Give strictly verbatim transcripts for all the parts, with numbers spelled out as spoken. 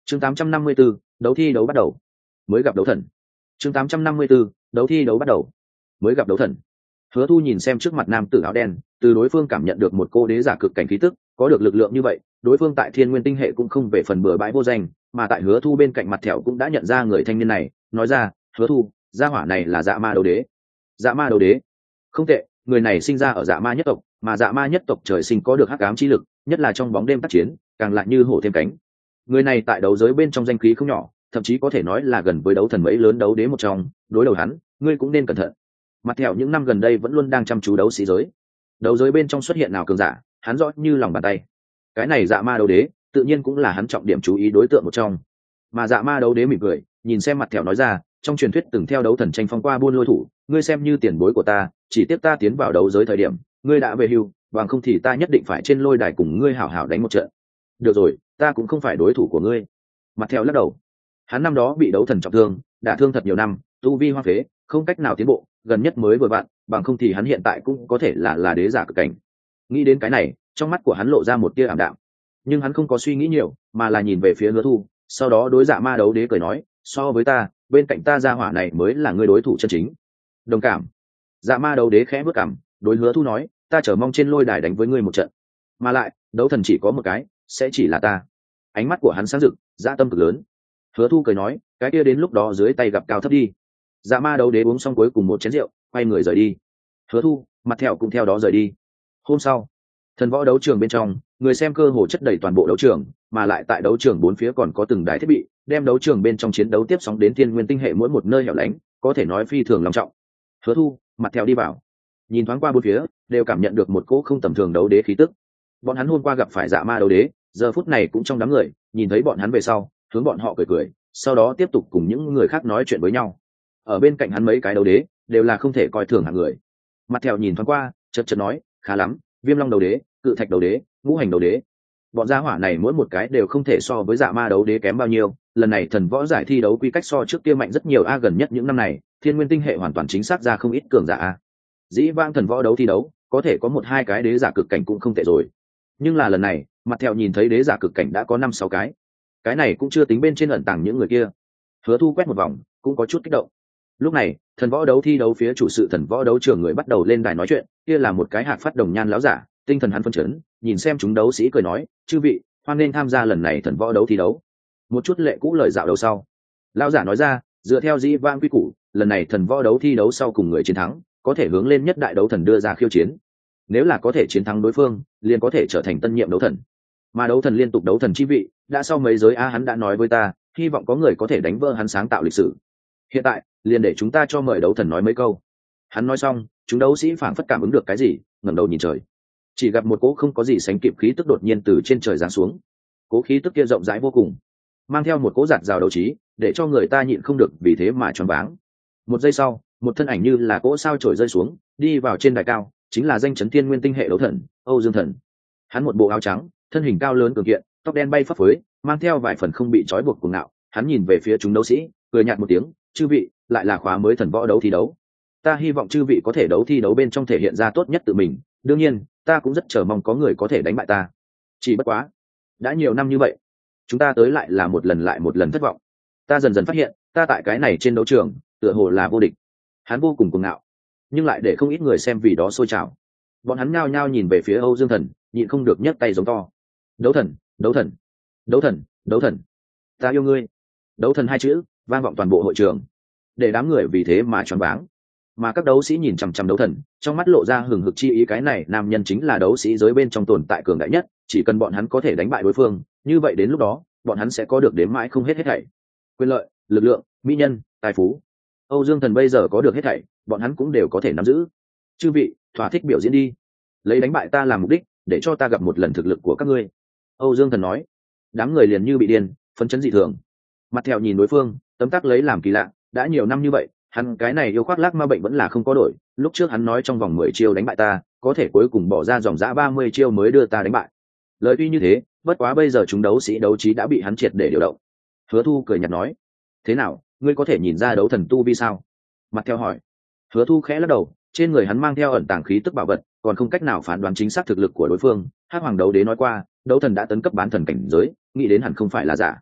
chương tám trăm năm mươi 854, đấu thi đấu bắt đầu. Mới gặp đấu thần. chương tám trăm năm mươi 854, đấu thi đấu bắt đầu. Mới gặp đấu thần. Hứa Thu nhìn xem trước mặt nam tử áo đen, từ đối phương cảm nhận được một cô đế giả cực cảnh khí tức, có được lực lượng như vậy, đối phương tại Thiên Nguyên tinh hệ cũng không về phần bừa bãi vô danh, mà tại Hứa Thu bên cạnh mặt thẹo cũng đã nhận ra người thanh niên này, nói ra, "Hứa Thu, gia hỏa này là Dạ Ma đấu đế." Dạ Ma đấu đế? Không tệ, người này sinh ra ở Dạ Ma nhất tộc, mà Dạ Ma nhất tộc trời sinh có được hắc ám chi lực, nhất là trong bóng đêm tác chiến, càng lại như hổ thêm cánh. Người này tại đấu giới bên trong danh khí không nhỏ, thậm chí có thể nói là gần với đấu thần mấy lớn đấu đế một trong, đối đầu hắn, ngươi cũng nên cẩn thận. Mặt thẹo những năm gần đây vẫn luôn đang chăm chú đấu sĩ giới. Đấu giới bên trong xuất hiện nào cường giả, hắn rõ như lòng bàn tay. Cái này Dạ Ma đấu đế, tự nhiên cũng là hắn trọng điểm chú ý đối tượng một trong. Mà Dạ Ma đấu đế mỉm cười, nhìn xem mặt thẹo nói ra, trong truyền thuyết từng theo đấu thần tranh phong qua buôn lôi thủ, ngươi xem như tiền bối của ta, chỉ tiếp ta tiến vào đấu giới thời điểm, ngươi đã về hưu, bằng không thì ta nhất định phải trên lôi đài cùng ngươi hảo hảo đánh một trận. Được rồi, ta cũng không phải đối thủ của ngươi. Mặt thẹo lắc đầu. Hắn năm đó bị đấu thần trọng thương, đả thương thật nhiều năm, tu vi hoang phế, không cách nào tiến bộ, gần nhất mới vừa vặn, bằng không thì hắn hiện tại cũng có thể là là đế giả cực cảnh. Nghĩ đến cái này, trong mắt của hắn lộ ra một tia ảm đạm, nhưng hắn không có suy nghĩ nhiều, mà là nhìn về phía Hứa Thu, sau đó đối Dạ Ma đấu đế cười nói, so với ta, bên cạnh ta gia hỏa này mới là người đối thủ chân chính. Đồng cảm. Dạ Ma đấu đế khẽ bước cằm, đối Hứa Thu nói, ta chờ mong trên lôi đài đánh với ngươi một trận, mà lại đấu thần chỉ có một cái, sẽ chỉ là ta. Ánh mắt của hắn sáng rực, dạ tâm cực lớn. Hứa Thu cười nói, cái kia đến lúc đó dưới tay gặp cao thấp đi. Dạ Ma đấu đế uống xong cuối cùng một chén rượu, quay người rời đi. Hứa Thu, mặt thẹo cũng theo đó rời đi. Hôm sau, thần võ đấu trường bên trong, người xem cơ hồ chất đầy toàn bộ đấu trường, mà lại tại đấu trường bốn phía còn có từng đài thiết bị, đem đấu trường bên trong chiến đấu tiếp sóng đến Thiên Nguyên tinh hệ mỗi một nơi hẻo lánh, có thể nói phi thường long trọng. Hứa Thu, mặt thẹo đi vào, nhìn thoáng qua bốn phía, đều cảm nhận được một cỗ không tầm thường đấu đế khí tức. Bọn hắn hôm qua gặp phải Dạ Ma đấu đế, giờ phút này cũng trong đám người, nhìn thấy bọn hắn về sau, hướng bọn họ cười cười, sau đó tiếp tục cùng những người khác nói chuyện với nhau. Ở bên cạnh hắn mấy cái đấu đế, đều là không thể coi thường hạng người. Mặt thẹo nhìn thoáng qua, chợt chợt nói, khá lắm, Viêm Long đấu đế, Cự Thạch đấu đế, Ngũ Hành đấu đế. Bọn gia hỏa này mỗi một cái đều không thể so với Dạ Ma đấu đế kém bao nhiêu, lần này thần võ giải thi đấu quy cách so trước kia mạnh rất nhiều a, gần nhất những năm này, Thiên Nguyên tinh hệ hoàn toàn chính xác ra không ít cường giả a. Dĩ vãng thần võ đấu thi đấu, có thể có một hai cái đế giả cực cảnh cũng không tệ rồi. Nhưng là lần này, mặt thẹo nhìn thấy đế giả cực cảnh đã có năm sáu cái. Cái này cũng chưa tính bên trên ẩn tàng những người kia. Hứa Thu quét một vòng, cũng có chút kích động. Lúc này, thần võ đấu thi đấu phía chủ sự thần võ đấu trường người bắt đầu lên đài nói chuyện, kia là một cái hạt phát đồng nhan láo giả, tinh thần hắn phân chấn, nhìn xem chúng đấu sĩ cười nói, chư vị, hoan nên tham gia lần này thần võ đấu thi đấu. Một chút lệ cũ lời dạo đầu sau, lão giả nói ra, dựa theo dĩ vãng quy củ, lần này thần võ đấu thi đấu sau cùng người chiến thắng, có thể hướng lên nhất đại đấu thần đưa ra khiêu chiến. Nếu là có thể chiến thắng đối phương, liền có thể trở thành tân nhiệm đấu thần. Mà đấu thần liên tục đấu thần chi vị, đã sau mấy giới a hắn đã nói với ta, hy vọng có người có thể đánh vỡ hắn sáng tạo lịch sử. Hiện tại, liền để chúng ta cho mời đấu thần nói mấy câu. Hắn nói xong, chúng đấu sĩ phảng phất cảm ứng được cái gì, ngẩng đầu nhìn trời. Chỉ gặp một cỗ không có gì sánh kịp khí tức đột nhiên từ trên trời giáng xuống. Cỗ khí tức kia rộng rãi vô cùng, mang theo một cỗ giạt rào đấu trí, để cho người ta nhịn không được vì thế mà choáng váng. Một giây sau, một thân ảnh như là cỗ sao trổi rơi xuống, đi vào trên đài cao, chính là danh chấn Thiên Nguyên tinh hệ đấu thần, Âu Dương Thần. Hắn một bộ áo trắng, thân hình cao lớn cường kiện, tóc đen bay phấp phới, mang theo vài phần không bị trói buộc cuồng ngạo. Hắn nhìn về phía chúng đấu sĩ, cười nhạt một tiếng, chư vị, lại là khóa mới thần võ đấu thi đấu. Ta hy vọng chư vị có thể đấu thi đấu bên trong thể hiện ra tốt nhất tự mình, đương nhiên, ta cũng rất chờ mong có người có thể đánh bại ta. Chỉ bất quá, đã nhiều năm như vậy, chúng ta tới lại là một lần lại một lần thất vọng. Ta dần dần phát hiện, ta tại cái này trên đấu trường, tựa hồ là vô địch. Hắn vô cùng cuồng ngạo, nhưng lại để không ít người xem vì đó sôi trào. Bọn hắn nhao nhao nhìn về phía Âu Dương Thần, nhịn không được nhấc tay giống to. Đấu thần, đấu thần, đấu thần, đấu thần, ta yêu ngươi. Đấu thần hai chữ vang vọng toàn bộ hội trường, để đám người vì thế mà choáng váng. Mà các đấu sĩ nhìn chằm chằm đấu thần, trong mắt lộ ra hừng hực chi ý, cái này nam nhân chính là đấu sĩ giới bên trong tồn tại cường đại nhất, chỉ cần bọn hắn có thể đánh bại đối phương, như vậy đến lúc đó, bọn hắn sẽ có được đếm mãi không hết hết thảy. Quyền lợi, lực lượng, mỹ nhân, tài phú. Âu Dương Thần bây giờ có được hết thảy, bọn hắn cũng đều có thể nắm giữ. Chư vị, thỏa thích biểu diễn đi, lấy đánh bại ta làm mục đích, để cho ta gặp một lần thực lực của các ngươi. Âu Dương Thần nói. Đám người liền như bị điên, phấn chấn dị thường. Mặt thẹo nhìn đối phương, tấm tắc lấy làm kỳ lạ, đã nhiều năm như vậy, hắn cái này yêu khoác lác ma bệnh vẫn là không có đổi. Lúc trước hắn nói trong vòng mười chiêu đánh bại ta, có thể cuối cùng bỏ ra dòng dã ba mươi chiêu mới đưa ta đánh bại. Lời tuy như thế, bất quá bây giờ chúng đấu sĩ đấu trí đã bị hắn triệt để điều động. Hứa Thu cười nhạt nói, thế nào, ngươi có thể nhìn ra đấu thần tu vi sao? Mặt theo hỏi. Hứa Thu khẽ lắc đầu, trên người hắn mang theo ẩn tàng khí tức bảo vật, còn không cách nào phán đoán chính xác thực lực của đối phương. Hắc Hoàng đấu đế nói qua, đấu thần đã tấn cấp bán thần cảnh giới, nghĩ đến hẳn không phải là giả.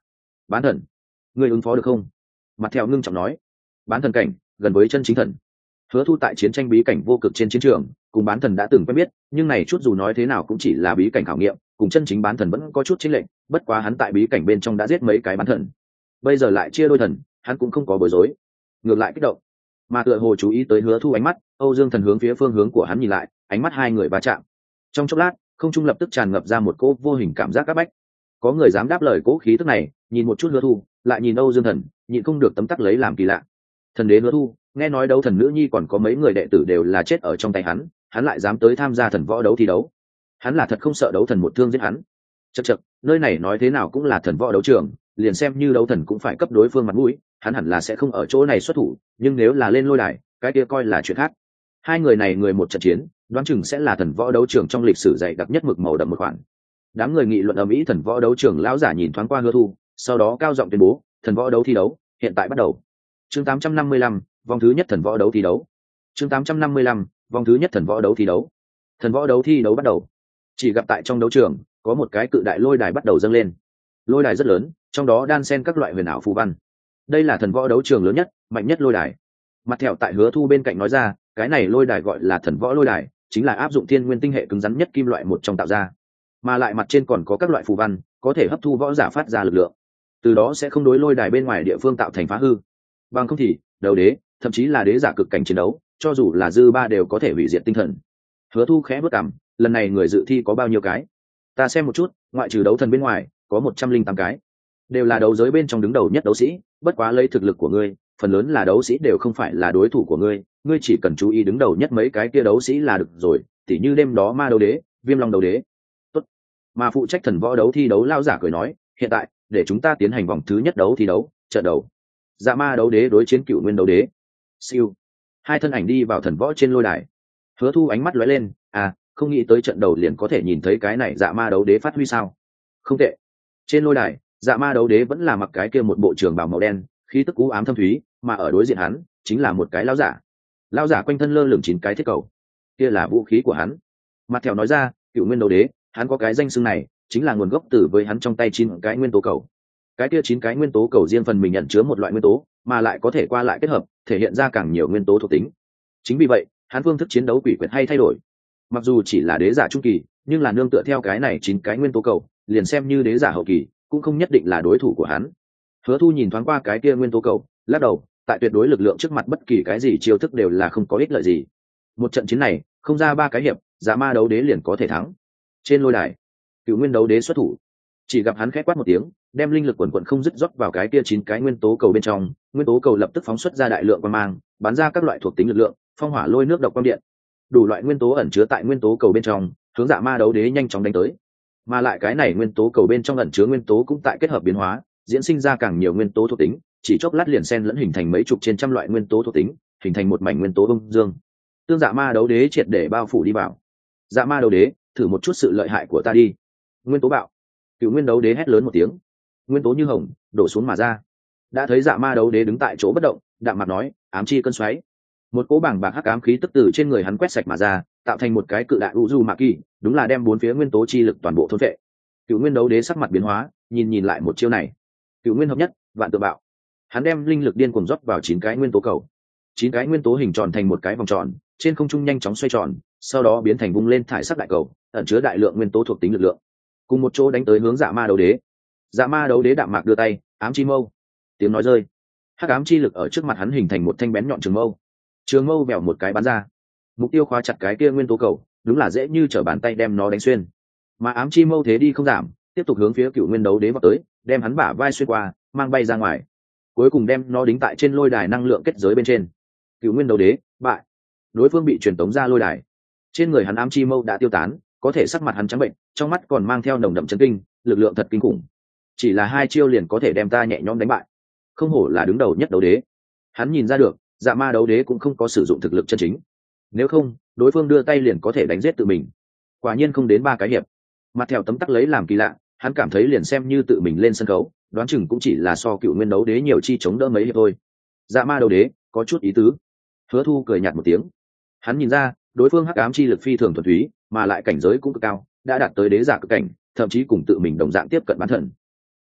bán thần, ngươi ứng phó được không? Mặt theo ngưng trọng nói. Bán thần cảnh gần với chân chính thần. Hứa Thu tại chiến tranh bí cảnh vô cực trên chiến trường cùng bán thần đã từng quen biết, nhưng này chút dù nói thế nào cũng chỉ là bí cảnh khảo nghiệm, cùng chân chính bán thần vẫn có chút chênh lệch. Bất quá hắn tại bí cảnh bên trong đã giết mấy cái bán thần, bây giờ lại chia đôi thần, hắn cũng không có bối rối, ngược lại kích động. Mà tựa hồ chú ý tới Hứa Thu ánh mắt, Âu Dương Thần hướng phía phương hướng của hắn nhìn lại, ánh mắt hai người va chạm. Trong chốc lát, không trung lập tức tràn ngập ra một cỗ vô hình cảm giác áp bách. Có người dám đáp lời cỗ khí tức này, nhìn một chút Hứa Thu, lại nhìn Âu Dương Thần, nhịn không được tấm tắc lấy làm kỳ lạ. Thần đế Hứa Thu, nghe nói đấu thần nữ nhi còn có mấy người đệ tử đều là chết ở trong tay hắn, hắn lại dám tới tham gia thần võ đấu thi đấu. Hắn là thật không sợ đấu thần một thương giết hắn. Chậc chậc, nơi này nói thế nào cũng là thần võ đấu trường, liền xem như đấu thần cũng phải cấp đối phương mặt mũi, hắn hẳn là sẽ không ở chỗ này xuất thủ, nhưng nếu là lên lôi đài, cái kia coi là chuyện khác. Hai người này người một trận chiến, đoán chừng sẽ là thần võ đấu trường trong lịch sử dày đặc nhất mực màu đậm một khoản. Đám người nghị luận ầm ĩ, thần võ đấu trường lão giả nhìn thoáng qua Hứa Thu, sau đó cao giọng tuyên bố, thần võ đấu thi đấu hiện tại bắt đầu. Chương tám trăm năm mươi lăm, vòng thứ nhất thần võ đấu thi đấu. Chương tám trăm năm mươi lăm, vòng thứ nhất thần võ đấu thi đấu. Thần võ đấu thi đấu bắt đầu. Chỉ gặp tại trong đấu trường, có một cái cự đại lôi đài bắt đầu dâng lên. Lôi đài rất lớn, trong đó đan xen các loại huyền ảo phù văn. Đây là thần võ đấu trường lớn nhất, mạnh nhất lôi đài. Mặt thẹo tại Hứa Thu bên cạnh nói ra, cái này lôi đài gọi là thần võ lôi đài, chính là áp dụng thiên nguyên tinh hệ cứng rắn nhất kim loại một trong tạo ra, mà lại mặt trên còn có các loại phù văn, có thể hấp thu võ giả phát ra lực lượng, từ đó sẽ không đối lôi đài bên ngoài địa phương tạo thành phá hư. Bằng không thì đấu đế, thậm chí là đế giả cực cảnh chiến đấu, cho dù là dư ba đều có thể hủy diệt tinh thần. Hứa Thu khẽ bước cằm, lần này người dự thi có bao nhiêu cái? Ta xem một chút, ngoại trừ đấu thần bên ngoài, có một trăm linh tám cái, đều là đấu giới bên trong đứng đầu nhất đấu sĩ. Bất quá lấy thực lực của ngươi, phần lớn là đấu sĩ đều không phải là đối thủ của ngươi, ngươi chỉ cần chú ý đứng đầu nhất mấy cái kia đấu sĩ là được rồi, tỉ như đêm đó ma đấu đế, viêm long đấu đế. Tốt. Mà phụ trách thần võ đấu thi đấu lao giả cười nói, hiện tại để chúng ta tiến hành vòng thứ nhất đấu thi đấu, trận đấu. Dạ ma đấu đế đối chiến cựu nguyên đấu đế. Siêu. Hai thân ảnh đi vào thần võ trên lôi đài. Hứa Thu ánh mắt lóe lên, à, không nghĩ tới trận đầu liền có thể nhìn thấy cái này dạ ma đấu đế phát huy sao? Không tệ. Trên lôi đài, dạ ma đấu đế vẫn là mặc cái kia một bộ trường bào màu đen, khí tức u ám thâm thúy, mà ở đối diện hắn chính là một cái lão giả. Lão giả quanh thân lơ lửng chín cái thiết cầu, kia là vũ khí của hắn. Mặt thẹo nói ra, cựu nguyên đấu đế, hắn có cái danh xưng này, chính là nguồn gốc từ với hắn trong tay chín cái nguyên tố cầu. Cái kia chín cái nguyên tố cầu riêng phần mình nhận chứa một loại nguyên tố, mà lại có thể qua lại kết hợp, thể hiện ra càng nhiều nguyên tố thuộc tính. Chính vì vậy, hắn phương thức chiến đấu quỷ quyệt hay thay đổi. Mặc dù chỉ là đế giả trung kỳ, nhưng là nương tựa theo cái này chín cái nguyên tố cầu, liền xem như đế giả hậu kỳ, cũng không nhất định là đối thủ của hắn. Hứa Thu nhìn thoáng qua cái kia nguyên tố cầu, lắc đầu, tại tuyệt đối lực lượng trước mặt bất kỳ cái gì chiêu thức đều là không có ích lợi gì. Một trận chiến này, không ra ba cái hiệp, dạ ma đấu đế liền có thể thắng. Trên lôi đài, cựu nguyên đấu đế xuất thủ, chỉ gặp hắn khẽ quát một tiếng, đem linh lực quần quần không dứt rót vào cái kia chín cái nguyên tố cầu bên trong, nguyên tố cầu lập tức phóng xuất ra đại lượng quang mang, bắn ra các loại thuộc tính lực lượng, phong hỏa lôi nước độc quang điện, đủ loại nguyên tố ẩn chứa tại nguyên tố cầu bên trong, hướng dạ ma đấu đế nhanh chóng đánh tới. Mà lại cái này nguyên tố cầu bên trong ẩn chứa nguyên tố cũng tại kết hợp biến hóa, diễn sinh ra càng nhiều nguyên tố thuộc tính, chỉ chốc lát liền xen lẫn hình thành mấy chục trên trăm loại nguyên tố thuộc tính, hình thành một mảnh nguyên tố bông dương. Tương dạ ma đấu đế triệt để bao phủ đi vào. Dạ ma đấu đế, thử một chút sự lợi hại của ta đi. Nguyên tố bạo. Cựu nguyên đấu đế hét lớn một tiếng, nguyên tố như hồng đổ xuống mà ra. Đã thấy dạ ma đấu đế đứng tại chỗ bất động, đạm mặt nói, ám chi cơn xoáy. Một cỗ bảng bạc hắc ám khí tức từ trên người hắn quét sạch mà ra, tạo thành một cái cự đại u du mạ kỳ, đúng là đem bốn phía nguyên tố chi lực toàn bộ thôn vệ. Cựu nguyên đấu đế sắc mặt biến hóa, nhìn nhìn lại một chiêu này. Cựu nguyên hợp nhất, vạn tự bạo. Hắn đem linh lực điên cuồng rót vào chín cái nguyên tố cầu. Chín cái nguyên tố hình tròn thành một cái vòng tròn, trên không trung nhanh chóng xoay tròn, sau đó biến thành vung lên thải sắc đại cầu, ẩn chứa đại lượng nguyên tố thuộc tính lực lượng, cùng một chỗ đánh tới hướng dạ ma đấu đế. Dạ ma đấu đế đạm mạc đưa tay, ám chi mâu. Tiếng nói rơi, hắc ám chi lực ở trước mặt hắn hình thành một thanh bén nhọn trường mâu. Trường mâu bèo một cái bắn ra, mục tiêu khóa chặt cái kia nguyên tố cầu, đúng là dễ như trở bàn tay đem nó đánh xuyên. Mà ám chi mâu thế đi không giảm, tiếp tục hướng phía cựu nguyên đấu đế vọt tới, đem hắn bả vai xuyên qua, mang bay ra ngoài, cuối cùng đem nó đính tại trên lôi đài năng lượng kết giới bên trên. Cựu nguyên đấu đế bại, đối phương bị truyền tống ra lôi đài. Trên người hắn ám chi mâu đã tiêu tán, có thể sắc mặt hắn trắng bệnh, trong mắt còn mang theo nồng đậm chấn kinh, lực lượng thật kinh khủng. Chỉ là hai chiêu liền có thể đem ta nhẹ nhõm đánh bại, không hổ là đứng đầu nhất đấu đế. Hắn nhìn ra được, dạ ma đấu đế cũng không có sử dụng thực lực chân chính, nếu không đối phương đưa tay liền có thể đánh giết tự mình. Quả nhiên không đến ba cái hiệp. Mặt theo tấm tắc lấy làm kỳ lạ, hắn cảm thấy liền xem như tự mình lên sân khấu, đoán chừng cũng chỉ là so cựu nguyên đấu đế nhiều chi chống đỡ mấy hiệp thôi. Dạ ma đấu đế có chút ý tứ. Hứa Thu cười nhạt một tiếng, hắn nhìn ra đối phương hắc ám chi lực phi thường thuần túy, mà lại cảnh giới cũng cực cao, đã đạt tới đế giả cực cảnh, thậm chí cùng tự mình đồng dạng tiếp cận bán thần.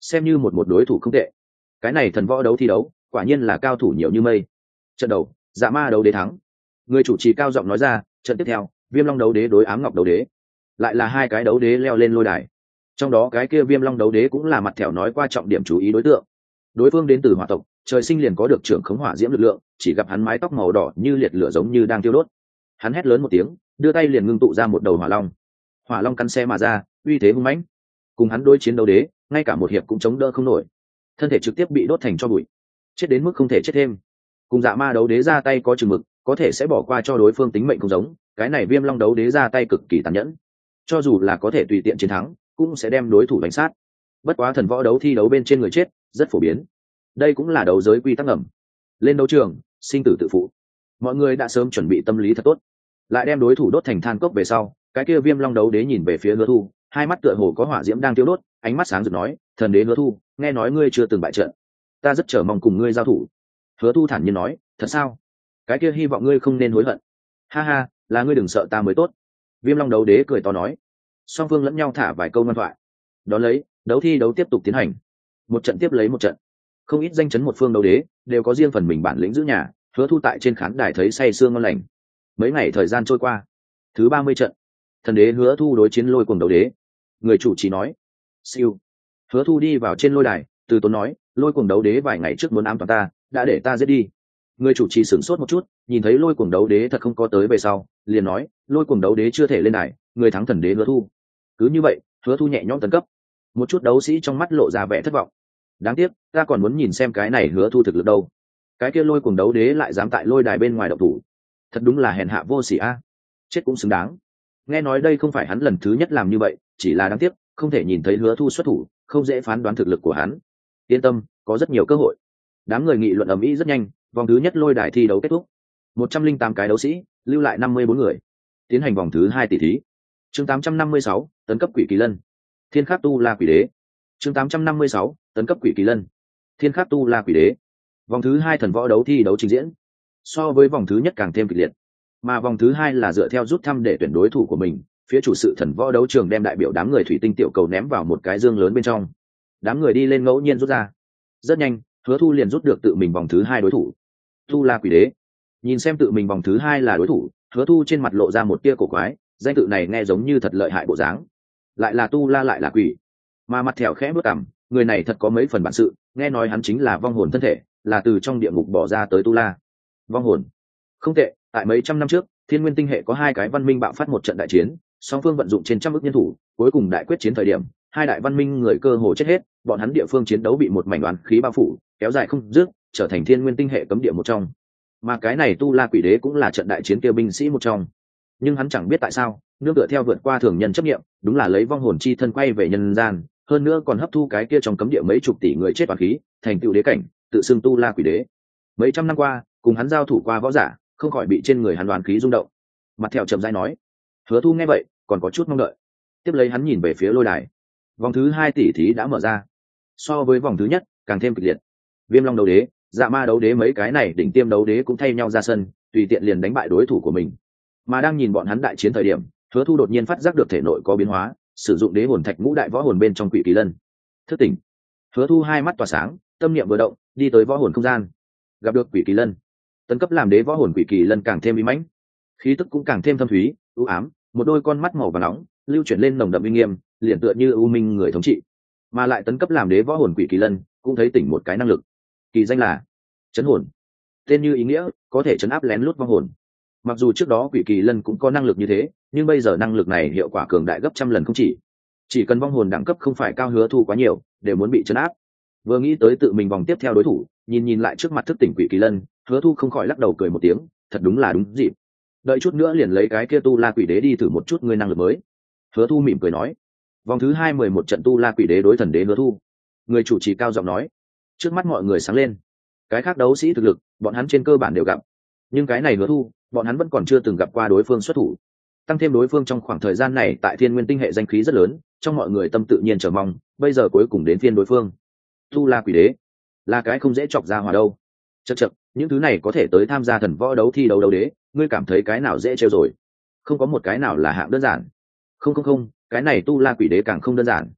xem như một một đối thủ không tệ. Cái này thần võ đấu thi đấu quả nhiên là cao thủ nhiều như mây. Trận đầu, dạ ma đấu đế thắng. Người chủ trì cao giọng nói ra. Trận tiếp theo, viêm long đấu đế đối ám ngọc đấu đế. Lại là hai cái đấu đế leo lên lôi đài. Trong đó cái kia viêm long đấu đế cũng là mặt thẻo nói qua trọng điểm chú ý đối tượng. Đối phương đến từ hỏa tộc, trời sinh liền có được trưởng khống hỏa diễm lực lượng, chỉ gặp hắn mái tóc màu đỏ như liệt lửa giống như đang thiêu đốt. Hắn hét lớn một tiếng, đưa tay liền ngưng tụ ra một đầu hỏa long. Hỏa long cắn xe mà ra, uy thế hung mãnh. Cùng hắn đối chiến đấu đế, ngay cả một hiệp cũng chống đỡ không nổi, thân thể trực tiếp bị đốt thành tro bụi, chết đến mức không thể chết thêm. Cùng dạ ma đấu đế ra tay có chừng mực, có thể sẽ bỏ qua cho đối phương tính mệnh không giống, cái này viêm long đấu đế ra tay cực kỳ tàn nhẫn, cho dù là có thể tùy tiện chiến thắng cũng sẽ đem đối thủ đánh sát. Bất quá thần võ đấu thi đấu bên trên người chết rất phổ biến, đây cũng là đấu giới quy tắc ngầm. Lên đấu trường, sinh tử tự phụ, mọi người đã sớm chuẩn bị tâm lý thật tốt, lại đem đối thủ đốt thành than cốc về sau, cái kia viêm long đấu đế nhìn về phía Hứa Thu, hai mắt tựa hồ có hỏa diễm đang tiêu đốt, ánh mắt sáng rực nói: thần đế Hứa Thu, nghe nói ngươi chưa từng bại trận, ta rất chờ mong cùng ngươi giao thủ. Hứa Thu thản nhiên nói: thật sao? Cái kia hy vọng ngươi không nên hối hận. Ha ha, là ngươi đừng sợ ta mới tốt. Viêm long đấu đế cười to nói. Song phương lẫn nhau thả vài câu ngoan thoại, đón lấy đấu thi đấu tiếp tục tiến hành, một trận tiếp lấy một trận. Không ít danh chấn một phương đấu đế đều có riêng phần mình bản lĩnh giữ nhà. Hứa Thu tại trên khán đài thấy say sương ngon lành. Mấy ngày thời gian trôi qua, thứ ba mươi trận, thần đế Hứa Thu đối chiến lôi cuồng đấu đế. Người chủ trì nói: siêu. Hứa Thu đi vào trên lôi đài, từ tốn nói: lôi cuồng đấu đế vài ngày trước muốn ám toán ta, đã để ta giết đi. Người chủ trì sửng sốt một chút, nhìn thấy lôi cuồng đấu đế thật không có tới về sau, liền nói: lôi cuồng đấu đế chưa thể lên đài, người thắng thần đế Hứa Thu. Cứ như vậy, Hứa Thu nhẹ nhõm tấn cấp. Một chút đấu sĩ trong mắt lộ ra vẻ thất vọng. Đáng tiếc, ta còn muốn nhìn xem cái này Hứa Thu thực lực đâu. Cái kia lôi cuồng đấu đế lại dám tại lôi đài bên ngoài động thủ, thật đúng là hèn hạ vô sỉ a. Chết cũng xứng đáng. Nghe nói đây không phải hắn lần thứ nhất làm như vậy, chỉ là đáng tiếc không thể nhìn thấy Hứa Thu xuất thủ, không dễ phán đoán thực lực của hắn. Yên tâm, có rất nhiều cơ hội. Đám người nghị luận ầm ĩ rất nhanh, vòng thứ nhất lôi đài thi đấu kết thúc. một trăm linh tám cái đấu sĩ, lưu lại năm mươi bốn người. Tiến hành vòng thứ hai tỷ thí. Chương tám trăm năm mươi sáu, tấn cấp quỷ kỳ lân. Thiên khắc tu la quỷ đế. Chương tám trăm năm mươi sáu, tấn cấp quỷ kỳ lân. Thiên khắc tu la quỷ đế. Vòng thứ hai thần võ đấu thi đấu trình diễn. So với vòng thứ nhất càng thêm kịch liệt. Mà vòng thứ hai là dựa theo rút thăm để tuyển đối thủ của mình, phía chủ sự thần võ đấu trường đem đại biểu đám người thủy tinh tiểu cầu ném vào một cái dương lớn bên trong. Đám người đi lên ngẫu nhiên rút ra. Rất nhanh, Hứa Thu liền rút được tự mình vòng thứ hai đối thủ. Tu la quỷ đế. Nhìn xem tự mình vòng thứ hai là đối thủ, Hứa Thu trên mặt lộ ra một tia cổ quái, danh tự này nghe giống như thật lợi hại bộ dáng. Lại là tu la lại là quỷ, mà mặt thẻo khẽ bước cằm, người này thật có mấy phần bản sự, nghe nói hắn chính là vong hồn thân thể, là từ trong địa ngục bỏ ra tới tu la. Vong hồn. Không tệ, tại mấy trăm năm trước, Thiên Nguyên tinh hệ có hai cái văn minh bạo phát một trận đại chiến, song phương vận dụng trên trăm ức nhân thủ, cuối cùng đại quyết chiến thời điểm, hai đại văn minh người cơ hồ chết hết, bọn hắn địa phương chiến đấu bị một mảnh oán khí bao phủ, kéo dài không dứt, trở thành Thiên Nguyên tinh hệ cấm địa một trong. Mà cái này tu la quỷ đế cũng là trận đại chiến kia binh sĩ một trong. Nhưng hắn chẳng biết tại sao, nương tựa theo vượt qua thường nhân chấp niệm, đúng là lấy vong hồn chi thân quay về nhân gian, hơn nữa còn hấp thu cái kia trong cấm địa mấy chục tỷ người chết oán khí, thành tựu đế cảnh, tự xưng tu la quỷ đế. Mấy trăm năm qua, cùng hắn giao thủ qua võ giả, không khỏi bị trên người hắn oán khí rung động. Mặt thẹo chậm rãi nói. Hứa Thu nghe vậy, còn có chút mong đợi. Tiếp lấy hắn nhìn về phía lôi đài. Vòng thứ hai tỷ thí đã mở ra. So với vòng thứ nhất, càng thêm kịch liệt. Viêm long đấu đế, dạ ma đấu đế mấy cái này đỉnh tiêm đấu đế cũng thay nhau ra sân, tùy tiện liền đánh bại đối thủ của mình. Mà đang nhìn bọn hắn đại chiến thời điểm, Hứa Thu đột nhiên phát giác được thể nội có biến hóa, sử dụng đế hồn thạch ngũ đại võ hồn bên trong quỷ kỳ lân. Thức tỉnh. Hứa Thu hai mắt tỏa sáng, tâm niệm vừa động, đi tới võ hồn không gian. Gặp được quỷ kỳ lân, tấn cấp làm đế võ hồn quỷ kỳ lân càng thêm uy mãnh, khí tức cũng càng thêm thâm thúy, u ám, một đôi con mắt màu vàng nóng, lưu chuyển lên nồng đậm uy nghiêm, liền tựa như u minh người thống trị. Mà lại tấn cấp làm đế võ hồn quỷ kỳ lân, cũng thấy tỉnh một cái năng lực, kỳ danh là chấn hồn. Tên như ý nghĩa, có thể chấn áp lén lút vong hồn. Mặc dù trước đó quỷ kỳ lân cũng có năng lực như thế, nhưng bây giờ năng lực này hiệu quả cường đại gấp trăm lần không chỉ. Chỉ cần vong hồn đẳng cấp không phải cao Hứa Thu quá nhiều, đều muốn bị chấn áp. Vừa nghĩ tới tự mình vòng tiếp theo đối thủ, nhìn nhìn lại trước mặt thức tỉnh quỷ kỳ lân, Hứa Thu không khỏi lắc đầu cười một tiếng, thật đúng là đúng dịp. Đợi chút nữa liền lấy cái kia tu la quỷ đế đi thử một chút ngươi năng lực mới. Hứa Thu mỉm cười nói. Vòng thứ hai mười một trận tu la quỷ đế đối thần đế Hứa Thu. Người chủ trì cao giọng nói. Trước mắt mọi người sáng lên. Cái khác đấu sĩ thực lực, bọn hắn trên cơ bản đều gặp. Nhưng cái này Hứa Thu, bọn hắn vẫn còn chưa từng gặp qua đối phương xuất thủ. Tăng thêm đối phương trong khoảng thời gian này tại Thiên Nguyên tinh hệ danh khí rất lớn, trong mọi người tâm tự nhiên chờ mong, bây giờ cuối cùng đến phiên đối phương. Tu la quỷ đế, là cái không dễ chọc ra hòa đâu. Chậc chậc, những thứ này có thể tới tham gia thần võ đấu thi đấu đấu đế, ngươi cảm thấy cái nào dễ trêu rồi? Không có một cái nào là hạng đơn giản. Không không không, cái này tu la quỷ đế càng không đơn giản.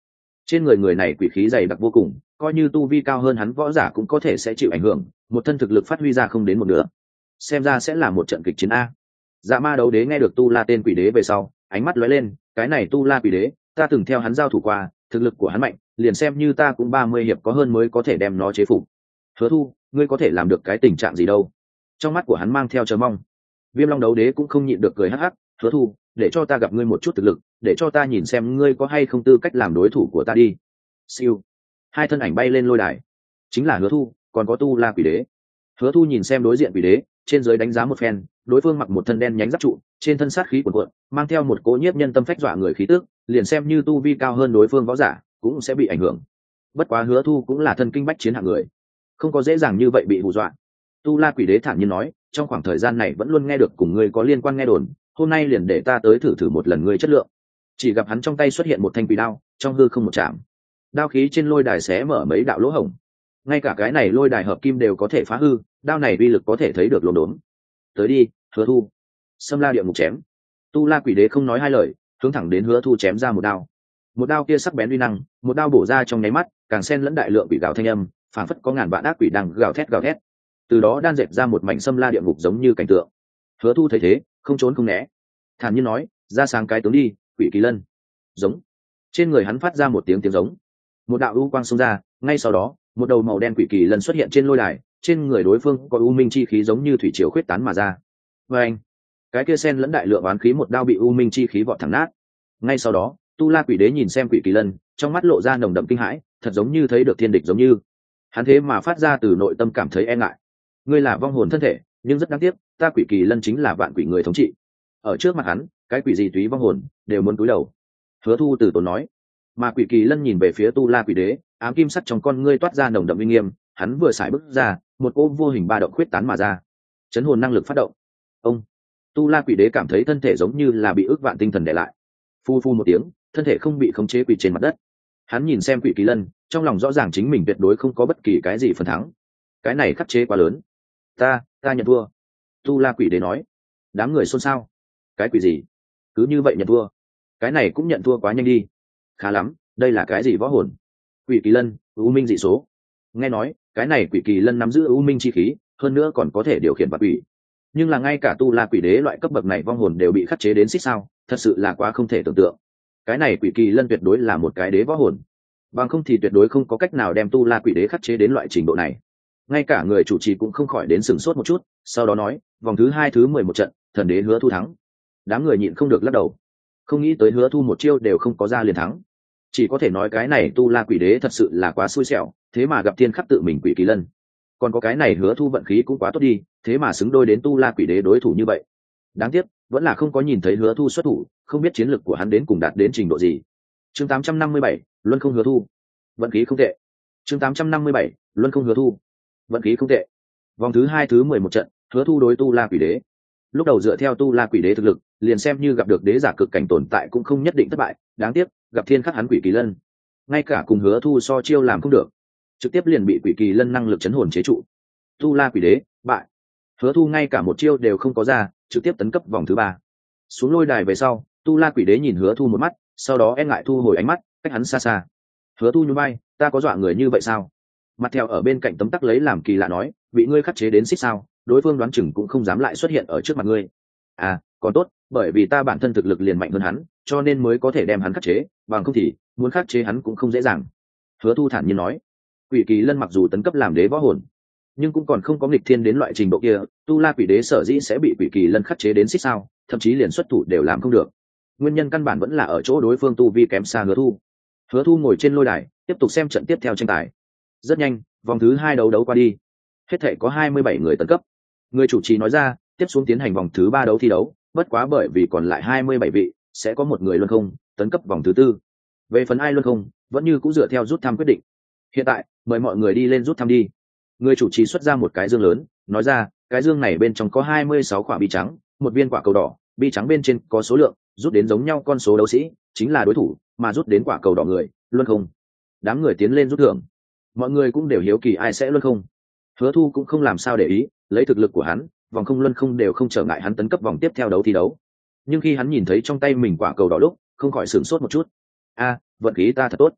Trên người người này quỷ khí dày đặc vô cùng, coi như tu vi cao hơn hắn võ giả cũng có thể sẽ chịu ảnh hưởng, một thân thực lực phát huy ra không đến một nửa. Xem ra sẽ là một trận kịch chiến a. Dạ ma đấu đế nghe được tu la tên quỷ đế về sau, ánh mắt lóe lên, cái này tu la quỷ đế, ta từng theo hắn giao thủ qua, thực lực của hắn mạnh, liền xem như ta cũng ba mươi hiệp có hơn mới có thể đem nó chế phục. Hứa Thu, ngươi có thể làm được cái tình trạng gì đâu? Trong mắt của hắn mang theo chờ mong. Viêm Long đấu đế cũng không nhịn được cười hắc hắc, Hứa Thu, để cho ta gặp ngươi một chút thực lực, để cho ta nhìn xem ngươi có hay không tư cách làm đối thủ của ta đi. Siêu. Hai thân ảnh bay lên lôi đài, chính là Hứa Thu, còn có tu la quỷ đế. Hứa Thu nhìn xem đối diện quỷ đế, trên dưới đánh giá một phen, đối phương mặc một thân đen nhánh giáp trụ, trên thân sát khí cuồn cuộn, mang theo một cỗ nhiếp nhân tâm phách dọa người khí tức, liền xem như tu vi cao hơn đối phương võ giả, cũng sẽ bị ảnh hưởng. Bất quá Hứa Thu cũng là thân kinh bách chiến hạng người, không có dễ dàng như vậy bị hù dọa. Tu la quỷ đế thản nhiên nói, trong khoảng thời gian này vẫn luôn nghe được cùng ngươi có liên quan nghe đồn, hôm nay liền để ta tới thử thử một lần ngươi chất lượng. Chỉ gặp hắn trong tay xuất hiện một thanh quỷ đao, trong hư không một chạm, đao khí trên lôi đài xé mở mấy đạo lỗ hổng, ngay cả cái này lôi đài hợp kim đều có thể phá hư, đao này uy lực có thể thấy được lồn đốn. Tới đi, Hứa Thu. Xâm la địa ngục chém. Tu la quỷ đế không nói hai lời, hướng thẳng đến Hứa Thu chém ra một đao. Một đao kia sắc bén uy năng, một đao bổ ra trong nháy mắt, càng xen lẫn đại lượng quỷ gào thanh âm, phảng phất có ngàn vạn ác quỷ đang gào thét gào thét. Từ đó đan dệt ra một mảnh xâm la địa ngục giống như cảnh tượng. Hứa Thu thấy thế, không trốn không né, thản nhiên nói, ra sáng cái tướng đi, quỷ kỳ lân. Giống. Trên người hắn phát ra một tiếng tiếng giống. Một đạo u quang xông ra, ngay sau đó, một đầu màu đen quỷ kỳ lân xuất hiện trên lôi đài, trên người đối phương có u minh chi khí giống như thủy triều khuyết tán mà ra. Và anh, cái kia sen lẫn đại lượng oán khí một đao bị u minh chi khí vọt thẳng nát. Ngay sau đó, tu la quỷ đế nhìn xem quỷ kỳ lân, trong mắt lộ ra nồng đậm kinh hãi, thật giống như thấy được thiên địch giống như. Hắn thế mà phát ra từ nội tâm cảm thấy e ngại. Ngươi là vong hồn thân thể, nhưng rất đáng tiếc, ta quỷ kỳ lân chính là vạn quỷ người thống trị. Ở trước mặt hắn, cái quỷ gì túy vong hồn đều muốn cúi đầu. Hứa Thu từ tốn nói. Mà quỷ kỳ lân nhìn về phía tu la quỷ đế, ám kim sắt trong con ngươi toát ra nồng đậm uy nghiêm, hắn vừa xài bước ra, một cỗ vô hình ba động khuyết tán mà ra, chấn hồn năng lực phát động. Ông tu la quỷ đế cảm thấy thân thể giống như là bị ức vạn tinh thần để lại, phu phu một tiếng, thân thể không bị khống chế quỳ trên mặt đất. Hắn nhìn xem quỷ kỳ lân, trong lòng rõ ràng chính mình tuyệt đối không có bất kỳ cái gì phần thắng, cái này khắc chế quá lớn. Ta, ta nhận thua. Tu la quỷ đế nói. Đám người xôn xao. Cái quỷ gì? Cứ như vậy nhận thua? Cái này cũng nhận thua quá nhanh đi. Khá lắm, đây là cái gì võ hồn? Quỷ kỳ lân, u minh dị số. Nghe nói, cái này quỷ kỳ lân nắm giữ u minh chi khí, hơn nữa còn có thể điều khiển vật quỷ. Nhưng là ngay cả tu la quỷ đế loại cấp bậc này vong hồn đều bị khắc chế đến xích sao, thật sự là quá không thể tưởng tượng. Cái này quỷ kỳ lân tuyệt đối là một cái đế võ hồn, bằng không thì tuyệt đối không có cách nào đem tu la quỷ đế khắc chế đến loại trình độ này. Ngay cả người chủ trì cũng không khỏi đến sửng sốt một chút, sau đó nói, vòng thứ hai thứ mười một trận, thần đế Hứa Thu thắng. Đám người nhịn không được lắc đầu, không nghĩ tới Hứa Thu một chiêu đều không có ra liền thắng. Chỉ có thể nói cái này tu la quỷ đế thật sự là quá xui xẻo, thế mà gặp thiên khắc tự mình quỷ kỳ lân. Còn có cái này Hứa Thu vận khí cũng quá tốt đi, thế mà xứng đôi đến tu la quỷ đế đối thủ như vậy. Đáng tiếc vẫn là không có nhìn thấy Hứa Thu xuất thủ, không biết chiến lực của hắn đến cùng đạt đến trình độ gì. Chương tám trăm năm mươi bảy, luân không Hứa Thu. Vận khí không tệ. Chương tám trăm năm mươi bảy, luân không Hứa Thu. Vận khí không tệ. Vòng thứ hai thứ mười một trận, Hứa Thu đối tu la quỷ đế. Lúc đầu dựa theo tu la quỷ đế thực lực, liền xem như gặp được đế giả cực cảnh tồn tại cũng không nhất định thất bại, đáng tiếc gặp thiên khắc hắn quỷ kỳ lân, ngay cả cùng Hứa Thu so chiêu làm không được, trực tiếp liền bị quỷ kỳ lân năng lực chấn hồn chế trụ. Tu la quỷ đế bại. Hứa Thu ngay cả một chiêu đều không có ra, trực tiếp tấn cấp vòng thứ ba. Xuống lôi đài về sau, tu la quỷ đế nhìn Hứa Thu một mắt, sau đó e ngại thu hồi ánh mắt, cách hắn xa xa. Hứa Thu nhún vai, ta có dọa người như vậy sao? Mặt theo ở bên cạnh tấm tắc lấy làm kỳ lạ nói, bị ngươi khắc chế đến xích sao, đối phương đoán chừng cũng không dám lại xuất hiện ở trước mặt ngươi. À, còn tốt, bởi vì ta bản thân thực lực liền mạnh hơn hắn, cho nên mới có thể đem hắn khắc chế, bằng không thì muốn khắc chế hắn cũng không dễ dàng. Hứa Thu thản nhiên nói. Quỷ kỳ lân mặc dù tấn cấp làm đế võ hồn, nhưng cũng còn không có nghịch thiên đến loại trình độ kia, tu la quỷ đế sở dĩ sẽ bị quỷ kỳ lân khắc chế đến xích sao, thậm chí liền xuất thủ đều làm không được. Nguyên nhân căn bản vẫn là ở chỗ đối phương tu vi kém xa Hứa Thu. Hứa Thu ngồi trên lôi đài, tiếp tục xem trận tiếp theo tranh tài. Rất nhanh, vòng thứ hai đấu đấu qua đi. Hết thể có hai mươi bảy người tấn cấp. Người chủ trì nói ra, tiếp xuống tiến hành vòng thứ ba đấu thi đấu, bất quá bởi vì còn lại hai mươi bảy vị, sẽ có một người luân không tấn cấp vòng thứ tư. Về phần ai luân không, vẫn như cũng dựa theo rút thăm quyết định. Hiện tại, mời mọi người đi lên rút thăm đi. Người chủ trì xuất ra một cái dương lớn, nói ra, cái dương này bên trong có hai mươi sáu quả bi trắng, một viên quả cầu đỏ, bi trắng bên trên có số lượng, rút đến giống nhau con số đấu sĩ, chính là đối thủ, mà rút đến quả cầu đỏ người, luân không. Đám người tiến lên rút thưởng. Mọi người cũng đều hiếu kỳ ai sẽ luân không. Hứa Thu cũng không làm sao để ý, lấy thực lực của hắn, vòng không luân không đều không trở ngại hắn tấn cấp vòng tiếp theo đấu thi đấu. Nhưng khi hắn nhìn thấy trong tay mình quả cầu đỏ lúc, không khỏi sửng sốt một chút. A, vận khí ta thật tốt.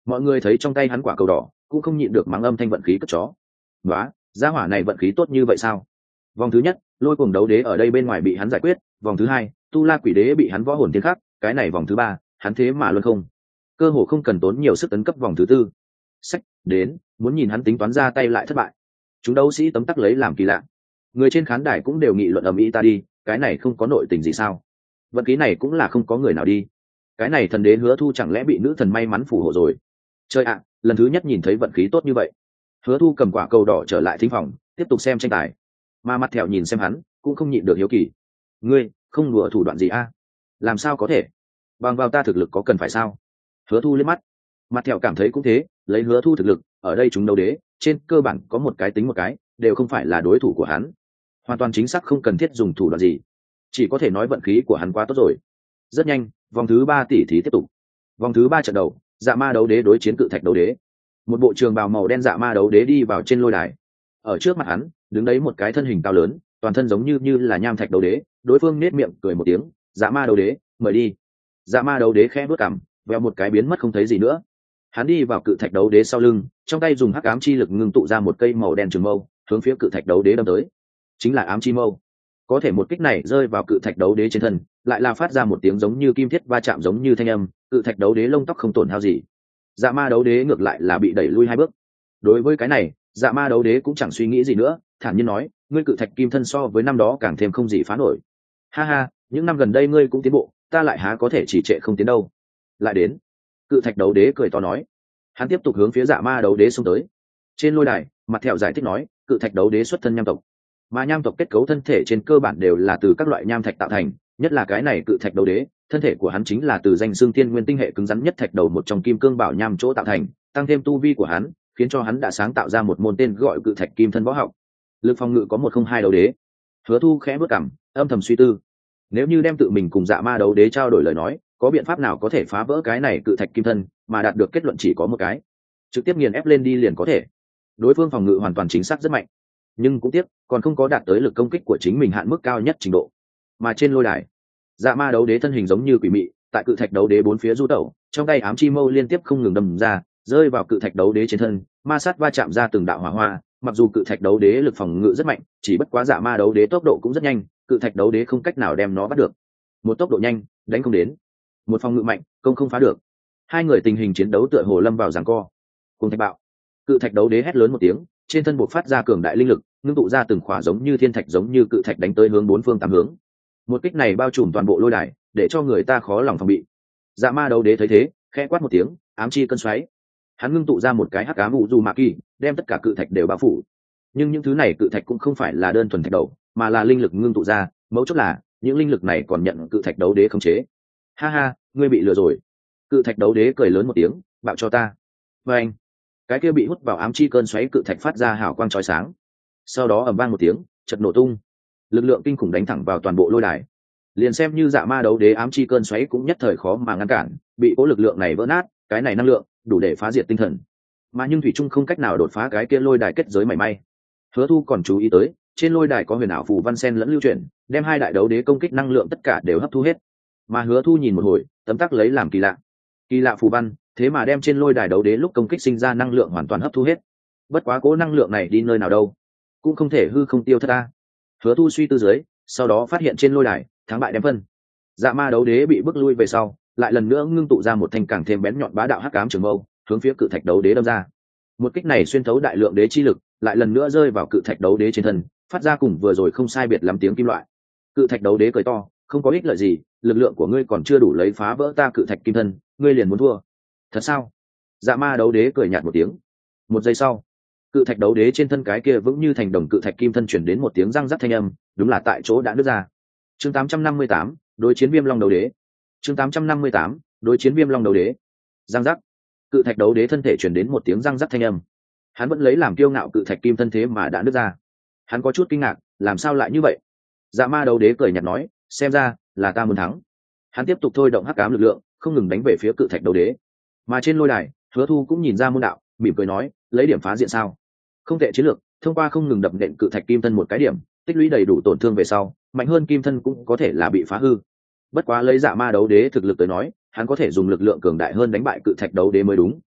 mọi người thấy trong tay hắn quả cầu đỏ cũng không nhịn được mắng âm thanh vận khí cất chó. Đó, gia hỏa này vận khí tốt như vậy sao? Vòng thứ nhất, lôi cuồng đấu đế ở đây bên ngoài bị hắn giải quyết, vòng thứ hai, tu la quỷ đế bị hắn võ hồn thiên khắc, cái này vòng thứ ba, hắn thế mà luôn không cơ hồ không cần tốn nhiều sức tấn cấp vòng thứ tư. Sách đến, muốn nhìn hắn tính toán ra tay lại thất bại. Chúng đấu sĩ tấm tắc lấy làm kỳ lạ, người trên khán đài cũng đều nghị luận ầm ĩ. Ta đi, cái này không có nội tình gì sao? Vận khí này cũng là không có người nào đi. Cái này thần đế Hứa Thu chẳng lẽ bị nữ thần may mắn phù hộ rồi? Chơi ạ, lần thứ nhất nhìn thấy vận khí tốt như vậy. Hứa Thu cầm quả cầu đỏ trở lại thính phòng, tiếp tục xem tranh tài. Mà mặt thẹo nhìn xem hắn, cũng không nhịn được hiếu kỳ. Ngươi không đùa thủ đoạn gì a? Làm sao có thể? Bằng vào ta thực lực có cần phải sao? Hứa Thu liếc mắt. Mặt thẹo cảm thấy cũng thế, lấy Hứa Thu thực lực, ở đây chúng đấu đế, trên cơ bản có một cái tính một cái, đều không phải là đối thủ của hắn. Hoàn toàn chính xác không cần thiết dùng thủ đoạn gì, chỉ có thể nói vận khí của hắn quá tốt rồi. Rất nhanh, vòng thứ ba tỷ thí tiếp tục. Vòng thứ ba trận đầu, Dạ Ma đấu đế đối chiến Cự Thạch đấu đế. Một bộ trường bào màu đen Dạ Ma đấu đế đi vào trên lôi đài. Ở trước mặt hắn, đứng đấy một cái thân hình cao lớn, toàn thân giống như như là nham thạch đấu đế. Đối phương nết miệng cười một tiếng, Dạ Ma đấu đế, mời đi. Dạ Ma đấu đế khẽ bước cằm, vèo một cái biến mất không thấy gì nữa. Hắn đi vào Cự Thạch đấu đế sau lưng, trong tay dùng hắc ám chi lực ngưng tụ ra một cây màu đen trường mâu, hướng phía Cự Thạch đấu đế đâm tới. Chính là ám chi mâu. Có thể một kích này rơi vào Cự Thạch đấu đế trên thân, lại là phát ra một tiếng giống như kim thiết va chạm giống như thanh âm. Cự Thạch đấu đế lông tóc không tổn hao gì. Dạ Ma đấu đế ngược lại là bị đẩy lui hai bước. Đối với cái này, Dạ Ma đấu đế cũng chẳng suy nghĩ gì nữa, thản nhiên nói, ngươi Cự Thạch kim thân so với năm đó càng thêm không gì phá nổi. Ha ha, những năm gần đây ngươi cũng tiến bộ, ta lại há có thể chỉ trệ không tiến đâu. Lại đến. Cự Thạch đấu đế cười to nói. Hắn tiếp tục hướng phía Dạ Ma đấu đế xông tới. Trên lôi đài, mặt thẹo giải thích nói, Cự Thạch đấu đế xuất thân nham tộc, mà nham tộc kết cấu thân thể trên cơ bản đều là từ các loại nham thạch tạo thành, nhất là cái này Cự Thạch đấu đế, thân thể của hắn chính là từ danh xương thiên nguyên tinh hệ cứng rắn nhất thạch đầu một trong kim cương bảo nham chỗ tạo thành, tăng thêm tu vi của hắn, khiến cho hắn đã sáng tạo ra một môn tên gọi Cự Thạch kim thân võ học. Lực phòng ngự có một không hai đấu đế. Hứa Thu khẽ bước cằm, âm thầm suy tư, nếu như đem tự mình cùng Dạ Ma đấu đế trao đổi lời nói, có biện pháp nào có thể phá vỡ cái này Cự Thạch kim thân, mà đạt được kết luận chỉ có một cái, trực tiếp nghiền ép lên đi liền có thể. Đối phương phòng ngự hoàn toàn chính xác rất mạnh, nhưng cũng tiếc còn không có đạt tới lực công kích của chính mình hạn mức cao nhất trình độ. Mà trên lôi đài, Dạ Ma đấu đế thân hình giống như quỷ mị, tại Cự Thạch đấu đế bốn phía du tẩu, trong tay ám chi mâu liên tiếp không ngừng đâm ra, rơi vào Cự Thạch đấu đế trên thân, ma sát va chạm ra từng đạo hỏa hoa. Mặc dù Cự Thạch đấu đế lực phòng ngự rất mạnh, chỉ bất quá Dạ Ma đấu đế tốc độ cũng rất nhanh, Cự Thạch đấu đế không cách nào đem nó bắt được. Một tốc độ nhanh, đánh không đến; một phòng ngự mạnh, công không phá được. Hai người tình hình chiến đấu tựa hồ lâm vào giằng co. Cùng thạch bạo, Cự Thạch đấu đế hét lớn một tiếng, trên thân buộc phát ra cường đại linh lực, ngưng tụ ra từng khỏa giống như thiên thạch giống như cự thạch đánh tới hướng bốn phương tám hướng. Một kích này bao trùm toàn bộ lôi đài, để cho người ta khó lòng phòng bị. Dạ Ma đấu đế thấy thế, khẽ quát một tiếng, ám chi cơn xoáy. Hắn ngưng tụ ra một cái hắc ám vũ du mạ kỳ, đem tất cả cự thạch đều bao phủ. Nhưng những thứ này cự thạch cũng không phải là đơn thuần thạch đầu, mà là linh lực ngưng tụ ra, mấu chốt là những linh lực này còn nhận Cự Thạch đấu đế khống chế. Ha ha, ngươi bị lừa rồi. Cự Thạch đấu đế cười lớn một tiếng, bạo cho ta. Và anh, cái kia bị hút vào ám chi cơn xoáy cự thạch phát ra hào quang chói sáng, sau đó ầm vang một tiếng, chợt nổ tung. Lực lượng kinh khủng đánh thẳng vào toàn bộ lôi đài. Liền xem như Dạ Ma đấu đế ám chi cơn xoáy cũng nhất thời khó mà ngăn cản, bị cố lực lượng này vỡ nát, cái này năng lượng đủ để phá diệt tinh thần. Mà nhưng thủy trung không cách nào đột phá cái kia lôi đài kết giới mảy may. Hứa Thu còn chú ý tới, trên lôi đài có huyền ảo phù văn sen lẫn lưu chuyển, đem hai đại đấu đế công kích năng lượng tất cả đều hấp thu hết. Mà Hứa Thu nhìn một hồi, tấm tắc lấy làm kỳ lạ. Kỳ lạ phù văn, thế mà đem trên lôi đài đấu đế lúc công kích sinh ra năng lượng hoàn toàn hấp thu hết. Bất quá cố năng lượng này đi nơi nào đâu, cũng không thể hư không tiêu thất ta. Hứa Thu suy tư dưới, sau đó phát hiện trên lôi đài, thắng bại đem phân. Dạ Ma đấu đế bị bước lui về sau, lại lần nữa ngưng tụ ra một thanh càng thêm bén nhọn bá đạo hắc ám trường mâu, hướng phía Cự Thạch đấu đế đâm ra. Một kích này xuyên thấu đại lượng đế chi lực, lại lần nữa rơi vào Cự Thạch đấu đế trên thân, phát ra cùng vừa rồi không sai biệt lắm tiếng kim loại. Cự Thạch đấu đế cười to, không có ích lợi gì, lực lượng của ngươi còn chưa đủ lấy phá vỡ ta Cự Thạch kim thân, ngươi liền muốn thua. Thật sao? Dạ Ma đấu đế cười nhạt một tiếng. Một giây sau, Cự Thạch đấu đế trên thân cái kia vững như thành đồng cự thạch kim thân chuyển đến một tiếng răng rắc thanh âm, đúng là tại chỗ đã nứt ra. Chương tám trăm năm mươi tám, đối chiến Viêm Long đấu đế. Chương tám trăm năm mươi tám, đối chiến Viêm Long đấu đế. Răng rắc. Cự Thạch đấu đế thân thể chuyển đến một tiếng răng rắc thanh âm. Hắn vẫn lấy làm kiêu ngạo cự thạch kim thân thế mà đã nứt ra. Hắn có chút kinh ngạc, làm sao lại như vậy? Dạ Ma đấu đế cười nhạt nói, xem ra là ta muốn thắng. Hắn tiếp tục thôi động hắc ám lực lượng, không ngừng đánh về phía Cự Thạch đấu đế. Mà trên lôi đài, Hứa Thu cũng nhìn ra môn đạo, mỉm cười nói, lấy điểm phá diện sao? Không tệ chiến lược, thông qua không ngừng đập nện cự thạch kim thân một cái điểm, tích lũy đầy đủ tổn thương về sau, mạnh hơn kim thân cũng có thể là bị phá hư. Bất quá lấy Dạ Ma đấu đế thực lực tới nói, hắn có thể dùng lực lượng cường đại hơn đánh bại cự thạch đấu đế mới đúng,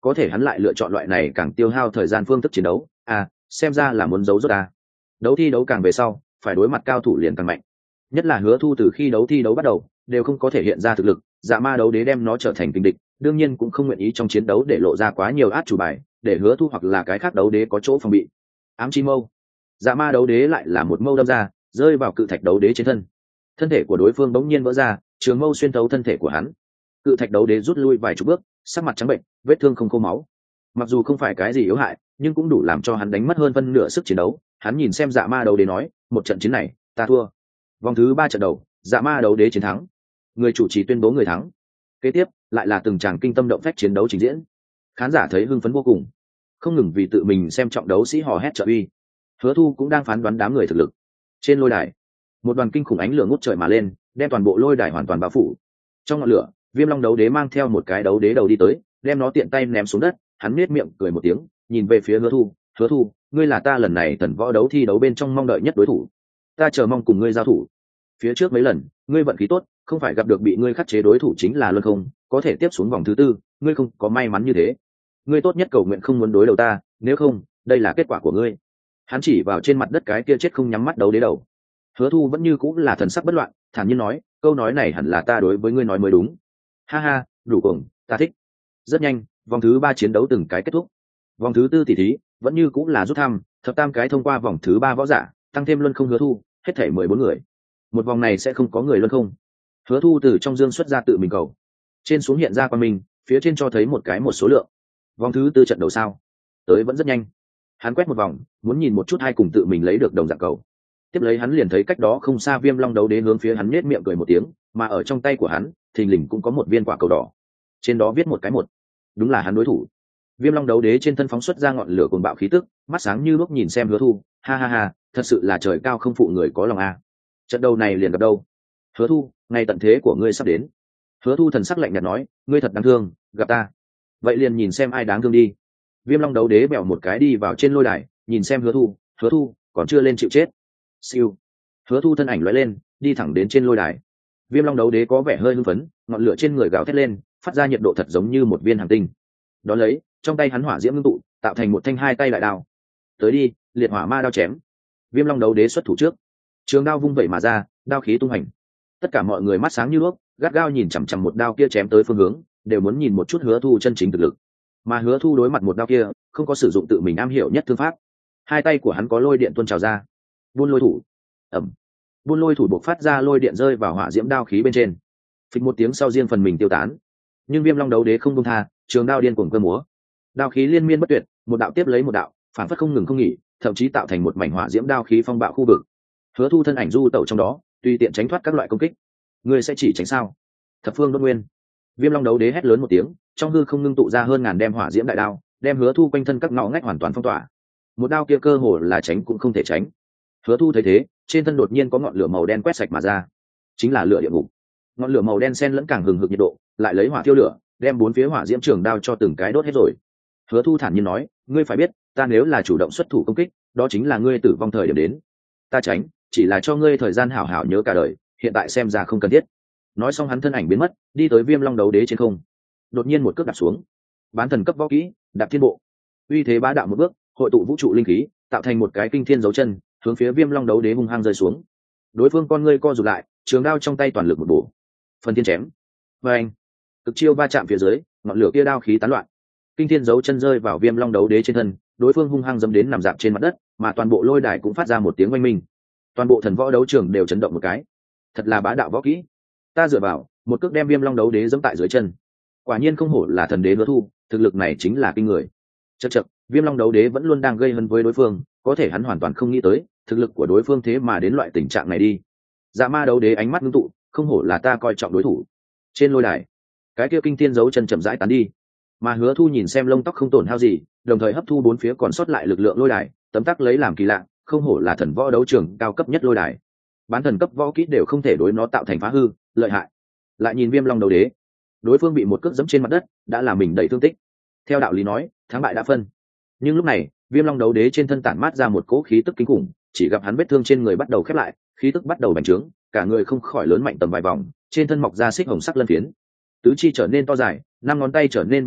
có thể hắn lại lựa chọn loại này càng tiêu hao thời gian phương thức chiến đấu. À, xem ra là muốn giấu rốt ta. Đấu thi đấu càng về sau phải đối mặt cao thủ liền càng mạnh, nhất là Hứa Thu từ khi đấu thi đấu bắt đầu đều không có thể hiện ra thực lực. Dạ Ma đấu đế đem nó trở thành kình địch, đương nhiên cũng không nguyện ý trong chiến đấu để lộ ra quá nhiều át chủ bài, để Hứa Thu hoặc là cái khác đấu đế có chỗ phòng bị. Ám chi mâu, Dạ Ma đấu đế lại là một mâu đâm ra, rơi vào cự thạch đấu đế trên thân. Thân thể của đối phương bỗng nhiên vỡ ra, trường mâu xuyên thấu thân thể của hắn. Cự thạch đấu đế rút lui vài chục bước, sắc mặt trắng bệnh, vết thương không khô máu. Mặc dù không phải cái gì yếu hại, nhưng cũng đủ làm cho hắn đánh mất hơn phân nửa sức chiến đấu. Hắn nhìn xem Dạ Ma đấu đế nói, một trận chiến này ta thua. Vòng thứ ba trận đầu, Dạ Ma đấu đế chiến thắng, người chủ trì tuyên bố người thắng. Kế tiếp lại là từng tràng kinh tâm động phách chiến đấu trình diễn, khán giả thấy hưng phấn vô cùng, không ngừng vì tự mình xem trọng đấu sĩ hò hét trợ uy. Hứa Thu cũng đang phán đoán đám người thực lực. Trên lôi đài, một đoàn kinh khủng ánh lửa ngút trời mà lên, đem toàn bộ lôi đài hoàn toàn bao phủ. Trong ngọn lửa, Viêm Long đấu đế mang theo một cái đấu đế đầu đi tới, đem nó tiện tay ném xuống đất. Hắn nhếch miệng cười một tiếng, nhìn về phía Hứa Thu, "Hứa Thu, ngươi là ta lần này thần võ đấu thi đấu bên trong mong đợi nhất đối thủ. Ta chờ mong cùng ngươi giao thủ. Phía trước mấy lần, ngươi vận khí tốt, không phải gặp được bị ngươi khắc chế đối thủ chính là Luân Không, có thể tiếp xuống vòng thứ tư, ngươi không có may mắn như thế. Ngươi tốt nhất cầu nguyện không muốn đối đầu ta, nếu không, đây là kết quả của ngươi." Hắn chỉ vào trên mặt đất cái kia chết không nhắm mắt đấu đế đầu. Hứa Thu vẫn như cũng là thần sắc bất loạn, thản nhiên nói, câu nói này hẳn là ta đối với ngươi nói mới đúng. Ha ha, đủ cuồng, ta thích. Rất nhanh, vòng thứ ba chiến đấu từng cái kết thúc. Vòng thứ tư tỷ thí vẫn như cũng là rút thăm, thập tam cái thông qua vòng thứ ba võ giả, tăng thêm Luân Không Hứa Thu, hết thảy mười bốn người. Một vòng này sẽ không có người Luân Không. Hứa Thu từ trong dương xuất ra tự mình cầu, trên xuống hiện ra qua mình, phía trên cho thấy một cái một số lượng. Vòng thứ tư trận đầu sao? Tới vẫn rất nhanh. Hắn quét một vòng, muốn nhìn một chút hai cùng tự mình lấy được đồng dạng cầu. Tiếp lấy hắn liền thấy cách đó không xa Viêm Long đấu đế hướng phía hắn nhếch miệng cười một tiếng, mà ở trong tay của hắn, thình lình cũng có một viên quả cầu đỏ. Trên đó viết một cái một. Đúng là hắn đối thủ. Viêm Long đấu đế trên thân phóng xuất ra ngọn lửa cuồng bạo khí tức, mắt sáng như lúc nhìn xem Hứa Thu, ha ha ha, thật sự là trời cao không phụ người có lòng a. Trận đầu này liền gặp đâu. Hứa Thu, ngày tận thế của ngươi sắp đến. Hứa Thu thần sắc lạnh nhạt nói, ngươi thật đáng thương, gặp ta. Vậy liền nhìn xem ai đáng thương đi. Viêm Long đấu đế bèo một cái đi vào trên lôi đài, nhìn xem Hứa Thu, Hứa Thu, còn chưa lên chịu chết. Siêu. Hứa Thu thân ảnh lóe lên, đi thẳng đến trên lôi đài. Viêm Long đấu đế có vẻ hơi hưng phấn, ngọn lửa trên người gào thét lên, phát ra nhiệt độ thật giống như một viên hành tinh. Đó lấy, trong tay hắn hỏa diễm ngưng tụ, tạo thành một thanh hai tay đại đao. Tới đi, liệt hỏa ma đao chém. Viêm Long đấu đế xuất thủ trước, trường đao vung vẩy mà ra, đao khí tung hành. Tất cả mọi người mắt sáng như đuốc, gắt gao nhìn chằm chằm một đao kia chém tới phương hướng, đều muốn nhìn một chút Hứa Thu chân chính thực lực. Mà Hứa Thu đối mặt một đao kia, không có sử dụng tự mình am hiểu nhất thương pháp. Hai tay của hắn có lôi điện tuôn trào ra. Buôn lôi thủ. Ầm. Buôn lôi thủ bộc phát ra lôi điện rơi vào hỏa diễm đao khí bên trên. Phịch một tiếng sau riêng phần mình tiêu tán. Nhưng Viêm Long đấu đế không buông tha, trường đao điên cuồng cơ múa. Đao khí liên miên bất tuyệt, một đạo tiếp lấy một đạo, phản phất không ngừng không nghỉ, thậm chí tạo thành một mảnh hỏa diễm đao khí phong bạo khu vực. Hứa Thu thân ảnh du tẩu trong đó, tùy tiện tránh thoát các loại công kích. Ngươi sẽ chỉ tránh sao? Thập phương đốt nguyên. Viêm Long đấu đế hét lớn một tiếng, trong hư không ngưng tụ ra hơn ngàn đem hỏa diễm đại đao, đem Hứa Thu quanh thân các ngõ ngách hoàn toàn phong tỏa. Một đao kia cơ hồ là tránh cũng không thể tránh. Hứa Thu thấy thế, trên thân đột nhiên có ngọn lửa màu đen quét sạch mà ra, chính là lửa địa ngục. Ngọn lửa màu đen xen lẫn càng hừng hực nhiệt độ, lại lấy hỏa thiêu lửa, đem bốn phía hỏa diễm trường đao cho từng cái đốt hết rồi. Hứa Thu thản nhiên nói, ngươi phải biết, ta nếu là chủ động xuất thủ công kích, đó chính là ngươi tử vong thời điểm đến. Ta tránh, chỉ là cho ngươi thời gian hảo hảo nhớ cả đời, hiện tại xem ra không cần thiết. Nói xong hắn thân ảnh biến mất, đi tới Viêm Long đấu đế trên không. Đột nhiên một cước đạp xuống. Bán thần cấp võ kỹ, đạp thiên bộ. Uy thế bá đạo một bước, hội tụ vũ trụ linh khí, tạo thành một cái kinh thiên dấu chân, hướng phía Viêm Long đấu đế hung hăng rơi xuống. Đối phương con ngươi co rụt lại, trường đao trong tay toàn lực một bổ. Phần thiên chém. Và anh, cực chiêu va chạm phía dưới, ngọn lửa kia đao khí tán loạn. Kinh thiên dấu chân rơi vào Viêm Long đấu đế trên thân, đối phương hung hăng dẫm đến nằm dạp trên mặt đất, mà toàn bộ lôi đài cũng phát ra một tiếng oanh minh. Toàn bộ thần võ đấu trường đều chấn động một cái. Thật là bá đạo võ kỹ. Ta dựa vào, một cước đem Viêm Long đấu đế dẫm tại dưới chân. Quả nhiên không hổ là thần đế Hứa Thu, thực lực này chính là kinh người. Chậc chậc, Viêm Long đấu đế vẫn luôn đang gây hấn với đối phương, có thể hắn hoàn toàn không nghĩ tới, thực lực của đối phương thế mà đến loại tình trạng này đi. Dạ Ma đấu đế ánh mắt ngưng tụ, không hổ là ta coi trọng đối thủ. Trên lôi đài, cái kia kinh thiên dấu chân chậm rãi tán đi, mà Hứa Thu nhìn xem lông tóc không tổn hao gì, đồng thời hấp thu bốn phía còn sót lại lực lượng lôi đài, tấm tắc lấy làm kỳ lạ, không hổ là thần võ đấu trường cao cấp nhất lôi đài. Bán thần cấp võ kỹ đều không thể đối nó tạo thành phá hư, lợi hại. Lại nhìn Viêm Long đấu đế, đối phương bị một cước giẫm trên mặt đất, đã làm mình đầy thương tích. Theo đạo lý nói, thắng bại đã phân. Nhưng lúc này, Viêm Long đấu đế trên thân tản mát ra một cỗ khí tức kinh khủng, chỉ gặp hắn vết thương trên người bắt đầu khép lại, khí tức bắt đầu bành trướng, cả người không khỏi lớn mạnh tầm vài vòng, trên thân mọc ra xích hồng sắc lân phiến, tứ chi trở nên to dài, năm ngón tay trở nên bén nhọn,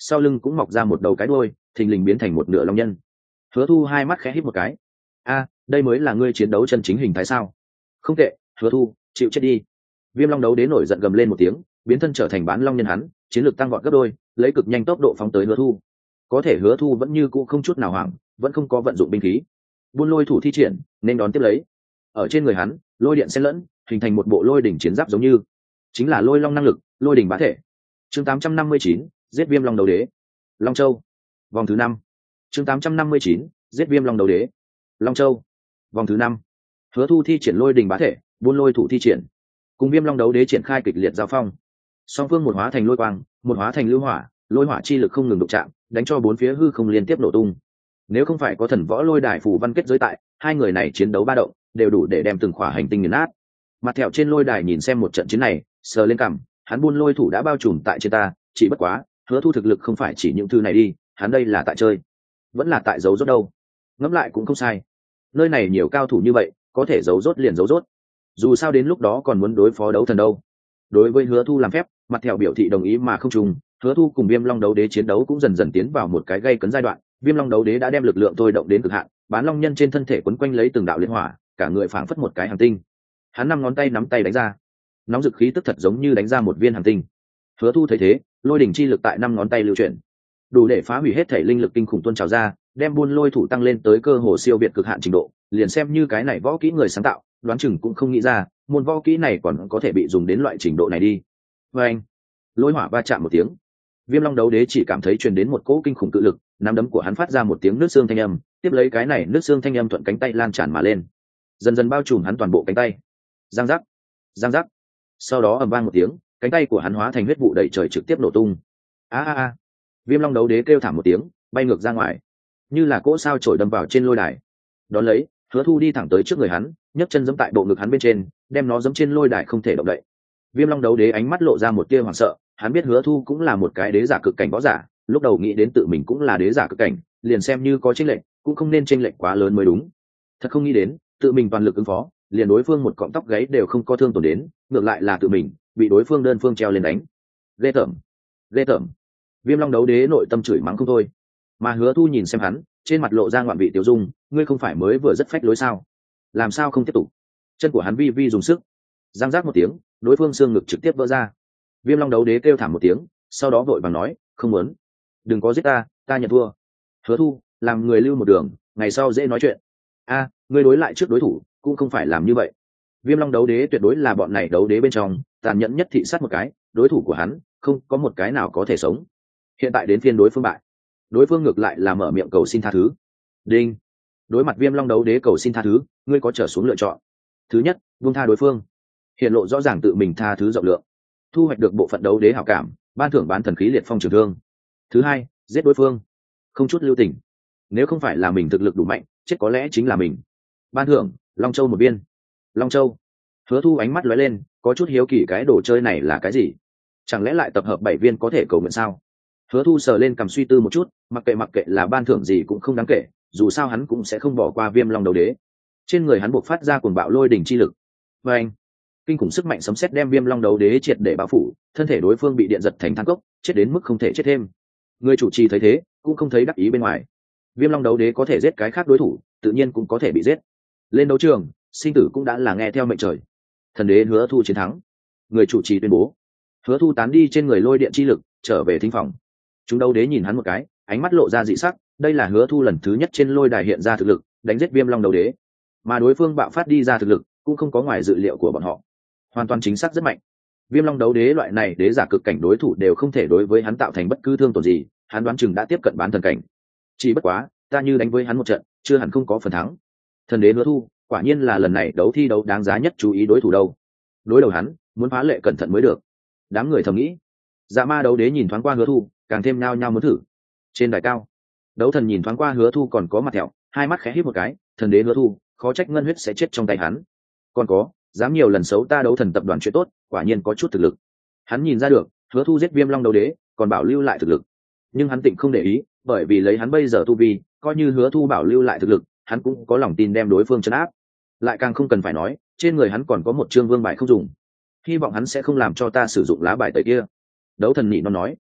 sau lưng cũng mọc ra một đầu cái đuôi, thình lình biến thành một nửa long nhân. Hứa Thu hai mắt khẽ híp một cái. A, đây mới là ngươi chiến đấu chân chính hình thái sao? Không tệ, Hứa Thu, chịu chết đi. Viêm Long Đấu Đế nổi giận gầm lên một tiếng, biến thân trở thành bán long nhân hắn, chiến lược tăng vọt gấp đôi, lấy cực nhanh tốc độ phóng tới Hứa Thu. Có thể Hứa Thu vẫn như cũ không chút nào hoảng, vẫn không có vận dụng binh khí. Buôn lôi thủ thi triển, nên đón tiếp lấy. Ở trên người hắn, lôi điện xen lẫn, hình thành một bộ lôi đỉnh chiến giáp giống như chính là lôi long năng lực, lôi đỉnh bá thể. Chương tám trăm năm mươi chín, giết Viêm Long Đấu Đế. Long Châu. Vòng thứ năm. Chương tám trăm năm mươi chín, giết Viêm Long Đấu Đế. Long Châu. Vòng thứ năm. Hứa Thu thi triển lôi đỉnh bá thể, buôn lôi thủ thi triển, cùng Viêm Long Đấu Đế triển khai kịch liệt giao phong. Song phương một hóa thành lôi quang, một hóa thành lưu hỏa, lôi hỏa chi lực không ngừng đụng chạm, đánh cho bốn phía hư không liên tiếp nổ tung. Nếu không phải có thần võ lôi đài phù văn kết giới tại, hai người này chiến đấu ba động, đều đủ để đem từng khỏa hành tinh nghiền nát. Mặt thẹo trên lôi đài nhìn xem một trận chiến này, sờ lên cằm, hắn buôn lôi thủ đã bao trùm tại trên ta, chỉ bất quá, Hứa Thu thực lực không phải chỉ những thứ này đi, hắn đây là tại chơi, vẫn là tại giấu rốt đâu. Ngẫm lại cũng không sai, nơi này nhiều cao thủ như vậy, có thể giấu rốt liền giấu rốt. Dù sao đến lúc đó còn muốn đối phó đấu thần đâu. Đối với Hứa Thu làm phép, mặt thẹo biểu thị đồng ý mà không trùng. Hứa Thu cùng Viêm Long Đấu Đế chiến đấu cũng dần dần tiến vào một cái gây cấn giai đoạn. Viêm Long Đấu Đế đã đem lực lượng thôi động đến cực hạn, bán long nhân trên thân thể quấn quanh lấy từng đạo liên hỏa, cả người phảng phất một cái hành tinh. Hắn năm ngón tay nắm tay đánh ra, nóng dực khí tức thật giống như đánh ra một viên hành tinh. Hứa Thu thấy thế, lôi đỉnh chi lực tại năm ngón tay lưu chuyển, đủ để phá hủy hết thể linh lực kinh khủng tuôn trào ra, đem buôn lôi thủ tăng lên tới cơ hồ siêu việt cực hạn trình độ. Liền xem như cái này võ kỹ người sáng tạo, đoán chừng cũng không nghĩ ra, môn võ kỹ này còn có thể bị dùng đến loại trình độ này đi. Và anh, lôi hỏa va chạm một tiếng, Viêm Long Đấu Đế chỉ cảm thấy truyền đến một cỗ kinh khủng cự lực, nắm đấm của hắn phát ra một tiếng nước xương thanh âm, tiếp lấy cái này nước xương thanh âm thuận cánh tay lan tràn mà lên, dần dần bao trùm hắn toàn bộ cánh tay. Giang giác, giang giác. Sau đó ầm vang một tiếng, cánh tay của hắn hóa thành huyết vụ đầy trời trực tiếp nổ tung. A a a. Viêm Long Đấu Đế kêu thảm một tiếng, bay ngược ra ngoài, như là cỗ sao chổi đâm vào trên lôi đài. Đón lấy, Hứa Thu đi thẳng tới trước người hắn, nhấc chân giẫm tại bộ ngực hắn bên trên, đem nó giẫm trên lôi đài không thể động đậy. Viêm Long Đấu Đế ánh mắt lộ ra một tia hoảng sợ, hắn biết Hứa Thu cũng là một cái đế giả cực cảnh võ giả, lúc đầu nghĩ đến tự mình cũng là đế giả cực cảnh, liền xem như có chênh lệch, cũng không nên chênh lệch quá lớn mới đúng. Thật không nghĩ đến, tự mình toàn lực ứng phó, liền đối phương một cọng tóc gáy đều không có thương tổn đến, ngược lại là tự mình bị đối phương đơn phương treo lên đánh. Ghê tởm, ghê tởm. Viêm Long Đấu Đế nội tâm chửi mắng không thôi, mà Hứa Thu nhìn xem hắn, trên mặt lộ ra ngoạn vị tiêu dung, ngươi không phải mới vừa rất phách lối sao? Làm sao không tiếp tục? Chân của hắn vi vi dùng sức, giang giác một tiếng, đối phương xương ngực trực tiếp vỡ ra. Viêm Long Đấu Đế kêu thảm một tiếng, sau đó vội vàng nói, không muốn, đừng có giết ta, ta nhận thua. Hứa Thu, làm người lưu một đường, ngày sau dễ nói chuyện. A, ngươi đối lại trước đối thủ, cũng không phải làm như vậy. Viêm Long Đấu Đế tuyệt đối là bọn này đấu đế bên trong tàn nhẫn nhất thị sát một cái, đối thủ của hắn không có một cái nào có thể sống. Hiện tại đến phiên đối phương bại, đối phương ngược lại là mở miệng cầu xin tha thứ. Đinh. Đối mặt Viêm Long Đấu Đế cầu xin tha thứ, ngươi có trở xuống lựa chọn. Thứ nhất, buông tha đối phương, hiện lộ rõ ràng tự mình tha thứ rộng lượng, thu hoạch được bộ phận đấu đế hảo cảm, ban thưởng bán thần khí liệt phong trường thương. Thứ hai, giết đối phương, không chút lưu tình, nếu không phải là mình thực lực đủ mạnh, chết có lẽ chính là mình. Ban thưởng Long Châu một viên. Long Châu. Hứa Thu ánh mắt lóe lên, có chút hiếu kỳ cái đồ chơi này là cái gì, chẳng lẽ lại tập hợp bảy viên có thể cầu nguyện sao? Hứa Thu sờ lên cầm suy tư một chút, mặc kệ mặc kệ là ban thưởng gì cũng không đáng kể, dù sao hắn cũng sẽ không bỏ qua Viêm Long Đấu Đế. Trên người hắn buộc phát ra cuồng bạo lôi đỉnh chi lực, và anh, kinh khủng sức mạnh sấm sét đem Viêm Long Đấu Đế triệt để bao phủ, thân thể đối phương bị điện giật thành than cốc, chết đến mức không thể chết thêm. Người chủ trì thấy thế, cũng không thấy đắc ý bên ngoài. Viêm Long Đấu Đế có thể giết cái khác đối thủ, tự nhiên cũng có thể bị giết. Lên đấu trường, sinh tử cũng đã là nghe theo mệnh trời. Thần đế Hứa Thu chiến thắng. Người chủ trì tuyên bố. Hứa Thu tán đi trên người lôi điện chi lực, trở về thính phòng. Chúng đấu đế nhìn hắn một cái, ánh mắt lộ ra dị sắc, đây là Hứa Thu lần thứ nhất trên lôi đài hiện ra thực lực, đánh giết Viêm Long Đấu Đế. Mà đối phương bạo phát đi ra thực lực, cũng không có ngoài dự liệu của bọn họ, hoàn toàn chính xác rất mạnh. Viêm Long Đấu Đế loại này đế giả cực cảnh đối thủ đều không thể đối với hắn tạo thành bất cứ thương tổn gì, hắn đoán chừng đã tiếp cận bán thần cảnh. Chỉ bất quá, ta như đánh với hắn một trận, chưa hẳn không có phần thắng. Thần đế Hứa Thu, quả nhiên là lần này đấu thi đấu đáng giá nhất chú ý đối thủ đâu. Đối đầu hắn, muốn phá lệ cẩn thận mới được. Đám người thầm nghĩ. Dạ Ma Đấu Đế nhìn thoáng qua Hứa Thu, càng thêm nao nhao muốn thử. Trên đài cao, Đấu Thần nhìn thoáng qua Hứa Thu còn có mặt thẹo, hai mắt khẽ híp một cái, thần đế Hứa Thu, khó trách ngân huyết sẽ chết trong tay hắn. Còn có, dám nhiều lần xấu ta Đấu Thần tập đoàn chuyện tốt, quả nhiên có chút thực lực. Hắn nhìn ra được, Hứa Thu giết Viêm Long Đấu Đế, còn bảo lưu lại thực lực. Nhưng hắn tịnh không để ý, bởi vì lấy hắn bây giờ tu vi, coi như Hứa Thu bảo lưu lại thực lực, hắn cũng có lòng tin đem đối phương trấn áp. Lại càng không cần phải nói, trên người hắn còn có một chương vương bài không dùng, hy vọng hắn sẽ không làm cho ta sử dụng lá bài tẩy kia. Đấu Thần nhị nó nói.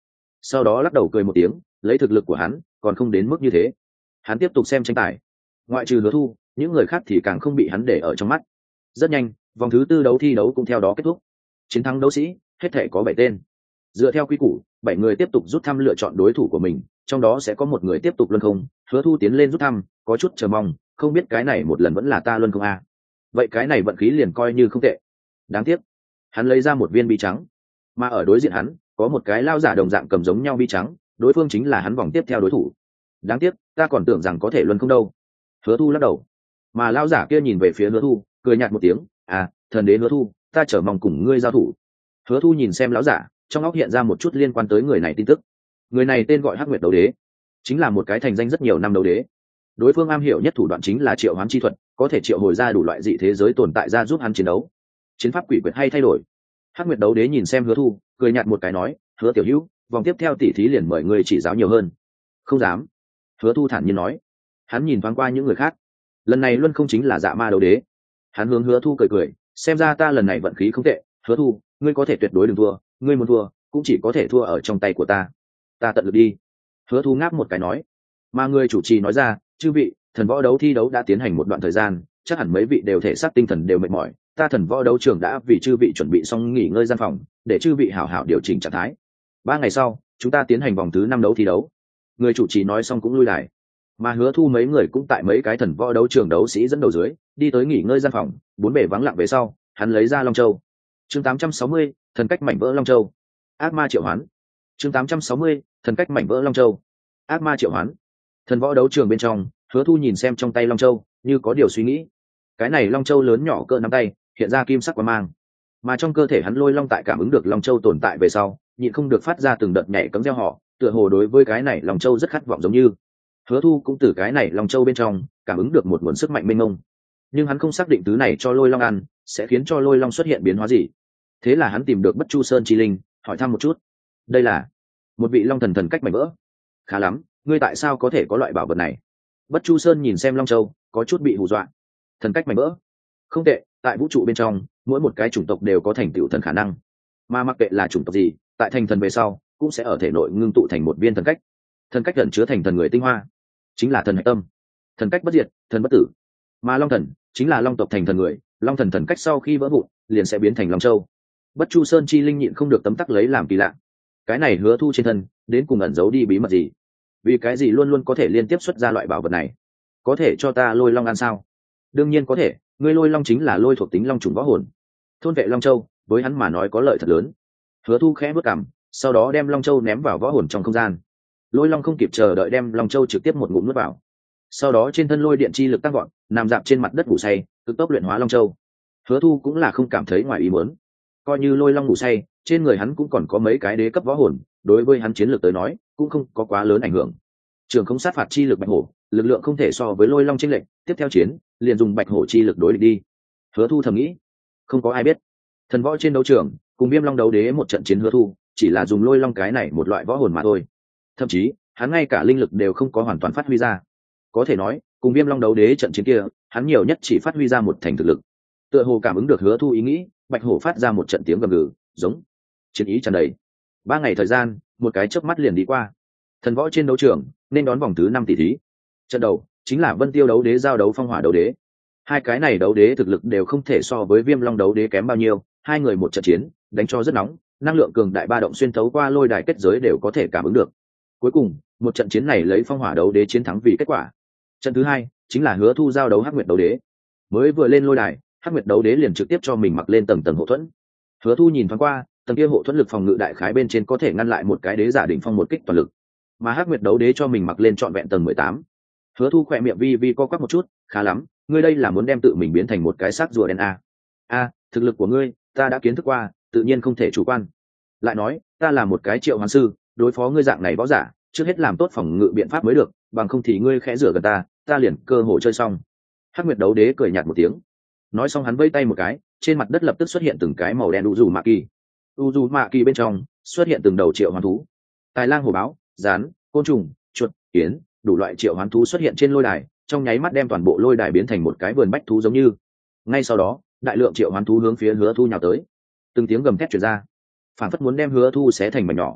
sau đó lắc đầu cười một tiếng, lấy thực lực của hắn còn không đến mức như thế. Hắn tiếp tục xem tranh tài, ngoại trừ Hứa Thu, những người khác thì càng không bị hắn để ở trong mắt. Rất nhanh, vòng thứ tư đấu thi đấu cũng theo đó kết thúc. Chiến thắng đấu sĩ hết thể có bảy tên. Dựa theo quy củ, bảy người tiếp tục rút thăm lựa chọn đối thủ của mình, trong đó sẽ có một người tiếp tục luân không. Hứa Thu tiến lên rút thăm, có chút chờ mong, không biết cái này một lần vẫn là ta luân không a. Vậy cái này vận khí liền coi như không tệ. Đáng tiếc, hắn lấy ra một viên bi trắng, mà ở đối diện hắn có một cái lao giả đồng dạng cầm giống nhau bi trắng, đối phương chính là hắn vòng tiếp theo đối thủ. Đáng tiếc, ta còn tưởng rằng có thể luân không đâu. Hứa Thu lắc đầu, mà lao giả kia nhìn về phía Hứa Thu, cười nhạt một tiếng, à, thần đế Hứa Thu, ta chờ mong cùng ngươi giao thủ. Hứa Thu nhìn xem lão giả, trong óc hiện ra một chút liên quan tới người này tin tức. Người này tên gọi Hắc Nguyệt Đấu Đế, chính là một cái thành danh rất nhiều năm đấu đế. Đối phương am hiểu nhất thủ đoạn chính là triệu hoán chi thuật, có thể triệu hồi ra đủ loại dị thế giới tồn tại ra giúp hắn chiến đấu. Chiến pháp quỷ quyệt hay thay đổi. Hắc Nguyệt Đấu Đế nhìn xem Hứa Thu, cười nhạt một cái nói, Hứa tiểu hữu, vòng tiếp theo tỷ thí liền mời ngươi chỉ giáo nhiều hơn. Không dám. Hứa Thu thản nhiên nói. Hắn nhìn thoáng qua những người khác, lần này luân không chính là Dạ Ma Đấu Đế. Hắn hướng Hứa Thu cười cười, xem ra ta lần này vận khí không tệ. Hứa Thu, ngươi có thể tuyệt đối đừng thua, ngươi muốn thua cũng chỉ có thể thua ở trong tay của ta. Ta tận lực đi. Hứa Thu ngáp một cái nói. Mà người chủ trì nói ra, chư vị, thần võ đấu thi đấu đã tiến hành một đoạn thời gian, chắc hẳn mấy vị đều thể xác tinh thần đều mệt mỏi, ta thần võ đấu trường đã vì chư vị chuẩn bị xong nghỉ ngơi gian phòng, để chư vị hảo hảo điều chỉnh trạng thái. Ba ngày sau, chúng ta tiến hành vòng thứ năm đấu thi đấu. Người chủ trì nói xong cũng lui lại, mà Hứa Thu mấy người cũng tại mấy cái thần võ đấu trường đấu sĩ dẫn đầu dưới đi tới nghỉ ngơi gian phòng. Bốn bề vắng lặng về sau, hắn lấy ra Long Châu. Chương tám trăm sáu mươi, thần cách mảnh vỡ Long Châu. Ác ma triệu hoán. Chương tám trăm sáu mươi, thần cách mảnh vỡ Long Châu. Ác ma triệu hoán. Thần võ đấu trường bên trong, Hứa Thu nhìn xem trong tay Long Châu, như có điều suy nghĩ. Cái này Long Châu lớn nhỏ cỡ nắm tay, hiện ra kim sắc quang mang, mà trong cơ thể hắn lôi long tại cảm ứng được Long Châu tồn tại về sau, nhịn không được phát ra từng đợt nhảy cấm reo họ, tựa hồ đối với cái này Long Châu rất khát vọng giống như. Hứa Thu cũng từ cái này Long Châu bên trong cảm ứng được một nguồn sức mạnh mênh mông, nhưng hắn không xác định thứ này cho lôi long ăn sẽ khiến cho lôi long xuất hiện biến hóa gì. Thế là hắn tìm được Bất Chu Sơn chi linh, hỏi thăm một chút. Đây là một vị long thần thần cách mảnh vỡ. Khá lắm, ngươi tại sao có thể có loại bảo vật này? Bất Chu Sơn nhìn xem Long Châu, có chút bị hù dọa. Thần cách mảnh vỡ? Không tệ, tại vũ trụ bên trong, mỗi một cái chủng tộc đều có thành tựu thần khả năng, mà mặc kệ là chủng tộc gì, tại thành thần về sau cũng sẽ ở thể nội ngưng tụ thành một viên thần cách. Thần cách ẩn chứa thành thần người tinh hoa, chính là thần hạch tâm. Thần cách bất diệt, thần bất tử. Mà long thần chính là long tộc thành thần người, long thần thần cách sau khi vỡ vụn liền sẽ biến thành Long Châu. Bất Chu Sơn chi linh nhịn không được tấm tắc lấy làm kỳ lạ. Cái này Hứa Thu trên thân đến cùng ẩn giấu đi bí mật gì? Vì cái gì luôn luôn có thể liên tiếp xuất ra loại bảo vật này? Có thể cho ta lôi long ăn sao? Đương nhiên có thể, ngươi lôi long chính là lôi thuộc tính long trùng võ hồn, thôn vệ Long Châu với hắn mà nói có lợi thật lớn. Hứa Thu khẽ bước cằm, sau đó đem Long Châu ném vào võ hồn trong không gian. Lôi long không kịp chờ đợi đem Long Châu trực tiếp một ngụm nuốt vào, sau đó trên thân lôi điện chi lực tăng gọn, nằm dạp trên mặt đất ngủ say, cực tốc luyện hóa Long Châu. Hứa Thu cũng là không cảm thấy ngoài ý muốn, coi như lôi long ngủ say, trên người hắn cũng còn có mấy cái đế cấp võ hồn, đối với hắn chiến lược tới nói cũng không có quá lớn ảnh hưởng. Trường không sát phạt chi lực bạch hổ, lực lượng không thể so với lôi long chênh lệch, tiếp theo chiến liền dùng bạch hổ chi lực đối địch đi. Hứa Thu thầm nghĩ, không có ai biết, thần võ trên đấu trường cùng Viêm Long đấu đế một trận chiến, Hứa Thu chỉ là dùng lôi long cái này một loại võ hồn mà thôi, thậm chí hắn ngay cả linh lực đều không có hoàn toàn phát huy ra. Có thể nói, cùng Viêm Long đấu đế trận chiến kia, hắn nhiều nhất chỉ phát huy ra một thành thực lực. Tựa hồ cảm ứng được Hứa Thu ý nghĩ, bạch hổ phát ra một trận tiếng gầm gừ, giống chiến ý tràn đầy. Ba ngày thời gian, một cái chớp mắt liền đi qua. Thần võ trên đấu trường nên đón vòng thứ năm tỷ thí. Trận đầu chính là Vân Tiêu đấu đế giao đấu Phong Hỏa đấu đế. Hai cái này đấu đế thực lực đều không thể so với Viêm Long đấu đế kém bao nhiêu, hai người một trận chiến đánh cho rất nóng, năng lượng cường đại ba động xuyên thấu qua lôi đài kết giới đều có thể cảm ứng được. Cuối cùng một trận chiến này lấy Phong Hỏa đấu đế chiến thắng vì kết quả. Trận thứ hai chính là Hứa Thu giao đấu Hắc Nguyệt đấu đế. Mới vừa lên lôi đài, Hắc Nguyệt đấu đế liền trực tiếp cho mình mặc lên tầng tầng hộ thuẫn. Hứa Thu nhìn thoáng qua, tầng kia hộ thuẫn lực phòng ngự đại khái bên trên có thể ngăn lại một cái đế giả đỉnh phong một kích toàn lực, mà Hắc Nguyệt đấu đế cho mình mặc lên trọn vẹn tầng mười tám. Hứa Thu khỏe miệng vi vi co quắp một chút, khá lắm, ngươi đây là muốn đem tự mình biến thành một cái xác rùa đen a. A, thực lực của ngươi ta đã kiến thức qua, tự nhiên không thể chủ quan. Lại nói, ta là một cái triệu hoán sư, đối phó ngươi dạng này võ giả, trước hết làm tốt phòng ngự biện pháp mới được, bằng không thì ngươi khẽ rửa gần ta, ta liền cơ hội chơi xong. Hắc Nguyệt đấu đế cười nhạt một tiếng, nói xong hắn vây tay một cái, trên mặt đất lập tức xuất hiện từng cái màu đen u dù mạ kỳ. U dù mạ kỳ bên trong xuất hiện từng đầu triệu hoán thú, tài lang hổ báo, rắn, côn trùng, chuột, kiến, đủ loại triệu hoán thú xuất hiện trên lôi đài, trong nháy mắt đem toàn bộ lôi đài biến thành một cái vườn bách thú giống như. Ngay sau đó, đại lượng triệu hoán thú hướng phía Hứa Thu nhào tới, từng tiếng gầm thét truyền ra, phản phất muốn đem Hứa Thu xé thành mảnh nhỏ.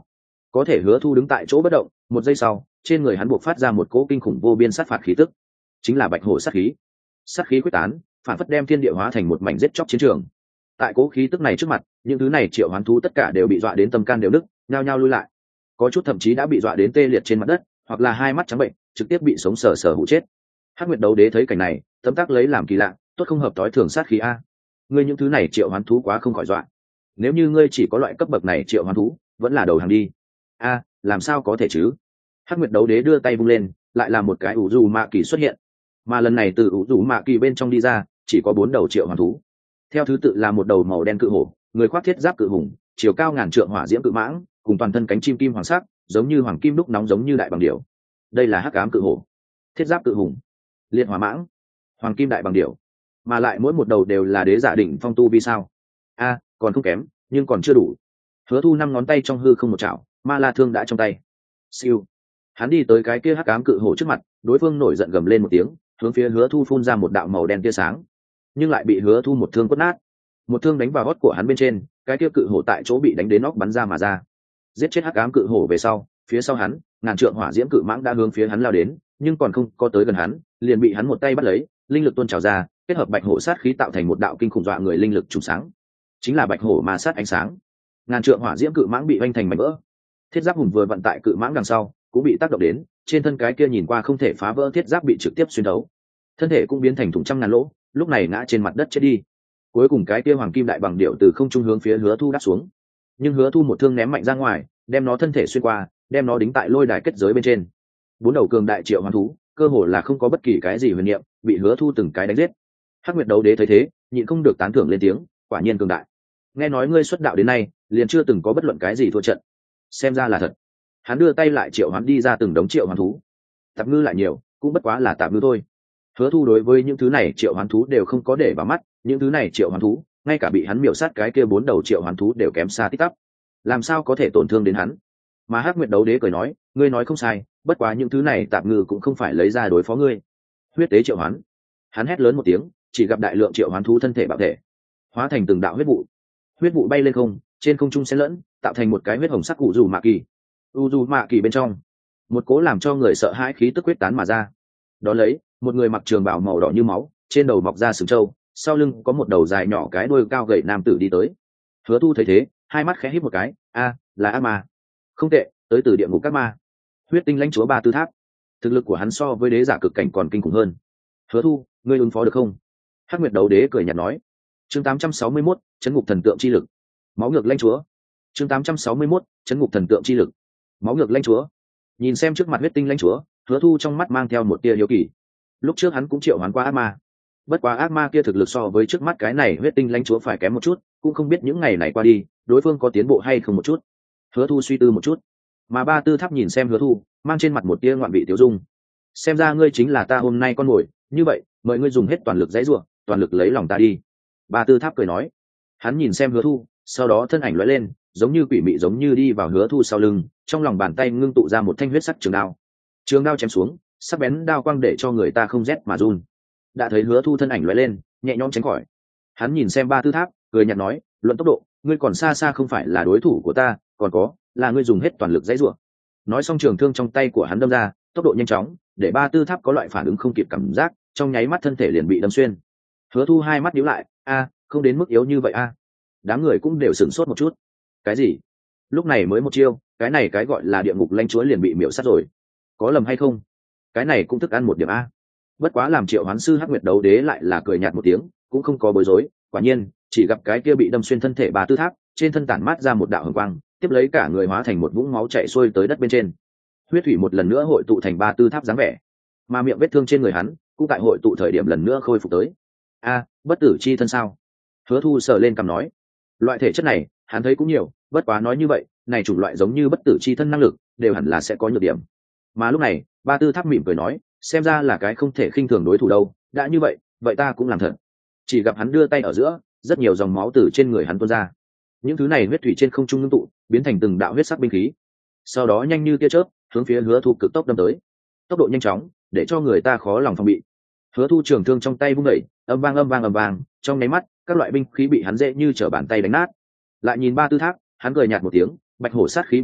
có thể Hứa Thu đứng tại chỗ bất động, một giây sau trên người hắn buộc phát ra một cỗ kinh khủng vô biên sát phạt khí tức, chính là bạch hổ sát khí. Sát khí quyết tán, phản phất đem thiên địa hóa thành một mảnh giết chóc chiến trường. Tại cỗ khí tức này trước mặt, những thứ này triệu hoán thú tất cả đều bị dọa đến tâm can đều nứt, nhao nhao lui lại. Có chút thậm chí đã bị dọa đến tê liệt trên mặt đất, hoặc là hai mắt trắng bệnh, trực tiếp bị sống sờ sờ hụ chết. Hắc Nguyệt Đấu Đế thấy cảnh này, tấm tắc lấy làm kỳ lạ, tốt không hợp tối thường sát khí a. Ngươi những thứ này triệu hoán thú quá không khỏi dọa. Nếu như ngươi chỉ có loại cấp bậc này triệu hoán thú, vẫn là đầu hàng đi. A, làm sao có thể chứ? Hắc Nguyệt Đấu Đế đưa tay vung lên, lại là một cái ủ dù mạ kỳ xuất hiện, mà lần này từ ủ dù mạ kỳ bên trong đi ra chỉ có bốn đầu triệu hoán thú, theo thứ tự là một đầu màu đen cự hổ, người khoác thiết giáp cự hùng, chiều cao ngàn trượng hỏa diễm cự mãng, cùng toàn thân cánh chim kim hoàng sắc, giống như hoàng kim đúc nóng, giống như đại bằng điểu. Đây là hắc ám cự hổ, thiết giáp cự hùng, liệt hỏa mãng, hoàng kim đại bằng điểu, mà lại mỗi một đầu đều là đế giả đỉnh phong tu vi sao? A, còn không kém, nhưng còn chưa đủ. Hứa Thu năm ngón tay trong hư không một chảo, ma la thương đã trong tay. Siêu, hắn đi tới cái kia hắc ám cự hổ trước mặt, đối phương nổi giận gầm lên một tiếng, hướng phía Hứa Thu phun ra một đạo màu đen tia sáng, nhưng lại bị Hứa Thu một thương quất nát. Một thương đánh vào gót của hắn bên trên, cái kia cự hổ tại chỗ bị đánh đến nóc bắn ra mà ra. Giết chết hắc ám cự hổ về sau, phía sau hắn ngàn trượng hỏa diễm cự mãng đã hướng phía hắn lao đến, nhưng còn không có tới gần hắn, liền bị hắn một tay bắt lấy, linh lực tuôn trào ra, kết hợp bạch hổ sát khí tạo thành một đạo kinh khủng dọa người linh lực trùng sáng, chính là bạch hổ ma sát ánh sáng. Ngàn trượng hỏa diễm cự mãng bị vanh thành mảnh vỡ. Thiết giáp hùng vừa vận tại cự mãng đằng sau cũng bị tác động đến, trên thân cái kia nhìn qua không thể phá vỡ thiết giáp bị trực tiếp xuyên thấu, thân thể cũng biến thành thủng trăm ngàn lỗ, lúc này ngã trên mặt đất chết đi. Cuối cùng cái kia hoàng kim đại bằng điệu từ không trung hướng phía Hứa Thu đáp xuống, nhưng Hứa Thu một thương ném mạnh ra ngoài, đem nó thân thể xuyên qua, đem nó đính tại lôi đài kết giới bên trên. Bốn đầu cường đại triệu hoán thú, cơ hồ là không có bất kỳ cái gì huyền niệm, bị Hứa Thu từng cái đánh giết. Hắc Nguyệt Đấu Đế thấy thế, nhịn không được tán thưởng lên tiếng, quả nhiên cường đại. Nghe nói ngươi xuất đạo đến nay, liền chưa từng có bất luận cái gì thua trận. Xem ra là thật. Hắn đưa tay lại triệu hoán đi ra từng đống triệu hoán thú. Tạp ngư lại nhiều, cũng bất quá là tạp ngư thôi. Hứa Thu đối với những thứ này triệu hoán thú đều không có để vào mắt, những thứ này triệu hoán thú, ngay cả bị hắn miểu sát cái kia bốn đầu triệu hoán thú đều kém xa tích tắp, làm sao có thể tổn thương đến hắn. Mà Hắc Nguyệt Đấu Đế cười nói, ngươi nói không sai, bất quá những thứ này tạp ngư cũng không phải lấy ra đối phó ngươi. Huyết tế triệu hoán. Hắn hét lớn một tiếng, chỉ gặp đại lượng triệu hoán thú thân thể bạo thể, hóa thành từng đạo huyết vụ. Huyết vụ bay lên không, trên không trung xen lẫn, tạo thành một cái huyết hồng sắc u dù mạ kỳ. U dù mạ kỳ bên trong, một cố làm cho người sợ hãi khí tức quyết tán mà ra. Đó lấy, một người mặc trường bào màu đỏ như máu, trên đầu mọc ra sừng trâu, sau lưng có một đầu dài nhỏ cái đuôi cao gầy nam tử đi tới. Hứa Thu thấy thế, hai mắt khẽ híp một cái, a, là ác ma. Không tệ, tới từ địa ngục các ma. Huyết tinh lãnh chúa Ba Tư Tháp. Thực lực của hắn so với đế giả cực cảnh còn kinh khủng hơn. Hứa Thu, ngươi ứng phó được không? Hắc Nguyệt Đấu Đế cười nhạt nói. Chương tám trăm sáu mươi mốt, chấn ngục thần tượng chi lực. Máu ngược lãnh chúa. Chương tám trăm sáu mươi mốt, chấn ngục thần tượng chi lực. Máu ngược lãnh chúa. Nhìn xem trước mặt huyết tinh lãnh chúa, Hứa Thu trong mắt mang theo một tia hiếu kỳ. Lúc trước hắn cũng triệu hoán qua ác ma, bất quá ác ma kia thực lực so với trước mắt cái này huyết tinh lãnh chúa phải kém một chút, cũng không biết những ngày này qua đi đối phương có tiến bộ hay không một chút. Hứa Thu suy tư một chút, mà Ba Tư Tháp nhìn xem Hứa Thu, mang trên mặt một tia ngoạn vị tiêu dung. Xem ra ngươi chính là ta hôm nay con mồi, như vậy mời ngươi dùng hết toàn lực dãy rủa, toàn lực lấy lòng ta đi. Ba Tư Tháp cười nói. Hắn nhìn xem Hứa Thu, sau đó thân ảnh lóe lên, giống như quỷ mị giống như đi vào Hứa Thu sau lưng, trong lòng bàn tay ngưng tụ ra một thanh huyết sắc trường đao. Trường đao chém xuống, sắc bén đao quang để cho người ta không rét mà run. Đã thấy Hứa Thu thân ảnh lóe lên, nhẹ nhõm tránh khỏi. Hắn nhìn xem Ba Tư Tháp, cười nhạt nói, luận tốc độ, ngươi còn xa xa không phải là đối thủ của ta, còn có, là ngươi dùng hết toàn lực dãy rủa. Nói xong trường thương trong tay của hắn đâm ra, tốc độ nhanh chóng, để Ba Tư Tháp có loại phản ứng không kịp cảm giác, trong nháy mắt thân thể liền bị đâm xuyên. Hứa Thu hai mắt nhíu lại, a, không đến mức yếu như vậy a. Đám người cũng đều sửng sốt một chút. Cái gì? Lúc này mới một chiêu, cái này cái gọi là địa ngục lãnh chúa liền bị miểu sát rồi. Có lầm hay không? Cái này cũng thức ăn một điểm a. Bất quá làm triệu hoán sư Hắc Nguyệt Đấu Đế lại là cười nhạt một tiếng, cũng không có bối rối. Quả nhiên, chỉ gặp cái kia bị đâm xuyên thân thể Ba Tư Tháp, trên thân tản mát ra một đạo hồng quang, tiếp lấy cả người hóa thành một vũng máu chảy xuôi tới đất bên trên. Huyết thủy một lần nữa hội tụ thành Ba Tư Tháp dáng vẻ, mà miệng vết thương trên người hắn cũng tại hội tụ thời điểm lần nữa khôi phục tới. A, bất tử chi thân sao? Hứa Thu sờ lên cằm nói, loại thể chất này hắn thấy cũng nhiều, bất quá nói như vậy, này chủng loại giống như bất tử chi thân năng lực đều hẳn là sẽ có nhược điểm. Mà lúc này, Ba Tư Tháp mỉm cười nói, xem ra là cái không thể khinh thường đối thủ đâu, đã như vậy, vậy ta cũng làm thật. Chỉ gặp hắn đưa tay ở giữa, rất nhiều dòng máu từ trên người hắn tuôn ra. Những thứ này huyết thủy trên không trung ngưng tụ, biến thành từng đạo huyết sắc binh khí. Sau đó nhanh như tia chớp, hướng phía Hứa Thu cực tốc đâm tới. Tốc độ nhanh chóng, để cho người ta khó lòng phòng bị. Hứa Thu trường thương trong tay vung đẩy, âm vang âm vang âm vang, trong nháy mắt, các loại binh khí bị hắn dễ như trở bàn tay đánh nát. Lại nhìn Ba Tư Tháp, hắn cười nhạt một tiếng, bạch hổ sát khí bộc phát,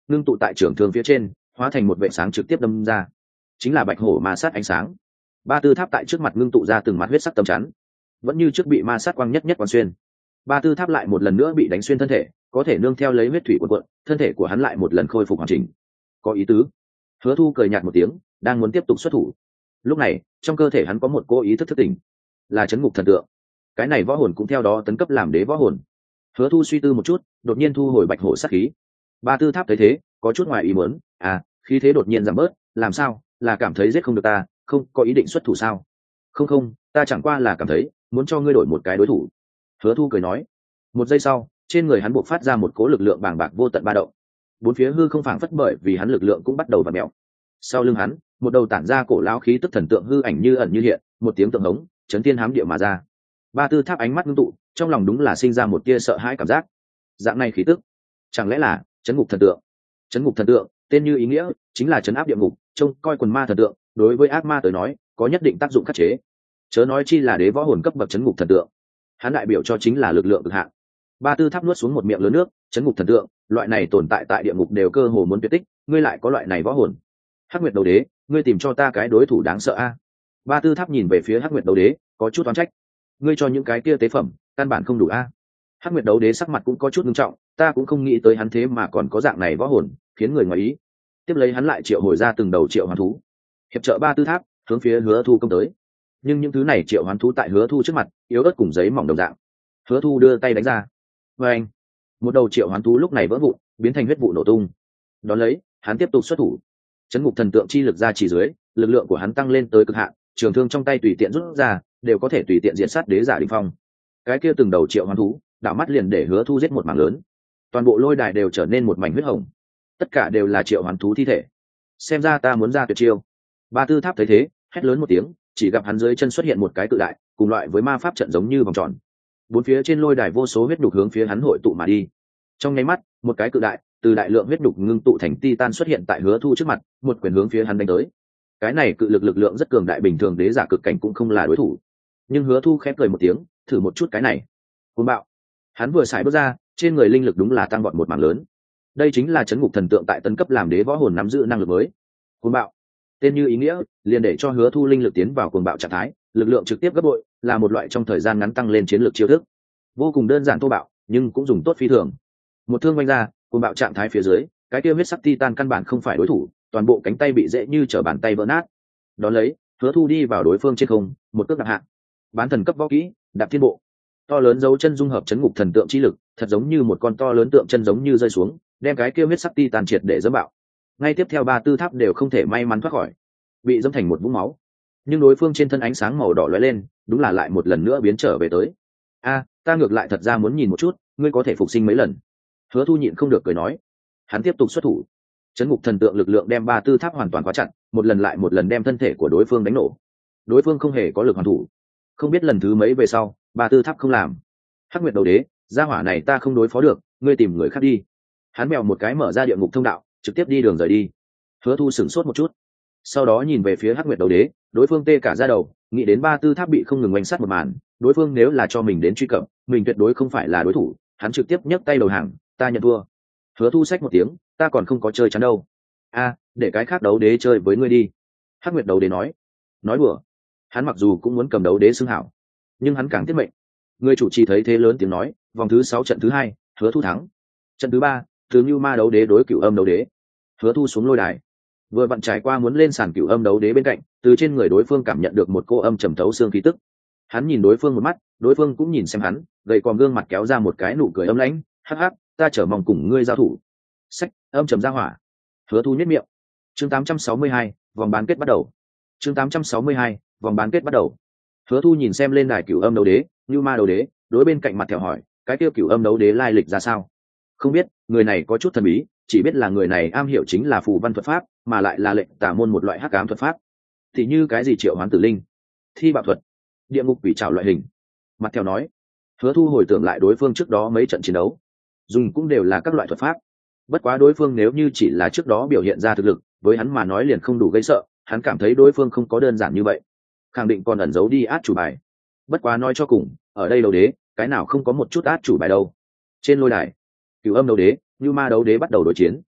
ngưng tụ tại trường thương phía trên, hóa thành một vệ sáng trực tiếp đâm ra, chính là bạch hổ ma sát ánh sáng. Ba tư tháp tại trước mặt ngưng tụ ra từng mặt huyết sắc tấm chắn, vẫn như trước bị ma sát quang nhất nhất quang xuyên. Ba tư tháp lại một lần nữa bị đánh xuyên thân thể, có thể nương theo lấy huyết thủy cuộn cuộn, thân thể của hắn lại một lần khôi phục hoàn chỉnh. Có ý tứ. Hứa Thu cười nhạt một tiếng, đang muốn tiếp tục xuất thủ. Lúc này, trong cơ thể hắn có một cố ý thức thức tỉnh, là chấn ngục thần tượng. Cái này võ hồn cũng theo đó tấn cấp làm đế võ hồn. Hứa Thu suy tư một chút, đột nhiên thu hồi bạch hổ sát khí. Ba tư tháp thấy thế, có chút ngoài ý muốn, à, khí thế đột nhiên giảm bớt, làm sao? Là cảm thấy giết không được ta, không có ý định xuất thủ sao? Không không, ta chẳng qua là cảm thấy muốn cho ngươi đổi một cái đối thủ. Hứa Thu cười nói. Một giây sau, trên người hắn bộc phát ra một cỗ lực lượng bàng bạc vô tận ba động. Bốn phía hư không phảng phất bởi vì hắn lực lượng cũng bắt đầu vặn mèo. Sau lưng hắn, một đầu tản ra cổ lão khí tức thần tượng hư ảnh như ẩn như hiện, một tiếng tượng hống, chấn thiên hám địa mà ra. Ba tư tháp ánh mắt ngưng tụ, trong lòng đúng là sinh ra một tia sợ hãi cảm giác. Dạng này khí tức, chẳng lẽ là chấn ngục thần tượng? Chấn ngục thần tượng, tên như ý nghĩa, chính là chấn áp địa ngục, trông coi quần ma thần tượng, đối với ác ma tới nói, có nhất định tác dụng khắc chế. Chớ nói chi là đế võ hồn cấp bậc chấn ngục thần tượng. Hắn đại biểu cho chính là lực lượng cực hạn. Ba tư tháp nuốt xuống một miệng lớn nước, chấn ngục thần tượng, loại này tồn tại tại địa ngục đều cơ hồ muốn tuyệt tích, ngươi lại có loại này võ hồn. Hắc Nguyệt Đấu Đế, ngươi tìm cho ta cái đối thủ đáng sợ a. Ba tư tháp nhìn về phía Hắc Nguyệt Đấu Đế, có chút oán trách. Ngươi cho những cái kia tế phẩm, căn bản không đủ a. Hắc Nguyệt Đấu Đế sắc mặt cũng có chút nghiêm trọng, ta cũng không nghĩ tới hắn thế mà còn có dạng này võ hồn, khiến người ngoài ý. Tiếp lấy hắn lại triệu hồi ra từng đầu triệu hoán thú, hiệp trợ ba tư tháp hướng phía Hứa Thu công tới. Nhưng những thứ này triệu hoán thú tại Hứa Thu trước mặt, yếu ớt cùng giấy mỏng đồng dạng. Hứa Thu đưa tay đánh ra, và anh, một đầu triệu hoán thú lúc này vỡ vụn, biến thành huyết vụ nổ tung. Đón lấy, hắn tiếp tục xuất thủ. Chấn ngục thần tượng chi lực ra chỉ dưới, lực lượng của hắn tăng lên tới cực hạn, trường thương trong tay tùy tiện rút ra, đều có thể tùy tiện diệt sát đế giả đỉnh phong. Cái kia từng đầu triệu hoán thú, đảo mắt liền để Hứa Thu giết một mảng lớn. Toàn bộ lôi đài đều trở nên một mảnh huyết hồng. Tất cả đều là triệu hoán thú thi thể. Xem ra ta muốn ra tuyệt chiêu. Ba tư tháp thấy thế, hét lớn một tiếng, chỉ gặp hắn dưới chân xuất hiện một cái cự đại, cùng loại với ma pháp trận giống như vòng tròn. Bốn phía trên lôi đài vô số huyết nhục hướng phía hắn hội tụ mà đi. Trong nháy mắt, một cái cự đại, từ đại lượng huyết nhục ngưng tụ thành titan xuất hiện tại Hứa Thu trước mặt, một quyền hướng phía hắn đánh tới. Cái này cự lực lực lượng rất cường đại, bình thường đế giả cực cảnh cũng không là đối thủ. Nhưng Hứa Thu khép cười một tiếng, thử một chút cái này. Cuồng bạo. Hắn vừa xài bước ra, trên người linh lực đúng là tăng vọt một mảng lớn. Đây chính là chấn ngục thần tượng tại tấn cấp làm đế võ hồn nắm giữ năng lực mới. Cuồng bạo. Tên như ý nghĩa, liền để cho Hứa Thu linh lực tiến vào cuồng bạo trạng thái, lực lượng trực tiếp gấp bội, là một loại trong thời gian ngắn tăng lên chiến lược chiêu thức. Vô cùng đơn giản thô bạo, nhưng cũng dùng tốt phi thường. Một thương vung ra, cuồng bạo trạng thái phía dưới, cái kia huyết sắc titan căn bản không phải đối thủ, toàn bộ cánh tay bị dễ như trở bàn tay vỡ nát. Đón lấy, Hứa Thu đi vào đối phương trên không, một cước đạp hạ. Bán thần cấp võ kỹ, đạp thiên bộ. To lớn dấu chân dung hợp chấn ngục thần tượng chi lực, thật giống như một con to lớn tượng chân giống như rơi xuống, đem cái kia huyết sắc titan triệt để dẫm bạo. Ngay tiếp theo ba tư tháp đều không thể may mắn thoát khỏi, bị dẫm thành một vũng máu. Nhưng đối phương trên thân ánh sáng màu đỏ lóe lên, đúng là lại một lần nữa biến trở về tới. A, ta ngược lại thật ra muốn nhìn một chút, ngươi có thể phục sinh mấy lần. Hứa Thu nhịn không được cười nói. Hắn tiếp tục xuất thủ. Chấn ngục thần tượng lực lượng đem ba tư tháp hoàn toàn khóa chặt, một lần lại một lần đem thân thể của đối phương đánh nổ. Đối phương không hề có lực hoàn thủ. Không biết lần thứ mấy về sau, ba tư tháp không làm. Hắc Nguyệt Đấu Đế, gia hỏa này ta không đối phó được, ngươi tìm người khác đi. Hắn mèo một cái mở ra địa ngục thông đạo, trực tiếp đi đường rời đi. Hứa Thu sửng sốt một chút, sau đó nhìn về phía Hắc Nguyệt Đấu Đế, đối phương tê cả da đầu, nghĩ đến ba tư tháp bị không ngừng oanh sát một màn, đối phương nếu là cho mình đến truy cập, mình tuyệt đối không phải là đối thủ. Hắn trực tiếp nhấc tay đầu hàng, ta nhận thua. Hứa Thu xách một tiếng, ta còn không có chơi chắn đâu. A, để cái khác đấu đế chơi với ngươi đi. Hắc Nguyệt Đấu Đế nói. Nói đùa. Hắn mặc dù cũng muốn cầm đấu đế xưng hảo, nhưng hắn càng tiết mệnh. Người chủ trì thấy thế lớn tiếng nói, vòng thứ sáu trận thứ hai, Hứa Thu thắng. Trận thứ ba, từ Nưu Ma đấu đế đối Cửu Âm đấu đế. Hứa Thu xuống lôi đài, vừa vặn trải qua muốn lên sàn Cửu Âm đấu đế bên cạnh, từ trên người đối phương cảm nhận được một cô âm trầm thấu xương khí tức. Hắn nhìn đối phương một mắt, đối phương cũng nhìn xem hắn, gầy còm gương mặt kéo ra một cái nụ cười âm lãnh, hắc hắc, ta chờ mong cùng ngươi giao thủ. Sách, âm trầm ra hỏa. Hứa Thu nhếch miệng. Chương tám trăm sáu mươi hai, vòng bán kết bắt đầu. Chương tám trăm sáu mươi hai, vòng bán kết bắt đầu. Hứa Thu nhìn xem lên đài Cửu Âm đấu đế, Nưu Ma đấu đế, đối bên cạnh mặt theo hỏi, cái kia Cửu Âm đấu đế lai lịch ra sao? Không biết, người này có chút thần bí, chỉ biết là người này am hiểu chính là phù văn thuật pháp, mà lại là lệnh tà môn một loại hắc ám thuật pháp. Thì như cái gì triệu hoán tử linh, thi bạo thuật, địa ngục quỷ trảo loại hình. Mặt theo nói. Hứa Thu hồi tưởng lại đối phương trước đó mấy trận chiến đấu, dùng cũng đều là các loại thuật pháp. Bất quá đối phương nếu như chỉ là trước đó biểu hiện ra thực lực, với hắn mà nói liền không đủ gây sợ, hắn cảm thấy đối phương không có đơn giản như vậy, khẳng định còn ẩn giấu đi át chủ bài. Bất quá nói cho cùng, ở đây đấu đế, cái nào không có một chút át chủ bài đâu. Trên lôi đài, Cửu Âm đấu đế, Nưu Ma đấu đế bắt đầu đối chiến.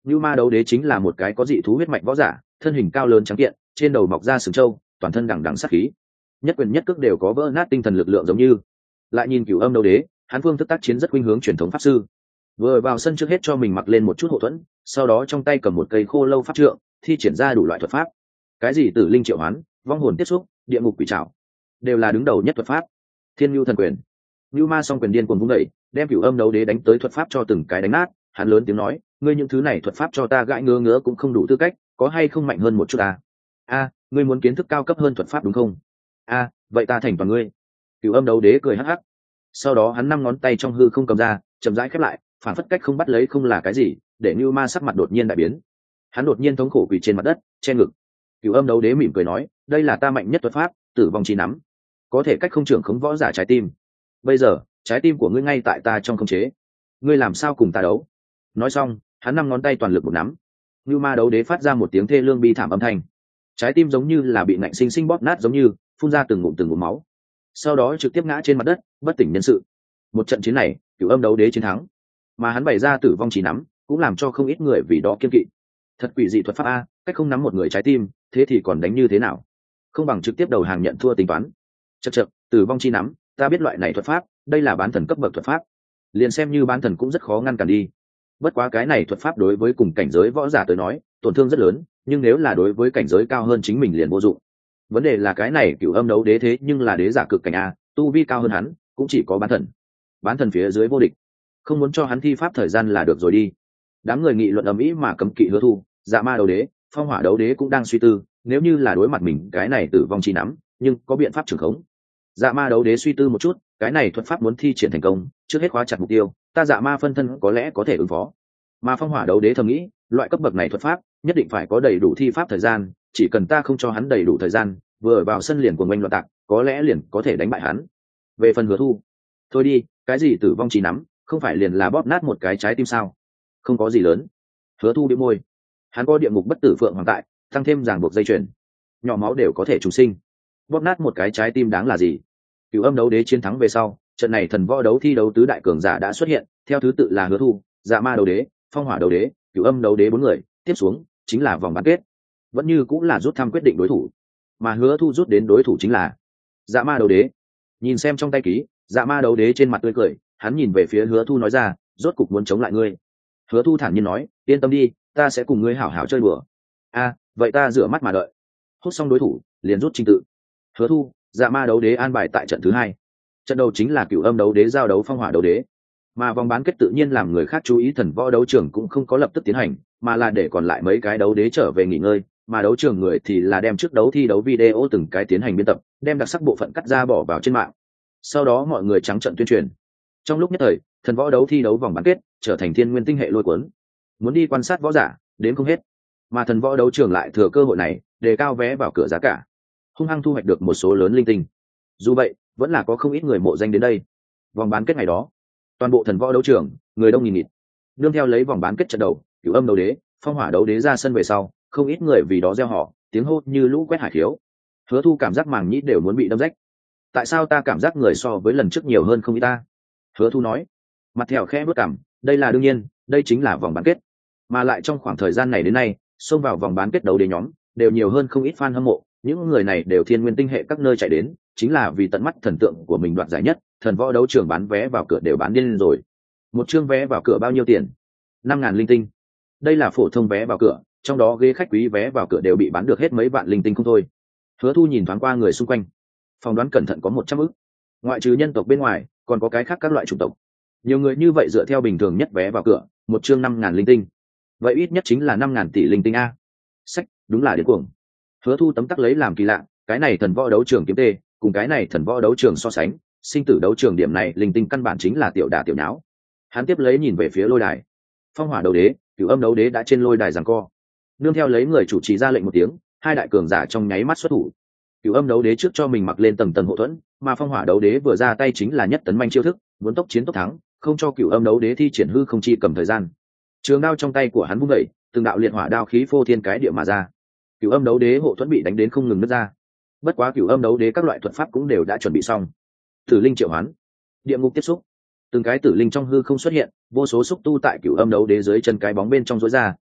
Như ma đấu đế chính là một cái có dị thú huyết mạch võ giả, thân hình cao lớn trắng kiện, trên đầu mọc ra sừng trâu, toàn thân đằng đằng sát khí, nhất quyền nhất cước đều có vỡ nát tinh thần lực lượng giống như. Lại nhìn Cửu Âm đấu đế, hắn phương thức tác chiến rất khuynh hướng truyền thống pháp sư. Vừa vào sân trước hết cho mình mặc lên một chút hộ thuẫn, sau đó trong tay cầm một cây khô lâu pháp trượng, thi triển ra đủ loại thuật pháp. Cái gì tử linh triệu hoán, vong hồn tiếp xúc, địa ngục quỷ trảo, đều là đứng đầu nhất thuật pháp. Thiên Nhu thần quyền, Nhu ma song quyền điên cuồng vung đẩy, đem Cửu Âm đấu đế đánh tới thuật pháp cho từng cái đánh nát. Hắn lớn tiếng nói, ngươi những thứ này thuật pháp cho ta gãi ngứa ngứa cũng không đủ tư cách, có hay không mạnh hơn một chút à? A, ngươi muốn kiến thức cao cấp hơn thuật pháp đúng không? A, vậy ta thành toàn ngươi. Cửu Âm đấu đế cười hắc hắc. Sau đó hắn năm ngón tay trong hư không cầm ra, chậm rãi khép lại, phản phất cách không bắt lấy không là cái gì, để Nhu ma sắc mặt đột nhiên đại biến. Hắn đột nhiên thống khổ quỳ trên mặt đất, che ngực. Cửu Âm đấu đế mỉm cười nói, đây là ta mạnh nhất thuật pháp, tử vong chi nắm, có thể cách không trưởng khống võ giả trái tim. Bây giờ trái tim của ngươi ngay tại ta trong khống chế, ngươi làm sao cùng ta đấu? Nói xong hắn năm ngón tay toàn lực một nắm, Nhu ma đấu đế phát ra một tiếng thê lương bi thảm âm thanh, trái tim giống như là bị nạnh sinh sinh bóp nát giống như, phun ra từng ngụm từng ngụm máu, sau đó trực tiếp ngã trên mặt đất bất tỉnh nhân sự. Một trận chiến này Cửu Âm đấu đế chiến thắng, mà hắn bày ra tử vong chỉ nắm cũng làm cho không ít người vì đó kiên kỵ. Thật quỷ dị thuật pháp a, cách không nắm một người trái tim, thế thì còn đánh như thế nào? Không bằng trực tiếp đầu hàng nhận thua tính toán. Chậc chậc, tử vong chi nắm, ta biết loại này thuật pháp, đây là bán thần cấp bậc thuật pháp, liền xem như bán thần cũng rất khó ngăn cản đi. Bất quá cái này thuật pháp đối với cùng cảnh giới võ giả tới nói tổn thương rất lớn, nhưng nếu là đối với cảnh giới cao hơn chính mình liền vô dụng. Vấn đề là cái này Cửu Âm đấu đế thế nhưng là đế giả cực cảnh a, tu vi cao hơn hắn cũng chỉ có bán thần, bán thần phía dưới vô địch, không muốn cho hắn thi pháp thời gian là được rồi đi. Đám người nghị luận ầm ĩ mà cấm kỵ Hứa Thu, Dạ ma đấu đế, Phong hỏa đấu đế cũng đang suy tư, nếu như là đối mặt mình cái này tử vong chi nắm, nhưng có biện pháp trường khống. Dạ ma đấu đế suy tư một chút, cái này thuật pháp muốn thi triển thành công, trước hết khóa chặt mục tiêu, ta dạ ma phân thân có lẽ có thể ứng phó. Mà Phong hỏa đấu đế thầm nghĩ, loại cấp bậc này thuật pháp nhất định phải có đầy đủ thi pháp thời gian, chỉ cần ta không cho hắn đầy đủ thời gian, vừa vào sân liền cuồng oanh loạn tạc, có lẽ liền có thể đánh bại hắn. Về phần Hứa Thu, thôi đi, cái gì tử vong chỉ nắm, không phải liền là bóp nát một cái trái tim sao? Không có gì lớn. Hứa Thu bĩu môi, hắn có địa ngục bất tử phượng hoàng tại, tăng thêm ràng buộc dây chuyền, nhỏ máu đều có thể trùng sinh, bóp nát một cái trái tim đáng là gì? Cửu Âm đấu đế chiến thắng về sau, trận này thần võ đấu thi đấu tứ đại cường giả đã xuất hiện, theo thứ tự là Hứa Thu, Dạ ma đấu đế, Phong hỏa đấu đế, Cửu Âm đấu đế bốn người, tiếp xuống chính là vòng bán kết. Vẫn như cũng là rút thăm quyết định đối thủ, mà Hứa Thu rút đến đối thủ chính là Dạ ma đấu đế. Nhìn xem trong tay ký, Dạ ma đấu đế trên mặt tươi cười, hắn nhìn về phía Hứa Thu nói ra, rốt cục muốn chống lại ngươi. Hứa Thu thản nhiên nói, yên tâm đi, ta sẽ cùng ngươi hảo hảo chơi đùa. A, vậy ta rửa mắt mà đợi. Hút xong đối thủ, liền rút trình tự. Hứa Thu, Dạ ma đấu đế an bài tại trận thứ hai. Trận đầu chính là Cửu Âm đấu đế giao đấu Phong hỏa đấu đế. Mà vòng bán kết tự nhiên làm người khác chú ý, thần võ đấu trường cũng không có lập tức tiến hành, mà là để còn lại mấy cái đấu đế trở về nghỉ ngơi, mà đấu trường người thì là đem trước đấu thi đấu video từng cái tiến hành biên tập, đem đặc sắc bộ phận cắt ra bỏ vào trên mạng. Sau đó mọi người trắng trận tuyên truyền. Trong lúc nhất thời, thần võ đấu thi đấu vòng bán kết trở thành thiên nguyên tinh hệ lôi cuốn. Muốn đi quan sát võ giả, đến không hết. Mà thần võ đấu trường lại thừa cơ hội này, đề cao vé vào cửa giá cả, hung hăng thu hoạch được một số lớn linh tinh. Dù vậy, vẫn là có không ít người mộ danh đến đây. Vòng bán kết ngày đó, toàn bộ thần võ đấu trường người đông nghìn nghịt. Nương theo lấy vòng bán kết trận đầu, Cửu Âm đấu đế, Phong hỏa đấu đế ra sân về sau, không ít người vì đó reo hò, tiếng hô như lũ quét hải khiếu. Hứa Thu cảm giác màng nhĩ đều muốn bị đâm rách. Tại sao ta cảm giác người so với lần trước nhiều hơn không ít ta? Hứa Thu nói, mặt thẹo khẽ bước cằm, đây là đương nhiên, đây chính là vòng bán kết. Mà lại trong khoảng thời gian này đến nay, xông vào vòng bán kết đấu đế nhóm đều nhiều hơn không ít fan hâm mộ, những người này đều thiên nguyên tinh hệ các nơi chạy đến, chính là vì tận mắt thần tượng của mình đoạt giải nhất. Thần võ đấu trường bán vé vào cửa đều bán điên rồi. Một chương vé vào cửa bao nhiêu tiền? Năm ngàn linh tinh. Đây là phổ thông vé vào cửa, trong đó ghế khách quý vé vào cửa đều bị bán được hết mấy vạn linh tinh không thôi. Hứa Thu nhìn thoáng qua người xung quanh, phỏng đoán cẩn thận có một trăm ức. Ngoại trừ nhân tộc bên ngoài, còn có cái khác các loại chủng tộc. Nhiều người như vậy dựa theo bình thường nhất vé vào cửa, một chương năm ngàn linh tinh. Vậy ít nhất chính là năm ngàn tỷ linh tinh a. Sách, đúng là điên cuồng. Hứa Thu tấm tắc lấy làm kỳ lạ, cái này thần võ đấu trường kiếm tê, cùng cái này thần võ đấu trường so sánh, sinh tử đấu trường điểm này linh tinh căn bản chính là tiểu đả tiểu nháo. Hắn tiếp lấy nhìn về phía lôi đài. Phong hỏa đấu đế, Cửu Âm đấu đế đã trên lôi đài giằng co. Nương theo lấy người chủ trì ra lệnh một tiếng, hai đại cường giả trong nháy mắt xuất thủ. Cửu Âm đấu đế trước cho mình mặc lên tầng tầng hộ thuẫn, mà Phong hỏa đấu đế vừa ra tay chính là nhất tấn manh chiêu thức, muốn tốc chiến tốc thắng, không cho Cửu Âm đấu đế thi triển hư không chi cầm thời gian. Trường đao trong tay của hắn vung dậy, từng đạo liệt hỏa đao khí phô thiên cái địa mà ra. Cửu Âm đấu đế hộ thuẫn bị đánh đến không ngừng nứt ra. Bất quá Cửu Âm đấu đế các loại thuật pháp cũng đều đã chuẩn bị xong. Tử linh triệu hoán, địa ngục tiếp xúc, từng cái tử linh trong hư không xuất hiện, vô số xúc tu tại Cửu Âm đấu đế dưới chân cái bóng bên trong rối ra,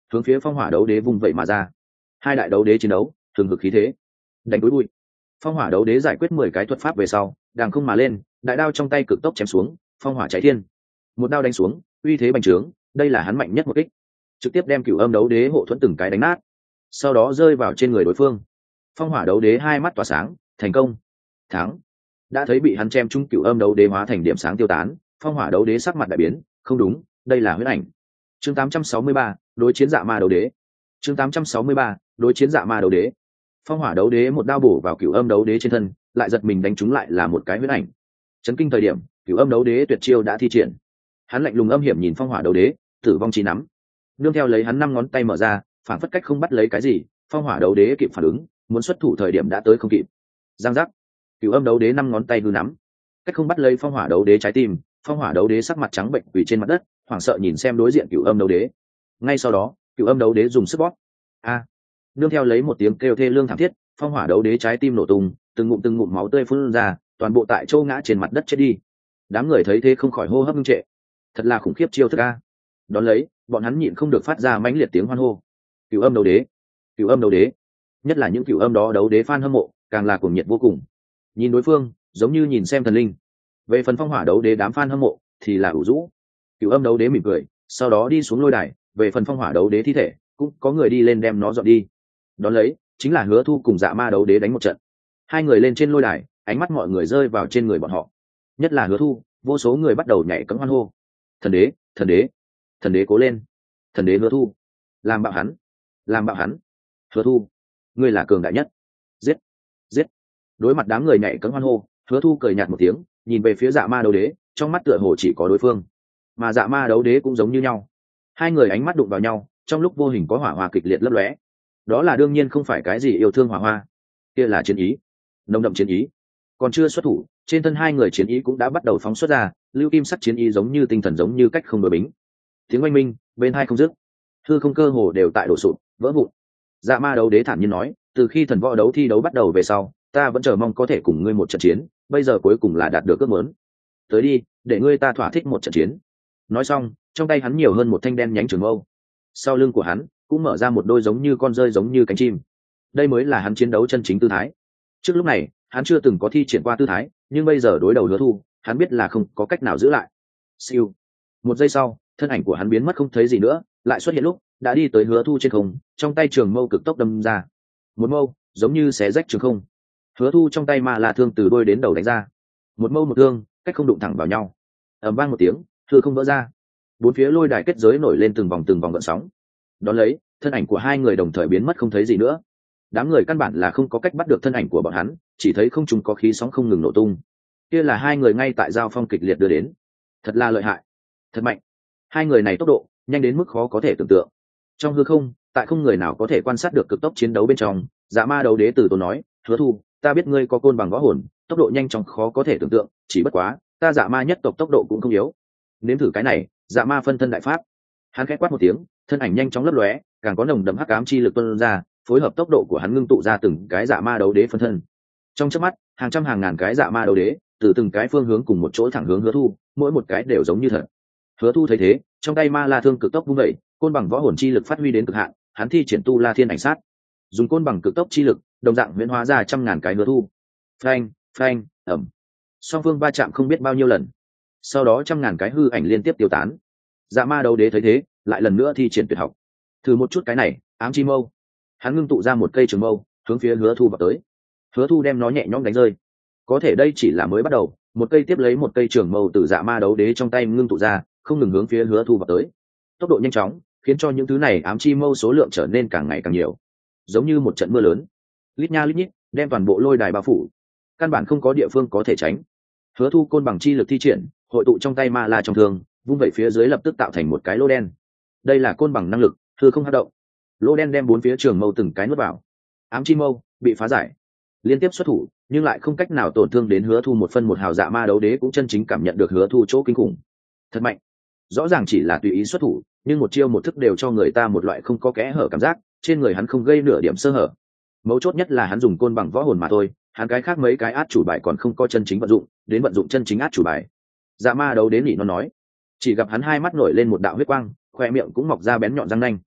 hướng phía phong hỏa đấu đế vung vậy mà ra. Hai đại đấu đế chiến đấu thường hực khí thế, đánh đối bụi. Phong hỏa đấu đế giải quyết mười cái thuật pháp về sau, đàng không mà lên, đại đao trong tay cực tốc chém xuống, phong hỏa cháy thiên. Một đao đánh xuống, uy thế bành trướng, đây là hắn mạnh nhất một kích, trực tiếp đem Cửu Âm đấu đế hộ thuẫn từng cái đánh nát, sau đó rơi vào trên người đối phương. Phong hỏa đấu đế hai mắt tỏa sáng, thành công, thắng. Đã thấy bị hắn chém trúng Cửu Âm đấu đế hóa thành điểm sáng tiêu tán, phong hỏa đấu đế sắc mặt đại biến, không đúng, đây là huyết ảnh. Chương tám trăm sáu mươi ba, đối chiến dạ ma đấu đế. Chương tám trăm sáu mươi ba, đối chiến dạ ma đấu đế. Phong hỏa đấu đế một đao bổ vào Cửu Âm đấu đế trên thân, lại giật mình đánh trúng lại là một cái huyết ảnh. Chấn kinh thời điểm, Cửu Âm đấu đế tuyệt chiêu đã thi triển. Hắn lạnh lùng âm hiểm nhìn phong hỏa đấu đế, tử vong chí nắm. Nương theo lấy hắn năm ngón tay mở ra, phản phất cách không bắt lấy cái gì, phong hỏa đấu đế kịp phản ứng, muốn xuất thủ thời điểm đã tới không kịp. Giang giác. Cửu Âm đấu đế năm ngón tay hư nắm, cách không bắt lấy phong hỏa đấu đế trái tim. Phong hỏa đấu đế sắc mặt trắng bệnh quỳ trên mặt đất, hoảng sợ nhìn xem đối diện Cửu Âm đấu đế. Ngay sau đó, Cửu Âm đấu đế dùng sức bóp. A! Nương theo lấy một tiếng kêu thê lương thảm thiết, phong hỏa đấu đế trái tim nổ tung, từng ngụm từng ngụm máu tươi phun ra, toàn bộ tại châu ngã trên mặt đất chết đi. Đám người thấy thế không khỏi hô hấp ngưng trệ. Thật là khủng khiếp chiêu thức a. Đón lấy, bọn hắn nhịn không được phát ra mãnh liệt tiếng hoan hô. Cửu Âm đấu đế, Cửu Âm đấu đế. Nhất là những Cửu Âm đó đấu đế fan hâm mộ, càng là cuồng nhiệt vô cùng. Nhìn đối phương, giống như nhìn xem thần linh. Về phần phong hỏa đấu đế đám fan hâm mộ thì là ủ rũ. Cửu Âm đấu đế mỉm cười, sau đó đi xuống lôi đài. Về phần phong hỏa đấu đế thi thể, cũng có người đi lên đem nó dọn đi. Đón lấy, chính là Hứa Thu cùng Dạ Ma đấu đế đánh một trận. Hai người lên trên lôi đài, ánh mắt mọi người rơi vào trên người bọn họ. Nhất là Hứa Thu, vô số người bắt đầu nhảy cẫng hoan hô. Thần đế, thần đế, thần đế cố lên, thần đế Hứa Thu, làm bạo hắn, làm bạo hắn. Hứa Thu, ngươi là cường đại nhất, giết, giết. Đối mặt đám người nhảy cẫng hoan hô, Hứa Thu cười nhạt một tiếng, nhìn về phía Dạ Ma đấu đế, trong mắt tựa hồ chỉ có đối phương, mà Dạ Ma đấu đế cũng giống như nhau. Hai người ánh mắt đụng vào nhau, trong lúc vô hình có hỏa hoa kịch liệt lấp lóe. Đó là đương nhiên không phải cái gì yêu thương hỏa hoa, kia là chiến ý, nồng đậm chiến ý. Còn chưa xuất thủ, trên thân hai người chiến ý cũng đã bắt đầu phóng xuất ra, lưu kim sắc chiến ý giống như tinh thần, giống như cách không đối bính. Tiếng oanh minh bên hai không dứt, hư không cơ hồ đều tại đổ sụp vỡ vụn. Dạ Ma đấu đế thản nhiên nói, từ khi thần võ đấu thi đấu bắt đầu về sau, ta vẫn chờ mong có thể cùng ngươi một trận chiến, bây giờ cuối cùng là đạt được ước muốn. Tới đi, để ngươi ta thỏa thích một trận chiến. Nói xong, trong tay hắn nhiều hơn một thanh đen nhánh trường mâu, sau lưng của hắn cũng mở ra một đôi giống như con rơi giống như cánh chim. Đây mới là hắn chiến đấu chân chính tư thái. Trước lúc này, hắn chưa từng có thi triển qua tư thái, nhưng bây giờ đối đầu Hứa Thu, hắn biết là không có cách nào giữ lại. Siêu. Một giây sau, thân ảnh của hắn biến mất không thấy gì nữa, lại xuất hiện lúc đã đi tới Hứa Thu trên không, trong tay trường mâu cực tốc đâm ra. Một mâu giống như xé rách trường không. Hứa Thu trong tay Ma La thương từ đôi đến đầu đánh ra. Một mâu một thương, cách không đụng thẳng vào nhau. Ầm vang một tiếng, hư không vỡ ra. Bốn phía lôi đài kết giới nổi lên từng vòng từng vòng gợn sóng. Đón lấy, thân ảnh của hai người đồng thời biến mất không thấy gì nữa. Đám người căn bản là không có cách bắt được thân ảnh của bọn hắn, chỉ thấy không trung có khí sóng không ngừng nổ tung. Kia là hai người ngay tại giao phong kịch liệt đưa đến. Thật là lợi hại, thật mạnh. Hai người này tốc độ nhanh đến mức khó có thể tưởng tượng. Trong hư không, tại không người nào có thể quan sát được cực tốc chiến đấu bên trong, Dạ Ma đấu đế từ tốn nói, Hứa Thu, ta biết ngươi có côn bằng võ hồn, tốc độ nhanh chóng khó có thể tưởng tượng, chỉ bất quá, ta Dạ Ma nhất tộc tốc độ cũng không yếu. Nếm thử cái này, Dạ Ma phân thân đại pháp. Hắn khẽ quát một tiếng, thân ảnh nhanh chóng lấp lóe, càng có nồng đậm hắc ám chi lực tuôn ra, phối hợp tốc độ của hắn ngưng tụ ra từng cái Dạ Ma đấu đế phân thân. Trong chớp mắt, hàng trăm hàng ngàn cái Dạ Ma đấu đế từ từng cái phương hướng cùng một chỗ thẳng hướng Hứa Thu, mỗi một cái đều giống như thật. Hứa Thu thấy thế, trong tay Ma La thương cực tốc vung dậy, côn bằng võ hồn chi lực phát huy đến cực hạn, hắn thi triển tu La Thiên Ảnh Sát, dùng côn bằng cực tốc chi lực, đồng dạng huyễn hóa ra trăm ngàn cái Hứa Thu. Phanh, phanh, ầm. Song phương va chạm không biết bao nhiêu lần. Sau đó trăm ngàn cái hư ảnh liên tiếp tiêu tán. Dạ Ma đấu đế thấy thế, lại lần nữa thi triển tuyệt học. Thử một chút cái này, ám chi mâu. Hắn ngưng tụ ra một cây trường mâu, hướng phía Hứa Thu vào tới. Hứa Thu đem nó nhẹ nhõm đánh rơi. Có thể đây chỉ là mới bắt đầu, một cây tiếp lấy một cây trường mâu từ Dạ Ma đấu đế trong tay ngưng tụ ra, không ngừng hướng phía Hứa Thu vào tới. Tốc độ nhanh chóng, khiến cho những thứ này ám chi mâu số lượng trở nên càng ngày càng nhiều, giống như một trận mưa lớn, lít nha lít nhít, đem toàn bộ lôi đài bao phủ, căn bản không có địa phương có thể tránh. Hứa Thu côn bằng chi lực thi triển, hội tụ trong tay Ma La trong thương, vung về phía dưới lập tức tạo thành một cái lỗ đen. Đây là côn bằng năng lực, hư không hoạt động. Lỗ đen đem bốn phía trường mâu từng cái nuốt vào. Ám chi mâu bị phá giải, liên tiếp xuất thủ, nhưng lại không cách nào tổn thương đến Hứa Thu một phân một hào. Dạ Ma đấu đế cũng chân chính cảm nhận được Hứa Thu chỗ kinh khủng. Thật mạnh. Rõ ràng chỉ là tùy ý xuất thủ, nhưng một chiêu một thức đều cho người ta một loại không có kẽ hở cảm giác, trên người hắn không gây nửa điểm sơ hở. Mấu chốt nhất là hắn dùng côn bằng võ hồn mà thôi, hắn cái khác mấy cái át chủ bài còn không có chân chính vận dụng, đến vận dụng chân chính át chủ bài. Dạ Ma đấu đến nỉ nó nói, chỉ gặp hắn hai mắt nổi lên một đạo huyết quang, khoe miệng cũng mọc ra bén nhọn răng nanh.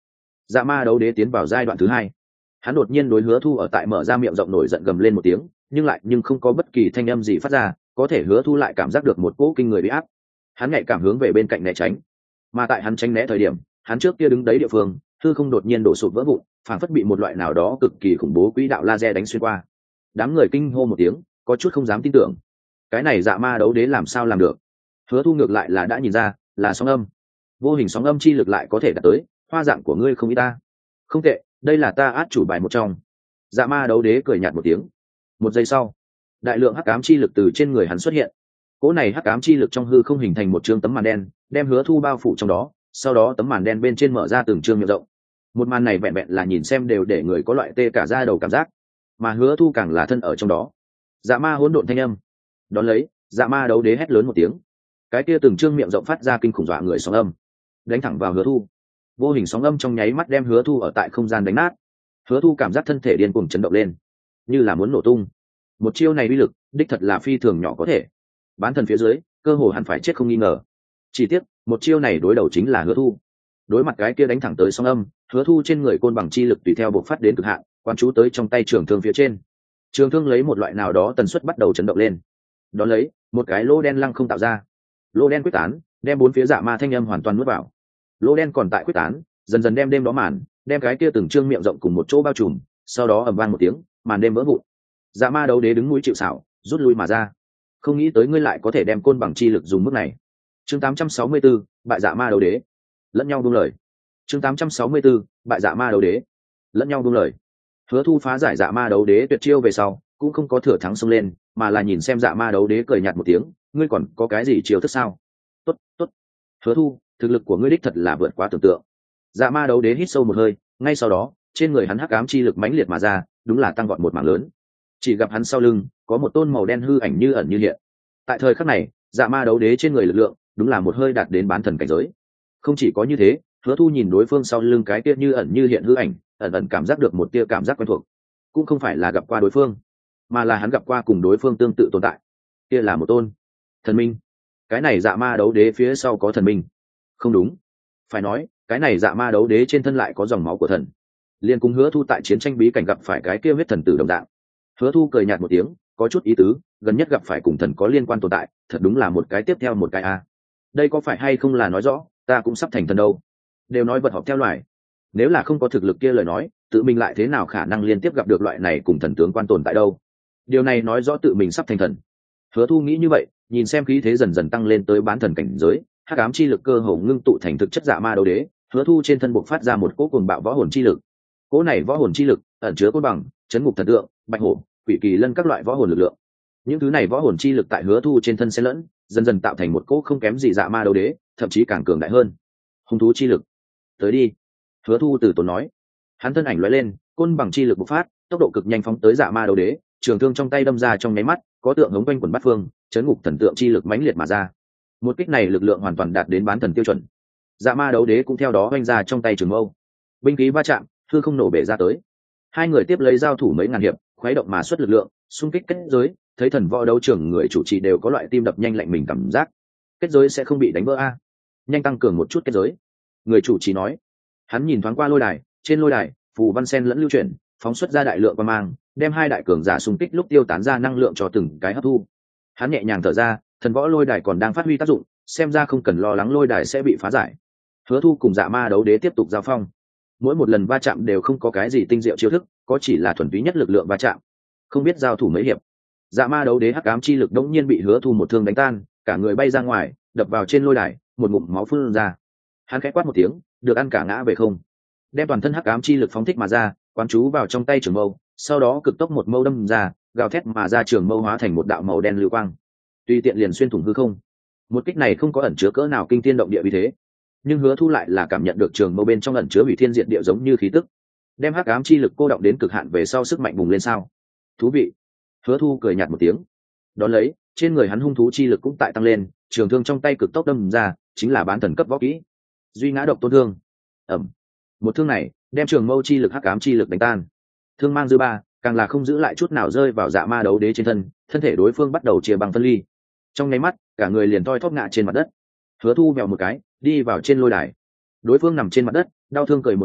dạ ma đấu đế tiến vào giai đoạn thứ hai. Hắn đột nhiên đối hứa thu ở tại mở ra miệng rộng nổi giận gầm lên một tiếng, nhưng lại nhưng không có bất kỳ thanh âm gì phát ra, có thể hứa thu lại cảm giác được một cỗ kinh người bị áp. Hắn nhạy cảm hướng về bên cạnh né tránh, mà tại hắn tránh né thời điểm, hắn trước kia đứng đấy địa phương hư không đột nhiên đổ sụp vỡ vụn, phảng phất bị một loại nào đó cực kỳ khủng bố quỹ đạo laser đánh xuyên qua. Đám người kinh hô một tiếng, có chút không dám tin tưởng. Cái này dạ ma đấu đế làm sao làm được? Hứa thu ngược lại là đã nhìn ra, là sóng âm, vô hình sóng âm chi lực lại có thể đạt tới hoa dạng của ngươi không ít ta. Không tệ, đây là ta át chủ bài một trong. Dạ ma đấu đế cười nhạt một tiếng. Một giây sau, đại lượng hắc ám chi lực từ trên người hắn xuất hiện. Cỗ này hắc ám chi lực trong hư không hình thành một trương tấm màn đen, đem hứa thu bao phủ trong đó, sau đó tấm màn đen bên trên mở ra từng trương miệng rộng. Một màn này vẹn vẹn là nhìn xem đều để người có loại tê cả da đầu cảm giác, mà hứa thu càng là thân ở trong đó. Dạ ma hỗn độn thanh âm. Đón lấy, dạ ma đấu đế hét lớn một tiếng. Cái kia từng trương miệng rộng phát ra kinh khủng dọa người sóng âm, đánh thẳng vào hứa thu. Vô hình sóng âm trong nháy mắt đem hứa thu ở tại không gian đánh nát. Hứa thu cảm giác thân thể điên cuồng chấn động lên, như là muốn nổ tung. Một chiêu này uy lực đích thật là phi thường nhỏ có thể, bán thần phía dưới cơ hồ hẳn phải chết không nghi ngờ. Chỉ tiếc một chiêu này đối đầu chính là hứa thu. Đối mặt cái kia đánh thẳng tới sóng âm, hứa thu trên người côn bằng chi lực tùy theo bộc phát đến cực hạn, quan chú tới trong tay trường thương phía trên. Trường thương lấy một loại nào đó tần suất bắt đầu chấn động lên. Đón lấy, một cái lỗ đen lăng không tạo ra. Lỗ đen quyết tán, đem bốn phía dạ ma thanh âm hoàn toàn nuốt vào. Lỗ đen còn tại quyết tán, dần dần đem đêm đó màn, đem cái kia từng trương miệng rộng cùng một chỗ bao trùm, sau đó ầm vang một tiếng, màn đêm vỡ vụn. Dạ ma đấu đế đứng núi chịu sào, rút lui mà ra. Không nghĩ tới ngươi lại có thể đem côn bằng chi lực dùng mức này. Chương tám trăm sáu mươi tư, bại dạ ma đấu đế. Lẫn nhau buông lời. Chương tám trăm sáu mươi tư, bại dạ ma đấu đế. Lẫn nhau buông lời. Hứa thu phá giải dạ ma đấu đế tuyệt chiêu về sau, cũng không có thừa thắng xông lên, mà là nhìn xem dạ ma đấu đế cười nhạt một tiếng, ngươi còn có cái gì chiêu thức sao? Tốt, tốt. Hứa thu, thực lực của ngươi đích thật là vượt quá tưởng tượng. Dạ ma đấu đế hít sâu một hơi, ngay sau đó, trên người hắn hắc ám chi lực mãnh liệt mà ra, đúng là tăng vọt một mảng lớn. Chỉ gặp hắn sau lưng có một tôn màu đen hư ảnh như ẩn như hiện. Tại thời khắc này, dạ ma đấu đế trên người lực lượng đúng là một hơi đạt đến bán thần cảnh giới. Không chỉ có như thế, hứa thu nhìn đối phương sau lưng cái kia như ẩn như hiện hư ảnh, ẩn ẩn cảm giác được một tia cảm giác quen thuộc. Cũng không phải là gặp qua đối phương, mà là hắn gặp qua cùng đối phương tương tự tồn tại. Kia là một tôn thần minh. Cái này dạ ma đấu đế phía sau có thần minh. Không đúng, phải nói cái này dạ ma đấu đế trên thân lại có dòng máu của thần. Liên cùng hứa thu tại chiến tranh bí cảnh gặp phải cái kia huyết thần tử đồng dạng. Hứa thu cười nhạt một tiếng, có chút ý tứ, gần nhất gặp phải cùng thần có liên quan tồn tại, thật đúng là một cái tiếp theo một cái a. Đây có phải hay không là nói rõ ta cũng sắp thành thần đâu? Đều nói vật họp theo loài, nếu là không có thực lực kia lời nói, tự mình lại thế nào khả năng liên tiếp gặp được loại này cùng thần tướng quan tồn tại đâu? Điều này nói rõ tự mình sắp thành thần. Hứa thu nghĩ như vậy, nhìn xem khí thế dần dần tăng lên tới bán thần cảnh giới, hắc ám chi lực cơ hồ ngưng tụ thành thực chất dạ ma đấu đế. Hứa thu trên thân bộc phát ra một cỗ cuồng bạo võ hồn chi lực. Cỗ này võ hồn chi lực ẩn chứa côn bằng, chấn ngục thần tượng, bạch hổ, quỷ kỳ lân các loại võ hồn lực lượng. Những thứ này võ hồn chi lực tại hứa thu trên thân xen lẫn, dần dần tạo thành một cỗ không kém gì dạ ma đấu đế, thậm chí càng cường đại hơn. Hung thú chi lực, tới đi. Hứa thu từ tốn nói. Hắn thân ảnh lóe lên, côn bằng chi lực bộc phát, tốc độ cực nhanh phóng tới dạ ma đấu đế, trường thương trong tay đâm ra trong nháy mắt, có tượng hống quanh quần bát phương, chấn ngục thần tượng chi lực mãnh liệt mà ra. Một kích này lực lượng hoàn toàn đạt đến bán thần tiêu chuẩn. Dạ ma đấu đế cũng theo đó oanh ra trong tay trường mâu, binh khí va chạm, hư không nổ bể ra tới. Hai người tiếp lấy giao thủ mấy ngàn hiệp, khuấy động mà xuất lực lượng, xung kích kết giới, thấy thần võ đấu trường người chủ trì đều có loại tim đập nhanh lạnh mình cảm giác. Kết giới sẽ không bị đánh vỡ a? Nhanh tăng cường một chút kết giới. Người chủ trì nói. Hắn nhìn thoáng qua lôi đài, trên lôi đài, phù văn sen lẫn lưu chuyển, phóng xuất ra đại lượng quang mang, đem hai đại cường giả xung kích lúc tiêu tán ra năng lượng cho từng cái hấp thu. Hắn nhẹ nhàng thở ra, thần võ lôi đài còn đang phát huy tác dụng, xem ra không cần lo lắng lôi đài sẽ bị phá giải. Hứa thu cùng dạ ma đấu đế tiếp tục giao phong. Mỗi một lần va chạm đều không có cái gì tinh diệu chiêu thức, có chỉ là thuần túy nhất lực lượng va chạm. Không biết giao thủ mấy hiệp, dạ ma đấu đế hắc ám chi lực đống nhiên bị hứa thu một thương đánh tan, cả người bay ra ngoài, đập vào trên lôi đài, một ngụm máu phun ra. Hắn khẽ quát một tiếng, được ăn cả ngã về không. Đem toàn thân hắc ám chi lực phóng thích mà ra, quán chú vào trong tay trường mâu, sau đó cực tốc một mâu đâm ra, gào thét mà ra, trường mâu hóa thành một đạo màu đen lưu quang, tùy tiện liền xuyên thủng hư không. Một kích này không có ẩn chứa cỡ nào kinh thiên động địa vì thế, nhưng hứa thu lại là cảm nhận được trường mâu bên trong ẩn chứa hủy thiên diệt địa giống như khí tức, đem hắc ám chi lực cô động đến cực hạn về sau sức mạnh bùng lên sao. Thú vị. Hứa thu cười nhạt một tiếng. Đón lấy, trên người hắn hung thú chi lực cũng tại tăng lên, trường thương trong tay cực tốc đâm ra, chính là bán thần cấp võ kỹ duy ngã độc tôn thương. Ẩm. Một thương này đem trường mâu chi lực hắc ám chi lực đánh tan, thương mang dư ba càng là không giữ lại chút nào rơi vào dạ ma đấu đế trên thân, thân thể đối phương bắt đầu chia bằng phân ly. Trong nháy mắt, cả người liền toi thóp ngã trên mặt đất. Hứa thu mèo một cái đi vào trên lôi đài, đối phương nằm trên mặt đất, đau thương cười một tiếng,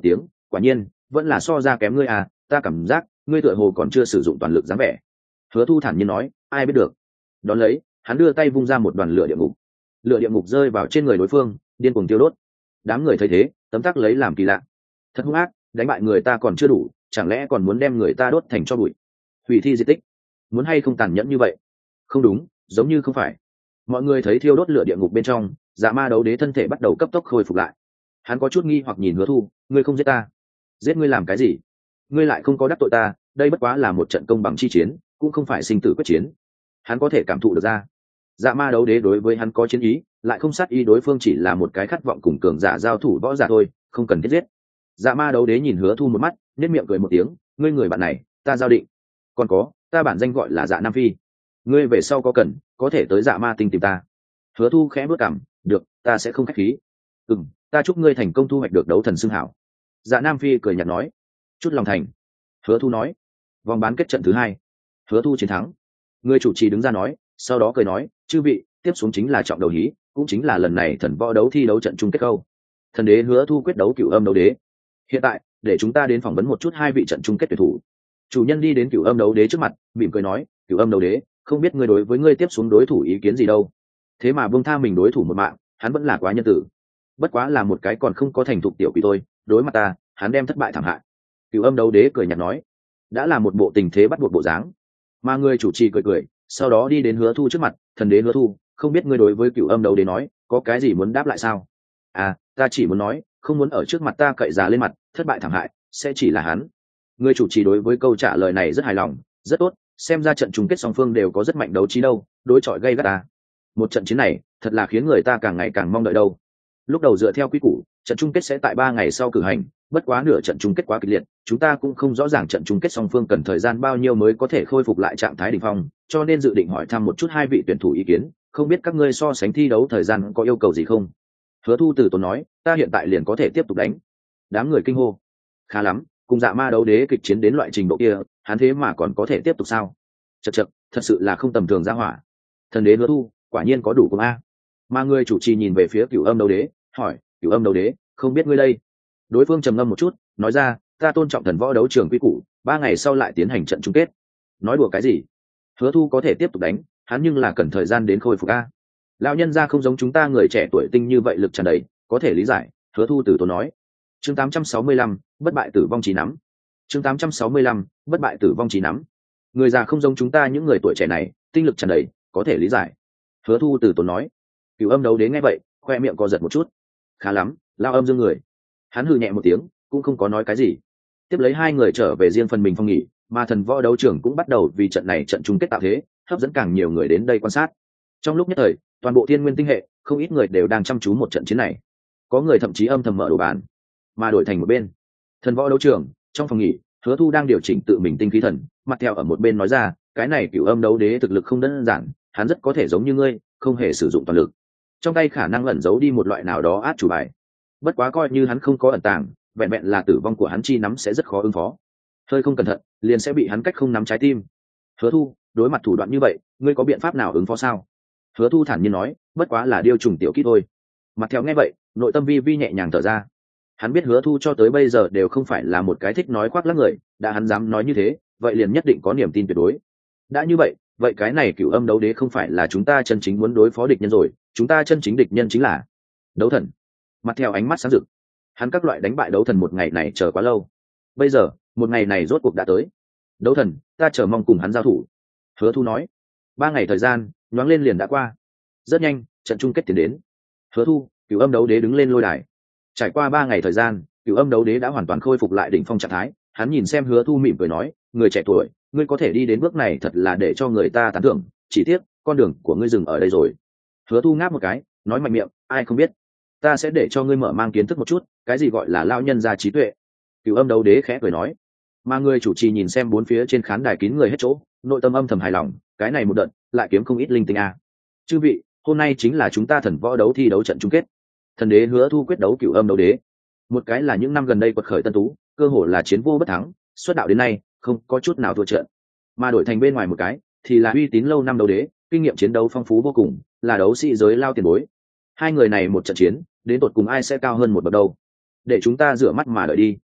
quả nhiên vẫn là so ra kém ngươi à, ta cảm giác ngươi tựa hồ còn chưa sử dụng toàn lực dáng vẻ. Hứa Thu thản nhiên nói, ai biết được. Đón lấy hắn đưa tay vung ra một đoàn lửa địa ngục, lửa địa ngục rơi vào trên người đối phương, điên cuồng tiêu đốt. Đám người thấy thế tấm tắc lấy làm kỳ lạ, thật hung ác, đánh bại người ta còn chưa đủ, chẳng lẽ còn muốn đem người ta đốt thành tro bụi, hủy thi di tích, muốn hay không tàn nhẫn như vậy? Không đúng, giống như không phải. Mọi người thấy thiêu đốt lửa địa ngục bên trong, Dạ Ma Đấu Đế thân thể bắt đầu cấp tốc khôi phục lại. Hắn có chút nghi hoặc nhìn Hứa Thu, ngươi không giết ta, giết ngươi làm cái gì? Ngươi lại không có đắc tội ta, đây bất quá là một trận công bằng chi chiến, cũng không phải sinh tử quyết chiến. Hắn có thể cảm thụ được ra, Dạ Ma Đấu Đế đối với hắn có chiến ý, lại không sát ý đối phương chỉ là một cái khát vọng cùng cường giả giao thủ võ giả thôi, không cần thiết giết. Dạ Ma Đấu Đế nhìn Hứa Thu một mắt, nhếch miệng cười một tiếng, ngươi người bạn này, ta giao định. Còn có, ta bản danh gọi là Dạ Nam Phi, ngươi về sau có cần, có thể tới Dạ Ma Tinh tìm ta. Hứa Thu khẽ bước cằm, được, ta sẽ không khách khí. Ừm, ta chúc ngươi thành công thu hoạch được đấu thần xưng hảo. Dạ Nam Phi cười nhạt nói, chút lòng thành. Hứa Thu nói, vòng bán kết trận thứ hai, Hứa Thu chiến thắng. Người chủ trì đứng ra nói, sau đó cười nói, chư vị, tiếp xuống chính là trọng đầu hí, cũng chính là lần này thần võ đấu thi đấu trận chung kết câu. Thần đế Hứa Thu quyết đấu Cửu Âm Đấu Đế. Hiện tại, để chúng ta đến phỏng vấn một chút hai vị trận chung kết tuyển thủ. Chủ nhân đi đến Cửu Âm Đấu Đế trước mặt, mỉm cười nói, Cửu Âm Đấu Đế, không biết ngươi đối với ngươi tiếp xuống đối thủ ý kiến gì đâu. Thế mà buông tha mình đối thủ một mạng, hắn vẫn là quá nhân tử. Bất quá là một cái còn không có thành thục tiểu quỷ thôi, đối mặt ta, hắn đem thất bại thảm hại. Cửu Âm Đấu Đế cười nhạt nói, đã là một bộ tình thế bắt buộc bộ dáng. Mà người chủ trì cười cười, sau đó đi đến Hứa Thu trước mặt, thần đế Hứa Thu, không biết ngươi đối với Cửu Âm Đấu Đế nói, có cái gì muốn đáp lại sao? À, ta chỉ muốn nói, không muốn ở trước mặt ta cậy già lên mặt, thất bại thảm hại sẽ chỉ là hắn. Người chủ trì đối với câu trả lời này rất hài lòng, rất tốt, xem ra trận chung kết song phương đều có rất mạnh đấu trí đâu, đối chọi gay gắt ta. Một trận chiến này, thật là khiến người ta càng ngày càng mong đợi đâu. Lúc đầu dựa theo quy củ, trận chung kết sẽ tại ba ngày sau cử hành, bất quá nửa trận chung kết quá kịch liệt, chúng ta cũng không rõ ràng trận chung kết song phương cần thời gian bao nhiêu mới có thể khôi phục lại trạng thái đỉnh phong, cho nên dự định hỏi thăm một chút hai vị tuyển thủ ý kiến, không biết các ngươi so sánh thi đấu thời gian có yêu cầu gì không? Hứa Thu từ tốn nói, ta hiện tại liền có thể tiếp tục đánh. Đám người kinh hô, khá lắm, cùng Dạ Ma Đấu Đế kịch chiến đến loại trình độ kia, hắn thế mà còn có thể tiếp tục sao? Chậc chậc, thật sự là không tầm thường ra hỏa. Thần đế Hứa Thu, quả nhiên có đủ cùng a. Mà người chủ trì nhìn về phía Cửu Âm Đấu Đế, hỏi, Cửu Âm Đấu Đế, không biết ngươi đây? Đối phương trầm ngâm một chút, nói ra, ta tôn trọng thần võ đấu trường quy củ, ba ngày sau lại tiến hành trận chung kết. Nói đùa cái gì? Hứa Thu có thể tiếp tục đánh, hắn nhưng là cần thời gian đến khôi phục a. Lão nhân gia không giống chúng ta người trẻ tuổi tinh như vậy lực tràn đầy, có thể lý giải. Hứa Thu từ tốn nói. Chương tám trăm sáu mươi lăm, bất bại tử vong chí nắm. Chương tám trăm sáu mươi lăm, bất bại tử vong chí nắm. Người già không giống chúng ta những người tuổi trẻ này, tinh lực tràn đầy, có thể lý giải. Hứa Thu từ tốn nói. Cửu Âm Đấu Đế nghe vậy, khoe miệng co giật một chút. Khá lắm, lao âm dương người. Hắn hừ nhẹ một tiếng, cũng không có nói cái gì. Tiếp lấy hai người trở về riêng phần mình phòng nghỉ, mà thần võ đấu trường cũng bắt đầu vì trận này trận chung kết tạo thế, hấp dẫn càng nhiều người đến đây quan sát. Trong lúc nhất thời, toàn bộ thiên nguyên tinh hệ, không ít người đều đang chăm chú một trận chiến này. Có người thậm chí âm thầm mở đồ bàn, mà đổi thành một bên. Thần võ đấu trường, trong phòng nghỉ, Hứa Thu đang điều chỉnh tự mình tinh khí thần, mặt theo ở một bên nói ra, cái này Cửu Âm Đấu Đế thực lực không đơn giản, hắn rất có thể giống như ngươi, không hề sử dụng toàn lực. Trong tay khả năng ẩn giấu đi một loại nào đó át chủ bài. Bất quá coi như hắn không có ẩn tàng, vẹn vẹn là tử vong của hắn chi nắm sẽ rất khó ứng phó. Hơi không cẩn thận, liền sẽ bị hắn cách không nắm trái tim. Hứa Thu, đối mặt thủ đoạn như vậy, ngươi có biện pháp nào ứng phó sao? Hứa Thu thản nhiên nói, bất quá là điêu trùng tiểu kỹ thôi. Mặt theo nghe vậy, nội tâm vi vi nhẹ nhàng thở ra. Hắn biết Hứa Thu cho tới bây giờ đều không phải là một cái thích nói khoác lác người, đã hắn dám nói như thế, vậy liền nhất định có niềm tin tuyệt đối. Đã như vậy, vậy cái này Cửu Âm Đấu Đế không phải là chúng ta chân chính muốn đối phó địch nhân rồi, chúng ta chân chính địch nhân chính là đấu thần. Mặt theo ánh mắt sáng rực, hắn các loại đánh bại đấu thần một ngày này chờ quá lâu, bây giờ một ngày này rốt cuộc đã tới. Đấu thần, ta chờ mong cùng hắn giao thủ. Hứa Thu nói. Ba ngày thời gian nhoáng lên liền đã qua, rất nhanh trận chung kết tiến đến. Hứa Thu, Cửu Âm Đấu Đế đứng lên lôi đài. Trải qua ba ngày thời gian, Cửu Âm Đấu Đế đã hoàn toàn khôi phục lại đỉnh phong trạng thái. Hắn nhìn xem Hứa Thu mỉm cười nói, người trẻ tuổi, ngươi có thể đi đến bước này thật là để cho người ta tán thưởng, chỉ tiếc con đường của ngươi dừng ở đây rồi. Hứa Thu ngáp một cái, nói mạnh miệng, ai không biết, ta sẽ để cho ngươi mở mang kiến thức một chút cái gì gọi là lao nhân gia trí tuệ. Cửu Âm Đấu Đế khẽ cười nói. Mà người chủ trì nhìn xem bốn phía trên khán đài kín người hết chỗ, nội tâm âm thầm hài lòng, cái này một đợt lại kiếm không ít linh tinh a. Chư vị, hôm nay chính là chúng ta thần võ đấu thi đấu trận chung kết. Thần đế Hứa Thu quyết đấu Cửu Âm Đấu Đế. Một cái là những năm gần đây quật khởi tân tú, cơ hồ là chiến vô bất thắng, xuất đạo đến nay không có chút nào thua trận. Mà đổi thành bên ngoài một cái thì là uy tín lâu năm đấu đế, kinh nghiệm chiến đấu phong phú vô cùng, là đấu sĩ giới lao tiền bối. Hai người này một trận chiến, đến tột cùng ai sẽ cao hơn một bậc đâu? Để chúng ta rửa mắt mà đợi đi.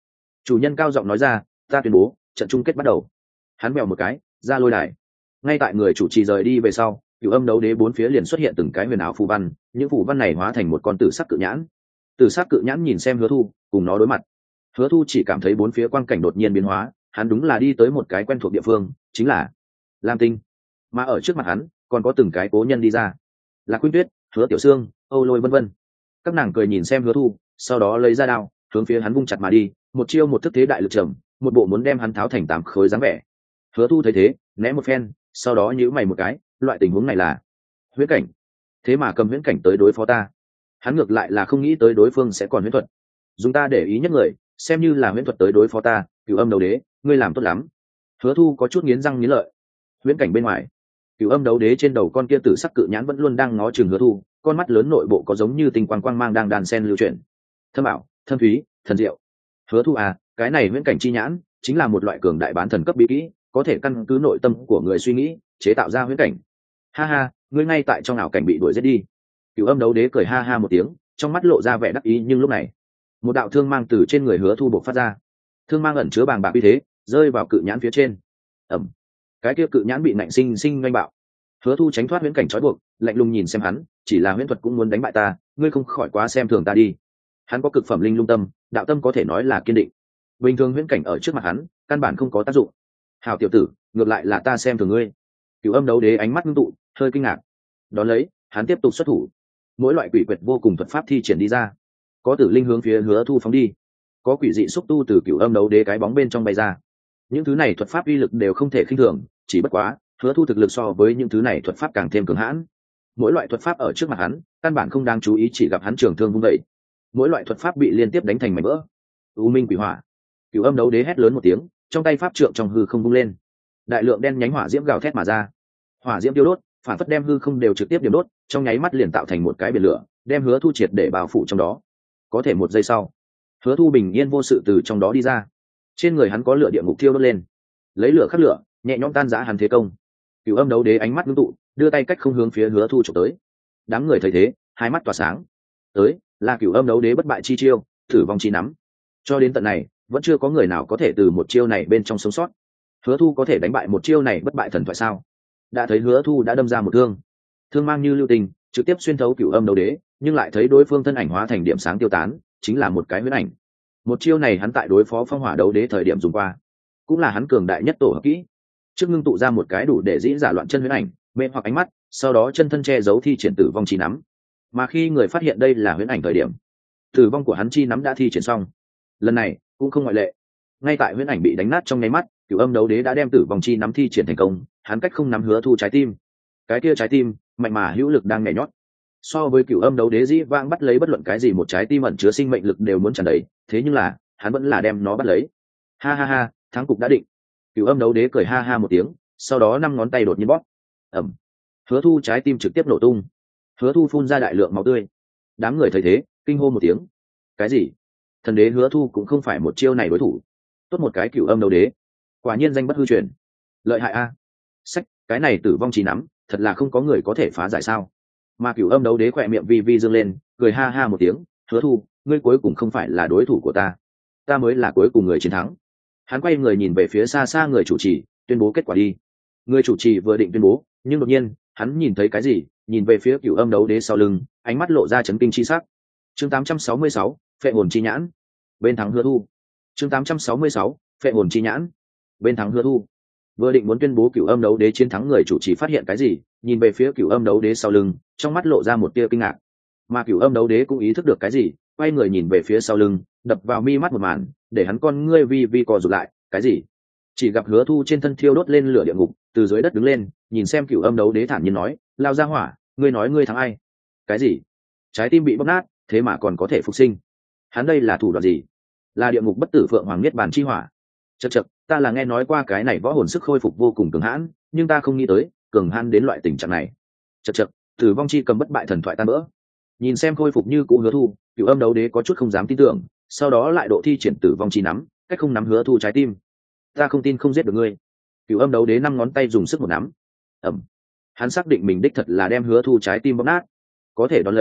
Chủ nhân cao giọng nói ra, ta tuyên bố trận chung kết bắt đầu. Hắn mèo một cái ra lôi đài. Ngay tại người chủ trì rời đi về sau, Cửu Âm Đấu Đế bốn phía liền xuất hiện từng cái huyền ảo phù văn, những phù văn này hóa thành một con tử sắc cự nhãn. Tử sắc cự nhãn nhìn xem Hứa Thu, cùng nó đối mặt. Hứa Thu chỉ cảm thấy bốn phía quang cảnh đột nhiên biến hóa, hắn đúng là đi tới một cái quen thuộc địa phương, chính là Lam Tinh. Mà ở trước mặt hắn, còn có từng cái cố nhân đi ra. Lạc Khuynh Tuyết, Hứa Tiểu Sương, Âu Lôi vân vân. Các nàng cười nhìn xem Hứa Thu, sau đó lấy ra đao, hướng phía hắn vung chặt mà đi, một chiêu một thức thế đại lực trầm, một bộ muốn đem hắn tháo thành tám khối dáng vẻ. Hứa Thu thấy thế, né một phen, sau đó nhíu mày một cái, loại tình huống này là huyễn cảnh, thế mà cầm huyễn cảnh tới đối phó ta. Hắn ngược lại là không nghĩ tới đối phương sẽ còn huyễn thuật, dùng ta để ý nhất người, xem như là huyễn thuật tới đối phó ta. Cửu Âm Đấu Đế, ngươi làm tốt lắm. Hứa Thu có chút nghiến răng nghiến lợi. Huyễn cảnh bên ngoài, Cửu Âm Đấu Đế trên đầu con kia tử sắc cự nhãn vẫn luôn đang ngó chừng Hứa Thu, con mắt lớn nội bộ có giống như tinh quang quang mang đang đàn sen lưu chuyển. Thâm ảo, thâm thúy, thần diệu. Hứa Thu à, cái này huyễn cảnh chi nhãn chính là một loại cường đại bán thần cấp bí kỹ, có thể căn cứ nội tâm của người suy nghĩ chế tạo ra huyễn cảnh. Ha ha, ngươi ngay tại trong ảo cảnh bị đuổi giết đi. Cửu Âm Đấu Đế cười ha ha một tiếng, trong mắt lộ ra vẻ đắc ý, nhưng lúc này một đạo thương mang từ trên người Hứa Thu bộc phát ra. Thương mang ẩn chứa bàng bạc uy thế, rơi vào cự nhãn phía trên. Ẩm. Cái kia cự nhãn bị nạnh sinh sinh nhanh bạo. Hứa Thu tránh thoát huyễn cảnh trói buộc, lạnh lùng nhìn xem hắn, chỉ là huyễn thuật cũng muốn đánh bại ta, ngươi không khỏi quá xem thường ta đi. Hắn có cực phẩm linh lung tâm, đạo tâm có thể nói là kiên định. Bình thường huyễn cảnh ở trước mặt hắn, căn bản không có tác dụng. Hảo tiểu tử, ngược lại là ta xem thường ngươi. Cửu Âm Đấu Đế ánh mắt ngưng tụ, hơi kinh ngạc. Đón lấy, hắn tiếp tục xuất thủ. Mỗi loại quỷ quyệt vô cùng thuật pháp thi triển đi ra. Có tử linh hướng phía Hứa Thu phóng đi, có quỷ dị xúc tu từ Cửu Âm Đấu Đế cái bóng bên trong bay ra. Những thứ này thuật pháp uy lực đều không thể khinh thường, chỉ bất quá Hứa Thu thực lực so với những thứ này thuật pháp càng thêm cường hãn. Mỗi loại thuật pháp ở trước mặt hắn, căn bản không đáng chú ý, chỉ gặp hắn trường thương vung dậy, mỗi loại thuật pháp bị liên tiếp đánh thành mảnh vỡ. U minh quỷ hỏa. Cửu Âm Đấu Đế hét lớn một tiếng, trong tay pháp trượng trong hư không vung lên, đại lượng đen nhánh hỏa diễm gào thét mà ra. Hỏa diễm tiêu đốt, phản phất đem hư không đều trực tiếp điểm đốt, trong nháy mắt liền tạo thành một cái biển lửa, đem Hứa Thu triệt để bao phủ trong đó. Có thể một giây sau, Hứa Thu bình yên vô sự từ trong đó đi ra. Trên người hắn có lửa địa ngục thiêu đốt lên, lấy lửa khắc lửa, nhẹ nhõm tan rã hắn thế công. Cửu Âm Đấu Đế ánh mắt ngưng tụ, đưa tay cách không hướng phía Hứa Thu chụp tới. Đám người thấy thế, hai mắt tỏa sáng. Tới, là Cửu Âm Đấu Đế bất bại chi chiêu, thử vong chi nắm. Cho đến tận này, vẫn chưa có người nào có thể từ một chiêu này bên trong sống sót. Hứa Thu có thể đánh bại một chiêu này bất bại thần thoại sao? Đã thấy Hứa Thu đã đâm ra một thương, thương mang như lưu tình, trực tiếp xuyên thấu Cửu Âm Đấu Đế, nhưng lại thấy đối phương thân ảnh hóa thành điểm sáng tiêu tán, chính là một cái huyễn ảnh. Một chiêu này hắn tại đối phó Phong Hỏa Đấu Đế thời điểm dùng qua, cũng là hắn cường đại nhất tổ hợp kỹ. Trước ngưng tụ ra một cái đủ để dĩ giả loạn chân huyễn ảnh, mê hoặc ánh mắt, sau đó chân thân che giấu thi triển tử vong chi nắm. Mà khi người phát hiện đây là huyễn ảnh thời điểm, tử vong của hắn chi nắm đã thi triển xong. Lần này cũng không ngoại lệ. Ngay tại huyễn ảnh bị đánh nát trong nháy mắt, Cửu Âm Đấu Đế đã đem tử vong chi nắm thi triển thành công, hắn cách không nắm Hứa Thu trái tim. Cái kia trái tim mạnh mà hữu lực đang nhảy nhót. So với Cửu Âm Đấu Đế dĩ vãng bắt lấy bất luận cái gì một trái tim ẩn chứa sinh mệnh lực đều muốn tràn đầy, thế nhưng là hắn vẫn là đem nó bắt lấy. Ha ha ha, thắng cục đã định. Cửu Âm Đấu Đế cười ha ha một tiếng, sau đó năm ngón tay đột nhiên bóp. Ầm. Hứa Thu trái tim trực tiếp nổ tung. Hứa Thu phun ra đại lượng máu tươi. Đám người thấy thế, kinh hô một tiếng. Cái gì? Thần đế Hứa Thu cũng không phải một chiêu này đối thủ. Tốt một cái Cửu Âm Đấu Đế, quả nhiên danh bất hư truyền. Lợi hại a. Sách, cái này tử vong chỉ nắm, thật là không có người có thể phá giải sao? Mà Cửu Âm Đấu Đế khỏe miệng vi vi dương lên, cười ha ha một tiếng. Hứa Thu, ngươi cuối cùng không phải là đối thủ của ta, ta mới là cuối cùng người chiến thắng. Hắn quay người nhìn về phía xa xa người chủ trì, tuyên bố kết quả đi. Người chủ trì vừa định tuyên bố, nhưng đột nhiên hắn nhìn thấy cái gì, nhìn về phía Cửu Âm Đấu Đế sau lưng, ánh mắt lộ ra chấn kinh chi sắc. Chương tám trăm sáu mươi sáu, phệ hồn chi nhãn. Bên thắng Hứa Thu. Chương tám trăm sáu mươi sáu, phệ hồn chi nhãn. Bên thắng Hứa Thu. Vừa định muốn tuyên bố Cửu Âm Đấu Đế chiến thắng, người chủ trì phát hiện cái gì, nhìn về phía Cửu Âm Đấu Đế sau lưng, trong mắt lộ ra một tia kinh ngạc. Mà Cửu Âm Đấu Đế cũng ý thức được cái gì, quay người nhìn về phía sau lưng, đập vào mi mắt một màn, để hắn con ngươi vi vi co rụt lại. Cái gì? Chỉ gặp Hứa Thu trên thân thiêu đốt lên lửa địa ngục, từ dưới đất đứng lên, nhìn xem Cửu Âm Đấu Đế thản nhiên nói, lao ra hỏa, ngươi nói ngươi thắng ai? Cái gì? Trái tim bị bóp nát, thế mà còn có thể phục sinh? Hắn đây là thủ đoạn gì? Là địa ngục bất tử phượng hoàng niết bàn chi hỏa. Chậc chậc, ta là nghe nói qua cái này võ hồn sức khôi phục vô cùng cường hãn, nhưng ta không nghĩ tới cường hãn đến loại tình trạng này. Chậc chậc, tử vong chi cầm bất bại thần thoại tan vỡ. Nhìn xem khôi phục như cũ Hứa Thu, Cửu Âm Đấu Đế có chút không dám tin tưởng, sau đó lại độ thi triển tử vong chi nắm, cách không nắm Hứa Thu trái tim. Ta không tin không giết được ngươi. Cửu Âm Đấu Đế năm ngón tay dùng sức một nắm. Ầm. Hắn xác định mình đích thật là đem Hứa Thu trái tim bóp nát. Có thể đón lấy,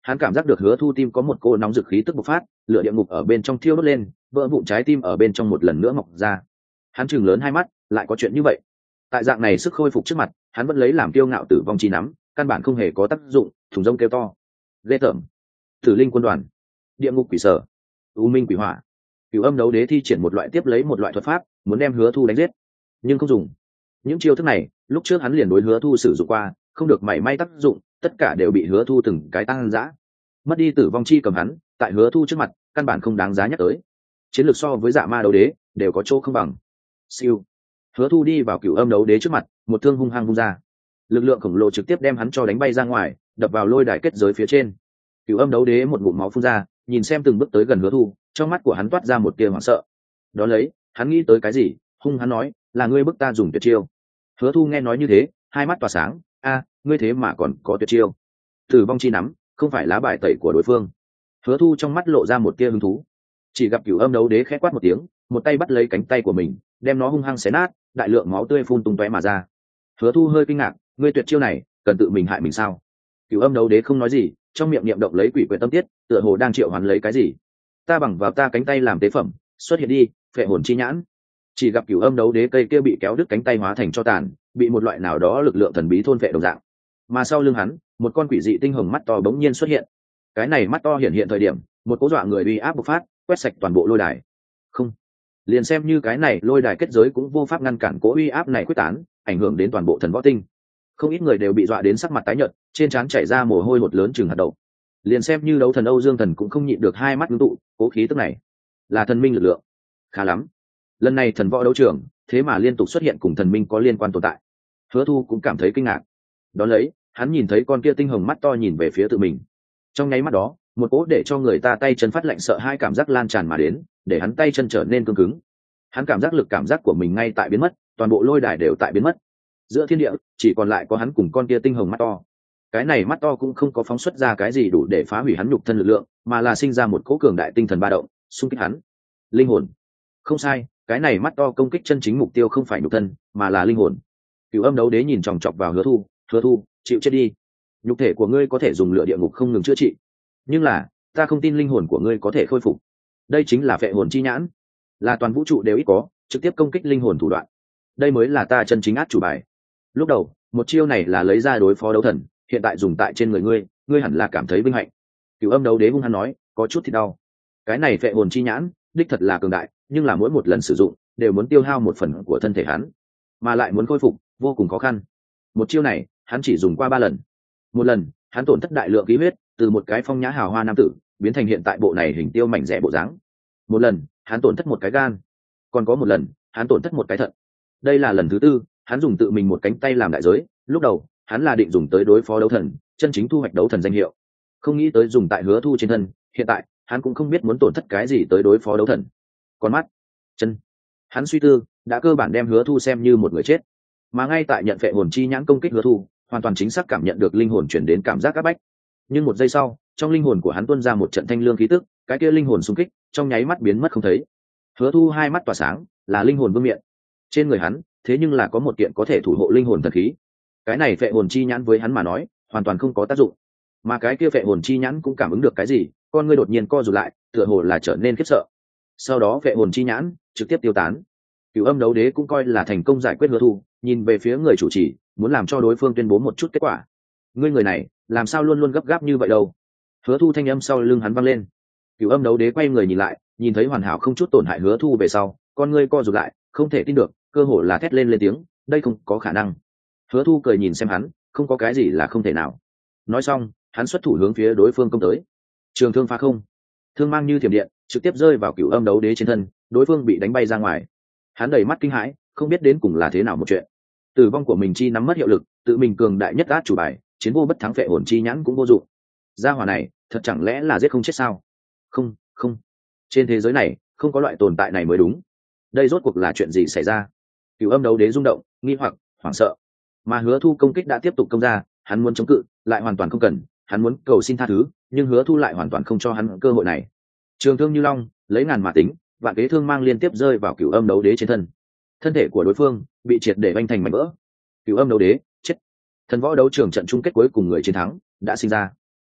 hắn cảm giác được hứa thu tim có một cô nóng dực khí tức bộc phát, lửa địa ngục ở bên trong thiêu đốt lên, vỡ vụn trái tim ở bên trong một lần nữa mọc ra. Hắn chừng lớn hai mắt, lại có chuyện như vậy. Tại dạng này sức khôi phục trước mặt, hắn vẫn lấy làm kiêu ngạo tử vong chi nắm, căn bản không hề có tác dụng. Thùng rông kêu to, ghê tởm. Tử linh quân đoàn, địa ngục quỷ sở, u minh quỷ hỏa. Cửu âm đấu đế thi triển một loại tiếp lấy một loại thuật pháp, muốn đem hứa thu đánh giết, nhưng không dùng. Những chiêu thức này lúc trước hắn liền đối hứa thu sử dụng qua, không được mảy may tác dụng, tất cả đều bị hứa thu từng cái tăng dã. Mất đi tử vong chi cầm hắn, tại hứa thu trước mặt căn bản không đáng giá nhắc tới. Chiến lược so với dạ ma đấu đế đều có chỗ không bằng. Siêu. Hứa thu đi vào cửu âm đấu đế trước mặt, một thương hung hăng vung ra, lực lượng khổng lồ trực tiếp đem hắn cho đánh bay ra ngoài, đập vào lôi đài kết giới phía trên. Cửu âm đấu đế một ngụm máu phun ra, nhìn xem từng bước tới gần hứa thu, trong mắt của hắn toát ra một tia hoảng sợ. Đó lấy hắn nghĩ tới cái gì, hung hắn nói, là ngươi bức ta dùng tuyệt chiêu. Hứa thu nghe nói như thế, hai mắt tỏa sáng, a, ngươi thế mà còn có tuyệt chiêu. Tử vong chi nắm không phải lá bài tẩy của đối phương. Hứa thu trong mắt lộ ra một tia hứng thú, chỉ gặp cửu âm đấu đế khẽ quát một tiếng, một tay bắt lấy cánh tay của mình, đem nó hung hăng xé nát, đại lượng máu tươi phun tung tóe mà ra. Hứa thu hơi kinh ngạc, ngươi tuyệt chiêu này cần tự mình hại mình sao? Cửu âm đấu đế không nói gì, trong miệng niệm động lấy quỷ quyệt tâm tiết, tựa hồ đang triệu hoán lấy cái gì. Ta bằng vào ta cánh tay làm tế phẩm, xuất hiện đi, phệ hồn chi nhãn. Chỉ gặp cửu âm đấu đế cây kia bị kéo đứt cánh tay hóa thành cho tàn, bị một loại nào đó lực lượng thần bí thôn phệ đồng dạng. Mà sau lưng hắn, một con quỷ dị tinh hồng mắt to bỗng nhiên xuất hiện. Cái này mắt to hiện hiện thời điểm, một cỗ dọa người uy áp bộc phát, quét sạch toàn bộ lôi đài. Không, liền xem như cái này lôi đài kết giới cũng vô pháp ngăn cản cỗ uy áp này quyết tán, ảnh hưởng đến toàn bộ thần võ tinh. Không ít người đều bị dọa đến sắc mặt tái nhợt, trên trán chảy ra mồ hôi hột lớn chừng hạt đậu. Liền xem như đấu thần Âu Dương Thần cũng không nhịn được hai mắt ngưng tụ, cố khí tức này là thần minh lực lượng. Khá lắm, lần này thần võ đấu trường thế mà liên tục xuất hiện cùng thần minh có liên quan tồn tại. Hứa thu cũng cảm thấy kinh ngạc. Đó lấy hắn nhìn thấy con kia tinh hồng mắt to nhìn về phía tự mình, trong nháy mắt đó một cỗ để cho người ta tay chân phát lạnh sợ hai cảm giác lan tràn mà đến, để hắn tay chân trở nên cứng cứng. Hắn cảm giác lực cảm giác của mình ngay tại biến mất, toàn bộ lôi đài đều tại biến mất, giữa thiên địa chỉ còn lại có hắn cùng con kia tinh hồng mắt to. Cái này mắt to cũng không có phóng xuất ra cái gì đủ để phá hủy hắn nhục thân lực lượng, mà là sinh ra một cỗ cường đại tinh thần ba động, xung kích hắn linh hồn. Không sai, cái này mắt to công kích chân chính mục tiêu không phải nhục thân, mà là linh hồn. Cửu âm đấu đế nhìn chòng chọc vào hứa thu, hứa thu, chịu chết đi. Nhục thể của ngươi có thể dùng lửa địa ngục không ngừng chữa trị, nhưng là ta không tin linh hồn của ngươi có thể khôi phục. Đây chính là phệ hồn chi nhãn, là toàn vũ trụ đều ít có, trực tiếp công kích linh hồn thủ đoạn. Đây mới là ta chân chính át chủ bài. Lúc đầu một chiêu này là lấy ra đối phó đấu thần, hiện tại dùng tại trên người ngươi, ngươi hẳn là cảm thấy vinh hạnh. Cửu âm đấu đế hung hăng nói, có chút thì đau. Cái này phệ hồn chi nhãn đích thật là cường đại, nhưng là mỗi một lần sử dụng đều muốn tiêu hao một phần của thân thể hắn, mà lại muốn khôi phục vô cùng khó khăn. Một chiêu này hắn chỉ dùng qua ba lần. Một lần hắn tổn thất đại lượng khí huyết, từ một cái phong nhã hào hoa nam tử biến thành hiện tại bộ này hình tiêu mảnh rẻ bộ dáng. Một lần hắn tổn thất một cái gan, còn có một lần hắn tổn thất một cái thận. Đây là lần thứ tư hắn dùng tự mình một cánh tay làm đại giới. Lúc đầu hắn là định dùng tới đối phó đấu thần, chân chính thu hoạch đấu thần danh hiệu, không nghĩ tới dùng tại hứa thu trên thân. Hiện tại hắn cũng không biết muốn tổn thất cái gì tới đối phó đấu thần. Con mắt, chân, hắn suy tư đã cơ bản đem hứa thu xem như một người chết. Mà ngay tại nhận phệ hồn chi nhãn công kích hứa thu, hoàn toàn chính xác cảm nhận được linh hồn chuyển đến cảm giác áp bách. Nhưng một giây sau, trong linh hồn của hắn tuôn ra một trận thanh lương khí tức, cái kia linh hồn xung kích trong nháy mắt biến mất không thấy. Hứa thu hai mắt tỏa sáng, là linh hồn vương miện. Trên người hắn thế nhưng là có một kiện có thể thủ hộ linh hồn thần khí. Cái này phệ hồn chi nhãn với hắn mà nói hoàn toàn không có tác dụng, mà cái kia phệ hồn chi nhãn cũng cảm ứng được cái gì, con ngươi đột nhiên co rụt lại, tựa hồ là trở nên khiếp sợ. Sau đó phệ hồn chi nhãn trực tiếp tiêu tán. Cửu âm đấu đế cũng coi là thành công giải quyết hứa thu, nhìn về phía người chủ trì, muốn làm cho đối phương tuyên bố một chút kết quả. Ngươi người này làm sao luôn luôn gấp gáp như vậy đâu? Hứa thu thanh âm sau lưng hắn vang lên. Cửu âm đấu đế quay người nhìn lại, nhìn thấy hoàn hảo không chút tổn hại hứa thu về sau, con ngươi co rụt lại, không thể tin được, cơ hồ là thét lên lên tiếng, đây không có khả năng. Hứa thu cười nhìn xem hắn, không có cái gì là không thể nào. Nói xong hắn xuất thủ hướng phía đối phương công tới. Trường thương phá không, thương mang như thiểm điện trực tiếp rơi vào cửu âm đấu đế trên thân, đối phương bị đánh bay ra ngoài. Hắn đầy mắt kinh hãi, không biết đến cùng là thế nào một chuyện. Tử vong của mình chi nắm mất hiệu lực, tự mình cường đại nhất át chủ bài, chiến vô bất thắng phệ hồn chi nhãn cũng vô dụng. Gia hỏa này thật chẳng lẽ là giết không chết sao? Không, không, trên thế giới này không có loại tồn tại này mới đúng. Đây rốt cuộc là chuyện gì xảy ra? Cửu âm đấu đế rung động, nghi hoặc, hoảng sợ. Mà hứa thu công kích đã tiếp tục công ra, hắn muốn chống cự lại hoàn toàn không cần, hắn muốn cầu xin tha thứ, nhưng hứa thu lại hoàn toàn không cho hắn cơ hội này. Trường thương như long, lấy ngàn mà tính, vạn kế thương mang liên tiếp rơi vào cửu âm đấu đế trên thân. Thân thể của đối phương bị triệt để vanh thành mảnh vỡ. Cửu âm đấu đế chết. Thần võ đấu trường trận chung kết cuối cùng người chiến thắng đã sinh ra.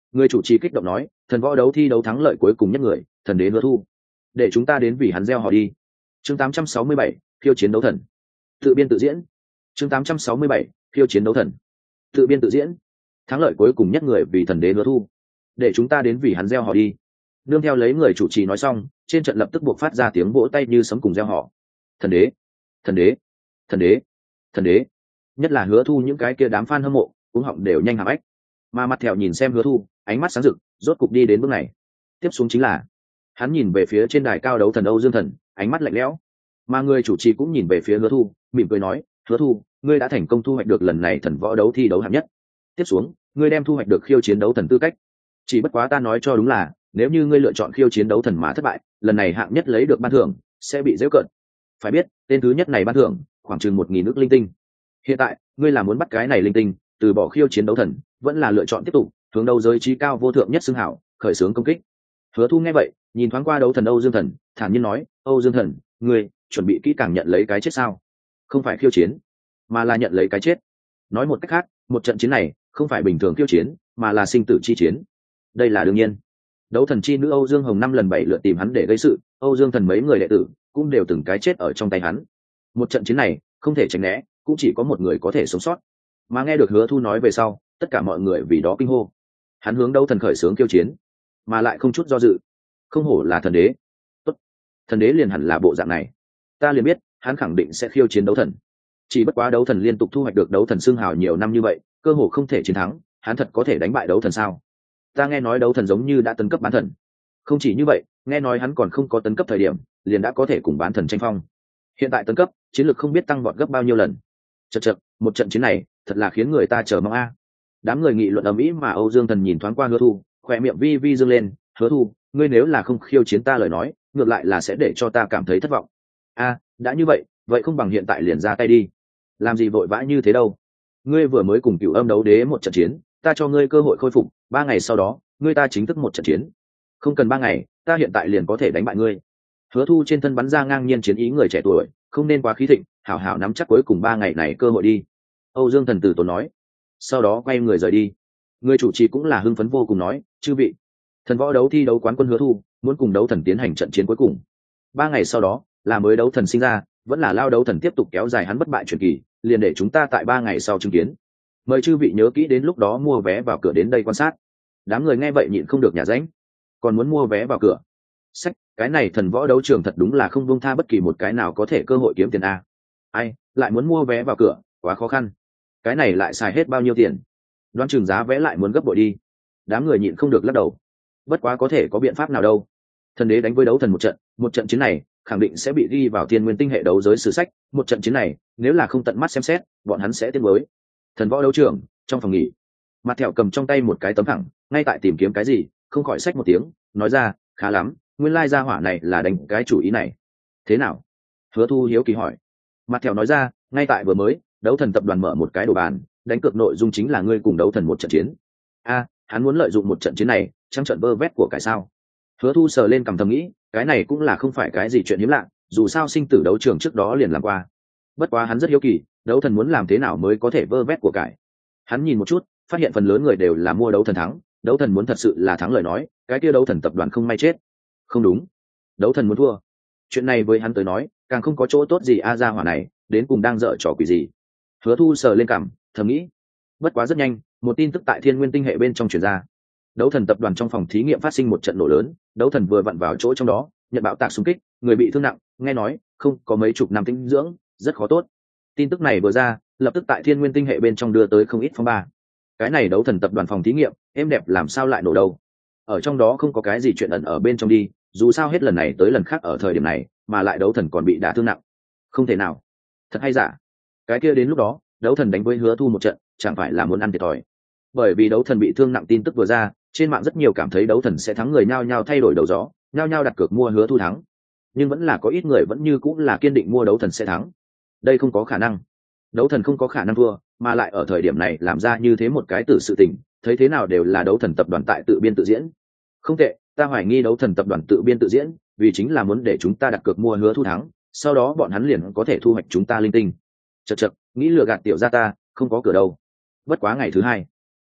Người chủ trì kích động nói, thần võ đấu thi đấu thắng lợi cuối cùng nhất người, thần đế Hứa Thu. Để chúng ta đến vì hắn gieo họ đi. Chương tám trăm sáu mươi bảy, khiêu chiến đấu thần. Tự biên tự diễn. Chương tám trăm sáu mươi bảy, khiêu chiến đấu thần. Tự biên tự diễn. Thắng lợi cuối cùng nhất người vì thần đế Hứa Thu. Để chúng ta đến vì hắn gieo họ đi. Nương theo lấy người chủ trì nói xong, trên trận lập tức buộc phát ra tiếng vỗ tay như sấm cùng gieo họ. Thần đế, thần đế, thần đế, thần đế. Nhất là Hứa Thu những cái kia đám fan hâm mộ, cũng họng đều nhanh hàm ếch. Mà mặt thẹo nhìn xem Hứa Thu, ánh mắt sáng rực, rốt cục đi đến bước này. Tiếp xuống chính là, hắn nhìn về phía trên đài cao đấu thần Âu Dương Thần, ánh mắt lạnh lẽo. Mà người chủ trì cũng nhìn về phía Hứa Thu, mỉm cười nói, Hứa Thu, ngươi đã thành công thu hoạch được lần này thần võ đấu thi đấu hạng nhất. Tiếp xuống, ngươi đem thu hoạch được khiêu chiến đấu thần tư cách. Chỉ bất quá ta nói cho đúng là, nếu như ngươi lựa chọn khiêu chiến đấu thần mà thất bại, lần này hạng nhất lấy được ban thưởng sẽ bị giễu cợt. Phải biết, tên thứ nhất này ban thưởng khoảng chừng một nghìn ức linh tinh. Hiện tại, ngươi là muốn bắt cái này linh tinh, từ bỏ khiêu chiến đấu thần, vẫn là lựa chọn tiếp tục hướng đấu giới trí cao vô thượng nhất xưng hảo, khởi xướng công kích. Hứa Thu nghe vậy, nhìn thoáng qua đấu thần Âu Dương Thần, thản nhiên nói, Âu Dương Thần, ngươi chuẩn bị kỹ càng nhận lấy cái chết sao? Không phải khiêu chiến, mà là nhận lấy cái chết. Nói một cách khác, một trận chiến này không phải bình thường khiêu chiến, mà là sinh tử chi chiến. Đây là đương nhiên. Đấu thần chi nữ Âu Dương Hồng năm lần bảy lượt tìm hắn để gây sự, Âu Dương Thần mấy người đệ tử cũng đều từng cái chết ở trong tay hắn. Một trận chiến này không thể tránh né, cũng chỉ có một người có thể sống sót. Mà nghe được Hứa Thu nói về sau, tất cả mọi người vì đó kinh hô. Hắn hướng đấu thần khởi xướng khiêu chiến, mà lại không chút do dự. Không hổ là thần đế. Tốt, thần đế liền hẳn là bộ dạng này. Ta liền biết, hắn khẳng định sẽ khiêu chiến đấu thần. Chỉ bất quá đấu thần liên tục thu hoạch được đấu thần xưng hào nhiều năm như vậy, cơ hồ không thể chiến thắng, hắn thật có thể đánh bại đấu thần sao? Ta nghe nói đấu thần giống như đã tấn cấp bán thần. Không chỉ như vậy, nghe nói hắn còn không có tấn cấp thời điểm, liền đã có thể cùng bán thần tranh phong. Hiện tại tấn cấp, chiến lược không biết tăng vọt gấp bao nhiêu lần. Chậc chậc, một trận chiến này, thật là khiến người ta chờ mong a. Đám người nghị luận ầm ĩ mà Âu Dương Thần nhìn thoáng qua Hứa Thu, khỏe miệng vi vi dương lên, Hứa Thu, ngươi nếu là không khiêu chiến ta lời nói, ngược lại là sẽ để cho ta cảm thấy thất vọng. A, đã như vậy, vậy không bằng hiện tại liền ra tay đi. Làm gì vội vã như thế đâu? Ngươi vừa mới cùng Cửu Âm đấu đế một trận chiến, ta cho ngươi cơ hội khôi phục, ba ngày sau đó, ngươi ta chính thức một trận chiến. Không cần ba ngày, ta hiện tại liền có thể đánh bại ngươi. Hứa Thu trên thân bắn ra ngang nhiên chiến ý người trẻ tuổi, không nên quá khí thịnh, hảo hảo nắm chắc cuối cùng ba ngày này cơ hội đi. Âu Dương Thần tử tốn nói. Sau đó quay người rời đi. Người chủ trì cũng là hưng phấn vô cùng nói, chư vị, thần võ đấu thi đấu quán quân Hứa Thu muốn cùng đấu thần tiến hành trận chiến cuối cùng. Ba ngày sau đó là mới đấu thần sinh ra, vẫn là lao đấu thần tiếp tục kéo dài hắn bất bại truyền kỳ, liền để chúng ta tại ba ngày sau chứng kiến. Mời chư vị nhớ kỹ đến lúc đó mua vé vào cửa đến đây quan sát. Đám người nghe vậy nhịn không được nhả ránh, còn muốn mua vé vào cửa. Sách, cái này thần võ đấu trường thật đúng là không buông tha bất kỳ một cái nào có thể cơ hội kiếm tiền a. Ai, lại muốn mua vé vào cửa, quá khó khăn. Cái này lại xài hết bao nhiêu tiền? Đoán chừng giá vé lại muốn gấp bội đi. Đám người nhịn không được lắc đầu. Bất quá có thể có biện pháp nào đâu. Thần đế đánh với đấu thần một trận, một trận chiến này khẳng định sẽ bị ghi vào thiên nguyên tinh hệ đấu giới sử sách. Một trận chiến này, nếu là không tận mắt xem xét, bọn hắn sẽ tiếc nuối. Thần võ đấu trường, trong phòng nghỉ, mặt thẹo cầm trong tay một cái tấm thẳng, ngay tại tìm kiếm cái gì, không khỏi xách một tiếng, nói ra, khá lắm, nguyên lai gia hỏa này là đánh cái chủ ý này. Thế nào? Hứa Thu hiếu kỳ hỏi. Mặt thẹo nói ra, ngay tại vừa mới, đấu thần tập đoàn mở một cái đồ bàn, đánh cược nội dung chính là ngươi cùng đấu thần một trận chiến. A, hắn muốn lợi dụng một trận chiến này, trắng trận vơ vét của cải sao? Hứa Thu sờ lên cằm thầm nghĩ, cái này cũng là không phải cái gì chuyện hiếm lạ, dù sao sinh tử đấu trường trước đó liền làm qua. Bất quá hắn rất hiếu kỳ, đấu thần muốn làm thế nào mới có thể vơ vét của cải. Hắn nhìn một chút, phát hiện phần lớn người đều là mua đấu thần thắng, đấu thần muốn thật sự là thắng lời nói, cái kia đấu thần tập đoàn không may chết. Không đúng, đấu thần muốn thua. Chuyện này với hắn tới nói, càng không có chỗ tốt gì a, gia hỏa này, đến cùng đang dở trò quỷ gì. Hứa Thu sờ lên cằm, thầm nghĩ. Bất quá rất nhanh, một tin tức tại thiên nguyên tinh hệ bên trong truyền ra. Đấu thần tập đoàn trong phòng thí nghiệm phát sinh một trận nổ lớn, đấu thần vừa vặn vào chỗ trong đó, nhận bạo tạc xung kích, người bị thương nặng, nghe nói không có mấy chục năm tĩnh dưỡng, rất khó tốt. Tin tức này vừa ra, lập tức tại thiên nguyên tinh hệ bên trong đưa tới không ít phong ba. Cái này đấu thần tập đoàn phòng thí nghiệm, êm đẹp làm sao lại nổ đâu? Ở trong đó không có cái gì chuyện ẩn ở bên trong đi, dù sao hết lần này tới lần khác ở thời điểm này, mà lại đấu thần còn bị đả thương nặng. Không thể nào, thật hay giả? Cái kia đến lúc đó, đấu thần đánh với Hứa Thu một trận, chẳng phải là muốn ăn thiệt thòi? Bởi vì đấu thần bị thương nặng tin tức vừa ra, trên mạng rất nhiều cảm thấy đấu thần sẽ thắng, người nhao nhao thay đổi đầu gió, nhao nhao đặt cược mua Hứa Thu thắng. Nhưng vẫn là có ít người vẫn như cũng là kiên định mua đấu thần sẽ thắng. Đây không có khả năng, đấu thần không có khả năng thua, mà lại ở thời điểm này làm ra như thế một cái tử sự tình, thấy thế nào đều là đấu thần tập đoàn tại tự biên tự diễn. Không tệ, ta hoài nghi đấu thần tập đoàn tự biên tự diễn, vì chính là muốn để chúng ta đặt cược mua Hứa Thu thắng, sau đó bọn hắn liền có thể thu hoạch chúng ta linh tinh. Chậc chậc, nghĩ lừa gạt tiểu gia ta, không có cửa đâu. Bất quá ngày thứ hai,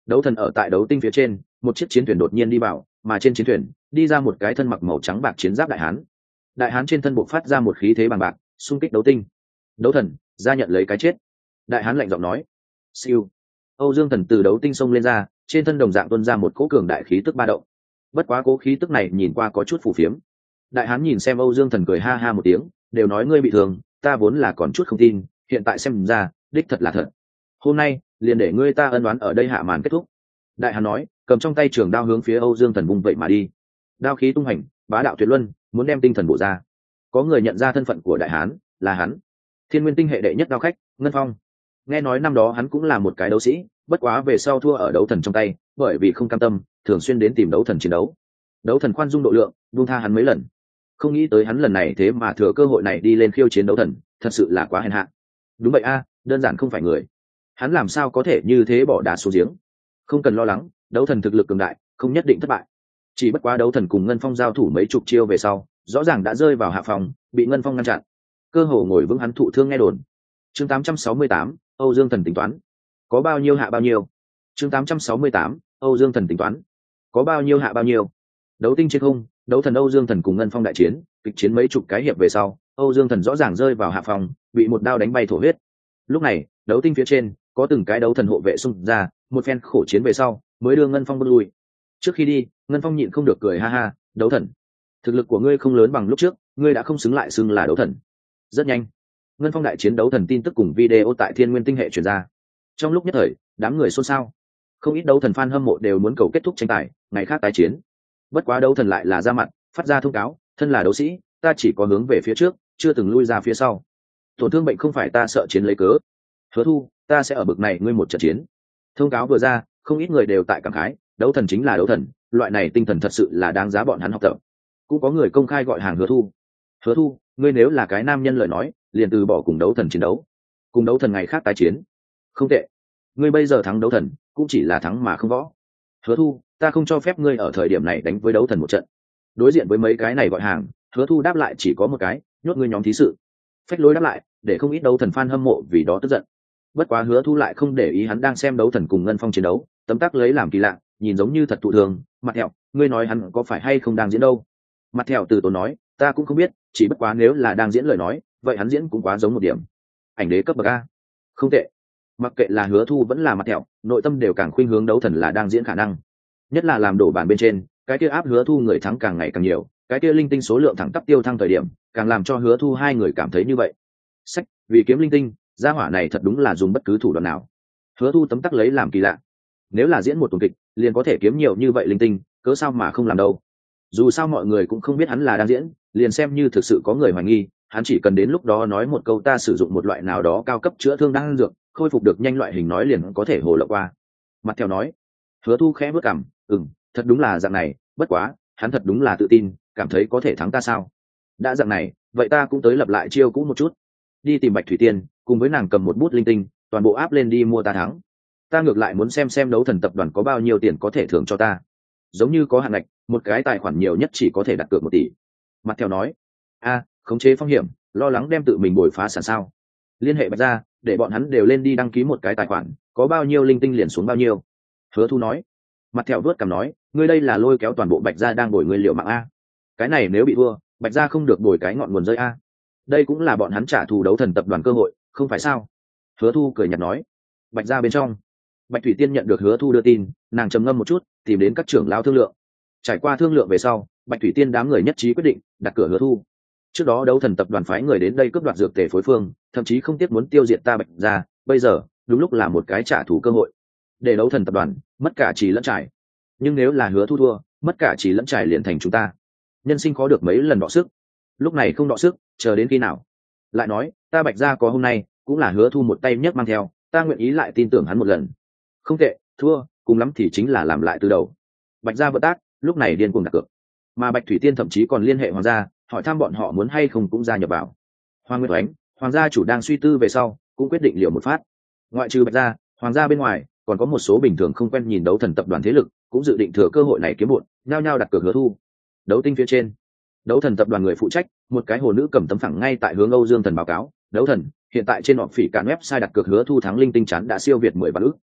Đấu thần ở tại đấu tinh phía trên, một chiếc chiến thuyền đột nhiên đi vào, mà trên chiến thuyền đi ra một cái thân mặc màu trắng bạc chiến giáp đại hán. Đại hán trên thân bộc phát ra một khí thế bằng bạc, xung kích đấu tinh. Đấu thần, ra nhận lấy cái chết. Đại hán lạnh giọng nói. Siêu. Âu Dương Thần từ đấu tinh sông lên ra, trên thân đồng dạng tuôn ra một cỗ cường đại khí tức ba động. Bất quá cỗ khí tức này nhìn qua có chút phù phiếm. Đại hán nhìn xem Âu Dương Thần cười ha ha một tiếng, đều nói ngươi bị thương, ta vốn là còn chút không tin, hiện tại xem ra, đích thật là thật. Hôm nay, liền để ngươi ta ân oán ở đây hạ màn kết thúc. Đại hán nói, cầm trong tay trường đao hướng phía Âu Dương Thần vung vậy mà đi. Đao khí tung hành, bá đạo tuyệt luân, muốn đem tinh thần bổ ra. Có người nhận ra thân phận của đại hán, là hắn, Thiên Nguyên tinh hệ đệ nhất đao khách, Ngân Phong. Nghe nói năm đó hắn cũng là một cái đấu sĩ, bất quá về sau thua ở đấu thần trong tay, bởi vì không cam tâm, thường xuyên đến tìm đấu thần chiến đấu. Đấu thần khoan dung độ lượng, buông tha hắn mấy lần. Không nghĩ tới hắn lần này thế mà thừa cơ hội này đi lên khiêu chiến đấu thần, thật sự là quá hèn hạ. Đúng vậy a, đơn giản không phải người. Hắn làm sao có thể như thế bỏ đá xuống giếng? Không cần lo lắng, đấu thần thực lực cường đại, không nhất định thất bại. Chỉ bất quá đấu thần cùng Ngân Phong giao thủ mấy chục chiêu về sau, rõ ràng đã rơi vào hạ phòng, bị Ngân Phong ngăn chặn. Cơ hồ ngồi vững hắn thụ thương nghe đồn. Chương tám trăm sáu mươi tám, Âu Dương Thần tính toán. Có bao nhiêu hạ bao nhiêu? Chương tám trăm sáu mươi tám, Âu Dương Thần tính toán. Có bao nhiêu hạ bao nhiêu? Đấu tinh trên không, đấu thần Âu Dương Thần cùng Ngân Phong đại chiến, kịch chiến mấy chục cái hiệp về sau, Âu Dương Thần rõ ràng rơi vào hạ phòng, bị một đao đánh bay thổ huyết. Lúc này, đấu tinh phía trên, có từng cái đấu thần hộ vệ xung ra, một phen khổ chiến về sau, mới đưa Ngân Phong bước lui. Trước khi đi, Ngân Phong nhịn không được cười ha ha, đấu thần, thực lực của ngươi không lớn bằng lúc trước, ngươi đã không xứng lại xưng là đấu thần. Rất nhanh, Ngân Phong đại chiến đấu thần tin tức cùng video tại Thiên Nguyên tinh hệ truyền ra. Trong lúc nhất thời, đám người xôn xao, không ít đấu thần fan hâm mộ đều muốn cầu kết thúc tranh tài, ngày khác tái chiến. Bất quá đấu thần lại là ra mặt, phát ra thông cáo, thân là đấu sĩ, ta chỉ có hướng về phía trước, chưa từng lui ra phía sau. Tổn thương bệnh không phải ta sợ chiến lấy cớ. Hứa Thu, ta sẽ ở bực này ngươi một trận chiến. Thông cáo vừa ra, không ít người đều tại cảm khái, đấu thần chính là đấu thần, loại này tinh thần thật sự là đáng giá bọn hắn học tập. Cũng có người công khai gọi hàng Hứa Thu. Hứa Thu, ngươi nếu là cái nam nhân lời nói, liền từ bỏ cùng đấu thần chiến đấu, cùng đấu thần ngày khác tái chiến. Không tệ, ngươi bây giờ thắng đấu thần, cũng chỉ là thắng mà không võ. Hứa Thu, ta không cho phép ngươi ở thời điểm này đánh với đấu thần một trận. Đối diện với mấy cái này gọi hàng, Hứa Thu đáp lại chỉ có một cái, nhốt ngươi nhóm thí sự. Phách lối đáp lại, để không ít đấu thần fan hâm mộ vì đó tức giận. Bất quá Hứa Thu lại không để ý hắn đang xem đấu thần cùng Ngân Phong chiến đấu, tấm tắc lấy làm kỳ lạ, nhìn giống như thật thụ thường. Mặt thẹo, ngươi nói hắn có phải hay không đang diễn đâu? Mặt thẹo từ tốn nói, ta cũng không biết, chỉ bất quá nếu là đang diễn lời nói, vậy hắn diễn cũng quá giống một điểm. Ảnh đế cấp bậc a, không tệ. Mặc kệ là Hứa Thu vẫn là Mặt thẹo, nội tâm đều càng khuynh hướng đấu thần là đang diễn khả năng. Nhất là làm đổ bàn bên trên, cái kia áp Hứa Thu người thắng càng ngày càng nhiều, cái kia linh tinh số lượng thẳng tắp tiêu thăng thời điểm, càng làm cho Hứa Thu hai người cảm thấy như vậy. Sách, vì kiếm linh tinh, gia hỏa này thật đúng là dùng bất cứ thủ đoạn nào. Hứa Thu tấm tắc lấy làm kỳ lạ. Nếu là diễn một tuần kịch, liền có thể kiếm nhiều như vậy linh tinh, cớ sao mà không làm đâu? Dù sao mọi người cũng không biết hắn là đang diễn, liền xem như thực sự có người hoài nghi, hắn chỉ cần đến lúc đó nói một câu ta sử dụng một loại nào đó cao cấp chữa thương đang dược, khôi phục được nhanh loại hình nói liền có thể hồ lộ qua. Mặt theo nói. Hứa Thu khẽ bước cằm, ừm, thật đúng là dạng này, bất quá, hắn thật đúng là tự tin, cảm thấy có thể thắng ta sao? Đã dạng này, vậy ta cũng tới lập lại chiêu cũ một chút, đi tìm Bạch Thủy Tiên, cùng với nàng cầm một bút linh tinh, toàn bộ áp lên đi mua ta thắng. Ta ngược lại muốn xem xem đấu thần tập đoàn có bao nhiêu tiền có thể thưởng cho ta. Giống như có hạn ngạch, một cái tài khoản nhiều nhất chỉ có thể đặt cược một tỷ. Mặt theo nói, a, khống chế phong hiểm, lo lắng đem tự mình bồi phá sản sao? Liên hệ Bạch gia, để bọn hắn đều lên đi đăng ký một cái tài khoản, có bao nhiêu linh tinh liền xuống bao nhiêu. Hứa Thu nói. Mặt theo vớt cằm nói, ngươi đây là lôi kéo toàn bộ Bạch gia đang bồi ngươi liệu mạng a. Cái này nếu bị thua, Bạch gia không được bồi cái ngọn nguồn rơi a. Đây cũng là bọn hắn trả thù đấu thần tập đoàn cơ hội, không phải sao? Hứa Thu cười nhạt nói. Bạch gia bên trong, Bạch Thủy Tiên nhận được Hứa Thu đưa tin, nàng trầm ngâm một chút, tìm đến các trưởng lão thương lượng. Trải qua thương lượng về sau, Bạch Thủy Tiên đám người nhất trí quyết định đặt cửa Hứa Thu. Trước đó đấu thần tập đoàn phái người đến đây cướp đoạt dược tề phối phương, thậm chí không tiếc muốn tiêu diệt ta Bạch gia, bây giờ đúng lúc là một cái trả thù cơ hội. Để đấu thần tập đoàn mất cả trì lẫn trải, nhưng nếu là Hứa Thu thua, mất cả trì lẫn trải liền thành chúng ta. Nhân sinh khó được mấy lần đọ sức, lúc này không đọ sức, chờ đến khi nào? Lại nói, ta Bạch gia có hôm nay, cũng là Hứa Thu một tay nhấc mang theo, ta nguyện ý lại tin tưởng hắn một lần. Không tệ, thua, cùng lắm thì chính là làm lại từ đầu. Bạch gia vận tác, lúc này điên cuồng đặt cược, mà Bạch Thủy Tiên thậm chí còn liên hệ hoàng gia, hỏi thăm bọn họ muốn hay không cũng gia nhập vào. Hoàng Nguyệt Oánh, hoàng gia chủ đang suy tư về sau, cũng quyết định liều một phát. Ngoại trừ Bạch gia, hoàng gia bên ngoài, còn có một số bình thường không quen nhìn đấu thần tập đoàn thế lực, cũng dự định thừa cơ hội này kiếm bộn, nhao nhao đặt cược Hứa Thu. Đấu tinh phía trên, đấu thần tập đoàn người phụ trách, một cái hồ nữ cầm tấm phẳng ngay tại hướng Âu Dương Thần báo cáo, đấu thần, hiện tại trên họp phỉ cản website đặt cược Hứa Thu thắng linh tinh chắn đã siêu việt mười vạn ức.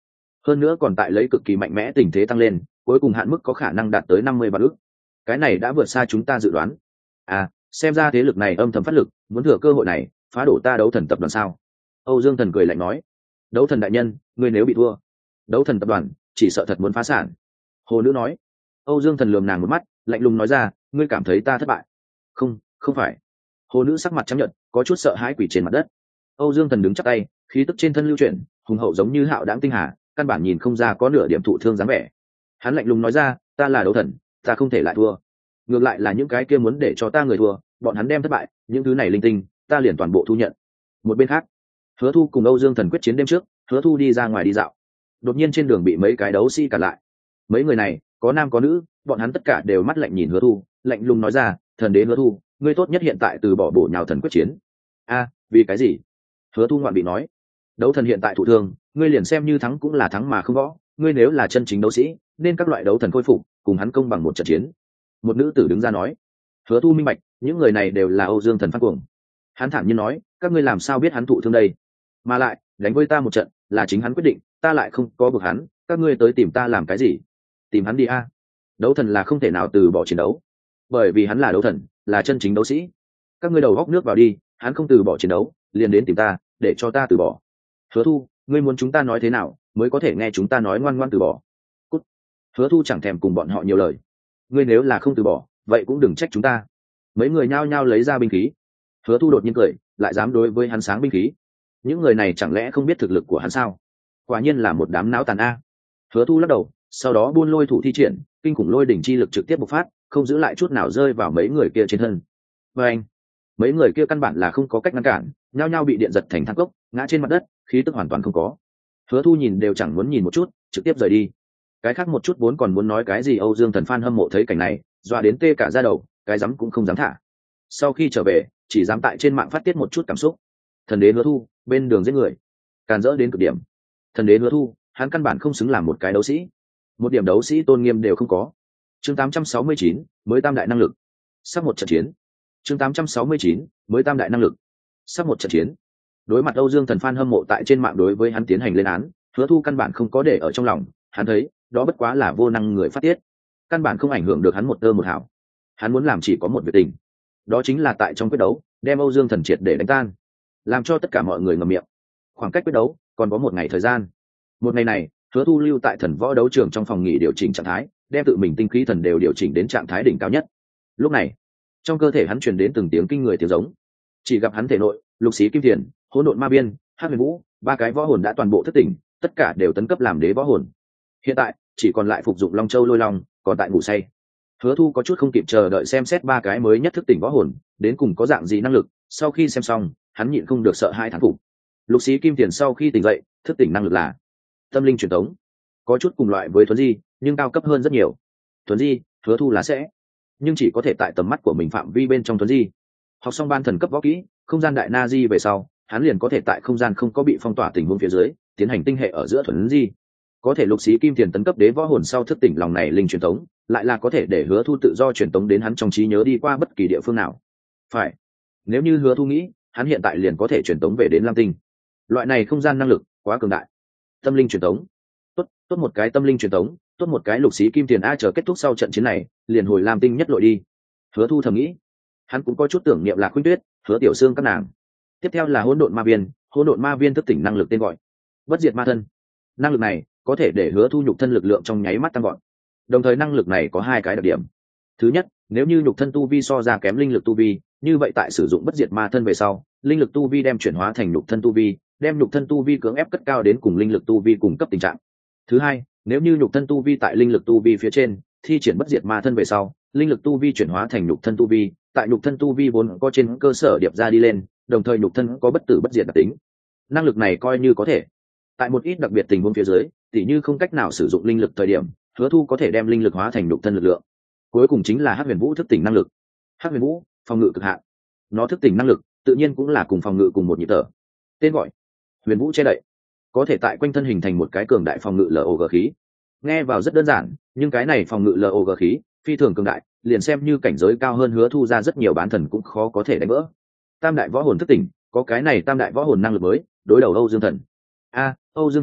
hơn nữa còn tại lấy cực kỳ mạnh mẽ tình thế tăng lên, cuối cùng hạn mức có khả năng đạt tới năm mươi vạn ức. Cái này đã vượt xa chúng ta dự đoán. À, xem ra thế lực này âm thầm phát lực, muốn thừa cơ hội này phá đổ ta đấu thần tập đoàn sao? Âu Dương Thần cười lạnh nói. Đấu thần đại nhân, ngươi nếu bị thua, đấu thần tập đoàn chỉ sợ thật muốn phá sản. Hồ nữ nói. Âu Dương Thần lườm nàng một mắt, lạnh lùng nói ra, ngươi cảm thấy ta thất bại? Không, không phải. Hồ nữ sắc mặt trắng nhợt, có chút sợ hãi quỳ trên mặt đất. Âu Dương Thần đứng chắp tay, khí tức trên thân lưu chuyển, hùng hậu giống như hạo đãng tinh hà, căn bản nhìn không ra có nửa điểm thụ thương dáng vẻ. Hắn lạnh lùng nói ra, ta là đấu thần, ta không thể lại thua. Ngược lại là những cái kia muốn để cho ta người thua, bọn hắn đem thất bại, những thứ này linh tinh, ta liền toàn bộ thu nhận. Một bên khác, Hứa Thu cùng Âu Dương Thần quyết chiến đêm trước, Hứa Thu đi ra ngoài đi dạo. Đột nhiên trên đường bị mấy cái đấu sĩ cản lại. Mấy người này, có nam có nữ, bọn hắn tất cả đều mắt lạnh nhìn Hứa Thu, lạnh lùng nói ra, thần đế Hứa Thu, ngươi tốt nhất hiện tại từ bỏ bổ nhào thần quyết chiến. A, vì cái gì? Hứa Thu ngoạn bị nói, đấu thần hiện tại thụ thương, ngươi liền xem như thắng cũng là thắng mà không võ, ngươi nếu là chân chính đấu sĩ, nên các loại đấu thần khôi phục, cùng hắn công bằng một trận chiến. Một nữ tử đứng ra nói. Hứa Thu minh bạch, những người này đều là Âu Dương Thần phát cuồng. Hắn thản nhiên nói, các ngươi làm sao biết hắn thụ thương đây? Mà lại, đánh với ta một trận, là chính hắn quyết định, ta lại không có buộc hắn, các ngươi tới tìm ta làm cái gì? Tìm hắn đi a. Đấu thần là không thể nào từ bỏ chiến đấu, bởi vì hắn là đấu thần, là chân chính đấu sĩ. Các ngươi đầu góc nước vào đi, hắn không từ bỏ chiến đấu, liền đến tìm ta, để cho ta từ bỏ. Hứa Thu, ngươi muốn chúng ta nói thế nào mới có thể nghe chúng ta nói ngoan ngoan từ bỏ? Cút. Hứa Thu chẳng thèm cùng bọn họ nhiều lời. Ngươi nếu là không từ bỏ, vậy cũng đừng trách chúng ta. Mấy người nhao nhao lấy ra binh khí. Hứa Thu đột nhiên cười, lại dám đối với hắn sáng binh khí. Những người này chẳng lẽ không biết thực lực của hắn sao? Quả nhiên là một đám não tàn a. Hứa Thu lắc đầu, sau đó buôn lôi thủ thi triển, kinh khủng lôi đỉnh chi lực trực tiếp bộc phát, không giữ lại chút nào rơi vào mấy người kia trên thân. Và anh, mấy người kia căn bản là không có cách ngăn cản, nhao nhao bị điện giật thành thang cốc, ngã trên mặt đất, khí tức hoàn toàn không có. Hứa Thu nhìn đều chẳng muốn nhìn một chút, trực tiếp rời đi. Cái khác một chút vốn còn muốn nói cái gì Âu Dương Thần fan hâm mộ thấy cảnh này, dọa đến tê cả da đầu, cái dám cũng không dám thả. Sau khi trở về, chỉ dám tại trên mạng phát tiết một chút cảm xúc. Thần đế Hứa Thu, bên đường giết người, càn rỡ đến cực điểm. Thần đế Hứa Thu, hắn căn bản không xứng làm một cái đấu sĩ, một điểm đấu sĩ tôn nghiêm đều không có. Chương tám trăm sáu mươi chín, mới tam đại năng lực. Sắp một trận chiến. Chương tám trăm sáu mươi chín, mới tam đại năng lực. Sắp một trận chiến. Đối mặt Âu Dương Thần fan hâm mộ tại trên mạng đối với hắn tiến hành lên án, Hứa Thu căn bản không có để ở trong lòng, hắn thấy, đó bất quá là vô năng người phát tiết, căn bản không ảnh hưởng được hắn một tơ một hào. Hắn muốn làm chỉ có một việc tình, đó chính là tại trong quyết đấu, đem Âu Dương Thần triệt để đánh tan, làm cho tất cả mọi người ngậm miệng. Khoảng cách quyết đấu còn có một ngày thời gian. Một ngày này, Hứa Thu lưu tại thần võ đấu trường trong phòng nghỉ điều chỉnh trạng thái, đem tự mình tinh khí thần đều điều chỉnh đến trạng thái đỉnh cao nhất. Lúc này, trong cơ thể hắn truyền đến từng tiếng kinh người tiếng giống. Chỉ gặp hắn thể nội, lục xí kim thiền, hỗn độn ma biên, hắc huyền vũ, ba cái võ hồn đã toàn bộ thức tỉnh, tất cả đều tấn cấp làm đế võ hồn. Hiện tại chỉ còn lại phục dụng Long Châu Lôi Long, còn tại ngủ say. Hứa Thu có chút không kịp chờ đợi xem xét ba cái mới nhất thức tỉnh võ hồn, đến cùng có dạng gì năng lực. Sau khi xem xong, hắn nhịn không được sợ hai thán phục. Lục xí kim tiền sau khi tỉnh dậy, thức tỉnh năng lực là tâm linh truyền tống, có chút cùng loại với thuấn di, nhưng cao cấp hơn rất nhiều. Thuấn di, Hứa Thu là sẽ, nhưng chỉ có thể tại tầm mắt của mình phạm vi bên trong thuấn di. Học xong ban thần cấp võ kỹ, không gian đại na di về sau, hắn liền có thể tại không gian không có bị phong tỏa tình huống phía dưới, tiến hành tinh hệ ở giữa thuấn di. Có thể lục xí kim tiền tấn cấp đế võ hồn sau thức tỉnh lòng này linh truyền tống, lại là có thể để Hứa Thu tự do truyền tống đến hắn trong trí nhớ đi qua bất kỳ địa phương nào. Phải, nếu như Hứa Thu nghĩ, hắn hiện tại liền có thể truyền tống về đến Lam Tinh. Loại này không gian năng lực quá cường đại. Tâm linh truyền tống, tốt, tốt một cái tâm linh truyền tống, tốt một cái lục xí kim tiền a. Chờ kết thúc sau trận chiến này, liền hồi Lam Tinh nhất lội đi. Hứa Thu thầm nghĩ, hắn cũng có chút tưởng niệm Lạc Khuynh Tuyết, Hứa Tiểu Sương các nàng. Tiếp theo là hỗn độn ma viên, hỗn độn ma viên thức tỉnh năng lực tên gọi bất diệt ma thân. Năng lực này có thể để Hứa Thu nhục thân lực lượng trong nháy mắt tăng gọn. Đồng thời năng lực này có hai cái đặc điểm. Thứ nhất, nếu như nhục thân tu vi so ra kém linh lực tu vi, như vậy tại sử dụng bất diệt ma thân về sau, linh lực tu vi đem chuyển hóa thành nhục thân tu vi, đem nhục thân tu vi cưỡng ép cất cao đến cùng linh lực tu vi cùng cấp tình trạng. Thứ hai, nếu như nhục thân tu vi tại linh lực tu vi phía trên, thi triển bất diệt ma thân về sau, linh lực tu vi chuyển hóa thành nhục thân tu vi, tại nhục thân tu vi vốn có trên cơ sở điệp ra đi lên, đồng thời nhục thân có bất tử bất diệt đặc tính. Năng lực này coi như có thể. Tại một ít đặc biệt tình huống phía dưới, tỉ như không cách nào sử dụng linh lực thời điểm, Hứa Thu có thể đem linh lực hóa thành nhục thân lực lượng. Cuối cùng chính là Hắc Huyền Vũ thức tỉnh năng lực. Hắc Huyền Vũ, phòng ngự cực hạn. Nó thức tỉnh năng lực, tự nhiên cũng là cùng phòng ngự cùng một nhịp thở. Tên gọi: Huyền Vũ che đậy. Có thể tại quanh thân hình thành một cái cường đại phòng ngự lờ o giê khí. Nghe vào rất đơn giản, nhưng cái này phòng ngự lờ o giê khí phi thường cường đại, liền xem như cảnh giới cao hơn Hứa Thu ra rất nhiều bán thần cũng khó có thể đánh vỡ. Tam đại võ hồn thức tỉnh, có cái này tam đại võ hồn năng lực mới, đối đầu Âu Dương Thần. A, Âu Dương Thần,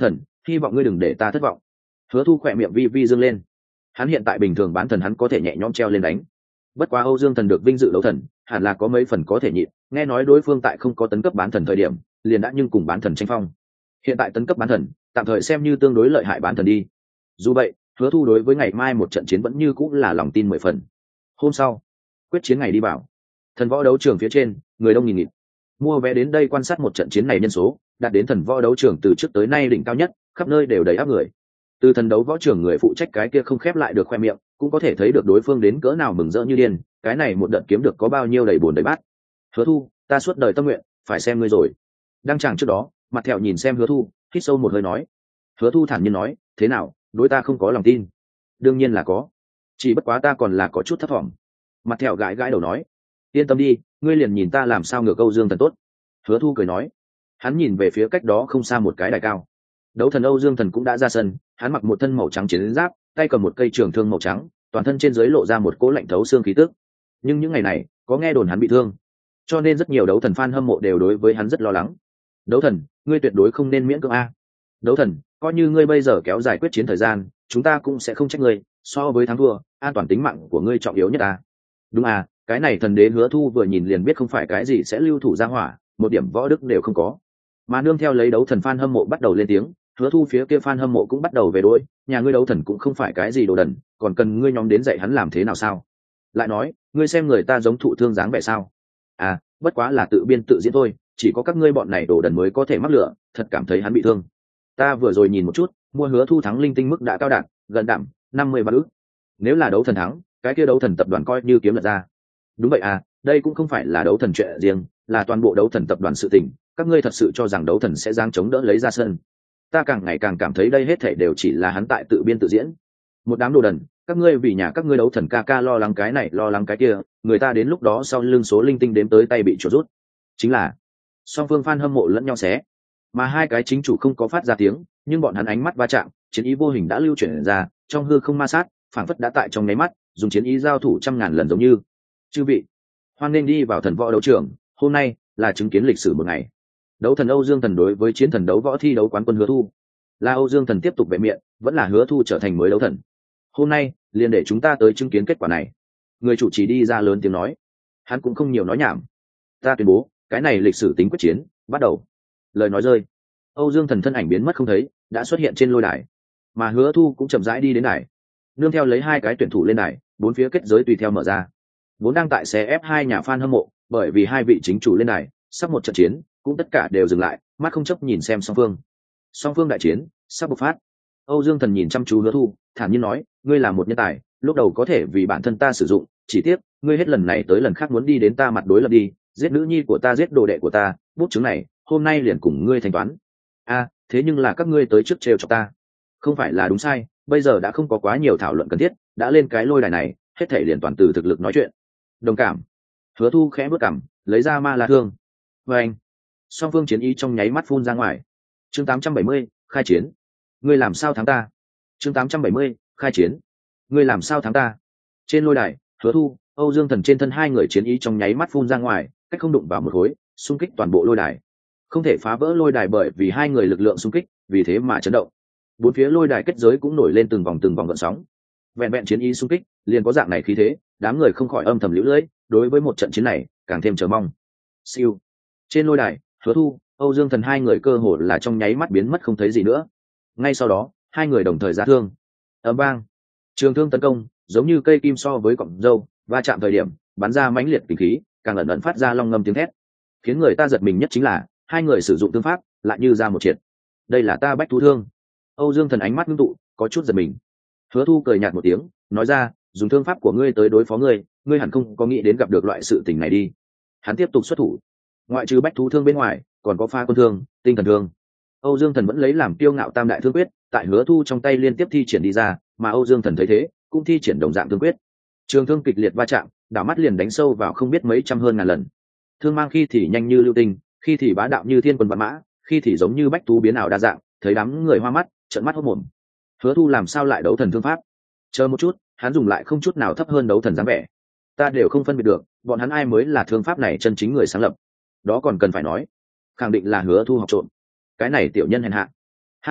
hy vọng ngươi đừng để ta thất vọng. Hứa Thu khỏe miệng vi vi dương lên. Hắn hiện tại bình thường bán thần hắn có thể nhẹ nhõm treo lên đánh, bất quá Âu Dương Thần được vinh dự đấu thần, hẳn là có mấy phần có thể nhịn. Nghe nói đối phương tại không có tấn cấp bán thần thời điểm, liền đã nhưng cùng bán thần tranh phong. Hiện tại tấn cấp bán thần, tạm thời xem như tương đối lợi hại bán thần đi. Dù vậy, Hứa Thu đối với ngày mai một trận chiến vẫn như cũng là lòng tin mười phần. Hôm sau, quyết chiến ngày đi vào. Thần võ đấu trường phía trên, người đông nghìn nghịt. Mua vé đến đây quan sát một trận chiến này nhân số, đạt đến thần võ đấu trường từ trước tới nay đỉnh cao nhất, khắp nơi đều đầy áp người. Từ thần đấu võ trường người phụ trách cái kia không khép lại được khoe miệng, cũng có thể thấy được đối phương đến cỡ nào mừng rỡ như điên, cái này một đợt kiếm được có bao nhiêu đầy buồn đầy bát. Hứa Thu, ta suốt đời tâm nguyện, phải xem ngươi rồi. Đăng tràng trước đó, Mặt Thẹo nhìn xem Hứa Thu, hít sâu một hơi nói. Hứa Thu thản nhiên nói, thế nào, đối ta không có lòng tin? Đương nhiên là có, chỉ bất quá ta còn là có chút thất vọng. Mặt Thẹo gãi gãi đầu nói, yên tâm đi, ngươi liền nhìn ta làm sao ngược Âu Dương Thần tốt. Hứa Thu cười nói. Hắn nhìn về phía cách đó không xa một cái đài cao. Đấu thần Âu Dương Thần cũng đã ra sân, hắn mặc một thân màu trắng chiến giáp, tay cầm một cây trường thương màu trắng, toàn thân trên dưới lộ ra một cỗ lạnh thấu xương khí tức. Nhưng những ngày này, có nghe đồn hắn bị thương, cho nên rất nhiều đấu thần fan hâm mộ đều đối với hắn rất lo lắng. Đấu thần, ngươi tuyệt đối không nên miễn cưỡng a. Đấu thần, coi như ngươi bây giờ kéo dài quyết chiến thời gian, chúng ta cũng sẽ không trách ngươi, so với thắng thua, an toàn tính mạng của ngươi trọng yếu nhất a. Đúng à, cái này thần đế Hứa Thu vừa nhìn liền biết không phải cái gì sẽ lưu thủ ra hỏa, một điểm võ đức đều không có. Mà nương theo lấy đấu thần fan hâm mộ bắt đầu lên tiếng, Hứa Thu phía kia fan hâm mộ cũng bắt đầu về đối, nhà ngươi đấu thần cũng không phải cái gì đồ đần, còn cần ngươi nhóm đến dạy hắn làm thế nào sao? Lại nói, ngươi xem người ta giống thụ thương dáng vẻ sao? À, bất quá là tự biên tự diễn thôi, chỉ có các ngươi bọn này đồ đần mới có thể mắc lửa, thật cảm thấy hắn bị thương. Ta vừa rồi nhìn một chút, mua Hứa Thu thắng linh tinh mức đã cao đẳng, gần đẳng, năm mươi vạn ức. Nếu là đấu thần thắng, cái kia đấu thần tập đoàn coi như kiếm lật ra. Đúng vậy à, đây cũng không phải là đấu thần chuyện riêng, là toàn bộ đấu thần tập đoàn sự tình, các ngươi thật sự cho rằng đấu thần sẽ giang chống đỡ lấy ra sân? Ta càng ngày càng cảm thấy đây hết thảy đều chỉ là hắn tại tự biên tự diễn. Một đám đồ đần, các ngươi vì nhà các ngươi đấu thần ca ca lo lắng cái này lo lắng cái kia, người ta đến lúc đó sau lưng số linh tinh đếm tới tay bị chuột rút. Chính là song phương fan hâm mộ lẫn nhau xé, mà hai cái chính chủ không có phát ra tiếng, nhưng bọn hắn ánh mắt va chạm, chiến ý vô hình đã lưu chuyển ra, trong hư không ma sát, phảng phất đã tại trong nháy mắt, dùng chiến ý giao thủ trăm ngàn lần giống như. Chư vị, hoan nên đi vào thần võ đấu trường, hôm nay là chứng kiến lịch sử một ngày. Đấu thần Âu Dương Thần đối với chiến thần đấu võ thi đấu quán quân Hứa Thu. Là Âu Dương Thần tiếp tục vệ miệng, vẫn là Hứa Thu trở thành mới đấu thần. Hôm nay, liền để chúng ta tới chứng kiến kết quả này. Người chủ trì đi ra lớn tiếng nói. Hắn cũng không nhiều nói nhảm. Ta tuyên bố, cái này lịch sử tính quyết chiến, bắt đầu. Lời nói rơi, Âu Dương Thần thân ảnh biến mất không thấy, đã xuất hiện trên lôi đài. Mà Hứa Thu cũng chậm rãi đi đến đài. Nương theo lấy hai cái tuyển thủ lên đài, bốn phía kết giới tùy theo mở ra. Vốn đang tại xe ép hai nhà fan hâm mộ, bởi vì hai vị chính chủ lên đài, sắp một trận chiến, cũng tất cả đều dừng lại, mắt không chấp nhìn xem song phương. Song phương đại chiến sắp bộc phát. Âu Dương Thần nhìn chăm chú Hứa Thu, thản nhiên nói, ngươi là một nhân tài, lúc đầu có thể vì bản thân ta sử dụng, chỉ tiếc ngươi hết lần này tới lần khác muốn đi đến ta mặt đối lập đi, giết nữ nhi của ta, giết đồ đệ của ta, bút chứng này, hôm nay liền cùng ngươi thanh toán. A, thế nhưng là các ngươi tới trước trêu cho ta, không phải là đúng sai, bây giờ đã không có quá nhiều thảo luận cần thiết, đã lên cái lôi đài này, hết thảy liền toàn từ thực lực nói chuyện. Đồng cảm. Hứa Thu khẽ bước cằm, lấy ra ma la thương. Và anh, song phương chiến ý trong nháy mắt phun ra ngoài. Chương tám trăm bảy mươi, khai chiến. Ngươi làm sao thắng ta? Chương tám trăm bảy mươi, khai chiến. Ngươi làm sao thắng ta? Trên lôi đài, Hứa Thu, Âu Dương Thần trên thân hai người chiến ý trong nháy mắt phun ra ngoài, cách không đụng vào một khối, xung kích toàn bộ lôi đài. Không thể phá vỡ lôi đài bởi vì hai người lực lượng xung kích, vì thế mà chấn động. Bốn phía lôi đài kết giới cũng nổi lên từng vòng từng vòng gợn sóng. Vẹn vẹn chiến ý xung kích, liền có dạng này khí thế, đám người không khỏi âm thầm liễu lưỡi, đối với một trận chiến này, càng thêm chờ mong. Siêu. Trên lôi đài, Hứa Thu, Âu Dương Thần hai người cơ hồ là trong nháy mắt biến mất không thấy gì nữa. Ngay sau đó, hai người đồng thời ra thương. Ầm vang. Trường thương tấn công, giống như cây kim so với cọng râu, va chạm thời điểm, bắn ra mãnh liệt kinh khí, càng ẩn ẩn phát ra long ngâm tiếng thét. Khiến người ta giật mình nhất chính là, hai người sử dụng thương pháp, lại như ra một triệt. Đây là ta bách thú thương. Âu Dương Thần ánh mắt ngưng tụ, có chút giật mình. Hứa Thu cười nhạt một tiếng, nói ra, dùng thương pháp của ngươi tới đối phó ngươi, ngươi hẳn không có nghĩ đến gặp được loại sự tình này đi. Hắn tiếp tục xuất thủ. Ngoại trừ bách thú thương bên ngoài, còn có pha quân thương, tinh thần thương. Âu Dương Thần vẫn lấy làm kiêu ngạo tam đại thương quyết, tại Hứa Thu trong tay liên tiếp thi triển đi ra, mà Âu Dương Thần thấy thế, cũng thi triển đồng dạng thương quyết. Trường thương kịch liệt va chạm, đảo mắt liền đánh sâu vào không biết mấy trăm hơn ngàn lần. Thương mang khi thì nhanh như lưu tinh, khi thì bá đạo như thiên quân vạn mã, khi thì giống như bách thú biến ảo đa dạng, thấy đám người hoa mắt, trợn mắt hốt mồm. Hứa Thu làm sao lại đấu thần thương pháp? Chờ một chút, hắn dùng lại không chút nào thấp hơn đấu thần dáng vẻ. Ta đều không phân biệt được, bọn hắn ai mới là thương pháp này chân chính người sáng lập. Đó còn cần phải nói, khẳng định là Hứa Thu học trộm. Cái này tiểu nhân hèn hạ. Ha ha,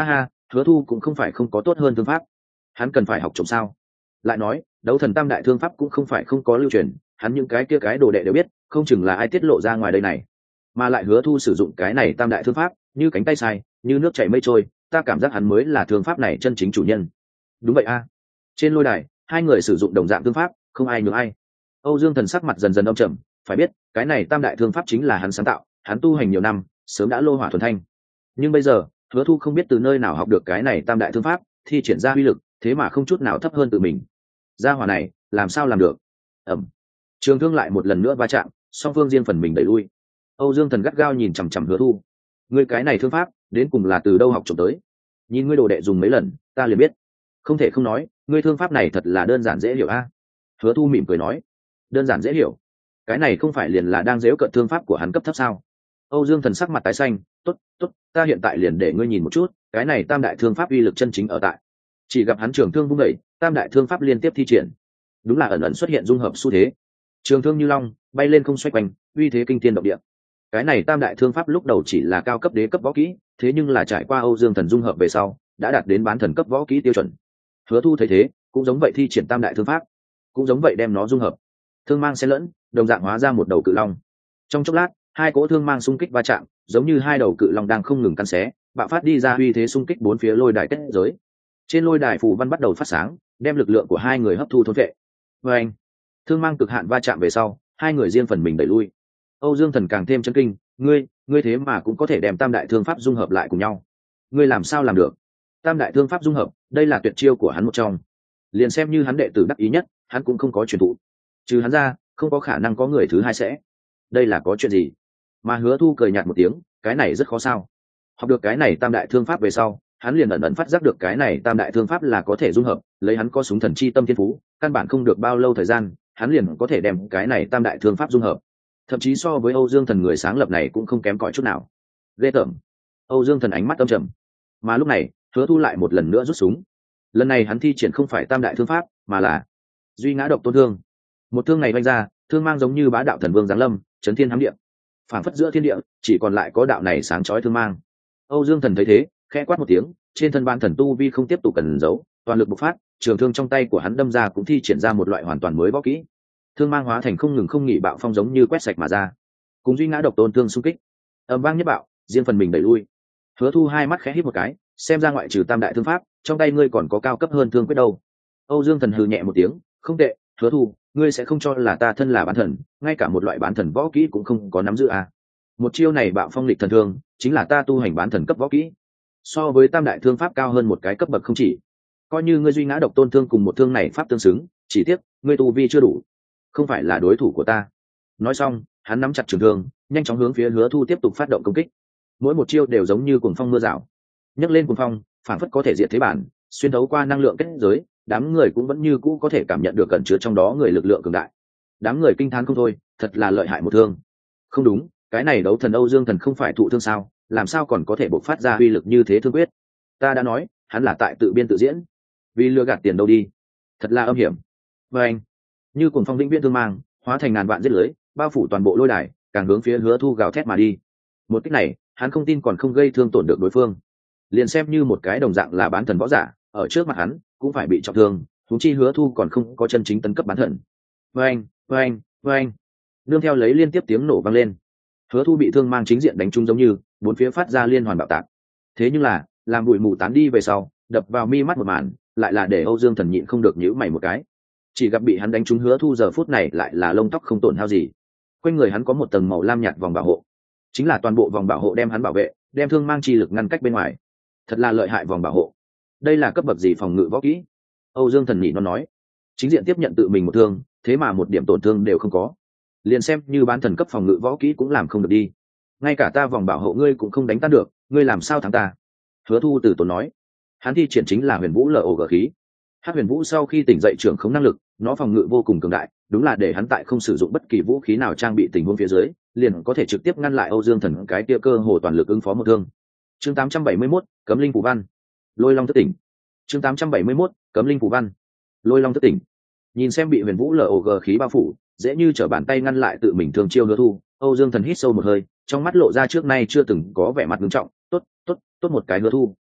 Hứa Thu cũng không phải không có tốt hơn thương pháp, hắn cần phải học trộm sao? Lại nói đấu thần tam đại thương pháp cũng không phải không có lưu truyền, hắn những cái kia cái đồ đệ đều biết, không chừng là ai tiết lộ ra ngoài đây này. Mà lại Hứa Thu sử dụng cái này tam đại thương pháp như cánh tay sai, như nước chảy mây trôi, ta cảm giác hắn mới là thương pháp này chân chính chủ nhân. Đúng vậy a. Trên lôi đài hai người sử dụng đồng dạng thương pháp, không ai nhường ai. Âu Dương Thần sắc mặt dần dần âm trầm, phải biết cái này tam đại thương pháp chính là hắn sáng tạo, hắn tu hành nhiều năm, sớm đã lô hỏa thuần thanh. Nhưng bây giờ Hứa Thu không biết từ nơi nào học được cái này tam đại thương pháp, thi triển ra uy lực thế mà không chút nào thấp hơn tự mình. Gia hỏa này làm sao làm được? Ẩm. Trường thương lại một lần nữa va chạm, song phương riêng phần mình đẩy lui. Âu Dương Thần gắt gao nhìn chằm chằm Hứa Thu. Ngươi cái này thương pháp đến cùng là từ đâu học trộm tới? Nhìn ngươi đồ đệ dùng mấy lần ta liền biết. Không thể không nói ngươi thương pháp này thật là đơn giản dễ hiểu a. Hứa Thu mỉm cười nói. Đơn giản dễ hiểu? Cái này không phải liền là đang giễu cợt thương pháp của hắn cấp thấp sao? Âu Dương Thần sắc mặt tái xanh. Tốt, tốt, ta hiện tại liền để ngươi nhìn một chút cái này tam đại thương pháp uy lực chân chính ở tại. Chỉ gặp hắn trường thương vung đẩy, tam đại thương pháp liên tiếp thi triển, đúng là ẩn ẩn xuất hiện dung hợp xu thế. Trường thương như long bay lên không xoay quanh, uy thế kinh thiên động địa. Cái này tam đại thương pháp lúc đầu chỉ là cao cấp đế cấp võ kỹ, thế nhưng là trải qua Âu Dương Thần dung hợp về sau đã đạt đến bán thần cấp võ kỹ tiêu chuẩn. Hứa Thu thấy thế cũng giống vậy thi triển tam đại thương pháp, cũng giống vậy đem nó dung hợp, thương mang xen lẫn, đồng dạng hóa ra một đầu cự long. Trong chốc lát hai cỗ thương mang xung kích va chạm, giống như hai đầu cự long đang không ngừng cắn xé, bạo phát đi ra uy thế xung kích bốn phía lôi đài kết giới. Trên lôi đài phù văn bắt đầu phát sáng, đem lực lượng của hai người hấp thu thôn vệ. Và anh, thương mang cực hạn va chạm về sau, hai người riêng phần mình đẩy lui. Âu Dương Thần càng thêm chấn kinh, ngươi, ngươi thế mà cũng có thể đem tam đại thương pháp dung hợp lại cùng nhau. Ngươi làm sao làm được? Tam đại thương pháp dung hợp, đây là tuyệt chiêu của hắn một trong. Liền xem như hắn đệ tử đắc ý nhất, hắn cũng không có truyền thụ. Trừ hắn ra, không có khả năng có người thứ hai sẽ. Đây là có chuyện gì? Mà Hứa Thu cười nhạt một tiếng, cái này rất khó sao? Học được cái này tam đại thương pháp về sau, hắn liền ẩn ẩn phát giác được cái này tam đại thương pháp là có thể dung hợp, lấy hắn có súng thần chi tâm thiên phú, căn bản không được bao lâu thời gian, hắn liền có thể đem cái này tam đại thương pháp dung hợp. Thậm chí so với Âu Dương Thần người sáng lập này cũng không kém cỏi chút nào. Ghê tởm. Âu Dương Thần ánh mắt âm trầm. Mà lúc này, Hứa Thu lại một lần nữa rút súng. Lần này hắn thi triển không phải tam đại thương pháp, mà là duy ngã độc tôn thương. Một thương này vung ra, thương mang giống như bá đạo thần vương giáng lâm, chấn thiên hám địa. Phảng phất giữa thiên địa, chỉ còn lại có đạo này sáng chói thương mang. Âu Dương Thần thấy thế, khẽ quát một tiếng, trên thân ban thần tu vi không tiếp tục cần giấu, toàn lực bộc phát, trường thương trong tay của hắn đâm ra cũng thi triển ra một loại hoàn toàn mới võ kỹ. Thương mang hóa thành không ngừng không nghỉ bạo phong giống như quét sạch mà ra. Cùng duy ngã độc tôn thương xung kích, ầm vang nhất bạo, riêng phần mình đẩy lui. Hứa Thu hai mắt khẽ híp một cái, xem ra ngoại trừ tam đại thương pháp, trong tay ngươi còn có cao cấp hơn thương quyết đâu. Âu Dương Thần hừ nhẹ một tiếng, không tệ, Hứa Thu, ngươi sẽ không cho là ta thân là bán thần, ngay cả một loại bán thần võ kỹ cũng không có nắm giữ à? Một chiêu này bạo phong lịch thần thương, chính là ta tu hành bán thần cấp võ kỹ, so với tam đại thương pháp cao hơn một cái cấp bậc không chỉ. Coi như ngươi duy ngã độc tôn thương cùng một thương này pháp tương xứng, chỉ tiếc ngươi tu vi chưa đủ, không phải là đối thủ của ta. Nói xong, hắn nắm chặt trường thương, nhanh chóng hướng phía Hứa Thu tiếp tục phát động công kích. Mỗi một chiêu đều giống như cuồng phong mưa rào, nhấc lên cuồng phong, phản phất có thể diệt thế bản, xuyên thấu qua năng lượng kết giới, đám người cũng vẫn như cũ có thể cảm nhận được cẩn chứa trong đó người lực lượng cường đại. Đám người kinh thán không thôi, thật là lợi hại một thương. Không đúng, cái này đấu thần Âu Dương Thần không phải thụ thương sao, làm sao còn có thể bộc phát ra uy lực như thế thương quyết? Ta đã nói, hắn là tại tự biên tự diễn, vì lừa gạt tiền đâu đi, thật là âm hiểm. Và anh, như cuồng phong vĩnh viễn thương mang, hóa thành ngàn vạn giết lưới, bao phủ toàn bộ lôi đài, càng hướng phía Hứa Thu gào thét mà đi. Một kích này, hắn không tin còn không gây thương tổn được đối phương, liền xem như một cái đồng dạng là bán thần võ giả, ở trước mặt hắn cũng phải bị trọng thương, huống chi Hứa Thu còn không có chân chính tấn cấp bán thần. Và anh, và anh, và anh, nương theo lấy liên tiếp tiếng nổ vang lên, Hứa Thu bị thương mang chính diện đánh trúng, giống như bốn phía phát ra liên hoàn bạo tạc. Thế nhưng là làm bụi mù tán đi về sau, đập vào mi mắt một màn lại là để Âu Dương Thần nhịn không được nhíu mày một cái. Chỉ gặp bị hắn đánh trúng Hứa Thu giờ phút này lại là lông tóc không tổn hao gì, quanh người hắn có một tầng màu lam nhạt vòng bảo hộ, chính là toàn bộ vòng bảo hộ đem hắn bảo vệ, đem thương mang chi lực ngăn cách bên ngoài. Thật là lợi hại vòng bảo hộ, đây là cấp bậc gì phòng ngự võ kỹ? Âu Dương Thần nhị nó nói, chính diện tiếp nhận tự mình một thương, thế mà một điểm tổn thương đều không có, liền xem như bán thần cấp phòng ngự võ kỹ cũng làm không được đi. Ngay cả ta vòng bảo hộ ngươi cũng không đánh tan được, ngươi làm sao thắng ta? Hứa Thu từ tốn nói. Hắn thi triển chính là huyền vũ lở ổ gờ khí. Hắc huyền vũ sau khi tỉnh dậy trưởng không năng lực, nó phòng ngự vô cùng cường đại, đúng là để hắn tại không sử dụng bất kỳ vũ khí nào trang bị tình huống phía dưới, liền có thể trực tiếp ngăn lại Âu Dương Thần cái kia cơ hồ toàn lực ứng phó một thương. Chương tám trăm bảy mươi mốt, cấm linh phù văn. Lôi long thức tỉnh. Chương tám trăm bảy mươi mốt, cấm linh phù văn. Lôi long thức tỉnh. Nhìn xem bị huyền vũ lở ổ gờ khí bao phủ, dễ như trở bàn tay ngăn lại tự mình thương chiêu Hứa Thu, Âu Dương Thần hít sâu một hơi, trong mắt lộ ra trước nay chưa từng có vẻ mặt nghiêm trọng. Tốt, tốt, tốt một cái Hứa Thu.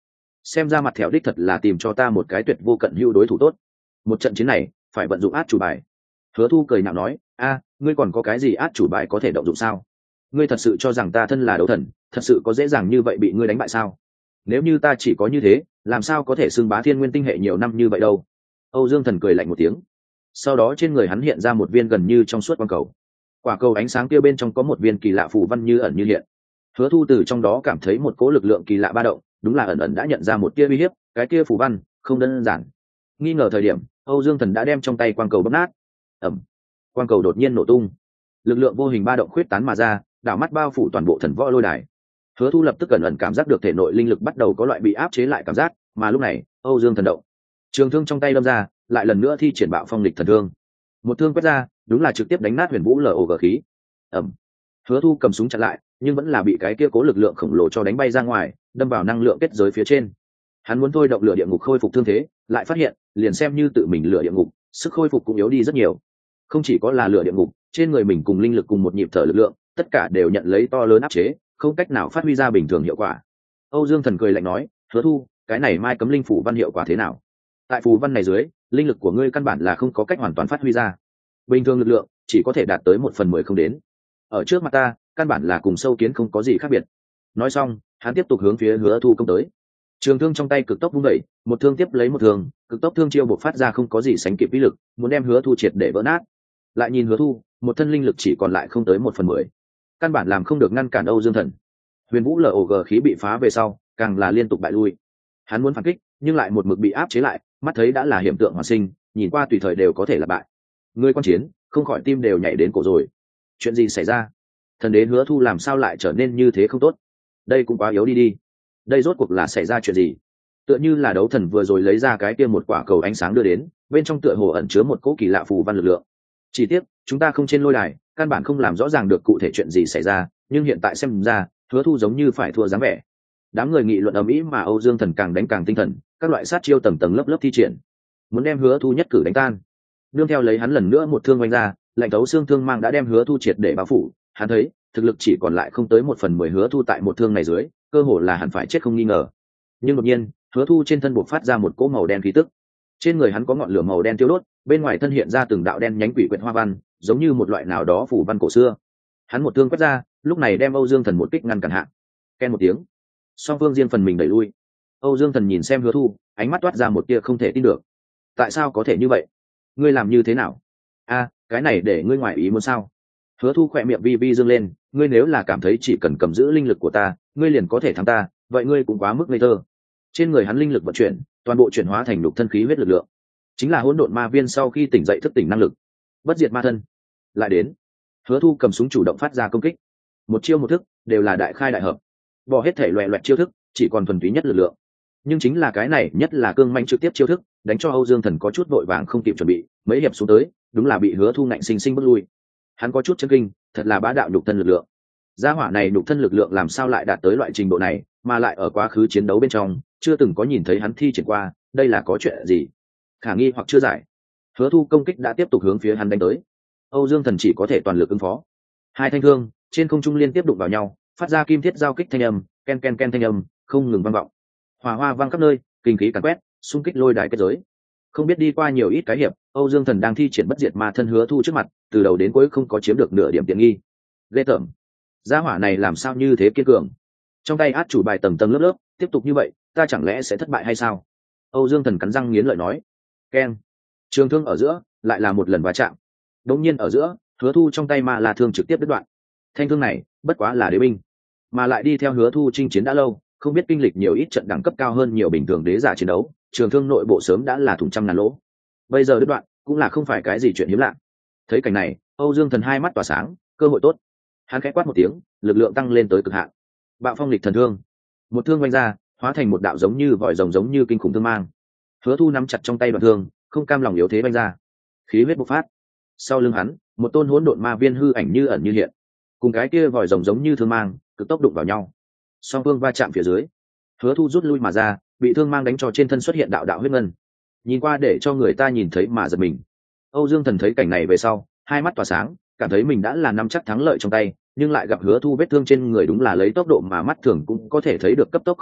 xem ra mặt thẹo đích thật là tìm cho ta một cái tuyệt vô cận hữu đối thủ tốt. Một trận chiến này phải vận dụng át chủ bài. Hứa Thu cười nhạo nói, a ngươi còn có cái gì át chủ bài có thể động dụng sao? Ngươi thật sự cho rằng ta thân là đấu thần thật sự có dễ dàng như vậy bị ngươi đánh bại sao? Nếu như ta chỉ có như thế làm sao có thể xưng bá thiên nguyên tinh hệ nhiều năm như vậy đâu. Âu Dương Thần cười lạnh một tiếng, sau đó trên người hắn hiện ra một viên gần như trong suốt quang cầu. Quả cầu ánh sáng kia bên trong có một viên kỳ lạ phù văn như ẩn như hiện. Hứa Thu từ trong đó cảm thấy một cỗ lực lượng kỳ lạ ba động, đúng là ẩn ẩn đã nhận ra một tia uy hiếp, cái kia phù văn không đơn giản. Nghi ngờ thời điểm, Âu Dương Thần đã đem trong tay quang cầu bóp nát. Ầm. Quang cầu đột nhiên nổ tung, lực lượng vô hình ba động khuyết tán mà ra, đảo mắt bao phủ toàn bộ thần võ lôi đài. Hứa Thu lập tức ẩn ẩn cảm giác được thể nội linh lực bắt đầu có loại bị áp chế lại cảm giác, mà lúc này, Âu Dương Thần động, trường thương trong tay đâm ra, lại lần nữa thi triển bạo phong lịch thần thương. Một thương quét ra, đúng là trực tiếp đánh nát Huyền Vũ lờ ô gờ khí. Ầm. Hứa Thu cầm súng chặn lại, nhưng vẫn là bị cái kia cố lực lượng khổng lồ cho đánh bay ra ngoài, đâm vào năng lượng kết giới phía trên. Hắn muốn thôi động lửa địa ngục khôi phục thương thế, lại phát hiện, liền xem như tự mình lửa địa ngục, sức khôi phục cũng yếu đi rất nhiều. Không chỉ có là lửa địa ngục, trên người mình cùng linh lực cùng một nhịp thở lực lượng, tất cả đều nhận lấy to lớn áp chế, không cách nào phát huy ra bình thường hiệu quả. Âu Dương Thần cười lạnh nói, Hứa Thu, cái này mai cấm linh phủ văn hiệu quả thế nào? Tại phù văn này dưới, linh lực của ngươi căn bản là không có cách hoàn toàn phát huy ra. Bình thường lực lượng chỉ có thể đạt tới một phần mười không đến. Ở trước mặt ta, căn bản là cùng sâu kiến không có gì khác biệt. Nói xong, hắn tiếp tục hướng phía Hứa Thu công tới. Trường thương trong tay cực tốc vung đẩy, một thương tiếp lấy một thương, cực tốc thương chiêu bộc phát ra không có gì sánh kịp uy lực, muốn đem Hứa Thu triệt để vỡ nát. Lại nhìn Hứa Thu, một thân linh lực chỉ còn lại không tới một phần mười, căn bản làm không được ngăn cản Âu Dương Thần. Huyền Vũ lờ ô gờ khí bị phá về sau, càng là liên tục bại lui. Hắn muốn phản kích, nhưng lại một mực bị áp chế lại, mắt thấy đã là hiểm tượng hoàn sinh, nhìn qua tùy thời đều có thể là bại. Người quan chiến, không khỏi tim đều nhảy đến cổ rồi. Chuyện gì xảy ra? Thần đế Hứa Thu làm sao lại trở nên như thế không tốt? Đây cũng quá yếu đi đi. Đây rốt cuộc là xảy ra chuyện gì? Tựa như là đấu thần vừa rồi lấy ra cái kia một quả cầu ánh sáng đưa đến, bên trong tựa hồ ẩn chứa một cỗ kỳ lạ phù văn lực lượng. Chỉ tiếc, chúng ta không trên lôi đài, căn bản không làm rõ ràng được cụ thể chuyện gì xảy ra, nhưng hiện tại xem ra, Hứa Thu giống như phải thua dáng vẻ. Đám người nghị luận ầm ĩ mà Âu Dương Thần càng đánh càng tinh thần, các loại sát chiêu tầng tầng lớp lớp thi triển, muốn đem Hứa Thu nhất cử đánh tan. Nương theo lấy hắn lần nữa một thương vung ra, lạnh thấu xương thương mang đã đem Hứa Thu triệt để bao phủ. Hắn thấy, thực lực chỉ còn lại không tới một phần mười Hứa Thu tại một thương này dưới, cơ hồ là hẳn phải chết không nghi ngờ. Nhưng đột nhiên, Hứa Thu trên thân bộc phát ra một cỗ màu đen khí tức. Trên người hắn có ngọn lửa màu đen tiêu đốt, bên ngoài thân hiện ra từng đạo đen nhánh quỷ quyệt hoa văn, giống như một loại nào đó phủ văn cổ xưa. Hắn một thương quét ra, lúc này đem Âu Dương Thần một kích ngăn cản hạ. Ken một tiếng, song phương riêng phần mình đẩy lui. Âu Dương Thần nhìn xem Hứa Thu, ánh mắt toát ra một tia không thể tin được. Tại sao có thể như vậy? Ngươi làm như thế nào? A, cái này để ngươi ngoài ý muốn sao? Hứa Thu khỏe miệng vi vi dương lên, ngươi nếu là cảm thấy chỉ cần cầm giữ linh lực của ta, ngươi liền có thể thắng ta, vậy ngươi cũng quá mức ngây thơ. Trên người hắn linh lực vận chuyển, toàn bộ chuyển hóa thành lục thân khí huyết lực lượng, chính là hỗn độn ma viên sau khi tỉnh dậy thức tỉnh năng lực. Bất diệt ma thân. Lại đến. Hứa Thu cầm súng chủ động phát ra công kích. Một chiêu một thức đều là đại khai đại hợp. Bỏ hết thể loè loẹt chiêu thức, chỉ còn thuần túy nhất lực lượng. Nhưng chính là cái này, nhất là cương manh trực tiếp chiêu thức, đánh cho Âu Dương Thần có chút vội vàng không kịp chuẩn bị, mấy hiệp xuống tới, đúng là bị Hứa Thu ngạnh sinh sinh bước lui. Hắn có chút chấn kinh, thật là bá đạo nhục thân lực lượng. Gia hỏa này nhục thân lực lượng làm sao lại đạt tới loại trình độ này, mà lại ở quá khứ chiến đấu bên trong, chưa từng có nhìn thấy hắn thi triển qua, đây là có chuyện gì? Khả nghi hoặc chưa giải. Hứa Thu công kích đã tiếp tục hướng phía hắn đánh tới. Âu Dương Thần chỉ có thể toàn lực ứng phó. Hai thanh thương trên không trung liên tiếp đụng vào nhau, phát ra kim thiết giao kích thanh âm, ken ken ken thanh âm, không ngừng vang vọng. Hỏa hoa vang khắp nơi, kinh khí càn quét, xung kích lôi đài kết giới. Không biết đi qua nhiều ít cái hiệp, Âu Dương Thần đang thi triển bất diệt ma thân Hứa Thu trước mặt, từ đầu đến cuối không có chiếm được nửa điểm tiện nghi. Ghê tởm. Gia hỏa này làm sao như thế kiên cường? Trong tay át chủ bài tầng tầng lớp lớp, tiếp tục như vậy, ta chẳng lẽ sẽ thất bại hay sao? Âu Dương Thần cắn răng nghiến lợi nói. Keng. Trường thương ở giữa, lại là một lần va chạm. Đột nhiên ở giữa, Hứa Thu trong tay ma la thương trực tiếp đứt đoạn. Thanh thương này, bất quá là đế binh, mà lại đi theo Hứa Thu chinh chiến đã lâu, không biết kinh lịch nhiều ít trận đẳng cấp cao hơn nhiều bình thường đế giả chiến đấu, trường thương nội bộ sớm đã là thủng trăm ngàn lỗ. Bây giờ đứt đoạn, cũng là không phải cái gì chuyện hiếm lạ. Thấy cảnh này, Âu Dương Thần hai mắt tỏa sáng, cơ hội tốt. Hắn khẽ quát một tiếng, lực lượng tăng lên tới cực hạn. Bạo phong lịch thần thương, một thương vung ra, hóa thành một đạo giống như vòi rồng giống như kinh khủng thương mang. Hứa Thu nắm chặt trong tay đoạn thương, không cam lòng yếu thế vung ra, khí huyết bộc phát. Sau lưng hắn, một tôn hỗn độn ma viên hư ảnh như ẩn như hiện, cùng cái kia vòi rồng giống như thương mang, cực tốc đụng vào nhau. Song phương va chạm phía dưới, Hứa Thu rút lui mà ra, bị thương mang đánh cho trên thân xuất hiện đạo đạo huyết ngân, nhìn qua để cho người ta nhìn thấy mà giật mình. Âu Dương Thần thấy cảnh này về sau, hai mắt tỏa sáng, cảm thấy mình đã là nắm chắc thắng lợi trong tay, nhưng lại gặp Hứa Thu vết thương trên người đúng là lấy tốc độ mà mắt thường cũng có thể thấy được cấp tốc khôi phục,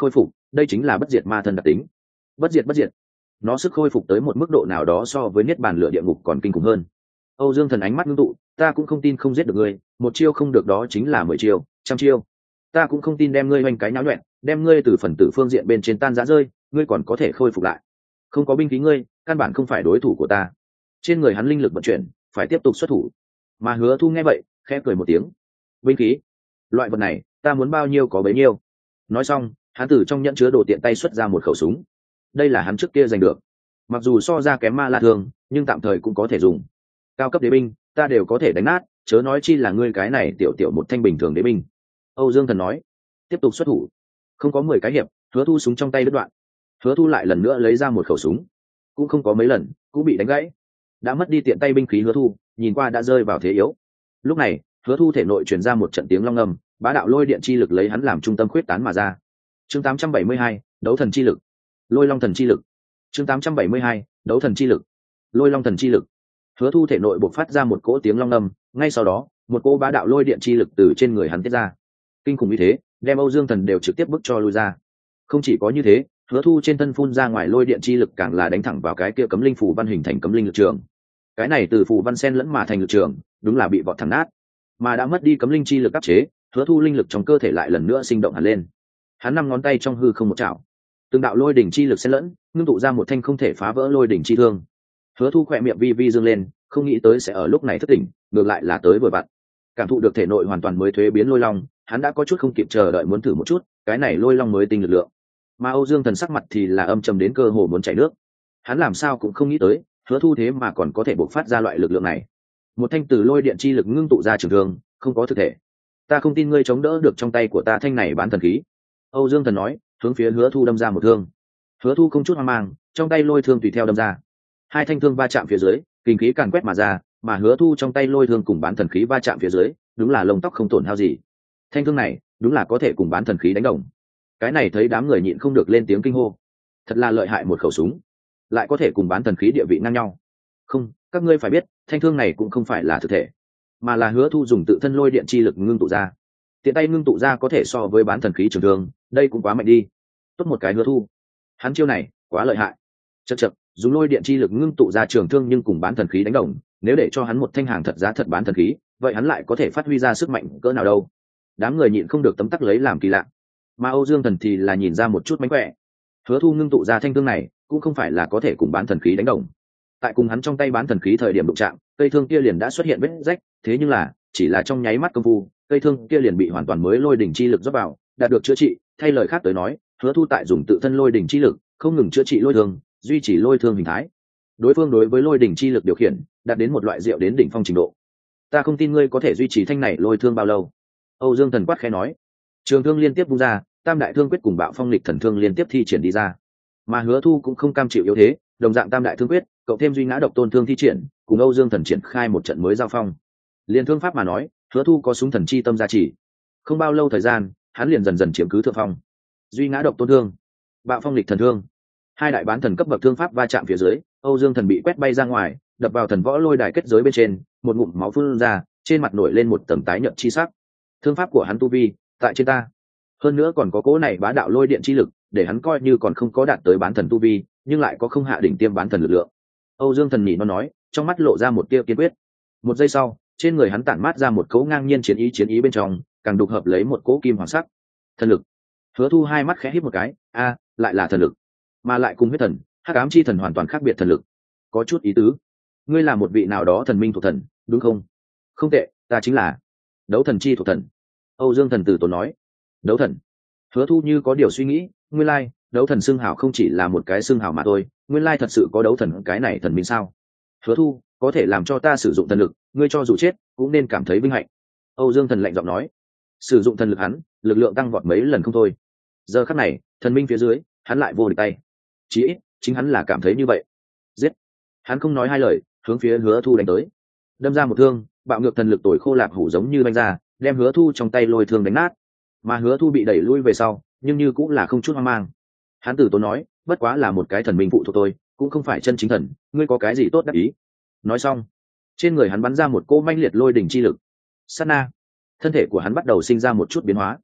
đây chính là bất diệt ma thân đặc tính. Bất diệt bất diệt, nó sức khôi phục tới một mức độ nào đó so với niết bàn lửa địa ngục còn kinh khủng hơn. Âu Dương Thần ánh mắt ngưng tụ, ta cũng không tin không giết được ngươi, một chiêu không được đó chính là mười chiêu, trăm chiêu. Ta cũng không tin đem ngươi hoành cái nháo nhuẹn, đem ngươi từ phần tử phương diện bên trên tan rã rơi, ngươi còn có thể khôi phục lại. Không có binh khí ngươi, căn bản không phải đối thủ của ta. Trên người hắn linh lực vận chuyển, phải tiếp tục xuất thủ. Mà Hứa Thu nghe vậy, khẽ cười một tiếng. Binh khí, loại vật này, ta muốn bao nhiêu có bấy nhiêu. Nói xong, hắn từ trong nhẫn chứa đồ tiện tay xuất ra một khẩu súng. Đây là hắn trước kia giành được, mặc dù so ra kém ma la thương, nhưng tạm thời cũng có thể dùng. Cao cấp đế binh, ta đều có thể đánh nát, chớ nói chi là ngươi cái này tiểu tiểu một thanh bình thường đế binh. Âu Dương Thần nói, tiếp tục xuất thủ. Không có mười cái hiệp, Hứa Thu súng trong tay đứt đoạn. Hứa Thu lại lần nữa lấy ra một khẩu súng, cũng không có mấy lần, cũng bị đánh gãy. Đã mất đi tiện tay binh khí Hứa Thu, nhìn qua đã rơi vào thế yếu. Lúc này, Hứa Thu thể nội truyền ra một trận tiếng long ngầm, bá đạo lôi điện chi lực lấy hắn làm trung tâm khuyết tán mà ra. Chương tám trăm bảy mươi hai, đấu thần chi lực. Lôi long thần chi lực. Chương tám trăm bảy mươi hai, đấu thần chi lực. Lôi long thần chi lực. Hứa Thu thể nội bộc phát ra một cỗ tiếng long ngầm, ngay sau đó, một cỗ bá đạo lôi điện chi lực từ trên người hắn tiết ra. Kinh khủng như thế, đem Âu Dương Thần đều trực tiếp bức cho lui ra. Không chỉ có như thế, Hứa Thu trên thân phun ra ngoài lôi điện chi lực càng là đánh thẳng vào cái kia cấm linh phù văn hình thành cấm linh lực trường. Cái này từ phù văn sen lẫn mà thành lực trường, đúng là bị vọt thẳng nát. Mà đã mất đi cấm linh chi lực áp chế, Hứa Thu linh lực trong cơ thể lại lần nữa sinh động hẳn lên. Hắn năm ngón tay trong hư không một chảo, từng đạo lôi đỉnh chi lực xen lẫn, ngưng tụ ra một thanh không thể phá vỡ lôi đỉnh chi thương. Hứa Thu khỏe miệng vi vi dương lên, không nghĩ tới sẽ ở lúc này thất tỉnh, ngược lại là tới vừa vặn. Cảm thụ được thể nội hoàn toàn mới thuế biến lôi long, hắn đã có chút không kịp chờ đợi muốn thử một chút, cái này lôi long mới tinh lực lượng. Mà Âu Dương Thần sắc mặt thì là âm trầm đến cơ hồ muốn chảy nước. Hắn làm sao cũng không nghĩ tới, Hứa Thu thế mà còn có thể bộc phát ra loại lực lượng này. Một thanh từ lôi điện chi lực ngưng tụ ra trường thương, không có thực thể. Ta không tin ngươi chống đỡ được trong tay của ta thanh này bán thần khí. Âu Dương Thần nói, hướng phía Hứa Thu đâm ra một thương. Hứa Thu không chút hoang mang, trong tay lôi thương tùy theo đâm ra. Hai thanh thương va chạm phía dưới, kinh khí càn quét mà ra, mà Hứa Thu trong tay lôi thương cùng bán thần khí va chạm phía dưới, đúng là lông tóc không tổn hao gì. Thanh thương này, đúng là có thể cùng bán thần khí đánh đồng. Cái này thấy đám người nhịn không được lên tiếng kinh hô. Thật là lợi hại một khẩu súng, lại có thể cùng bán thần khí địa vị ngang nhau. Không, các ngươi phải biết, thanh thương này cũng không phải là thực thể, mà là Hứa Thu dùng tự thân lôi điện chi lực ngưng tụ ra. Tiện tay ngưng tụ ra có thể so với bán thần khí trường thương, đây cũng quá mạnh đi. Tốt một cái Hứa Thu, hắn chiêu này quá lợi hại. Chậc chậc, dùng lôi điện chi lực ngưng tụ ra trường thương nhưng cùng bán thần khí đánh đồng, nếu để cho hắn một thanh hàng thật giá thật bán thần khí, vậy hắn lại có thể phát huy ra sức mạnh cỡ nào đâu. Đám người nhịn không được tấm tắc lấy làm kỳ lạ. Mà Âu Dương Thần thì là nhìn ra một chút mánh khỏe. Hứa Thu ngưng tụ ra thanh thương này cũng không phải là có thể cùng bán thần khí đánh đồng. Tại cùng hắn trong tay bán thần khí thời điểm đụng chạm, cây thương kia liền đã xuất hiện vết rách, thế nhưng là chỉ là trong nháy mắt công phu, cây thương kia liền bị hoàn toàn mới lôi đỉnh chi lực rót vào, đạt được chữa trị. Thay lời khác tới nói, Hứa Thu tại dùng tự thân lôi đỉnh chi lực, không ngừng chữa trị lôi thương, duy trì lôi thương hình thái. Đối phương đối với lôi đỉnh chi lực điều khiển, đạt đến một loại diệu đến đỉnh phong trình độ. Ta không tin ngươi có thể duy trì thanh này lôi thương bao lâu. Âu Dương Thần quát khẽ nói. Trường thương liên tiếp vung ra, tam đại thương quyết cùng bạo phong lịch thần thương liên tiếp thi triển đi ra. Mà Hứa Thu cũng không cam chịu yếu thế, đồng dạng tam đại thương quyết, cậu thêm duy ngã độc tôn thương thi triển, cùng Âu Dương Thần triển khai một trận mới giao phong. Liên thương pháp mà nói, Hứa Thu có súng thần chi tâm gia trì, không bao lâu thời gian, hắn liền dần dần chiếm cứ thượng phong. Duy ngã độc tôn thương, bạo phong lịch thần thương, hai đại bán thần cấp bậc thương pháp va chạm phía dưới, Âu Dương Thần bị quét bay ra ngoài, đập vào thần võ lôi đài kết giới bên trên, một ngụm máu phun ra, trên mặt nổi lên một tầng tái nhợt chi sắc. Thương pháp của hắn tu vi, tại trên ta. Hơn nữa còn có cỗ này bá đạo lôi điện chi lực, để hắn coi như còn không có đạt tới bán thần tu vi, nhưng lại có không hạ đỉnh tiêm bán thần lực lượng. Âu Dương Thần nhỉ nó nói, trong mắt lộ ra một tia kiên quyết. Một giây sau, trên người hắn tản mát ra một cỗ ngang nhiên chiến ý chiến ý bên trong, càng đục hợp lấy một cỗ kim hoàng sắc. Thần lực. Hứa Thu hai mắt khẽ híp một cái, a, lại là thần lực, mà lại cùng huyết thần, hắc ám chi thần hoàn toàn khác biệt thần lực. Có chút ý tứ. Ngươi là một vị nào đó thần minh thuộc thần, đúng không? Không tệ, ta chính là đấu thần chi thuộc thần. Âu Dương Thần từ tốn nói. Đấu thần. Hứa Thu như có điều suy nghĩ, nguyên lai, đấu thần xưng hào không chỉ là một cái xưng hào mà thôi, nguyên lai thật sự có đấu thần cái này thần minh sao? Hứa Thu, có thể làm cho ta sử dụng thần lực, ngươi cho dù chết, cũng nên cảm thấy vinh hạnh. Âu Dương Thần lạnh giọng nói. Sử dụng thần lực hắn, lực lượng tăng vọt mấy lần không thôi. Giờ khắc này, thần minh phía dưới, hắn lại vô địch tay. Chí ít, chính hắn là cảm thấy như vậy. Giết. Hắn không nói hai lời, hướng phía Hứa Thu đánh tới. Đâm ra một thương, bạo ngược thần lực tồi khô lạc hủ giống như banh ra, đem Hứa Thu trong tay lôi thương đánh nát. Mà Hứa Thu bị đẩy lui về sau, nhưng như cũng là không chút hoang mang. Hắn tử tốn nói, bất quá là một cái thần minh phụ thuộc tôi, cũng không phải chân chính thần, ngươi có cái gì tốt đắc ý. Nói xong, trên người hắn bắn ra một cỗ manh liệt lôi đỉnh chi lực. Sát na, thân thể của hắn bắt đầu sinh ra một chút biến hóa.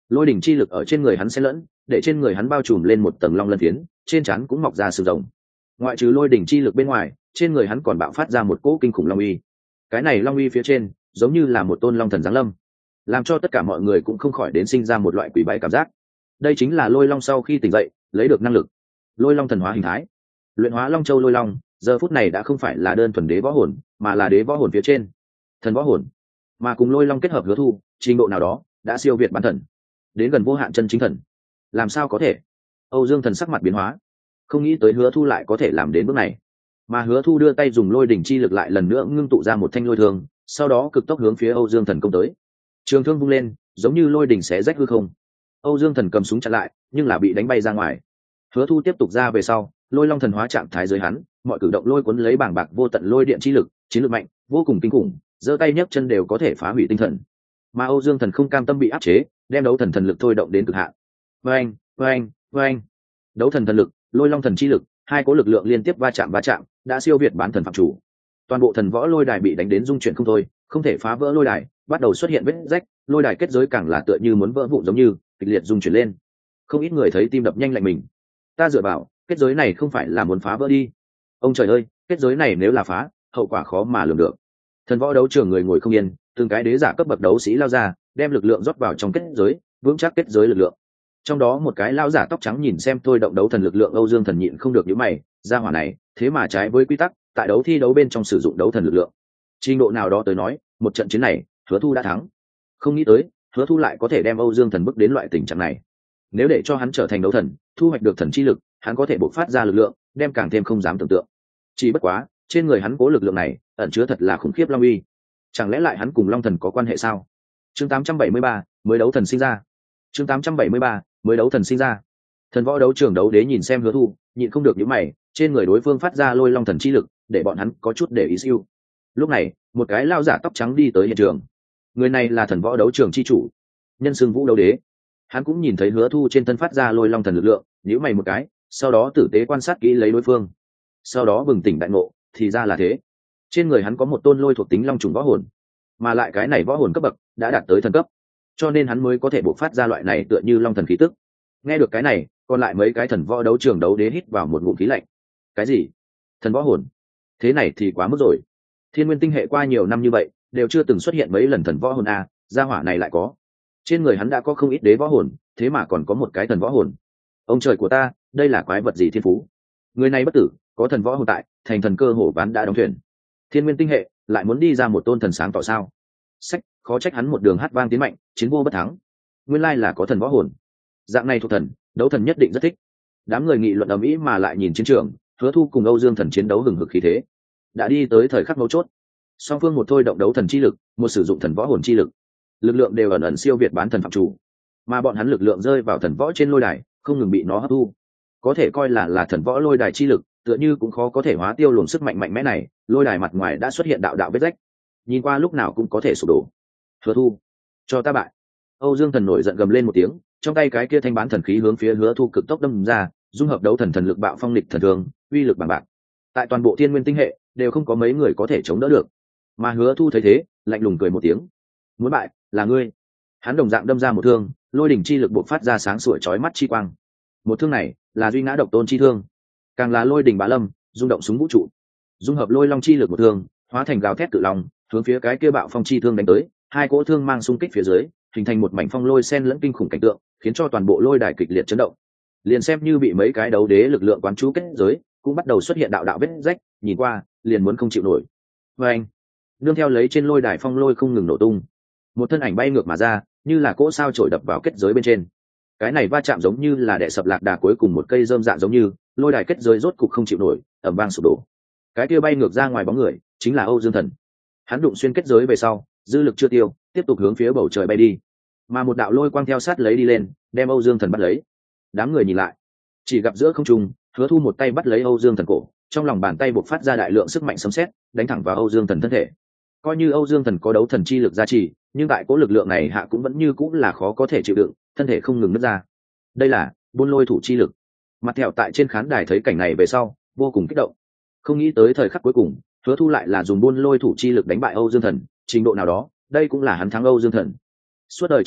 lôi đỉnh chi lực ở trên người hắn xen lẫn, để trên người hắn bao trùm lên một tầng long lân phiến, trên trán cũng mọc ra sừng rồng. Ngoại trừ lôi đỉnh chi lực bên ngoài, trên người hắn còn bạo phát ra một cỗ kinh khủng long uy. Cái này long uy phía trên giống như là một tôn long thần giáng lâm, làm cho tất cả mọi người cũng không khỏi đến sinh ra một loại quỷ bái cảm giác. Đây chính là lôi long sau khi tỉnh dậy lấy được năng lực, lôi long thần hóa hình thái. Luyện hóa long châu lôi long giờ phút này đã không phải là đơn thuần đế võ hồn, mà là đế võ hồn phía trên thần võ hồn, mà cùng lôi long kết hợp Hứa Thu trình độ nào đó đã siêu việt bán thần, đến gần vô hạn chân chính thần. Làm sao có thể? Âu Dương Thần sắc mặt biến hóa, không nghĩ tới Hứa Thu lại có thể làm đến bước này. Mà Hứa Thu đưa tay dùng lôi đỉnh chi lực lại lần nữa ngưng tụ ra một thanh lôi thương, sau đó cực tốc hướng phía Âu Dương Thần công tới. Trường thương vung lên, giống như lôi đỉnh xé rách hư không. Âu Dương Thần cầm súng chặn lại, nhưng là bị đánh bay ra ngoài. Hứa Thu tiếp tục ra về sau, lôi long thần hóa trạng thái dưới hắn, mọi cử động lôi cuốn lấy bảng bạc vô tận lôi điện chi lực, chiến lược mạnh, vô cùng kinh khủng, giơ tay nhấc chân đều có thể phá hủy tinh thần. Mà Âu Dương Thần không cam tâm bị áp chế, đem đấu thần thần lực thôi động đến cực hạn. Oeng, oeng, oeng. Đấu thần thần lực, lôi long thần chi lực, hai cố lực lượng liên tiếp va chạm va chạm, đã siêu việt bán thần phạm chủ. Toàn bộ thần võ lôi đài bị đánh đến rung chuyển không thôi, không thể phá vỡ lôi đài, bắt đầu xuất hiện vết rách, lôi đài kết giới càng là tựa như muốn vỡ vụn giống như, kịch liệt rung chuyển lên. Không ít người thấy tim đập nhanh lạnh mình. Ta dựa vào, kết giới này không phải là muốn phá vỡ đi. Ông trời ơi, kết giới này nếu là phá, hậu quả khó mà lường được. Thần võ đấu trường người ngồi không yên, từng cái đế giả cấp bậc đấu sĩ lao ra, đem lực lượng rót vào trong kết giới, vững chắc kết giới lực lượng. Trong đó một cái lão giả tóc trắng nhìn xem thôi động đấu thần lực lượng Âu Dương Thần nhịn không được nhíu mày, gia hỏa này, thế mà trái với quy tắc, tại đấu thi đấu bên trong sử dụng đấu thần lực lượng. Trình độ nào đó tới nói, một trận chiến này, Hứa Thu đã thắng. Không nghĩ tới, Hứa Thu lại có thể đem Âu Dương Thần bước đến loại tình trạng này. Nếu để cho hắn trở thành đấu thần, thu hoạch được thần chi lực, hắn có thể bộc phát ra lực lượng, đem càng thêm không dám tưởng tượng. Chỉ bất quá, trên người hắn cố lực lượng này, ẩn chứa thật là khủng khiếp long uy. Chẳng lẽ lại hắn cùng long thần có quan hệ sao? Chương tám trăm bảy mươi ba, mới đấu thần sinh ra. Chương tám trăm bảy mươi ba, mới đấu thần sinh ra. Thần võ đấu trường đấu đế nhìn xem Hứa Thu, nhịn không được nhíu mày, trên người đối phương phát ra lôi long thần chi lực, để bọn hắn có chút để ý siêu. Lúc này, một cái lao giả tóc trắng đi tới hiện trường. Người này là thần võ đấu trường chi chủ, nhân xưng Vũ đấu đế. Hắn cũng nhìn thấy Hứa Thu trên thân phát ra lôi long thần lực lượng, nhíu mày một cái, sau đó tử tế quan sát kỹ lấy đối phương. Sau đó bừng tỉnh đại ngộ, thì ra là thế. Trên người hắn có một tôn lôi thuộc tính long trùng võ hồn, mà lại cái này võ hồn cấp bậc đã đạt tới thần cấp, cho nên hắn mới có thể bộc phát ra loại này tựa như long thần khí tức. Nghe được cái này, còn lại mấy cái thần võ đấu trường đấu đế hít vào một ngụm khí lạnh. Cái gì? Thần võ hồn? Thế này thì quá mức rồi. Thiên Nguyên tinh hệ qua nhiều năm như vậy, đều chưa từng xuất hiện mấy lần thần võ hồn a, gia hỏa này lại có. Trên người hắn đã có không ít đế võ hồn, thế mà còn có một cái thần võ hồn. Ông trời của ta, đây là quái vật gì thiên phú? Người này bất tử, có thần võ hồn tại, thành thần cơ hồ ván đã đóng thuyền. Thiên Nguyên tinh hệ lại muốn đi ra một tôn thần sáng tỏ sao? Sách, khó trách hắn một đường hát vang tiến mạnh, chiến vô bất thắng. Nguyên lai là có thần võ hồn. Dạng này thuộc thần, đấu thần nhất định rất thích. Đám người nghị luận ầm ĩ mà lại nhìn chiến trường, Hứa Thu cùng Âu Dương Thần chiến đấu hừng hực khí thế. Đã đi tới thời khắc mấu chốt. Song phương một thôi động đấu thần chi lực, một sử dụng thần võ hồn chi lực. Lực lượng đều ẩn ẩn siêu việt bán thần phạm chủ, mà bọn hắn lực lượng rơi vào thần võ trên lôi đài, không ngừng bị nó hấp thu. Có thể coi là là thần võ lôi đài chi lực, tựa như cũng khó có thể hóa tiêu luồng sức mạnh mạnh mẽ này, lôi đài mặt ngoài đã xuất hiện đạo đạo vết rách, nhìn qua lúc nào cũng có thể sụp đổ. Hứa Thu, cho ta bại! Âu Dương Thần nổi giận gầm lên một tiếng, trong tay cái kia thanh bán thần khí hướng phía Hứa Thu cực tốc đâm ra, dung hợp đấu thần thần lực bạo phong lịch thần thường, uy lực bằng bạc. Tại toàn bộ Thiên Nguyên tinh hệ, đều không có mấy người có thể chống đỡ được. Mà Hứa Thu thấy thế, lạnh lùng cười một tiếng. Muốn bại, là ngươi. Hắn đồng dạng đâm ra một thương, lôi đỉnh chi lực bộc phát ra sáng sủa chói mắt chi quang. Một thương này, là duy ngã độc tôn chi thương, càng là lôi đỉnh bá lâm, rung động súng vũ trụ. Dung hợp lôi long chi lực một thương, hóa thành gào thét cự long, hướng phía cái kia bạo phong chi thương đánh tới, hai cỗ thương mang xung kích phía dưới, hình thành một mảnh phong lôi sen lẫn kinh khủng cảnh tượng, khiến cho toàn bộ lôi đài kịch liệt chấn động. Liền xem như bị mấy cái đấu đế lực lượng quán chú kết giới, cũng bắt đầu xuất hiện đạo đạo vết rách, nhìn qua, liền muốn không chịu nổi. Và anh, nương theo lấy trên lôi đài phong lôi không ngừng nổ tung, một thân ảnh bay ngược mà ra, như là cỗ sao trổi đập vào kết giới bên trên. Cái này va chạm giống như là đè sập lạc đà cuối cùng một cây rơm dạ giống như, lôi đài kết giới rốt cục không chịu nổi, ầm vang sụp đổ. Cái kia bay ngược ra ngoài bóng người, chính là Âu Dương Thần. Hắn đụng xuyên kết giới về sau, dư lực chưa tiêu, tiếp tục hướng phía bầu trời bay đi. Mà một đạo lôi quang theo sát lấy đi lên, đem Âu Dương Thần bắt lấy. Đám người nhìn lại, chỉ gặp giữa không trung, Hứa Thu một tay bắt lấy Âu Dương Thần cổ, trong lòng bàn tay bộc phát ra đại lượng sức mạnh sấm sét, đánh thẳng vào Âu Dương Thần thân thể. Coi như Âu Dương Thần có đấu thần chi lực gia trì, nhưng tại cố lực lượng này hạ cũng vẫn như cũng là khó có thể chịu đựng, thân thể không ngừng nứt ra. Đây là buôn lôi thủ chi lực. Mặt thẹo tại trên khán đài thấy cảnh này về sau, vô cùng kích động. Không nghĩ tới thời khắc cuối cùng, Hứa Thu lại là dùng buôn lôi thủ chi lực đánh bại Âu Dương Thần, trình độ nào đó, đây cũng là hắn thắng Âu Dương Thần. Suốt đời chấp niệm,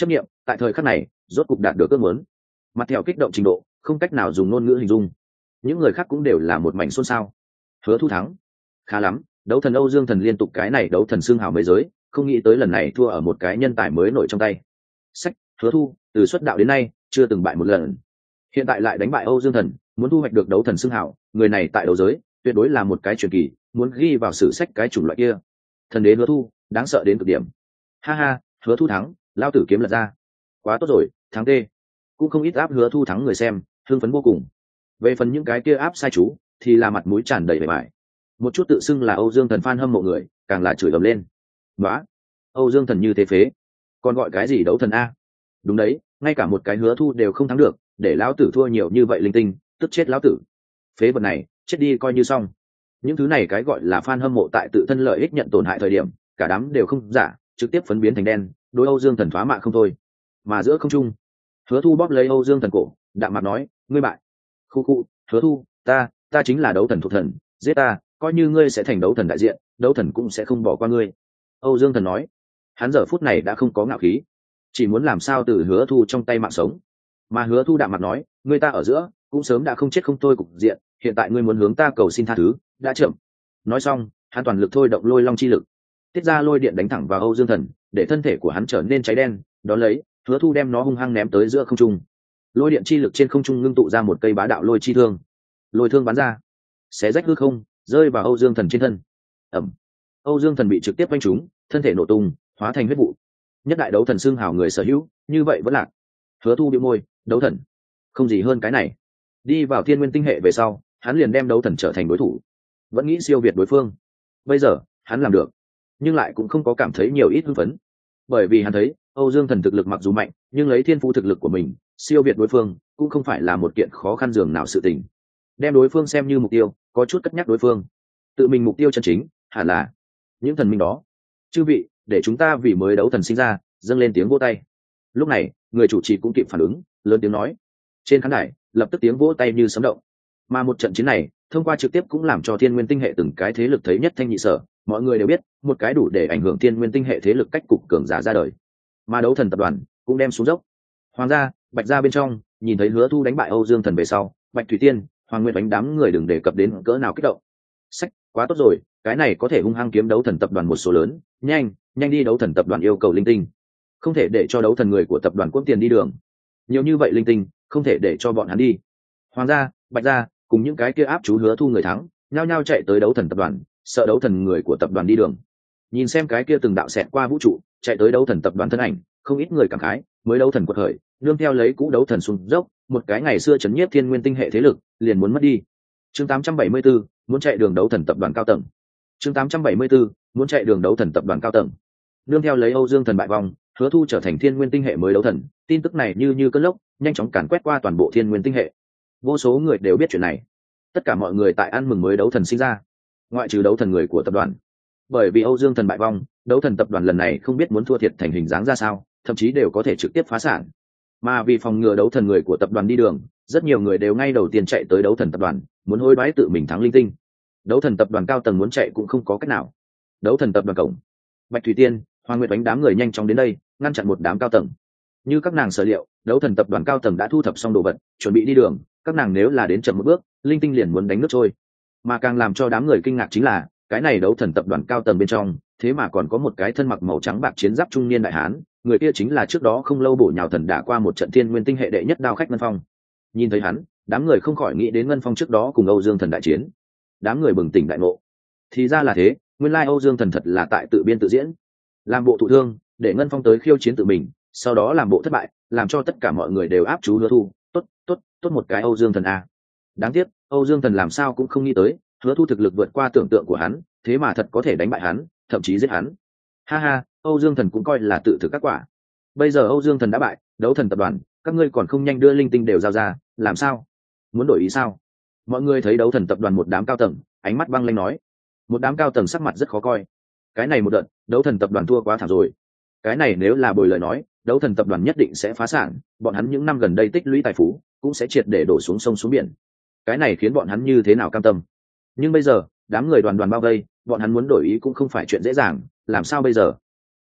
tại thời khắc này rốt cục đạt được ước muốn. Mặt theo kích động trình độ không cách nào dùng ngôn ngữ hình dung, những người khác cũng đều là một mảnh xôn xao. Hứa Thu thắng, khá lắm, đấu thần Âu Dương Thần liên tục cái này đấu thần xương hào mấy giới, không nghĩ tới lần này thua ở một cái nhân tài mới nổi trong tay. Sách, Hứa Thu từ xuất đạo đến nay chưa từng bại một lần, hiện tại lại đánh bại Âu Dương Thần, muốn thu hoạch được đấu thần xương hào, người này tại đấu giới tuyệt đối là một cái truyền kỳ, muốn ghi vào sử sách cái chủng loại kia. Thần đế Hứa Thu đáng sợ đến cực điểm. Ha ha, Hứa Thu thắng, lao tử kiếm lật ra, quá tốt rồi, thắng tê. Cũng không ít áp Hứa Thu thắng người xem hưng phấn vô cùng. Về phần những cái kia áp sai chú thì là mặt mũi tràn đầy vẻ vải. Một chút tự xưng là Âu Dương Thần fan hâm mộ người càng là chửi ầm lên. Đó, Âu Dương Thần như thế phế, còn gọi cái gì đấu thần a? Đúng đấy, ngay cả một cái Hứa Thu đều không thắng được, để lão tử thua nhiều như vậy linh tinh, tức chết lão tử. Phế vật này chết đi coi như xong. Những thứ này cái gọi là fan hâm mộ tại tự thân lợi ích nhận tổn hại thời điểm, cả đám đều không giả, trực tiếp phấn biến thành đen, đối Âu Dương Thần phá mạ không thôi. Mà giữa không trung, Hứa Thu bóp lấy Âu Dương Thần cổ, đạm mặt nói, ngươi bại. Khu khu, Hứa Thu, ta, ta chính là đấu thần thuộc thần, giết ta, coi như ngươi sẽ thành đấu thần đại diện, đấu thần cũng sẽ không bỏ qua ngươi. Âu Dương Thần nói, hắn giờ phút này đã không có ngạo khí, chỉ muốn làm sao từ Hứa Thu trong tay mạng sống. Mà Hứa Thu đạm mặt nói, ngươi ta ở giữa cũng sớm đã không chết không thôi cục diện, hiện tại ngươi muốn hướng ta cầu xin tha thứ, đã chậm. Nói xong, hắn toàn lực thôi động lôi long chi lực, tiết ra lôi điện đánh thẳng vào Âu Dương Thần, để thân thể của hắn trở nên cháy đen. Đón lấy, Hứa Thu đem nó hung hăng ném tới giữa không trung. Lôi điện chi lực trên không trung ngưng tụ ra một cây bá đạo lôi chi thương, lôi thương bắn ra, xé rách hư không, rơi vào Âu Dương Thần trên thân. Ẩm. Âu Dương Thần bị trực tiếp vanh trúng, thân thể nổ tung, hóa thành huyết vụ. Nhất đại đấu thần xưng hào người sở hữu, như vậy vẫn lạc. Hứa Thu bĩu môi, đấu thần, không gì hơn cái này. Đi vào thiên nguyên tinh hệ về sau, hắn liền đem đấu thần trở thành đối thủ, vẫn nghĩ siêu việt đối phương. Bây giờ hắn làm được, nhưng lại cũng không có cảm thấy nhiều ít hưng phấn, bởi vì hắn thấy Âu Dương Thần thực lực mặc dù mạnh, nhưng lấy thiên phú thực lực của mình siêu việt đối phương cũng không phải là một kiện khó khăn dường nào sự tình. Đem đối phương xem như mục tiêu, có chút cất nhắc đối phương. Tự mình mục tiêu chân chính hẳn là những thần minh đó. Chư vị, để chúng ta vì mới đấu thần sinh ra dâng lên tiếng vỗ tay. Lúc này người chủ trì cũng kịp phản ứng, lớn tiếng nói. Trên khán đài lập tức tiếng vỗ tay như sấm động. Mà một trận chiến này thông qua trực tiếp cũng làm cho thiên nguyên tinh hệ từng cái thế lực thấy nhất thanh nhị sở. Mọi người đều biết một cái đủ để ảnh hưởng thiên nguyên tinh hệ thế lực cách cục cường giả ra đời. Mà đấu thần tập đoàn cũng đem xuống dốc. Hoàng gia, Bạch gia bên trong nhìn thấy Hứa Thu đánh bại Âu Dương Thần về sau, Bạch Thủy Tiên, Hoàng Nguyên đánh đám người đừng đề cập đến cỡ nào kích động. Sách, quá tốt rồi, cái này có thể hung hăng kiếm đấu thần tập đoàn một số lớn, nhanh, nhanh đi đấu thần tập đoàn yêu cầu linh tinh. Không thể để cho đấu thần người của tập đoàn quốc tiền đi đường. Nhiều như vậy linh tinh, không thể để cho bọn hắn đi. Hoàng gia, Bạch gia cùng những cái kia áp chú Hứa Thu người thắng, nhao nhao chạy tới đấu thần tập đoàn, sợ đấu thần người của tập đoàn đi đường. Nhìn xem cái kia từng đạo xẹt qua vũ trụ, chạy tới đấu thần tập đoàn thân ảnh, không ít người cảm khái, mới đấu thần quật khởi, nương theo lấy cũ đấu thần xuống dốc, một cái ngày xưa chấn nhiếp thiên nguyên tinh hệ thế lực, liền muốn mất đi. Chương tám trăm bảy mươi tư, muốn chạy đường đấu thần tập đoàn cao tầng. Chương tám trăm bảy mươi tư, muốn chạy đường đấu thần tập đoàn cao tầng. Nương theo lấy Âu Dương Thần bại vong, Hứa Thu trở thành thiên nguyên tinh hệ mới đấu thần, tin tức này như như cơn lốc, nhanh chóng càn quét qua toàn bộ thiên nguyên tinh hệ. Vô số người đều biết chuyện này. Tất cả mọi người tại ăn mừng mới đấu thần sinh ra, ngoại trừ đấu thần người của tập đoàn. Bởi vì Âu Dương Thần bại vong, đấu thần tập đoàn lần này không biết muốn thua thiệt thành hình dáng ra sao, thậm chí đều có thể trực tiếp phá sản. Mà vì phòng ngừa đấu thần người của tập đoàn đi đường, rất nhiều người đều ngay đầu tiên chạy tới đấu thần tập đoàn, muốn hối đoái tự mình thắng linh tinh. Đấu thần tập đoàn cao tầng muốn chạy cũng không có cách nào. Đấu thần tập đoàn cổng, Bạch Thủy Tiên, Hoàng Nguyệt đánh đám người nhanh chóng đến đây, ngăn chặn một đám cao tầng. Như các nàng sở liệu, đấu thần tập đoàn cao tầng đã thu thập xong đồ vật, chuẩn bị đi đường, các nàng nếu là đến chậm một bước, linh tinh liền muốn đánh nước trôi. Mà càng làm cho đám người kinh ngạc chính là, cái này đấu thần tập đoàn cao tầng bên trong, thế mà còn có một cái thân mặc màu trắng bạc chiến giáp trung niên đại hán, người kia chính là trước đó không lâu bổ nhào thần đả qua một trận thiên nguyên tinh hệ đệ nhất đao khách Ngân Phong. Nhìn thấy hắn, đám người không khỏi nghĩ đến Ngân Phong trước đó cùng Âu Dương Thần đại chiến. Đám người bừng tỉnh đại ngộ. Thì ra là thế, nguyên lai Âu Dương Thần thật là tại tự biên tự diễn, làm bộ thụ thương, để Ngân Phong tới khiêu chiến tự mình, sau đó làm bộ thất bại, làm cho tất cả mọi người đều áp chú Hứa Thu. Tốt, tốt, tốt một cái Âu Dương Thần a. Đáng tiếc, Âu Dương Thần làm sao cũng không nghĩ tới, Hứa Thu thực lực vượt qua tưởng tượng của hắn, thế mà thật có thể đánh bại hắn, thậm chí giết hắn. Ha ha, Âu Dương Thần cũng coi là tự thực các quả. Bây giờ Âu Dương Thần đã bại, đấu thần tập đoàn, các ngươi còn không nhanh đưa linh tinh đều giao ra, làm sao? Muốn đổi ý sao? Mọi người thấy đấu thần tập đoàn một đám cao tầng, ánh mắt băng lãnh nói. Một đám cao tầng sắc mặt rất khó coi. Cái này một đợt, đấu thần tập đoàn thua quá thảm rồi. Cái này nếu là bồi lời nói, đấu thần tập đoàn nhất định sẽ phá sản, bọn hắn những năm gần đây tích lũy tài phú cũng sẽ triệt để đổ xuống sông xuống biển. Cái này khiến bọn hắn như thế nào cam tâm? Nhưng bây giờ, đám người đoàn đoàn bao vây, bọn hắn muốn đổi ý cũng không phải chuyện dễ dàng, làm sao bây giờ?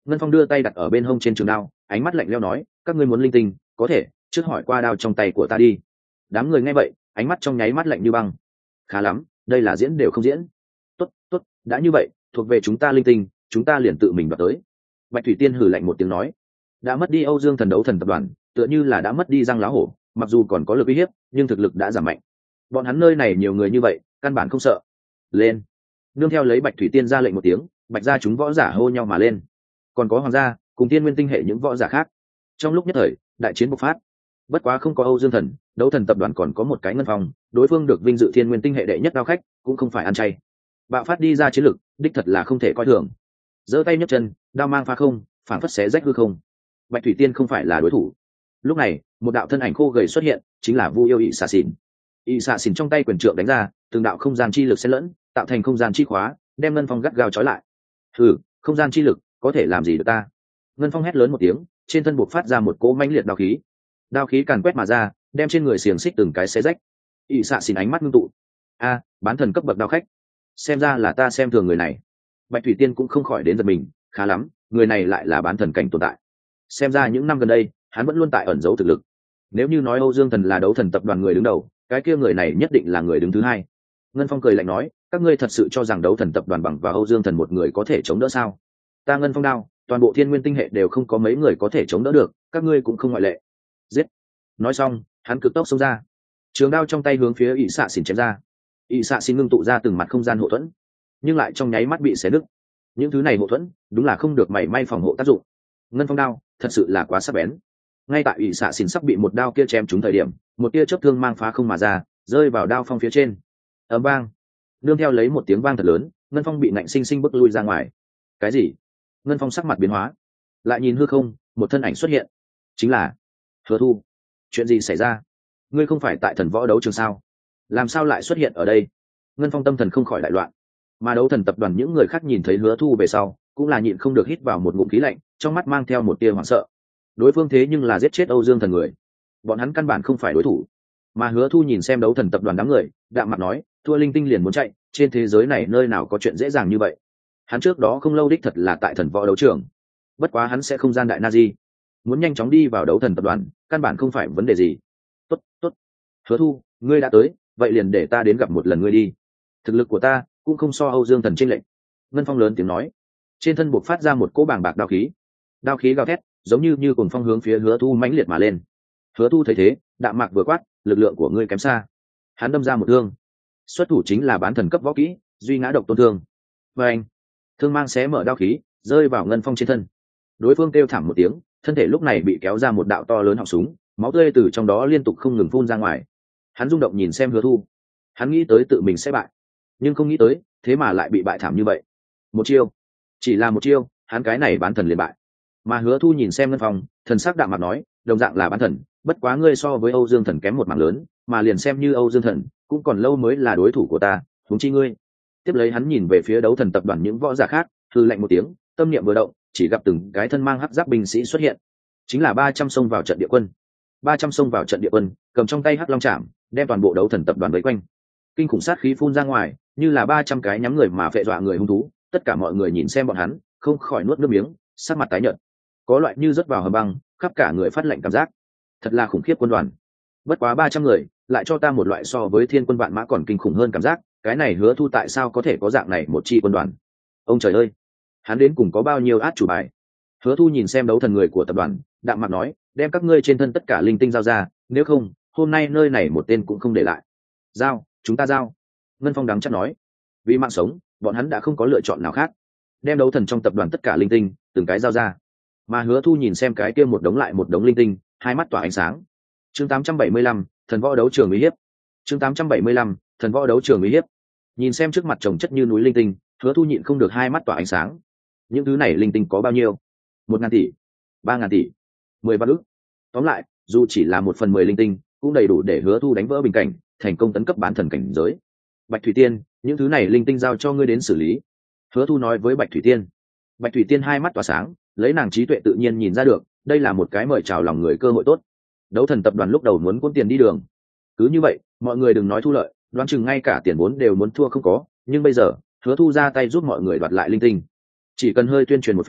Ngân Phong đưa tay đặt ở bên hông trên trường đao, ánh mắt lạnh lẽo nói, các ngươi muốn linh tinh có thể trước hỏi qua đao trong tay của ta đi. Đám người nghe vậy ánh mắt trong nháy mắt lạnh như băng. Khá lắm, đây là diễn đều không diễn. Tốt tốt, đã như vậy thuộc về chúng ta linh tinh, chúng ta liền tự mình đoạt tới. Bạch Thủy Tiên hừ lạnh một tiếng nói, đã mất đi Âu Dương Thần đấu thần tập đoàn, tựa như là đã mất đi răng lá hổ, mặc dù còn có lực uy hiếp nhưng thực lực đã giảm mạnh. Bọn hắn nơi này nhiều người như vậy căn bản không sợ. Lên. Nương theo lấy Bạch Thủy Tiên ra lệnh một tiếng, Bạch gia chúng võ giả hô nhau mà lên, còn có Hoàng gia cùng Tiên Nguyên tinh hệ những võ giả khác. Trong lúc nhất thời đại chiến bộc phát. Bất quá không có Âu Dương Thần đấu thần tập đoàn, còn có một cái Ngân Phong, đối phương được vinh dự Thiên Nguyên tinh hệ đệ nhất đao khách, cũng không phải ăn chay. Bạo phát đi ra chiến lực đích thật là không thể coi thường. Giơ tay nhấc chân, đao mang phá không, phản phất xé rách hư không. Bạch Thủy Tiên không phải là đối thủ. Lúc này một đạo thân ảnh khô gầy xuất hiện, chính là Vu Yêu ỵ xạ xỉn. ỵ xạ xỉn trong tay quyền trượng đánh ra, từng đạo không gian chi lực xen lẫn, tạo thành không gian chi khóa, đem Ngân Phong gắt gao trói lại. Thử, không gian chi lực có thể làm gì được ta? Ngân Phong hét lớn một tiếng, trên thân buộc phát ra một cỗ mãnh liệt đao khí. Đao khí càn quét mà ra, đem trên người xiềng xích từng cái xé rách. ỵ xạ xỉn ánh mắt ngưng tụ. A, bán thần cấp bậc đao khách, xem ra là ta xem thường người này. Bạch Thủy Tiên cũng không khỏi đến giật mình, khá lắm, người này lại là bán thần cảnh tồn tại. Xem ra những năm gần đây hắn vẫn luôn tại ẩn giấu thực lực. Nếu như nói Âu Dương Thần là đấu thần tập đoàn người đứng đầu, cái kia người này nhất định là người đứng thứ hai. Ngân Phong cười lạnh nói, các ngươi thật sự cho rằng đấu thần tập đoàn bằng và Âu Dương Thần một người có thể chống đỡ sao? Ta Ngân Phong đao, toàn bộ Thiên Nguyên tinh hệ đều không có mấy người có thể chống đỡ được, các ngươi cũng không ngoại lệ. Giết. Nói xong hắn cực tốc xông ra, trường đao trong tay hướng phía ỵ xạ xỉn chém ra. ỵ xạ xỉn ngưng tụ ra từng mặt không gian hộ thuẫn, nhưng lại trong nháy mắt bị xé nứt. Những thứ này hộ thuẫn đúng là không được mảy may phòng hộ tác dụng. Ngân Phong đao thật sự là quá sắc bén. Ngay tại ỵ xạ xỉn sắp bị một đao kia chém trúng thời điểm, một tia chớp thương mang phá không mà ra, rơi vào đao phong phía trên. Ầm vang. Nương theo lấy một tiếng vang thật lớn, Ngân Phong bị nạnh sinh sinh bức lui ra ngoài. Cái gì? Ngân Phong sắc mặt biến hóa, lại nhìn hư không, một thân ảnh xuất hiện, chính là Hứa Thu. Chuyện gì xảy ra? Ngươi không phải tại thần võ đấu trường sao? Làm sao lại xuất hiện ở đây? Ngân Phong tâm thần không khỏi đại loạn. Mà đấu thần tập đoàn những người khác nhìn thấy Hứa Thu về sau, cũng là nhịn không được hít vào một ngụm khí lạnh, trong mắt mang theo một tia hoảng sợ. Đối phương thế nhưng là giết chết Âu Dương Thần người, bọn hắn căn bản không phải đối thủ. Mà Hứa Thu nhìn xem đấu thần tập đoàn đám người, đạm mặt nói, thua linh tinh liền muốn chạy, trên thế giới này nơi nào có chuyện dễ dàng như vậy. Hắn trước đó không lâu đích thật là tại thần võ đấu trường, bất quá hắn sẽ không gian đại na di, muốn nhanh chóng đi vào đấu thần tập đoàn căn bản không phải vấn đề gì. Tốt tốt, Hứa Thu, ngươi đã tới, vậy liền để ta đến gặp một lần ngươi đi. Thực lực của ta cũng không so Âu Dương Thần chênh lệch. Ngân Phong lớn tiếng nói, trên thân buộc phát ra một cỗ bàng bạc đao khí. Đao khí gào thét, giống như như cuồng phong hướng phía Hứa Thu mãnh liệt mà lên. Hứa Thu thấy thế, đạm mạc vừa quát, lực lượng của ngươi kém xa. Hắn đâm ra một thương, xuất thủ chính là bán thần cấp võ kỹ, duy ngã độc tôn thương. Và anh, thương mang xé mở đao khí, rơi vào Ngân Phong trên thân. Đối phương kêu thảm một tiếng, thân thể lúc này bị kéo ra một đạo to lớn họng súng, máu tươi từ trong đó liên tục không ngừng phun ra ngoài. Hắn rung động nhìn xem Hứa Thu, hắn nghĩ tới tự mình sẽ bại, nhưng không nghĩ tới thế mà lại bị bại thảm như vậy. Một chiêu, chỉ là một chiêu, hắn cái này bán thần liền bại. Mà Hứa Thu nhìn xem Ngân Phong, thần sắc đạm mặt nói, đồng dạng là bán thần, bất quá ngươi so với Âu Dương Thần kém một mảng lớn, mà liền xem như Âu Dương Thần cũng còn lâu mới là đối thủ của ta, huống chi ngươi. Tiếp lấy hắn nhìn về phía đấu thần tập đoàn những võ giả khác, hừ lạnh một tiếng, tâm niệm vừa động, chỉ gặp từng cái thân mang hắc giáp binh sĩ xuất hiện, chính là ba trăm xông vào trận địa quân. ba trăm xông vào trận địa quân, cầm trong tay hắc long trảm, đem toàn bộ đấu thần tập đoàn vây quanh. Kinh khủng sát khí phun ra ngoài, như là ba trăm cái nhắm người mà phệ dọa người hung thú. Tất cả mọi người nhìn xem bọn hắn, không khỏi nuốt nước miếng, sắc mặt tái nhợt, có loại như rớt vào hầm băng, khắp cả người phát lạnh cảm giác. Thật là khủng khiếp quân đoàn. Bất quá ba trăm người, lại cho ta một loại so với thiên quân vạn mã còn kinh khủng hơn cảm giác. Cái này Hứa Thu tại sao có thể có dạng này một chi quân đoàn? Ông trời ơi, hắn đến cùng có bao nhiêu át chủ bài? Hứa Thu nhìn xem đấu thần người của tập đoàn, đạm mặt nói, đem các ngươi trên thân tất cả linh tinh giao ra, nếu không hôm nay nơi này một tên cũng không để lại. Giao, chúng ta giao. Ngân Phong đắng chắc nói, vì mạng sống bọn hắn đã không có lựa chọn nào khác, đem đấu thần trong tập đoàn tất cả linh tinh từng cái giao ra. Mà Hứa Thu nhìn xem cái kia một đống lại một đống linh tinh, hai mắt tỏa ánh sáng. Chương tám trăm bảy mươi lăm, thần võ đấu trường uy hiếp. Chương tám trăm bảy mươi lăm, thần võ đấu trường uy hiếp. Nhìn xem trước mặt chồng chất như núi linh tinh, Hứa Thu nhịn không được hai mắt tỏa ánh sáng. Những thứ này linh tinh có bao nhiêu? Một ngàn tỷ, ba ngàn tỷ, mười vạn ức. Tóm lại, dù chỉ là một phần mười linh tinh, cũng đầy đủ để Hứa Thu đánh vỡ bình cảnh, thành công tấn cấp bán thần cảnh giới. Bạch Thủy Tiên, những thứ này linh tinh giao cho ngươi đến xử lý. Hứa Thu nói với Bạch Thủy Tiên. Bạch Thủy Tiên hai mắt tỏa sáng, lấy nàng trí tuệ tự nhiên nhìn ra được, đây là một cái mời chào lòng người cơ hội tốt. Đấu thần tập đoàn lúc đầu muốn cuốn tiền đi đường, cứ như vậy mọi người đừng nói thu lợi, đoán chừng ngay cả tiền vốn đều muốn thua không có. Nhưng bây giờ Hứa Thu ra tay giúp mọi người đoạt lại linh tinh, chỉ cần hơi tuyên truyền một phen,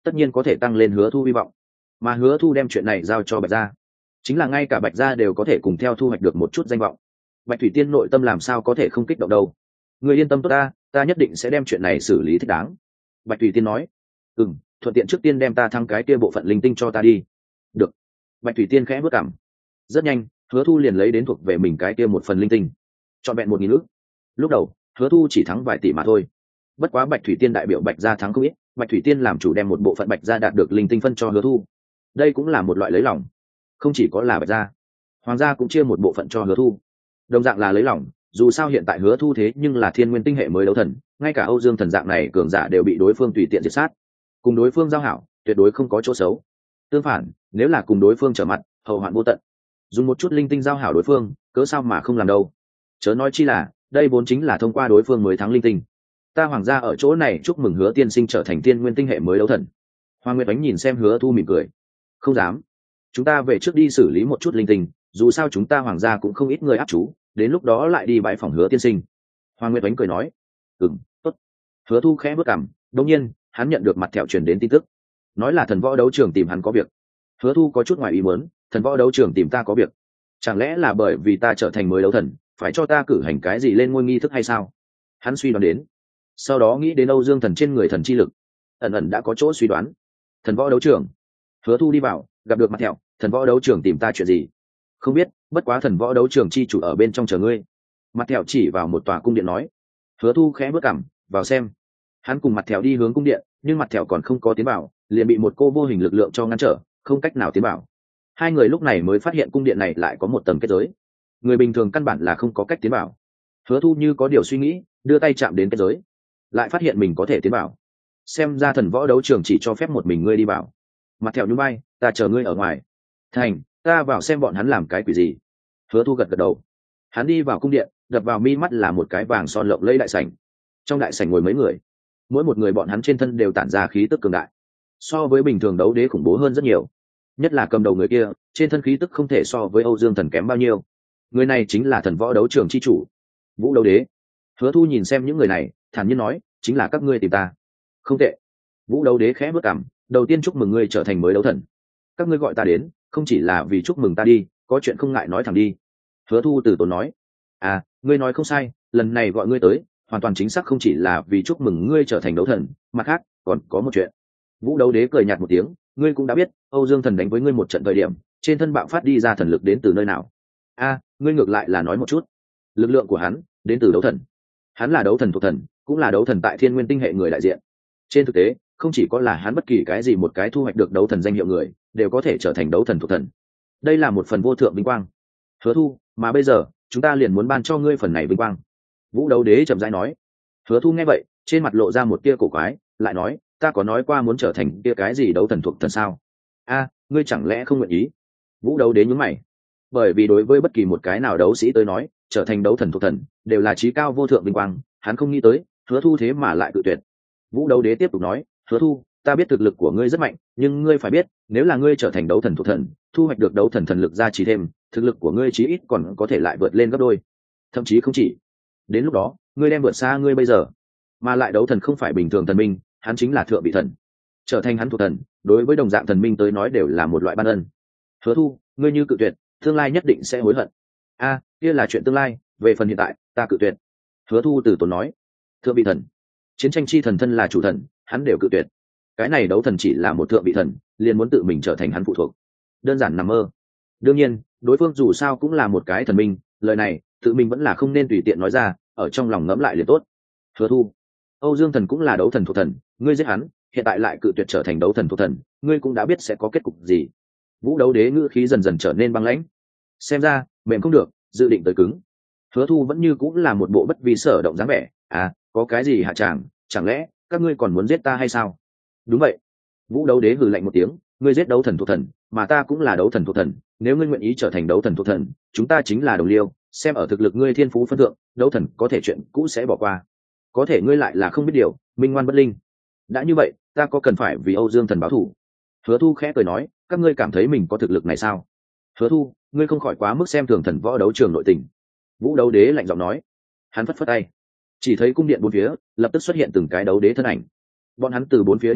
tất nhiên có thể tăng lên Hứa Thu hy vọng. Mà Hứa Thu đem chuyện này giao cho Bạch gia, chính là ngay cả Bạch gia đều có thể cùng theo thu hoạch được một chút danh vọng. Bạch Thủy Tiên nội tâm làm sao có thể không kích động đâu. Người yên tâm tốt ta, ta nhất định sẽ đem chuyện này xử lý thích đáng. Bạch Thủy Tiên nói. Ừ, thuận tiện trước tiên đem ta thăng cái kia bộ phận linh tinh cho ta đi. Được. Bạch Thủy Tiên khẽ bước cảm. Rất nhanh, Hứa Thu liền lấy đến thuộc về mình cái kia một phần linh tinh, trọn vẹn một nghìn ức. Lúc đầu Hứa Thu chỉ thắng vài tỷ mà thôi, bất quá Bạch Thủy Tiên đại biểu Bạch gia thắng không ít, Bạch Thủy Tiên làm chủ đem một bộ phận Bạch gia đạt được linh tinh phân cho Hứa Thu. Đây cũng là một loại lấy lòng, không chỉ có là Bạch gia, Hoàng gia cũng chia một bộ phận cho Hứa Thu, đồng dạng là lấy lòng. Dù sao hiện tại Hứa Thu thế nhưng là thiên nguyên tinh hệ mới đấu thần, ngay cả Âu Dương thần dạng này cường giả đều bị đối phương tùy tiện diệt sát, cùng đối phương giao hảo tuyệt đối không có chỗ xấu. Tương phản, nếu là cùng đối phương trở mặt, hậu hoạn vô tận. Dùng một chút linh tinh giao hảo đối phương, cớ sao mà không làm đâu. Chớ nói chi là đây vốn chính là thông qua đối phương mới thắng linh tinh. Ta Hoàng gia ở chỗ này chúc mừng Hứa tiên sinh trở thành thiên nguyên tinh hệ mới đấu thần. Hoàng Nguyệt Ánh nhìn xem Hứa Thu mỉm cười. Không dám, chúng ta về trước đi xử lý một chút linh tinh, dù sao chúng ta Hoàng gia cũng không ít người áp chú, đến lúc đó lại đi bãi phòng Hứa tiên sinh. Hoàng Nguyệt Ánh cười nói. Ừm, tốt. Hứa Thu khẽ bước cằm, đột nhiên hắn nhận được mặt thẹo truyền đến tin tức, nói là thần võ đấu trường tìm hắn có việc. Hứa Thu có chút ngoài ý muốn, thần võ đấu trường tìm ta có việc, chẳng lẽ là bởi vì ta trở thành mới đấu thần, phải cho ta cử hành cái gì lên ngôi nghi thức hay sao? Hắn suy đoán đến, sau đó nghĩ đến Âu Dương thần trên người thần chi lực, ẩn ẩn đã có chỗ suy đoán. Thần võ đấu trường. Hứa Thu đi vào, gặp được mặt thẹo. Thần võ đấu trường tìm ta chuyện gì? Không biết, bất quá thần võ đấu trường chi chủ ở bên trong chờ ngươi. Mặt thẹo chỉ vào một tòa cung điện nói. Hứa Thu khẽ bước cằm, vào xem. Hắn cùng mặt thẹo đi hướng cung điện, nhưng mặt thẹo còn không có tiến vào, liền bị một cô vô hình lực lượng cho ngăn trở, không cách nào tiến vào. Hai người lúc này mới phát hiện cung điện này lại có một tầng kết giới, người bình thường căn bản là không có cách tiến vào. Hứa Thu như có điều suy nghĩ, đưa tay chạm đến kết giới, lại phát hiện mình có thể tiến vào. Xem ra thần võ đấu trường chỉ cho phép một mình ngươi đi vào. Mặt thẹo nhún vai, ta chờ ngươi ở ngoài. Thành, ta vào xem bọn hắn làm cái quỷ gì. Hứa Thu gật gật đầu. Hắn đi vào cung điện, đập vào mi mắt là một cái vàng son lộng lẫy đại sảnh. Trong đại sảnh ngồi mấy người, mỗi một người bọn hắn trên thân đều tản ra khí tức cường đại, so với bình thường đấu đế khủng bố hơn rất nhiều. Nhất là cầm đầu người kia, trên thân khí tức không thể so với Âu Dương thần kém bao nhiêu. Người này chính là thần võ đấu trường chi chủ, Vũ Đấu Đế. Hứa Thu nhìn xem những người này, thản nhiên nói, chính là các ngươi tìm ta. Không tệ. Vũ Đấu Đế khẽ bước cằm, đầu tiên chúc mừng ngươi trở thành mới đấu thần. Các ngươi gọi ta đến, không chỉ là vì chúc mừng ta đi, có chuyện không ngại nói thẳng đi. Hứa Thu từ tốn nói. À, ngươi nói không sai, lần này gọi ngươi tới, hoàn toàn chính xác không chỉ là vì chúc mừng ngươi trở thành đấu thần, mặt khác còn có một chuyện. Vũ Đấu Đế cười nhạt một tiếng, ngươi cũng đã biết, Âu Dương thần đánh với ngươi một trận thời điểm, trên thân bạo phát đi ra thần lực đến từ nơi nào? A, à, ngươi ngược lại là nói một chút. Lực lượng của hắn đến từ đấu thần. Hắn là đấu thần thuộc thần, cũng là đấu thần tại thiên nguyên tinh hệ người đại diện. Trên thực tế, không chỉ có là hắn, bất kỳ cái gì một cái thu hoạch được đấu thần danh hiệu người đều có thể trở thành đấu thần thuộc thần. Đây là một phần vô thượng vinh quang. Hứa Thu, mà bây giờ chúng ta liền muốn ban cho ngươi phần này vinh quang. Vũ Đấu Đế chậm rãi nói. Hứa Thu nghe vậy, trên mặt lộ ra một tia cổ quái, lại nói, ta có nói qua muốn trở thành kia cái gì đấu thần thuộc thần sao? A, à, ngươi chẳng lẽ không nguyện ý? Vũ Đấu Đế nhướng mày. Bởi vì đối với bất kỳ một cái nào đấu sĩ tới nói, trở thành đấu thần thuộc thần đều là chí cao vô thượng vinh quang, hắn không nghĩ tới Hứa Thu thế mà lại cự tuyệt. Vũ Đấu Đế tiếp tục nói, Hứa Thu, ta biết thực lực của ngươi rất mạnh, nhưng ngươi phải biết, nếu là ngươi trở thành đấu thần thuộc thần, thu hoạch được đấu thần thần lực gia trì thêm, thực lực của ngươi chí ít còn có thể lại vượt lên gấp đôi, thậm chí không chỉ. Đến lúc đó, ngươi đem vượt xa ngươi bây giờ. Mà lại đấu thần không phải bình thường thần minh, hắn chính là thượng vị thần. Trở thành hắn thuộc thần, đối với đồng dạng thần minh tới nói đều là một loại ban ân. Hứa Thu, ngươi như cự tuyệt, tương lai nhất định sẽ hối hận. A, à, kia là chuyện tương lai, về phần hiện tại, ta cự tuyệt. Hứa Thu từ tốn nói. Thượng vị thần, chiến tranh chi thần thân là chủ thần, hắn đều cự tuyệt. Cái này đấu thần chỉ là một thượng vị thần, liền muốn tự mình trở thành hắn phụ thuộc, đơn giản nằm mơ. Đương nhiên, đối phương dù sao cũng là một cái thần minh, lời này tự mình vẫn là không nên tùy tiện nói ra, ở trong lòng ngẫm lại liền tốt. Hứa Thu, Âu Dương thần cũng là đấu thần thuộc thần, ngươi giết hắn, hiện tại lại cự tuyệt trở thành đấu thần thuộc thần, ngươi cũng đã biết sẽ có kết cục gì. Vũ Đấu Đế ngữ khí dần dần trở nên băng lãnh. Xem ra mềm không được, dự định tới cứng. Hứa Thu vẫn như cũng là một bộ bất vi sở động dáng vẻ. À, có cái gì hạ tràng, chẳng lẽ các ngươi còn muốn giết ta hay sao? Đúng vậy. Vũ Đấu Đế hừ lạnh một tiếng, ngươi giết đấu thần thuộc thần, mà ta cũng là đấu thần thuộc thần, nếu ngươi nguyện ý trở thành đấu thần thuộc thần, chúng ta chính là đồng liêu, xem ở thực lực ngươi thiên phú phân thượng, đấu thần có thể chuyện cũ sẽ bỏ qua. Có thể ngươi lại là không biết điều, minh ngoan bất linh. Đã như vậy, ta có cần phải vì Âu Dương thần báo thù? Hứa Thu khẽ cười nói, các ngươi cảm thấy mình có thực lực này sao? Hứa Thu, ngươi không khỏi quá mức xem thường thần võ đấu trường nội tình. Vũ Đấu Đế lạnh giọng nói. Hắn phất phất tay, chỉ thấy cung điện bốn phía lập tức xuất hiện từng cái đấu đế thân ảnh. Bọn hắn từ bốn phía đi ra,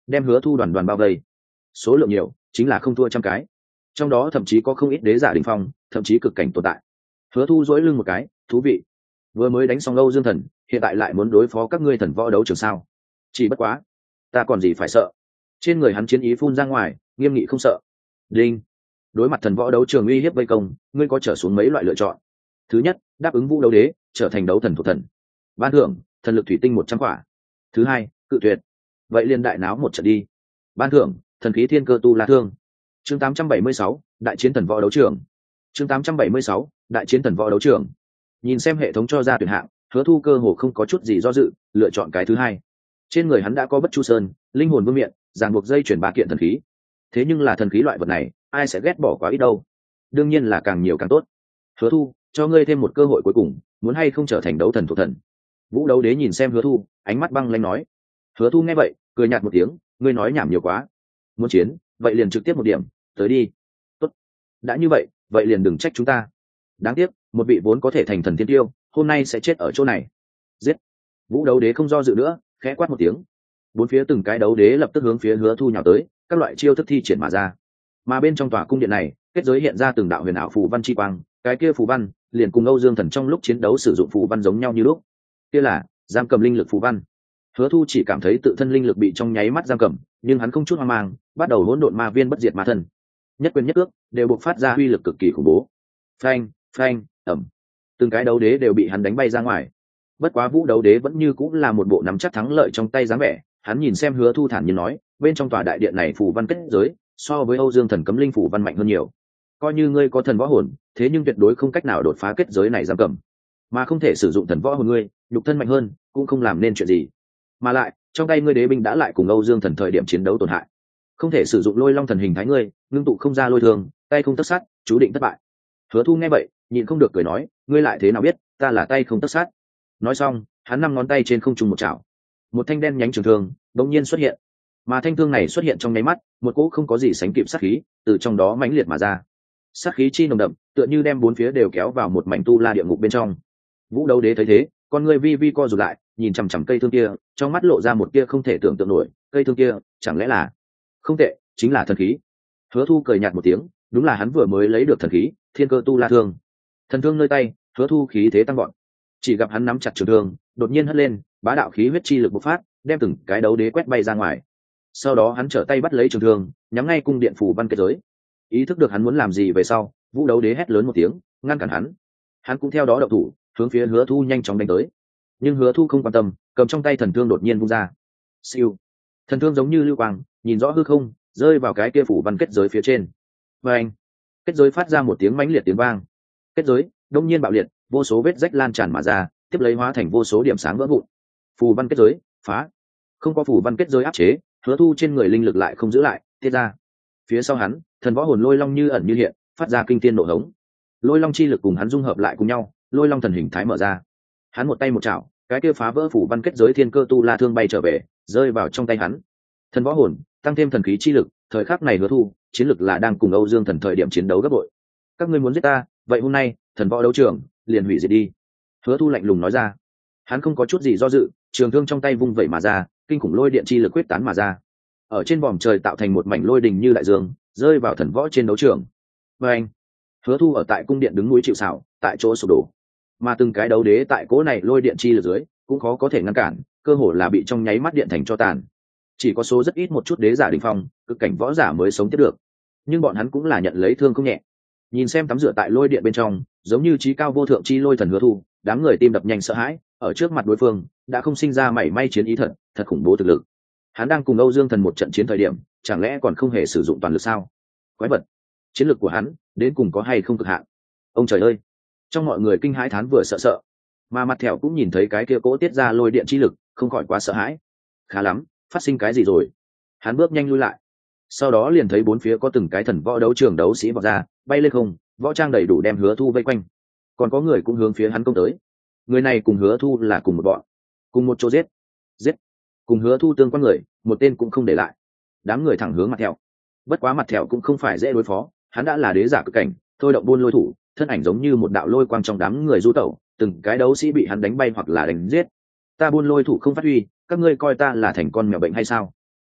đem hứa thu đoàn đoàn bao vây. Số lượng nhiều chính là không thua trăm cái, trong đó thậm chí có không ít đế giả đỉnh phong, thậm chí cực cảnh tồn tại. Hứa thu dỗi lưng một cái, thú vị, vừa mới đánh xong Âu Dương Thần, hiện tại lại muốn đối phó các ngươi thần võ đấu trường sao? Chỉ bất quá, ta còn gì phải sợ? Trên người hắn chiến ý phun ra ngoài, nghiêm nghị không sợ. Đinh, đối mặt thần võ đấu trường uy hiếp vây công, ngươi có trở xuống mấy loại lựa chọn. Thứ nhất, đáp ứng vũ đấu đế, trở thành đấu thần thuộc thần, ban thưởng thần lực thủy tinh một trăm quả. Thứ hai, cự tuyệt, vậy liền đại náo một trận đi, ban thưởng thần khí thiên cơ tu la thương. Chương tám trăm bảy mươi sáu, đại chiến thần võ đấu trường. Chương tám trăm bảy mươi sáu, đại chiến thần võ đấu trường. Nhìn xem hệ thống cho ra tuyển hạng, Hứa Thu cơ hồ không có chút gì do dự, lựa chọn cái thứ hai. Trên người hắn đã có bất chu sơn, linh hồn vương miện, ràng buộc dây chuyển ba kiện thần khí. Thế nhưng là thần khí loại vật này, ai sẽ ghét bỏ quá ít đâu? Đương nhiên là càng nhiều càng tốt. Hứa Thu, cho ngươi thêm một cơ hội cuối cùng, muốn hay không trở thành đấu thần thuộc thần? Vũ đấu đế nhìn xem Hứa Thu, ánh mắt băng lãnh nói. Hứa Thu nghe vậy, cười nhạt một tiếng, ngươi nói nhảm nhiều quá. Muốn chiến, vậy liền trực tiếp một điểm, tới đi. Tốt. Đã như vậy, vậy liền đừng trách chúng ta. Đáng tiếc, một vị vốn có thể thành thần tiên tiêu, hôm nay sẽ chết ở chỗ này. Giết. Vũ đấu đế không do dự nữa, khẽ quát một tiếng. Bốn phía từng cái đấu đế lập tức hướng phía Hứa Thu nhào tới, các loại chiêu thức thi triển mà ra. Mà bên trong tòa cung điện này, kết giới hiện ra từng đạo huyền ảo phù văn chi quang, cái kia phù văn liền cùng Âu Dương Thần trong lúc chiến đấu sử dụng phù văn giống nhau như lúc. Kia là giam cầm linh lực phù văn. Hứa Thu chỉ cảm thấy tự thân linh lực bị trong nháy mắt giam cầm, nhưng hắn không chút hoang mang, bắt đầu hỗn độn ma viên bất diệt ma thân. Nhất quyền nhất cước đều bộc phát ra uy lực cực kỳ khủng bố. Phanh, phanh, ầm. Từng cái đấu đế đều bị hắn đánh bay ra ngoài. Bất quá Vũ đấu đế vẫn như cũng là một bộ nắm chắc thắng lợi trong tay dáng vẻ, hắn nhìn xem Hứa Thu thản nhiên nói, bên trong tòa đại điện này phù văn kết giới, so với Âu Dương Thần cấm linh phù văn mạnh hơn nhiều. Coi như ngươi có thần võ hồn, thế nhưng tuyệt đối không cách nào đột phá kết giới này giam cầm, mà không thể sử dụng thần võ hồn ngươi, nhục thân mạnh hơn, cũng không làm nên chuyện gì. Mà lại, trong tay ngươi đế binh đã lại cùng Âu Dương Thần thời điểm chiến đấu tổn hại, không thể sử dụng Lôi Long thần hình thái ngươi, ngưng tụ không ra lôi thường, tay không tất sát, chú định thất bại. Hứa Thu nghe vậy, nhịn không được cười nói, ngươi lại thế nào biết ta là tay không tất sát? Nói xong, hắn năm ngón tay trên không trung một chảo, một thanh đen nhánh trường thương đột nhiên xuất hiện, mà thanh thương này xuất hiện trong nháy mắt, một cỗ không có gì sánh kịp sát khí từ trong đó mãnh liệt mà ra. Sát khí chi nồng đậm, tựa như đem bốn phía đều kéo vào một mảnh tu la địa ngục bên trong. Vũ đấu đế thấy thế, con người vi vi co rụt lại, nhìn chằm chằm cây thương kia, trong mắt lộ ra một kia không thể tưởng tượng nổi, cây thương kia chẳng lẽ là... Không tệ, chính là thần khí. Hứa Thu cười nhạt một tiếng, đúng là hắn vừa mới lấy được thần khí thiên cơ tu la thương. Thần thương nơi tay, Hứa Thu khí thế tăng gọn, chỉ gặp hắn nắm chặt trường thương, đột nhiên hất lên, bá đạo khí huyết chi lực bộc phát, đem từng cái đấu đế quét bay ra ngoài. Sau đó hắn trở tay bắt lấy trường thương, nhắm ngay cung điện phù văn kết giới. Ý thức được hắn muốn làm gì về sau, Vũ đấu đế hét lớn một tiếng, ngăn cản hắn. Hắn cũng theo đó động thủ, hướng phía Hứa Thu nhanh chóng đánh tới. Nhưng Hứa Thu không quan tâm, cầm trong tay thần thương đột nhiên vung ra. Siêu. Thần thương giống như lưu quang, nhìn rõ hư không, rơi vào cái kia phủ văn kết giới phía trên. Và anh, kết giới phát ra một tiếng mãnh liệt tiếng vang. Kết giới đông nhiên bạo liệt, vô số vết rách lan tràn mà ra, tiếp lấy hóa thành vô số điểm sáng vỡ vụn. Phù văn kết giới phá. Không có phù văn kết giới áp chế, Hứa Thu trên người linh lực lại không giữ lại, tiết ra. Phía sau hắn, thần võ hồn Lôi Long như ẩn như hiện, phát ra kinh thiên nổ hống. Lôi Long chi lực cùng hắn dung hợp lại cùng nhau, Lôi Long thần hình thái mở ra. Hắn một tay một chảo, cái kia phá vỡ phủ văn kết giới thiên cơ tu la thương bay trở về, rơi vào trong tay hắn. Thần võ hồn tăng thêm thần khí chi lực, thời khắc này Hứa Thu chiến lực là đang cùng Âu Dương Thần thời điểm chiến đấu gấp bội. Các ngươi muốn giết ta, vậy hôm nay thần võ đấu trường liền hủy diệt đi. Hứa Thu lạnh lùng nói ra. Hắn không có chút gì do dự, trường thương trong tay vung vẩy mà ra, kinh khủng lôi điện chi lực quyết tán mà ra, ở trên vòm trời tạo thành một mảnh lôi đình như đại dương, rơi vào thần võ trên đấu trường. Và anh, Hứa Thu ở tại cung điện đứng núi chịu sào, tại chỗ sụp đổ, mà từng cái đấu đế tại cố này lôi điện chi lực dưới cũng khó có thể ngăn cản, cơ hồ là bị trong nháy mắt điện thành cho tàn. Chỉ có số rất ít một chút đế giả đỉnh phong, cực cảnh võ giả mới sống tiếp được, nhưng bọn hắn cũng là nhận lấy thương không nhẹ. Nhìn xem tắm rửa tại lôi điện bên trong, giống như trí cao vô thượng chi lôi thần Hứa Thu, đám người tim đập nhanh sợ hãi, ở trước mặt đối phương đã không sinh ra mảy may chiến ý thật, thật khủng bố thực lực. Hắn đang cùng Âu Dương Thần một trận chiến thời điểm, chẳng lẽ còn không hề sử dụng toàn lực sao? Quái vật, chiến lực của hắn đến cùng có hay không cực hạn? Ông trời ơi! Trong mọi người kinh hãi thán vừa sợ sợ, mà mặt thẹo cũng nhìn thấy cái kia cỗ tiết ra lôi điện chi lực, không khỏi quá sợ hãi. Khá lắm, phát sinh cái gì rồi? Hắn bước nhanh lui lại, sau đó liền thấy bốn phía có từng cái thần võ đấu trường đấu sĩ vọt ra, bay lên không, võ trang đầy đủ đem Hứa Thu vây quanh, còn có người cũng hướng phía hắn công tới. Người này cùng Hứa Thu là cùng một bọn, cùng một chỗ giết, giết, cùng Hứa Thu tương quan người, một tên cũng không để lại. Đám người thẳng hướng mặt thẹo. Bất quá mặt thẹo cũng không phải dễ đối phó, hắn đã là đế giả cực cảnh, thôi động buôn lôi thủ, thân ảnh giống như một đạo lôi quang trong đám người du tẩu, từng cái đấu sĩ bị hắn đánh bay hoặc là đánh giết. Ta buôn lôi thủ không phát huy, các ngươi coi ta là thành con mèo bệnh hay sao?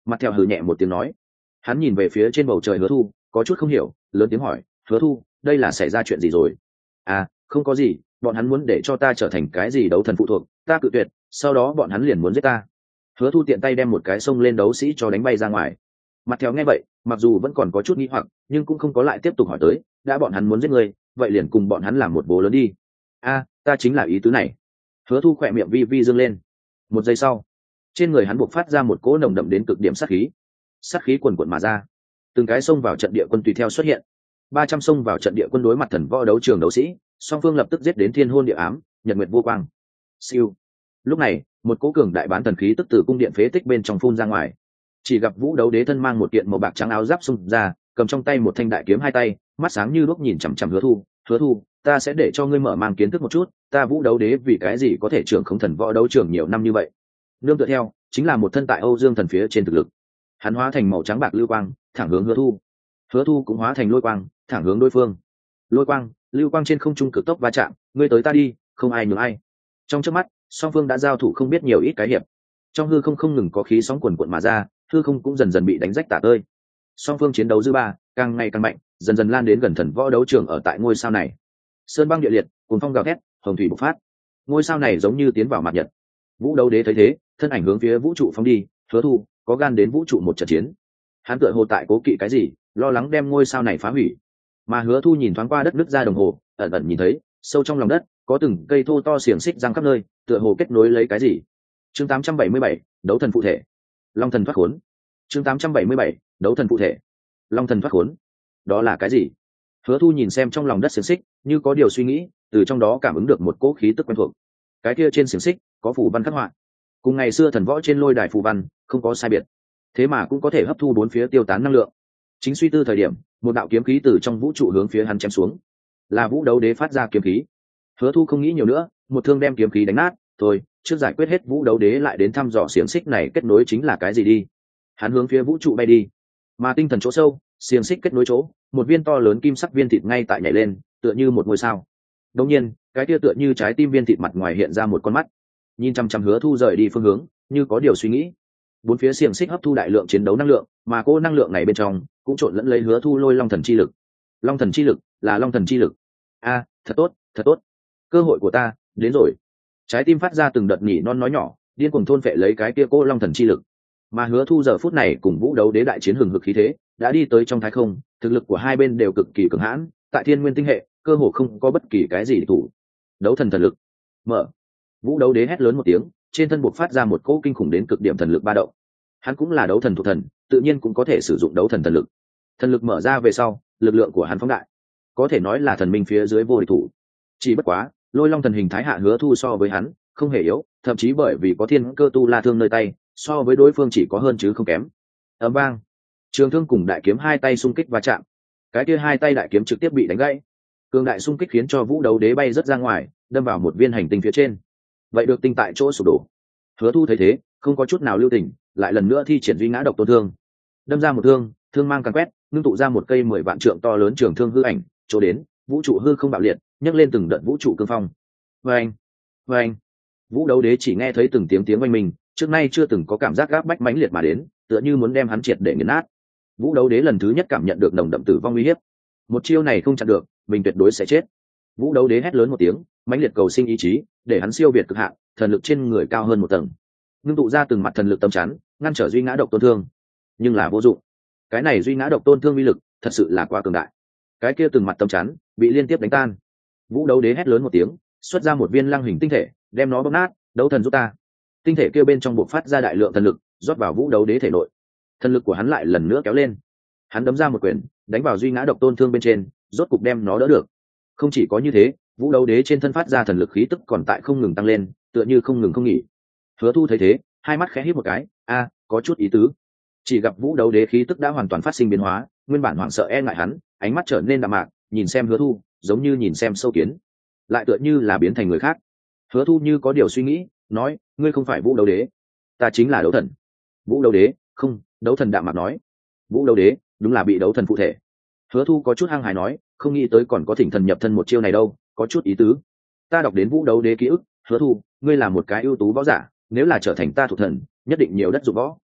Mặt theo hừ nhẹ một tiếng nói. Hắn nhìn về phía trên bầu trời Hứa Thu, có chút không hiểu, lớn tiếng hỏi, Hứa Thu, đây là xảy ra chuyện gì rồi? À, không có gì, bọn hắn muốn để cho ta trở thành cái gì đấu thần phụ thuộc, ta cự tuyệt, sau đó bọn hắn liền muốn giết ta. Hứa Thu tiện tay đem một cái xông lên đấu sĩ cho đánh bay ra ngoài. Mặt theo nghe vậy, mặc dù vẫn còn có chút nghi hoặc, nhưng cũng không có lại tiếp tục hỏi tới, đã bọn hắn muốn giết ngươi, vậy liền cùng bọn hắn làm một bố lớn đi. A, ta chính là ý tứ này. Hứa Thu khỏe miệng vi vi dương lên. Một giây sau, trên người hắn buộc phát ra một cỗ nồng đậm đến cực điểm sát khí. Sát khí quần quần mà ra, từng cái xông vào trận địa quân tùy theo xuất hiện. Ba trăm xông vào trận địa quân đối mặt thần võ đấu trường đấu sĩ, song phương lập tức giết đến thiên hôn địa ám, nhật nguyệt vô quang. Siêu. Lúc này, một cỗ cường đại bán thần khí tức từ cung điện phế tích bên trong phun ra ngoài. Chỉ gặp Vũ Đấu Đế thân mang một kiện màu bạc trắng áo giáp xung ra, cầm trong tay một thanh đại kiếm hai tay, mắt sáng như đuốc nhìn chằm chằm Hứa Thu. Hứa Thu, ta sẽ để cho ngươi mở mang kiến thức một chút, ta Vũ Đấu Đế vì cái gì có thể trưởng không thần võ đấu trường nhiều năm như vậy. Nương tựa theo, chính là một thân tại Âu Dương thần phía trên thực lực. Hắn hóa thành màu trắng bạc lưu quang, thẳng hướng Hứa Thu. Hứa Thu cũng hóa thành lôi quang, thẳng hướng đối phương. Lôi quang, lưu quang trên không trung cực tốc va chạm, ngươi tới ta đi, không ai nhường ai. Trong chớp mắt, song phương đã giao thủ không biết nhiều ít cái hiệp. Trong hư không không ngừng có khí sóng cuồn cuộn mà ra, hư không cũng dần dần bị đánh rách tả tơi. Song phương chiến đấu dư ba, càng ngày càng mạnh, dần dần lan đến gần thần võ đấu trường ở tại ngôi sao này. Sơn băng địa liệt, cuồng phong gào thét, hồng thủy bộc phát. Ngôi sao này giống như tiến vào mặt nhật. Vũ Đấu Đế thấy thế, thân ảnh hướng phía vũ trụ phóng đi. Hứa Thu có gan đến vũ trụ một trận chiến. Hắn tựa hồ tại cố kỵ cái gì, lo lắng đem ngôi sao này phá hủy. Mà Hứa Thu nhìn thoáng qua đất nứt ra đồng hồ, ẩn ẩn nhìn thấy sâu trong lòng đất có từng cây thô to xiềng xích răng khắp nơi, tựa hồ kết nối lấy cái gì. Chương tám trăm bảy mươi bảy, đấu thần phụ thể. Long thần thoát khốn. Chương tám trăm bảy mươi bảy, đấu thần phụ thể. Long thần thoát khốn. Đó là cái gì? Hứa Thu nhìn xem trong lòng đất xiềng xích, như có điều suy nghĩ, từ trong đó cảm ứng được một cỗ khí tức quen thuộc. Cái kia trên xiềng xích có phù văn khắc họa, cùng ngày xưa thần võ trên lôi đài phù văn không có sai biệt, thế mà cũng có thể hấp thu bốn phía tiêu tán năng lượng. Chính suy tư thời điểm, một đạo kiếm khí từ trong vũ trụ hướng phía hắn chém xuống, là Vũ Đấu Đế phát ra kiếm khí. Hứa Thu không nghĩ nhiều nữa, một thương đem kiếm khí đánh nát. Thôi, trước giải quyết hết Vũ Đấu Đế lại đến thăm dò xiềng xích này kết nối chính là cái gì đi. Hắn hướng phía vũ trụ bay đi, mà tinh thần chỗ sâu, xiềng xích kết nối chỗ, một viên to lớn kim sắc viên thịt ngay tại nhảy lên, tựa như một ngôi sao. Đương nhiên, cái kia tựa như trái tim viên thịt mặt ngoài hiện ra một con mắt, nhìn chăm chăm Hứa Thu rời đi phương hướng, như có điều suy nghĩ. Bốn phía xiềng xích hấp thu đại lượng chiến đấu năng lượng, mà cô năng lượng này bên trong cũng trộn lẫn lấy Hứa Thu lôi long thần chi lực. Long thần chi lực là long thần chi lực. A, thật tốt, thật tốt, cơ hội của ta đến rồi. Trái tim phát ra từng đợt nhỉ non nói nhỏ, điên cuồng thôn phệ lấy cái kia cô long thần chi lực. Mà Hứa Thu giờ phút này cùng Vũ Đấu Đế đại chiến hừng hực khí thế, đã đi tới trong thái không, thực lực của hai bên đều cực kỳ cường hãn, tại thiên nguyên tinh hệ, cơ hồ không có bất kỳ cái gì thủ. Đấu thần thần lực. Mở. Vũ Đấu Đế hét lớn một tiếng, trên thân buộc phát ra một cỗ kinh khủng đến cực điểm thần lực ba động. Hắn cũng là đấu thần thuộc thần, tự nhiên cũng có thể sử dụng đấu thần thần lực. Thần lực mở ra về sau, lực lượng của hắn phóng đại, có thể nói là thần minh phía dưới vô địch thủ. Chỉ bất quá, lôi long thần hình thái hạ Hứa Thu so với hắn không hề yếu, thậm chí bởi vì có thiên cơ tu la thương nơi tay, so với đối phương chỉ có hơn chứ không kém. Ầm vang, trường thương cùng đại kiếm hai tay xung kích va chạm, cái kia hai tay đại kiếm trực tiếp bị đánh gãy. Cường đại xung kích khiến cho Vũ Đấu Đế bay rất ra ngoài, đâm vào một viên hành tinh phía trên. Vậy được tinh tại chỗ sụp đổ. Hứa Thu thấy thế, không có chút nào lưu tình, lại lần nữa thi triển duy ngã độc tôn thương, đâm ra một thương, thương mang càng quét, ngưng tụ ra một cây mười vạn trượng to lớn trường thương hư ảnh, chỗ đến vũ trụ hư không bạo liệt, nhấc lên từng đợt vũ trụ cương phong. Vâng, vâng. Vũ Đấu Đế chỉ nghe thấy từng tiếng tiếng oanh minh, trước nay chưa từng có cảm giác gáp bách mãnh liệt mà đến, tựa như muốn đem hắn triệt để nghiền nát. Vũ Đấu Đế lần thứ nhất cảm nhận được nồng đậm tử vong uy hiếp. Một chiêu này không chặn được, mình tuyệt đối sẽ chết. Vũ Đấu Đế hét lớn một tiếng, mãnh liệt cầu sinh ý chí, để hắn siêu việt cực hạn, thần lực trên người cao hơn một tầng, ngưng tụ ra từng mặt thần lực tâm chắn, ngăn trở duy ngã độc tôn thương. Nhưng là vô dụng. Cái này duy ngã độc tôn thương uy lực thật sự là quá cường đại. Cái kia từng mặt tâm chắn bị liên tiếp đánh tan. Vũ Đấu Đế hét lớn một tiếng, xuất ra một viên lăng hình tinh thể, đem nó bóp nát. Đấu thần giúp ta. Tinh thể kia bên trong bộc phát ra đại lượng thần lực, rót vào Vũ Đấu Đế thể nội. Thần lực của hắn lại lần nữa kéo lên. Hắn đấm ra một quyền, đánh vào duy ngã độc tôn thương bên trên, rốt cục đem nó đỡ được. Không chỉ có như thế, Vũ Đấu Đế trên thân phát ra thần lực khí tức còn tại không ngừng tăng lên, tựa như không ngừng không nghỉ. Hứa Thu thấy thế, hai mắt khẽ híp một cái, a, có chút ý tứ. Chỉ gặp Vũ Đấu Đế khí tức đã hoàn toàn phát sinh biến hóa, nguyên bản hoảng sợ e ngại hắn, ánh mắt trở nên đạm mạc, nhìn xem Hứa Thu, giống như nhìn xem sâu kiến, lại tựa như là biến thành người khác. Hứa Thu như có điều suy nghĩ, nói, ngươi không phải Vũ Đấu Đế, ta chính là đấu thần. Vũ Đấu Đế, không, đấu thần đạm mạc nói. Vũ Đấu Đế, đúng là bị đấu thần phụ thể. Hứa Thu có chút hăng hài nói, không nghĩ tới còn có thỉnh thần nhập thân một chiêu này đâu, có chút ý tứ. Ta đọc đến Vũ Đấu Đế ký ức, Hứa Thu, ngươi là một cái ưu tú võ giả, nếu là trở thành ta thuộc thần, nhất định nhiều đất dụng võ.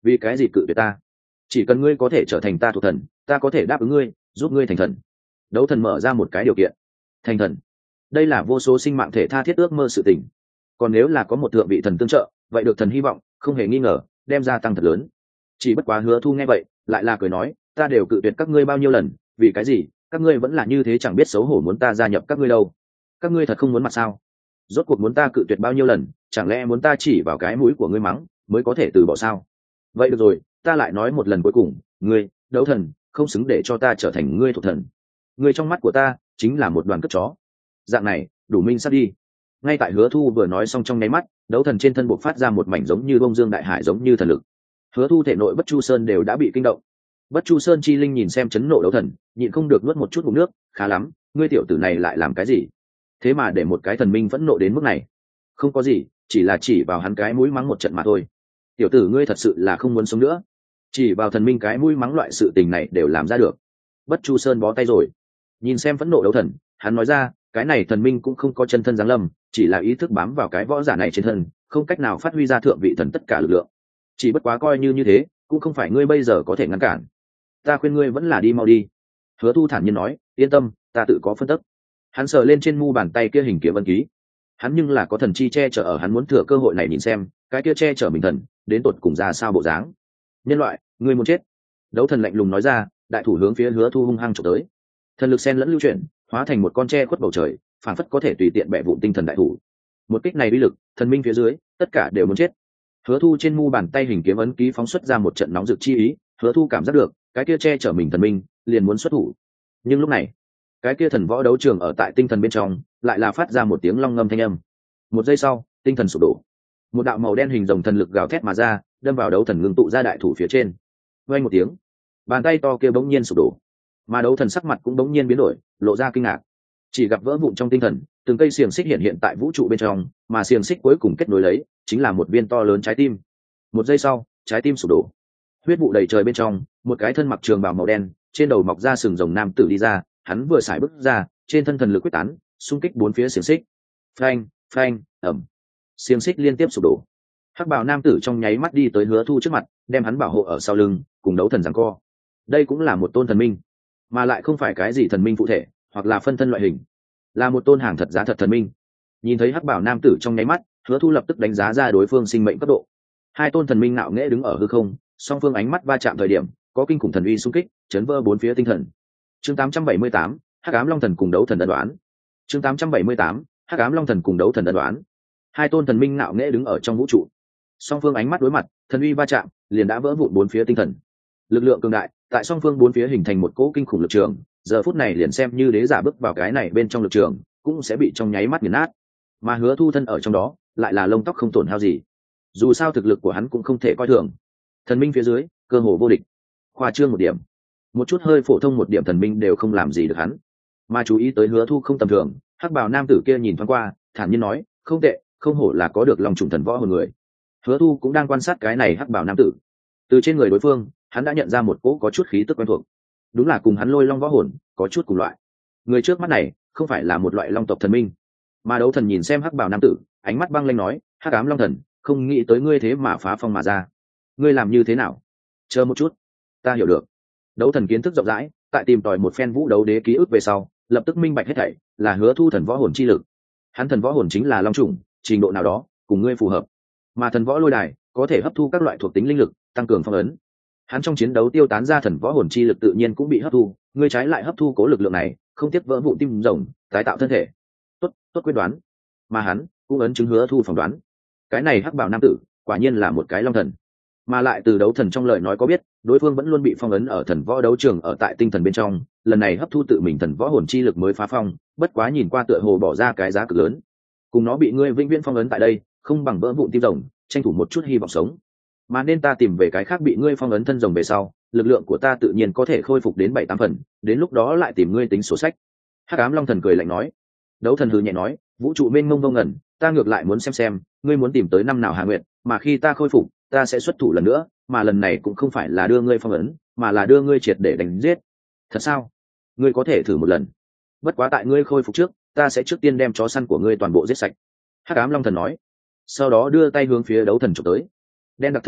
vì cái gì cự tuyệt ta? Chỉ cần ngươi có thể trở thành ta thuộc thần, ta có thể đáp ứng ngươi, giúp ngươi thành thần. Đấu thần mở ra một cái điều kiện. Thành thần, đây là vô số sinh mạng thể tha thiết ước mơ sự tình. Còn nếu là có một thượng vị thần tương trợ, vậy được thần hy vọng không hề nghi ngờ đem ra tăng thật lớn. Chỉ bất quá Hứa Thu nghe vậy lại là cười nói, ta đều cự tuyệt các ngươi bao nhiêu lần, vì cái gì các ngươi vẫn là như thế chẳng biết xấu hổ muốn ta gia nhập các ngươi đâu? Các ngươi thật không muốn mặt sao? Rốt cuộc muốn ta cự tuyệt bao nhiêu lần, chẳng lẽ muốn ta chỉ vào cái mũi của ngươi mắng mới có thể từ bỏ sao? Vậy được rồi, ta lại nói một lần cuối cùng, ngươi, Đấu thần, không xứng để cho ta trở thành ngươi thuộc thần. Ngươi trong mắt của ta chính là một đoàn cất chó. Dạng này đủ minh sắp đi. Ngay tại Hứa Thu vừa nói xong trong nháy mắt, Đấu thần trên thân bộc phát ra một mảnh giống như bông dương đại hải, giống như thần lực. Hứa Thu thể nội Bất Chu Sơn đều đã bị kinh động. Bất Chu Sơn chi linh nhìn xem chấn nộ Đấu thần, nhịn không được nuốt một chút ngụm nước, khá lắm, ngươi tiểu tử này lại làm cái gì? Thế mà để một cái thần minh phẫn nộ đến mức này. Không có gì, chỉ là chỉ vào hắn cái mũi mắng một trận mà thôi. Tiểu tử ngươi thật sự là không muốn sống nữa. Chỉ vào thần minh cái mũi mắng loại sự tình này đều làm ra được. Bất Chu Sơn bó tay rồi. Nhìn xem phẫn nộ Đấu thần, hắn nói ra, cái này thần minh cũng không có chân thân giáng lâm, chỉ là ý thức bám vào cái võ giả này trên thân, không cách nào phát huy ra thượng vị thần tất cả lực lượng. Chỉ bất quá coi như như thế, cũng không phải ngươi bây giờ có thể ngăn cản. Ta khuyên ngươi vẫn là đi mau đi. Hứa Thu thản nhiên nói, yên tâm, ta tự có phân tích. Hắn sờ lên trên mu bàn tay kia hình kiếm ấn ký. Hắn nhưng là có thần chi che chở ở, hắn muốn thừa cơ hội này nhìn xem cái kia che chở mình thần đến tột cùng ra sao bộ dáng. Nhân loại, ngươi muốn chết. Đấu thần lạnh lùng nói ra, đại thủ hướng phía Hứa Thu hung hăng chụp tới. Thần lực xen lẫn lưu chuyển, hóa thành một con tre khuất bầu trời, phản phất có thể tùy tiện bẻ vụn tinh thần đại thủ. Một kích này uy lực, thần minh phía dưới tất cả đều muốn chết. Hứa Thu trên mu bàn tay hình kiếm ấn ký phóng xuất ra một trận nóng rực chi ý, Hứa Thu cảm giác được cái kia che chở mình thần minh liền muốn xuất thủ. Nhưng lúc này, cái kia thần võ đấu trường ở tại tinh thần bên trong lại là phát ra một tiếng long ngâm thanh âm. Một giây sau, tinh thần sụp đổ, một đạo màu đen hình rồng thần lực gào thét mà ra, đâm vào đấu thần ngưng tụ ra đại thủ phía trên. Vang một tiếng, bàn tay to kia bỗng nhiên sụp đổ, mà đấu thần sắc mặt cũng bỗng nhiên biến đổi, lộ ra kinh ngạc. Chỉ gặp vỡ vụn trong tinh thần, từng cây xiềng xích hiện hiện tại vũ trụ bên trong, mà xiềng xích cuối cùng kết nối lấy chính là một viên to lớn trái tim. Một giây sau, trái tim sụp đổ, huyết vụ đầy trời bên trong, một cái thân mặc trường bào màu đen, trên đầu mọc ra sừng rồng nam tử đi ra. Hắn vừa xài bước ra, trên thân thần lực quyết tán, xung kích bốn phía xiềng xích. Phanh, phanh, ầm, xiềng xích liên tiếp sụp đổ. Hắc bào nam tử trong nháy mắt đi tới Hứa Thu trước mặt, đem hắn bảo hộ ở sau lưng, cùng đấu thần giằng co. Đây cũng là một tôn thần minh, mà lại không phải cái gì thần minh phụ thể, hoặc là phân thân loại hình, là một tôn hàng thật giá thật thần minh. Nhìn thấy Hắc bào nam tử trong nháy mắt, Hứa Thu lập tức đánh giá ra đối phương sinh mệnh cấp độ. Hai tôn thần minh ngạo nghễ đứng ở hư không, song phương ánh mắt va chạm thời điểm, có kinh khủng thần uy xung kích, chấn vỡ bốn phía tinh thần. Chương tám trăm bảy mươi tám, Hắc ám long thần cùng đấu thần ân đoán. Chương tám trăm bảy mươi tám, Hắc ám long thần cùng đấu thần ân đoán. Hai tôn thần minh ngạo nghễ đứng ở trong vũ trụ, song phương ánh mắt đối mặt, thần uy va chạm, liền đã vỡ vụn bốn phía tinh thần. Lực lượng cường đại, tại song phương bốn phía hình thành một cỗ kinh khủng lực trường, giờ phút này liền xem như đế giả bước vào cái này bên trong lực trường, cũng sẽ bị trong nháy mắt nghiền nát. Mà Hứa Thu thân ở trong đó, lại là lông tóc không tổn hao gì. Dù sao thực lực của hắn cũng không thể coi thường. Thần minh phía dưới, cơ hồ vô địch. Khoa trương một điểm, một chút hơi phổ thông một điểm thần minh đều không làm gì được hắn. Mà chú ý tới Hứa Thu không tầm thường, Hắc bào nam tử kia nhìn thoáng qua, thản nhiên nói, không tệ, không hổ là có được lòng trùng thần võ hồn người. Hứa Thu cũng đang quan sát cái này Hắc bào nam tử. Từ trên người đối phương, hắn đã nhận ra một cỗ có chút khí tức quen thuộc. Đúng là cùng hắn Lôi Long võ hồn có chút cùng loại. Người trước mắt này không phải là một loại long tộc thần minh. Mà đấu thần nhìn xem Hắc bào nam tử, ánh mắt băng lãnh nói, Hắc ám long thần, không nghĩ tới ngươi thế mà phá phong mà ra. Ngươi làm như thế nào? Chờ một chút, ta hiểu được. Đấu thần kiến thức rộng rãi, tại tìm tòi một phen vũ đấu đế ký ức về sau, lập tức minh bạch hết thảy, là Hứa Thu thần võ hồn chi lực. Hắn thần võ hồn chính là long trùng, trình độ nào đó cùng ngươi phù hợp. Mà thần võ lôi đài có thể hấp thu các loại thuộc tính linh lực, tăng cường phong ấn. Hắn trong chiến đấu tiêu tán ra thần võ hồn chi lực tự nhiên cũng bị hấp thu, ngươi trái lại hấp thu cố lực lượng này, không tiếc vỡ vụn tim rồng, tái tạo thân thể. Tốt, tốt quyết đoán. Mà hắn cũng ấn chứng Hứa Thu phỏng đoán. Cái này Hắc bào nam tử, quả nhiên là một cái long thần. Mà lại từ đấu thần trong lời nói có biết, đối phương vẫn luôn bị phong ấn ở thần võ đấu trường ở tại tinh thần bên trong, lần này hấp thu tự mình thần võ hồn chi lực mới phá phong, bất quá nhìn qua tựa hồ bỏ ra cái giá cực lớn. Cùng nó bị ngươi vĩnh viễn phong ấn tại đây, không bằng vỡ vụn tim rồng, tranh thủ một chút hy vọng sống. Mà nên ta tìm về cái khác bị ngươi phong ấn thân rồng về sau, lực lượng của ta tự nhiên có thể khôi phục đến bảy tám phần, đến lúc đó lại tìm ngươi tính sổ sách. Hắc ám long thần cười lạnh nói. Đấu thần hừ nhẹ nói, vũ trụ mênh mông vô ngần, ta ngược lại muốn xem xem ngươi muốn tìm tới năm nào hạ nguyện, mà khi ta khôi phục, ta sẽ xuất thủ lần nữa, mà lần này cũng không phải là đưa ngươi phong ấn, mà là đưa ngươi triệt để đánh giết. Thật sao? Ngươi có thể thử một lần. Bất quá tại ngươi khôi phục trước, ta sẽ trước tiên đem chó săn của ngươi toàn bộ giết sạch. Hắc ám long thần nói. Sau đó đưa tay hướng phía đấu thần chụp tới. Đen đặc thần lực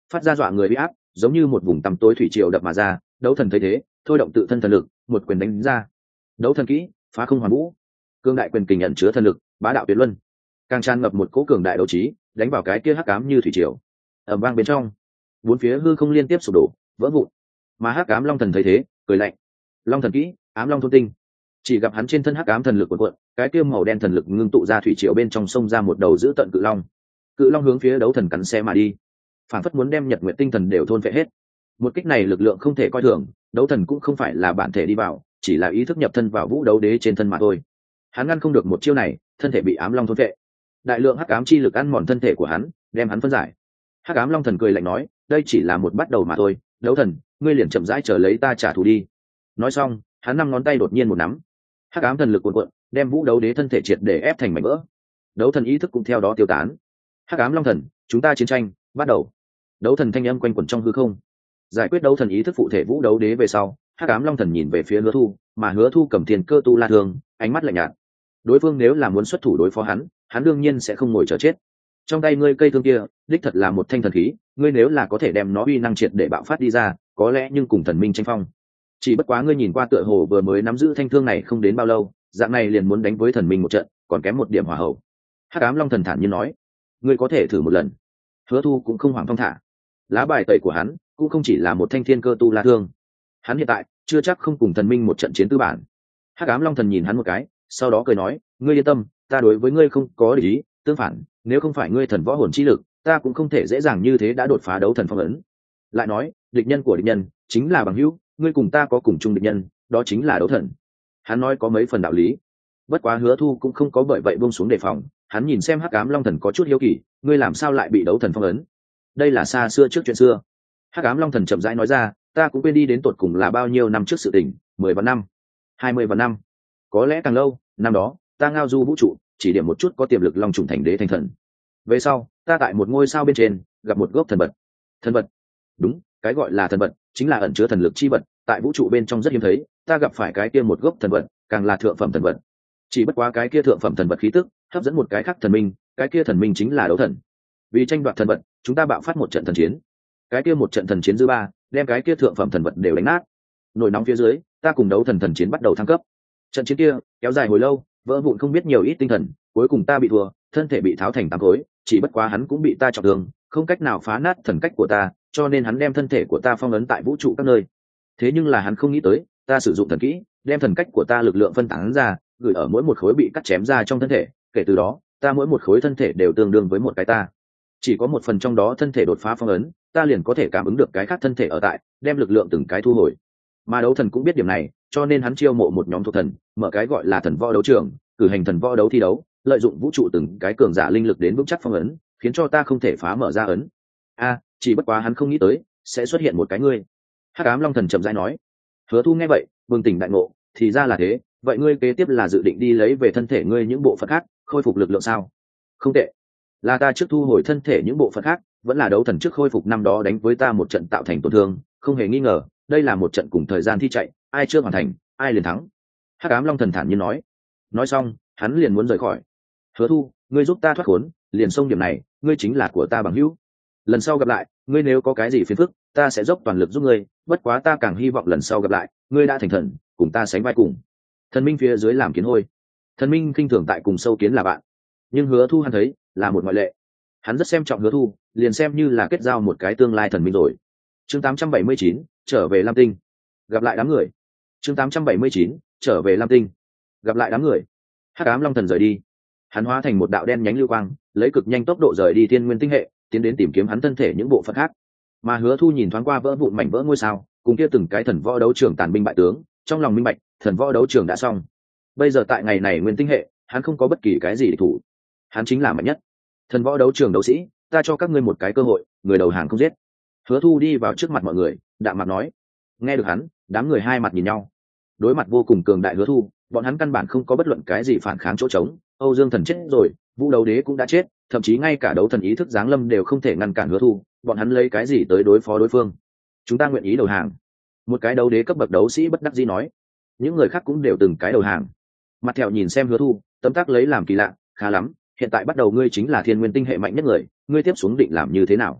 phát ra dọa người uy áp, giống như một vùng tăm tối thủy triều đập mà ra. Đấu thần thấy thế, thôi động tự thân thần lực, một quyền đánh ra. Đấu thần kỹ, phá không hoàn vũ. Cương đại quyền kình nhận chứa thần lực, bá đạo tuyệt luân, càng tràn ngập một cỗ cường đại đấu trí, đánh vào cái kia hắc ám như thủy triều. Ầm vang bên trong, bốn phía hư không liên tiếp sụp đổ, vỡ vụn. Mà hắc ám long thần thấy thế, cười lạnh. Long thần kỹ, ám long thôn tinh. Chỉ gặp hắn trên thân hắc ám thần lực cuộn cuộn, cái kia màu đen thần lực ngưng tụ ra thủy triều bên trong sông ra một đầu dữ tận cự long. Cự long hướng phía đấu thần cắn xe mà đi, phản phất muốn đem nhật nguyện tinh thần đều thôn phệ hết. Một kích này lực lượng không thể coi thường, đấu thần cũng không phải là bản thể đi vào, chỉ là ý thức nhập thân vào vũ đấu đế trên thân mà thôi. Hắn ngăn không được một chiêu này, thân thể bị ám long thôn phệ. Đại lượng hắc ám chi lực ăn mòn thân thể của hắn, đem hắn phân giải. Hắc ám long thần cười lạnh nói, đây chỉ là một bắt đầu mà thôi, đấu thần, ngươi liền chậm rãi chờ lấy ta trả thù đi. Nói xong, hắn năm ngón tay đột nhiên một nắm, hắc ám thần lực cuộn cuộn, đem vũ đấu đế thân thể triệt để ép thành mảnh vỡ. Đấu thần ý thức cũng theo đó tiêu tán. Hắc ám long thần, chúng ta chiến tranh bắt đầu. Đấu thần thanh âm quanh quẩn trong hư không. Giải quyết đấu thần ý thức phụ thể vũ đấu đế về sau, hắc ám long thần nhìn về phía Hứa Thu, mà Hứa Thu cầm thiên cơ tu la thương, ánh mắt lạnh nhạt. Đối phương nếu là muốn xuất thủ đối phó hắn, hắn đương nhiên sẽ không ngồi chờ chết. Trong tay ngươi cây thương kia, đích thật là một thanh thần khí, ngươi nếu là có thể đem nó uy năng triệt để bạo phát đi ra, có lẽ nhưng cùng thần minh tranh phong. Chỉ bất quá ngươi nhìn qua tựa hồ vừa mới nắm giữ thanh thương này không đến bao lâu, dạng này liền muốn đánh với thần minh một trận, còn kém một điểm hỏa hậu. Hắc ám long thần thản nhiên nói, ngươi có thể thử một lần. Hứa Thu cũng không hoảng thong thả. Lá bài tẩy của hắn cũng không chỉ là một thanh thiên cơ tu la thương. Hắn hiện tại chưa chắc không cùng thần minh một trận chiến tư bản. Hắc ám long thần nhìn hắn một cái, sau đó cười nói, ngươi yên tâm, ta đối với ngươi không có địch ý, tương phản, nếu không phải ngươi thần võ hồn chi lực, ta cũng không thể dễ dàng như thế đã đột phá đấu thần phong ấn. Lại nói, địch nhân của địch nhân chính là bằng hữu, ngươi cùng ta có cùng chung địch nhân, đó chính là đấu thần. Hắn nói có mấy phần đạo lý. Bất quá Hứa Thu cũng không có bởi vậy buông xuống đề phòng, hắn nhìn xem hắc ám long thần có chút hiếu kỳ, ngươi làm sao lại bị đấu thần phong ấn? Đây là xa xưa trước chuyện xưa. Hắc ám long thần chậm rãi nói ra, ta cũng quên đi đến tột cùng là bao nhiêu năm trước sự tình, mười vạn năm, hai mươi vạn năm, có lẽ càng lâu. Năm đó ta ngao du vũ trụ, chỉ điểm một chút có tiềm lực long trùng thành đế thành thần. Về sau ta tại một ngôi sao bên trên gặp một gốc thần vật. Thần vật? Đúng, cái gọi là thần vật chính là ẩn chứa thần lực chi vật, tại vũ trụ bên trong rất hiếm thấy. Ta gặp phải cái kia một gốc thần vật, càng là thượng phẩm thần vật. Chỉ bất quá cái kia thượng phẩm thần vật khí tức hấp dẫn một cái khác thần minh, cái kia thần minh chính là đấu thần. Vì tranh đoạt thần vật, chúng ta bạo phát một trận thần chiến. Cái kia một trận thần chiến dư ba, đem cái kia thượng phẩm thần vật đều đánh nát. Nổi nóng phía dưới, ta cùng đấu thần thần chiến bắt đầu thăng cấp. Trận chiến kia kéo dài hồi lâu, vỡ vụn không biết nhiều ít tinh thần, cuối cùng ta bị thua, thân thể bị tháo thành tám khối. Chỉ bất quá hắn cũng bị ta trọng thương, không cách nào phá nát thần cách của ta, cho nên hắn đem thân thể của ta phong ấn tại vũ trụ các nơi. Thế nhưng là hắn không nghĩ tới, ta sử dụng thần kỹ, đem thần cách của ta lực lượng phân tán ra, gửi ở mỗi một khối bị cắt chém ra trong thân thể. Kể từ đó, ta mỗi một khối thân thể đều tương đương với một cái ta. Chỉ có một phần trong đó thân thể đột phá phong ấn, ta liền có thể cảm ứng được cái khác thân thể ở tại, đem lực lượng từng cái thu hồi. Mà đấu thần cũng biết điểm này, cho nên hắn chiêu mộ một nhóm thuộc thần, mở cái gọi là thần võ đấu trường, cử hành thần võ đấu thi đấu, lợi dụng vũ trụ từng cái cường giả linh lực đến vững chắc phong ấn, khiến cho ta không thể phá mở ra ấn. A, chỉ bất quá hắn không nghĩ tới sẽ xuất hiện một cái ngươi. Hắc ám long thần chậm rãi nói. Hứa Thu nghe vậy, bừng tỉnh đại ngộ, thì ra là thế, vậy ngươi kế tiếp là dự định đi lấy về thân thể ngươi những bộ phận khác, khôi phục lực lượng sao? Không tệ. Là ta trước thu hồi thân thể những bộ phận khác, vẫn là đấu thần trước khôi phục năm đó đánh với ta một trận tạo thành tổn thương, không hề nghi ngờ, đây là một trận cùng thời gian thi chạy, ai chưa hoàn thành, ai liền thắng. Hắc ám long thần thản nhiên nói. Nói xong, hắn liền muốn rời khỏi. Hứa Thu, ngươi giúp ta thoát khốn, liền xông điểm này, ngươi chính là của ta bằng hữu. Lần sau gặp lại, ngươi nếu có cái gì phiền phức, ta sẽ dốc toàn lực giúp ngươi, bất quá ta càng hy vọng lần sau gặp lại, ngươi đã thành thần, cùng ta sánh vai cùng. Thần minh phía dưới làm kiến hôi. Thần minh khinh thường tại cùng sâu kiến là bạn, nhưng Hứa Thu hắn thấy là một ngoại lệ. Hắn rất xem trọng Hứa Thu, liền xem như là kết giao một cái tương lai thần minh rồi. Chương tám trăm bảy mươi chín, trở về Lam Tinh. Gặp lại đám người. Chương tám trăm bảy mươi chín, trở về Lam Tinh. Gặp lại đám người. Hắc ám long thần rời đi. Hắn hóa thành một đạo đen nhánh lưu quang, lấy cực nhanh tốc độ rời đi thiên nguyên tinh hệ, tiến đến tìm kiếm hắn thân thể những bộ phận khác. Mà Hứa Thu nhìn thoáng qua vỡ vụn mảnh vỡ ngôi sao, cùng kia từng cái thần võ đấu trường tàn binh bại tướng, trong lòng minh bạch, thần võ đấu trường đã xong. Bây giờ tại ngày này nguyên tinh hệ, hắn không có bất kỳ cái gì để thủ. Hắn chính là mạnh nhất. Thần võ đấu trường đấu sĩ, ta cho các ngươi một cái cơ hội, người đầu hàng không giết. Hứa Thu đi vào trước mặt mọi người, đạm mặt nói. Nghe được hắn, đám người hai mặt nhìn nhau. Đối mặt vô cùng cường đại Hứa Thu, bọn hắn căn bản không có bất luận cái gì phản kháng chỗ trống. Âu Dương Thần chết rồi, Vũ Đấu Đế cũng đã chết, thậm chí ngay cả đấu thần ý thức giáng lâm đều không thể ngăn cản Hứa Thu, bọn hắn lấy cái gì tới đối phó đối phương? Chúng ta nguyện ý đầu hàng. Một cái đấu đế cấp bậc đấu sĩ bất đắc dĩ nói. Những người khác cũng đều từng cái đầu hàng. Mặt Thẹo nhìn xem Hứa Thu, tấm tắc lấy làm kỳ lạ, khá lắm, hiện tại bắt đầu ngươi chính là thiên nguyên tinh hệ mạnh nhất người, ngươi tiếp xuống định làm như thế nào?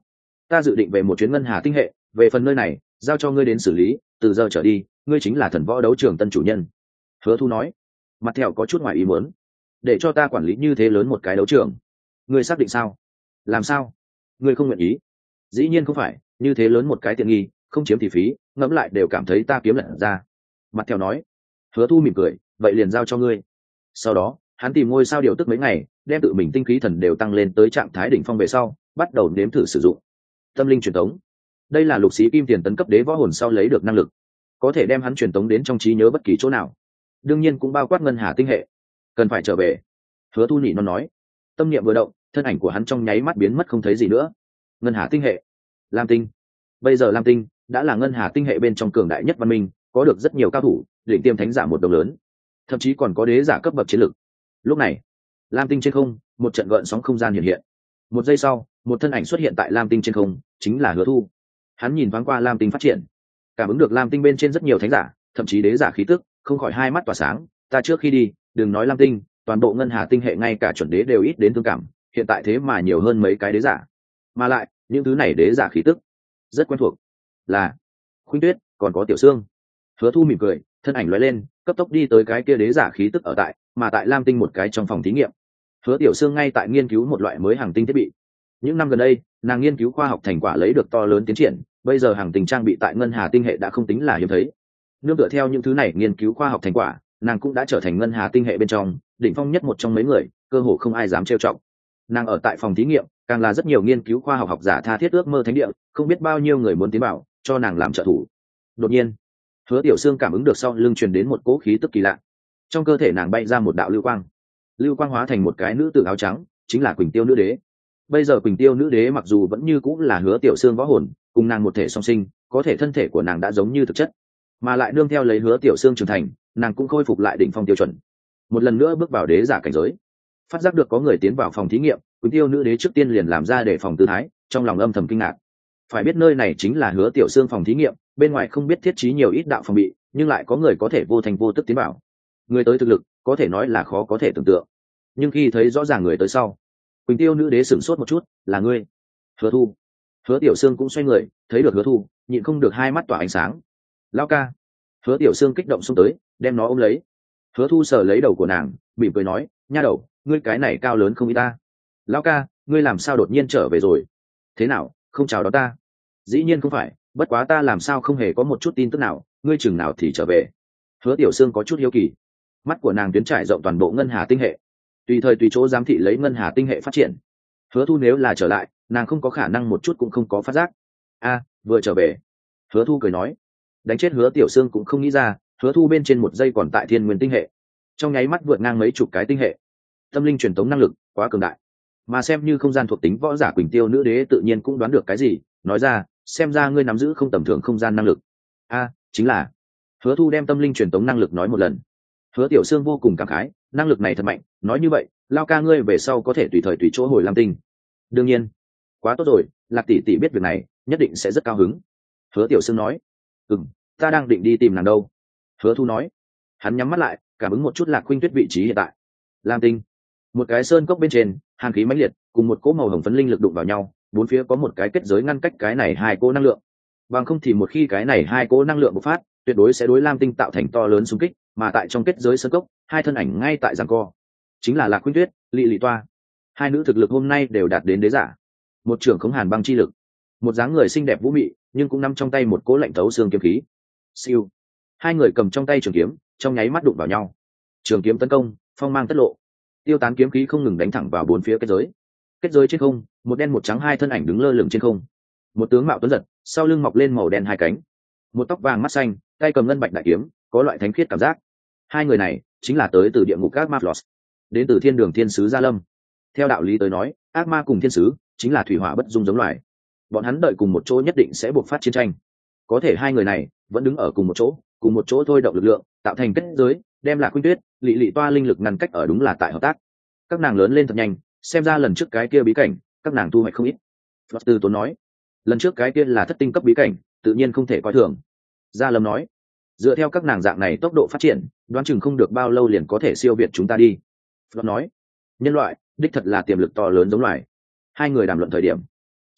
ta dự định về một chuyến ngân hà tinh hệ, về phần nơi này giao cho ngươi đến xử lý, từ giờ trở đi ngươi chính là thần võ đấu trường tân chủ nhân. Hứa Thu nói. Mặt thẹo có chút ngoài ý muốn. Để cho ta quản lý như thế lớn một cái đấu trường, ngươi xác định sao? Làm sao ngươi không nguyện ý? Dĩ nhiên không phải, như thế lớn một cái tiện nghi không chiếm thì phí, ngẫm lại đều cảm thấy ta kiếm lận ra. Mặt thẹo nói. Hứa Thu mỉm cười, vậy liền giao cho ngươi. Sau đó hắn tìm ngôi sao điều tức mấy ngày, đem tự mình tinh khí thần đều tăng lên tới trạng thái đỉnh phong về sau bắt đầu nếm thử sử dụng tâm linh truyền tống. Đây là lục sĩ kim tiền tấn cấp đế võ hồn sau lấy được năng lực, có thể đem hắn truyền tống đến trong trí nhớ bất kỳ chỗ nào, đương nhiên cũng bao quát ngân hà tinh hệ. Cần phải trở về. Hứa Thu nhị nó nói. Tâm niệm vừa động, thân ảnh của hắn trong nháy mắt biến mất không thấy gì nữa. Ngân hà tinh hệ, lam tinh. Bây giờ lam tinh đã là ngân hà tinh hệ bên trong cường đại nhất văn minh, có được rất nhiều cao thủ, đỉnh tiêm thánh giả một đồng lớn, thậm chí còn có đế giả cấp bậc chiến lược. Lúc này lam tinh trên không một trận gợn sóng không gian hiện hiện. Một giây sau một thân ảnh xuất hiện tại lam tinh trên không, chính là Hứa Thu. Hắn nhìn thoáng qua lam tinh phát triển, cảm ứng được lam tinh bên trên rất nhiều thánh giả, thậm chí đế giả khí tức, không khỏi hai mắt tỏa sáng. Ta trước khi đi đừng nói lam tinh, toàn bộ ngân hà tinh hệ ngay cả chuẩn đế đều ít đến thương cảm, hiện tại thế mà nhiều hơn mấy cái đế giả, mà lại những thứ này đế giả khí tức rất quen thuộc. Là Khuynh Tuyết, còn có Tiểu Sương. Hứa Thu mỉm cười, thân ảnh lóe lên, cấp tốc đi tới cái kia đế giả khí tức ở tại, mà tại lam tinh một cái trong phòng thí nghiệm. Hứa Tiểu Sương ngay tại nghiên cứu một loại mới hàng tinh thiết bị. Những năm gần đây nàng nghiên cứu khoa học thành quả lấy được to lớn tiến triển, bây giờ hàng tinh trang bị tại ngân hà tinh hệ đã không tính là hiếm thấy. Nương tựa theo những thứ này nghiên cứu khoa học thành quả, nàng cũng đã trở thành ngân hà tinh hệ bên trong đỉnh phong nhất một trong mấy người, cơ hồ không ai dám trêu chọc. Nàng ở tại phòng thí nghiệm càng là rất nhiều nghiên cứu khoa học học giả tha thiết ước mơ thánh địa, không biết bao nhiêu người muốn tiến vào cho nàng làm trợ thủ. Đột nhiên Hứa Tiểu Sương cảm ứng được sau lưng truyền đến một cỗ khí tức kỳ lạ, trong cơ thể nàng bay ra một đạo lưu quang, lưu quang hóa thành một cái nữ tử áo trắng, chính là Quỳnh Tiêu nữ đế. Bây giờ Quỳnh Tiêu nữ đế mặc dù vẫn như cũng là Hứa Tiểu Sương võ hồn, cùng nàng một thể song sinh, có thể thân thể của nàng đã giống như thực chất, mà lại nương theo lấy Hứa Tiểu Sương trưởng thành, nàng cũng khôi phục lại đỉnh phong tiêu chuẩn, một lần nữa bước vào đế giả cảnh giới. Phát giác được có người tiến vào phòng thí nghiệm, Quỳnh Tiêu nữ đế trước tiên liền làm ra để phòng tư thái, trong lòng âm thầm kinh ngạc. Phải biết nơi này chính là Hứa Tiểu Sương phòng thí nghiệm, bên ngoài không biết thiết trí nhiều ít đạo phòng bị, nhưng lại có người có thể vô thành vô tức tiến vào. Người tới thực lực có thể nói là khó có thể tưởng tượng, nhưng khi thấy rõ ràng người tới sau, Quỳnh Tiêu nữ đế sửng sốt một chút. Là ngươi? Hứa Thu. Hứa Tiểu Sương cũng xoay người, thấy được Hứa Thu, nhịn không được hai mắt tỏa ánh sáng. Lão ca. Hứa Tiểu Sương kích động xông tới, đem nó ôm lấy. Hứa Thu sờ lấy đầu của nàng, mỉm cười nói, nha đầu, ngươi cái này cao lớn không ý ta. Lão ca, ngươi làm sao đột nhiên trở về rồi? Thế nào, không chào đón ta? Dĩ nhiên không phải, bất quá ta làm sao không hề có một chút tin tức nào, ngươi chừng nào thì trở về? Hứa Tiểu Sương có chút hiếu kỳ. Mắt của nàng tuyến trải rộng toàn bộ ngân hà tinh hệ, tùy thời tùy chỗ giám thị lấy ngân hà tinh hệ phát triển. Hứa Thu nếu là trở lại, nàng không có khả năng một chút cũng không có phát giác. A, vừa trở về. Hứa Thu cười nói. Đánh chết Hứa Tiểu Sương cũng không nghĩ ra, Hứa Thu bên trên một giây còn tại thiên nguyên tinh hệ, trong nháy mắt vượt ngang mấy chục cái tinh hệ. Tâm linh truyền tống năng lực quá cường đại, mà xem như không gian thuộc tính võ giả Quỳnh Tiêu nữ đế tự nhiên cũng đoán được cái gì, nói ra, xem ra ngươi nắm giữ không tầm thường không gian năng lực. A, chính là. Hứa Thu đem tâm linh truyền tống năng lực nói một lần. Hứa Tiểu Sương vô cùng cảm khái, năng lực này thật mạnh, nói như vậy lao ca ngươi về sau có thể tùy thời tùy chỗ hồi lam tinh. Đương nhiên. Quá tốt rồi, Lạc tỷ tỷ biết việc này nhất định sẽ rất cao hứng. Hứa Tiểu Sương nói. Ừm, ta đang định đi tìm nàng đâu. Hứa Thu nói. Hắn nhắm mắt lại, cảm ứng một chút Lạc Khuynh Tuyết vị trí hiện tại. Lam tinh, một cái sơn cốc bên trên, hàn khí mãnh liệt cùng một cỗ màu hồng phấn linh lực đụng vào nhau, bốn phía có một cái kết giới ngăn cách cái này hai cỗ năng lượng. Bằng không thì một khi cái này hai cỗ năng lượng bộc phát, tuyệt đối sẽ đối lam tinh tạo thành to lớn xung kích, mà tại trong kết giới sơn cốc, hai thân ảnh ngay tại giằng co, chính là Lạc Khuynh Tuyết, Lệ Lệ Toa. Hai nữ thực lực hôm nay đều đạt đến đế giả, một trưởng khống hàn băng chi lực, một dáng người xinh đẹp vũ mị, nhưng cũng nắm trong tay một cỗ lạnh thấu xương kiếm khí. Siêu, hai người cầm trong tay trường kiếm, trong nháy mắt đụng vào nhau. Trường kiếm tấn công, phong mang tất lộ, tiêu tán kiếm khí không ngừng đánh thẳng vào bốn phía kết giới. Kết giới trên không, một đen một trắng hai thân ảnh đứng lơ lửng trên không. Một tướng mạo tuấn giật, sau lưng mọc lên màu đen hai cánh, một tóc vàng mắt xanh, tay cầm ngân bạch đại kiếm, có loại thánh khiết cảm giác. Hai người này chính là tới từ địa ngục ác ma Phlos, đến từ thiên đường thiên sứ Gia Lâm. Theo đạo lý tới nói, ác ma cùng thiên sứ chính là thủy hỏa bất dung giống loài, bọn hắn đợi cùng một chỗ nhất định sẽ buộc phát chiến tranh. Có thể hai người này vẫn đứng ở cùng một chỗ, cùng một chỗ thôi động lực lượng, tạo thành kết giới, đem Lạc Khuynh Tuyết, Lệ Lệ Toa linh lực ngăn cách ở, đúng là tại hợp tác. Các nàng lớn lên thật nhanh, xem ra lần trước cái kia bí cảnh, các nàng thu hoạch không ít. Phlos Tư Tốn nói, lần trước cái kia là thất tinh cấp bí cảnh, tự nhiên không thể coi thường. Gia Lâm nói, dựa theo các nàng dạng này tốc độ phát triển, đoán chừng không được bao lâu liền có thể siêu việt chúng ta đi. Phlos nói, nhân loại đích thật là tiềm lực to lớn giống loài. Hai người đàm luận thời điểm,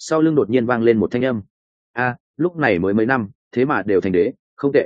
sau lưng đột nhiên vang lên một thanh âm. A, lúc này mới mấy năm thế mà đều thành đế, không tệ.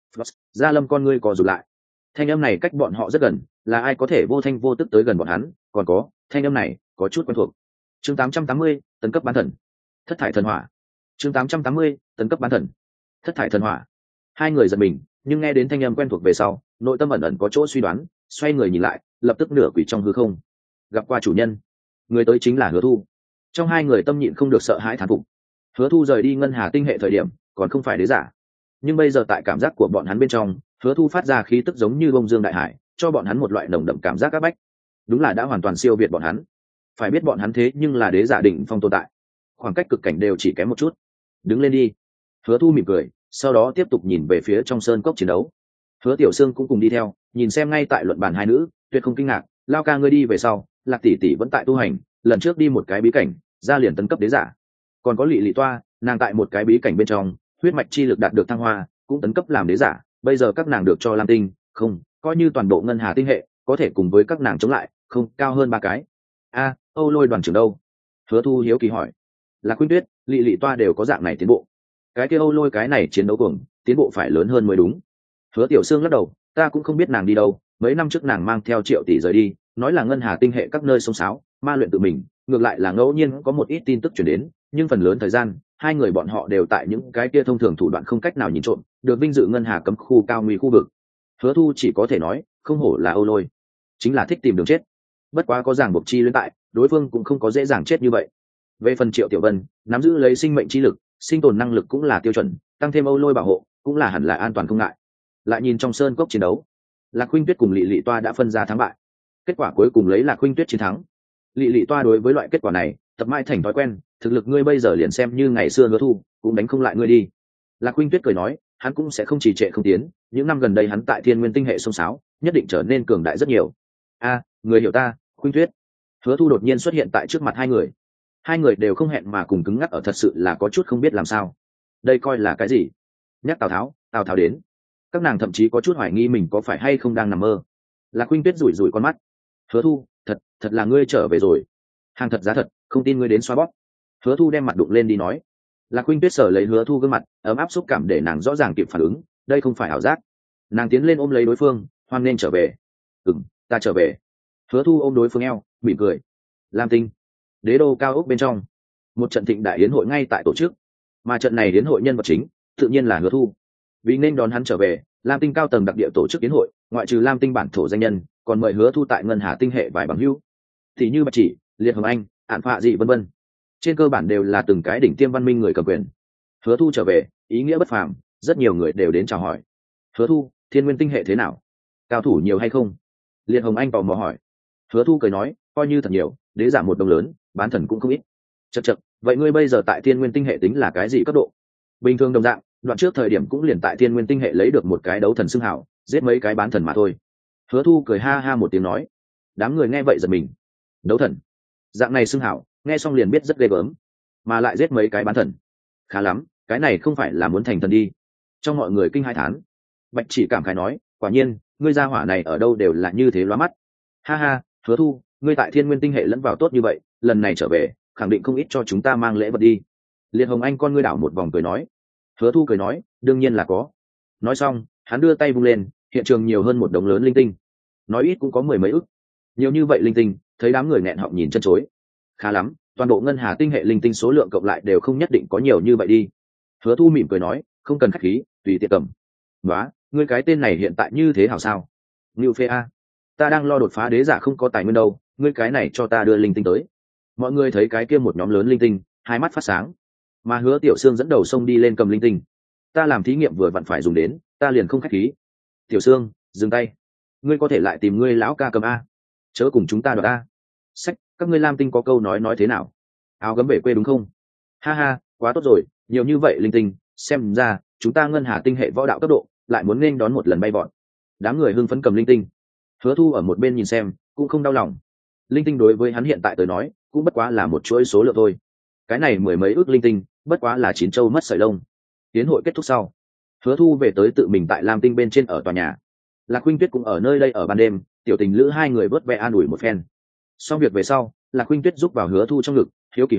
Gia Lâm con ngươi co rụt lại. Thanh âm này cách bọn họ rất gần, là ai có thể vô thanh vô tức tới gần bọn hắn? Còn có, thanh âm này có chút quen thuộc. Chương tám trăm tám mươi, tấn cấp bán thần. Thất thải thần hỏa. Chương tám trăm tám mươi, tấn cấp bán thần. Thất thải thần hỏa. Hai người giật mình, nhưng nghe đến thanh âm quen thuộc về sau, nội tâm ẩn ẩn có chỗ suy đoán, xoay người nhìn lại, lập tức nửa quỷ trong hư không. Gặp qua chủ nhân, người tới chính là Hứa Thu. Trong hai người tâm nhịn không được sợ hãi thán phục. Hứa Thu rời đi ngân hà tinh hệ thời điểm, còn không phải đế giả, nhưng bây giờ tại cảm giác của bọn hắn bên trong, Hứa Thu phát ra khí tức giống như bông dương đại hải, cho bọn hắn một loại nồng đậm cảm giác áp bách. Đúng là đã hoàn toàn siêu việt bọn hắn. Phải biết bọn hắn thế nhưng là đế giả đỉnh phong tồn tại, khoảng cách cực cảnh đều chỉ kém một chút. Đứng lên đi. Hứa Thu mỉm cười, sau đó tiếp tục nhìn về phía trong sơn cốc chiến đấu. Hứa Tiểu Sương cũng cùng đi theo, nhìn xem ngay tại luận bàn hai nữ, tuyệt không kinh ngạc. Lao ca ngươi đi về sau, Lạc tỷ tỷ vẫn tại tu hành, lần trước đi một cái bí cảnh, ra liền tấn cấp đế giả. Còn có Lệ Lệ Toa, nàng tại một cái bí cảnh bên trong, huyết mạch chi lực đạt được thăng hoa, cũng tấn cấp làm đế giả. Bây giờ các nàng được cho Lam Tinh, không, coi như toàn bộ ngân hà tinh hệ, có thể cùng với các nàng chống lại, không cao hơn ba cái. A, Âu Lôi đoàn trưởng đâu? Hứa Thu hiếu kỳ hỏi. Lạc Khuynh Tuyết, Lệ Lệ Toa đều có dạng này tiến bộ. Cái kia Âu Lôi cái này chiến đấu cuồng, tiến bộ phải lớn hơn mới đúng. Hứa Tiểu Sương lắc đầu, ta cũng không biết nàng đi đâu, mấy năm trước nàng mang theo Triệu tỷ rời đi, nói là ngân hà tinh hệ các nơi sông sáo, ma luyện tự mình, ngược lại là ngẫu nhiên có một ít tin tức truyền đến, nhưng phần lớn thời gian, hai người bọn họ đều tại những cái kia thông thường thủ đoạn không cách nào nhìn trộm, được vinh dự ngân hà cấm khu cao nguy khu vực. Hứa Thu chỉ có thể nói, không hổ là Âu Lôi, chính là thích tìm đường chết. Bất quá có ràng buộc chi luyện tại, đối phương cũng không có dễ dàng chết như vậy. Về phần Triệu Tiểu Vân, nắm giữ lấy sinh mệnh chi lực, sinh tồn năng lực cũng là tiêu chuẩn, tăng thêm Âu Lôi bảo hộ, cũng là hẳn là an toàn không ngại. Lại nhìn trong sơn cốc chiến đấu, Lạc Khuynh Tuyết cùng Lệ Lệ Toa đã phân ra thắng bại. Kết quả cuối cùng lấy Lạc Khuynh Tuyết chiến thắng. Lệ Lệ Toa đối với loại kết quả này, tập mãi thành thói quen, thực lực ngươi bây giờ liền xem như ngày xưa Hứa Thu, cũng đánh không lại ngươi đi. Lạc Khuynh Tuyết cười nói, hắn cũng sẽ không trì trệ không tiến, những năm gần đây hắn tại Thiên Nguyên tinh hệ sông sáo, nhất định trở nên cường đại rất nhiều. A, người hiểu ta, Khuynh Tuyết. Hứa Thu đột nhiên xuất hiện tại trước mặt hai người. Hai người đều không hẹn mà cùng cứng ngắc ở, thật sự là có chút không biết làm sao. Đây coi là cái gì? Nhắc Tào Tháo, Tào Tháo đến. Các nàng thậm chí có chút hoài nghi mình có phải hay không đang nằm mơ. Lạc Khuynh Tuyết rủi rủi con mắt. Hứa Thu, thật, thật là ngươi trở về rồi. Hàng thật giá thật, không tin ngươi đến xoa bóp. Hứa Thu đem mặt đụng lên đi nói. Lạc Khuynh Tuyết sờ lấy Hứa Thu gương mặt, ấm áp xúc cảm để nàng rõ ràng kịp phản ứng, đây không phải ảo giác. Nàng tiến lên ôm lấy đối phương, hoan nên trở về. Ừm, ta trở về. Hứa Thu ôm đối phương eo, mỉm cười. Lam Tinh, đế đô cao ốc bên trong, một trận thịnh đại yến hội ngay tại tổ chức, mà trận này yến hội nhân vật chính tự nhiên là Hứa Thu. Vì nên đón hắn trở về, Lam Tinh cao tầng đặc địa tổ chức yến hội, ngoại trừ Lam Tinh bản thổ danh nhân, còn mời Hứa Thu tại ngân hà tinh hệ vài bằng hữu, thì như Bạch Chỉ, Liệt Hồng Anh, Ản Phạ Dị vân vân. Trên cơ bản đều là từng cái đỉnh tiêm văn minh người cầm quyền. Hứa Thu trở về, ý nghĩa bất phàm, rất nhiều người đều đến chào hỏi. Hứa Thu, Thiên Nguyên tinh hệ thế nào? Cao thủ nhiều hay không? Liệt Hồng Anh tò mò hỏi. Hứa Thu cười nói, coi như thật nhiều, đế giả một đồng lớn, bán thần cũng không ít. Chậc chậc, vậy ngươi bây giờ tại Thiên Nguyên tinh hệ tính là cái gì cấp độ? Bình thường đồng dạng, đoạn trước thời điểm cũng liền tại Thiên Nguyên tinh hệ lấy được một cái đấu thần xưng hảo, giết mấy cái bán thần mà thôi. Hứa Thu cười ha ha một tiếng nói. Đám người nghe vậy giật mình. Đấu thần, dạng này xưng hảo, nghe xong liền biết rất ghê gớm, mà lại giết mấy cái bán thần, khá lắm, cái này không phải là muốn thành thần đi. Trong mọi người kinh hai thán. Bạch Chỉ cảm khái nói, quả nhiên, ngươi gia hỏa này ở đâu đều là như thế lóa mắt. Ha ha, Hứa Thu, ngươi tại Thiên Nguyên tinh hệ lẫn vào tốt như vậy, lần này trở về, khẳng định không ít cho chúng ta mang lễ vật đi. Liệt Hồng Anh con ngươi đảo một vòng cười nói. Hứa Thu cười nói, đương nhiên là có. Nói xong, hắn đưa tay vung lên, hiện trường nhiều hơn một đống lớn linh tinh, nói ít cũng có mười mấy ức. Nhiều như vậy linh tinh, thấy đám người nghẹn họng nhìn chân chối. Khá lắm, toàn bộ ngân hà tinh hệ linh tinh số lượng cộng lại đều không nhất định có nhiều như vậy đi. Hứa Thu mỉm cười nói, không cần khách khí, tùy tiện cầm. Nói, ngươi cái tên này hiện tại như thế hảo sao? Ngưu Phê a, ta đang lo đột phá đế giả không có tài nguyên đâu, ngươi cái này cho ta đưa linh tinh tới. Mọi người thấy cái kia một nhóm lớn linh tinh, hai mắt phát sáng. Mà Hứa Tiểu Sương dẫn đầu xông đi lên cầm linh tinh. Ta làm thí nghiệm vừa vặn phải dùng đến, ta liền không khách khí. Tiểu Sương, dừng tay. Ngươi có thể lại tìm ngươi lão ca cầm a, chớ cùng chúng ta đoạt a. Sách, các ngươi Lam Tinh có câu nói nói thế nào? Áo gấm về quê đúng không? Ha ha, quá tốt rồi, nhiều như vậy linh tinh, xem ra chúng ta ngân hà tinh hệ võ đạo cấp độ lại muốn nên đón một lần bay bọn. Đám người hưng phấn cầm linh tinh. Hứa Thu ở một bên nhìn xem, cũng không đau lòng. Linh tinh đối với hắn hiện tại tới nói, cũng bất quá là một chuỗi số lượng thôi. Cái này mười mấy ước linh tinh, bất quá là chín châu mất sợi lông. Tiến hội kết thúc sau, Hứa Thu về tới tự mình tại Lam Tinh bên trên ở tòa nhà. Lạc Khuynh Tuyết cũng ở nơi đây ở ban đêm, tiểu tình lữ hai người vớt ve an ủi một phen. Xong việc về sau, Lạc Khuynh Tuyết giúp vào Hứa Thu trong ngực, hiếu kỳ hỏi,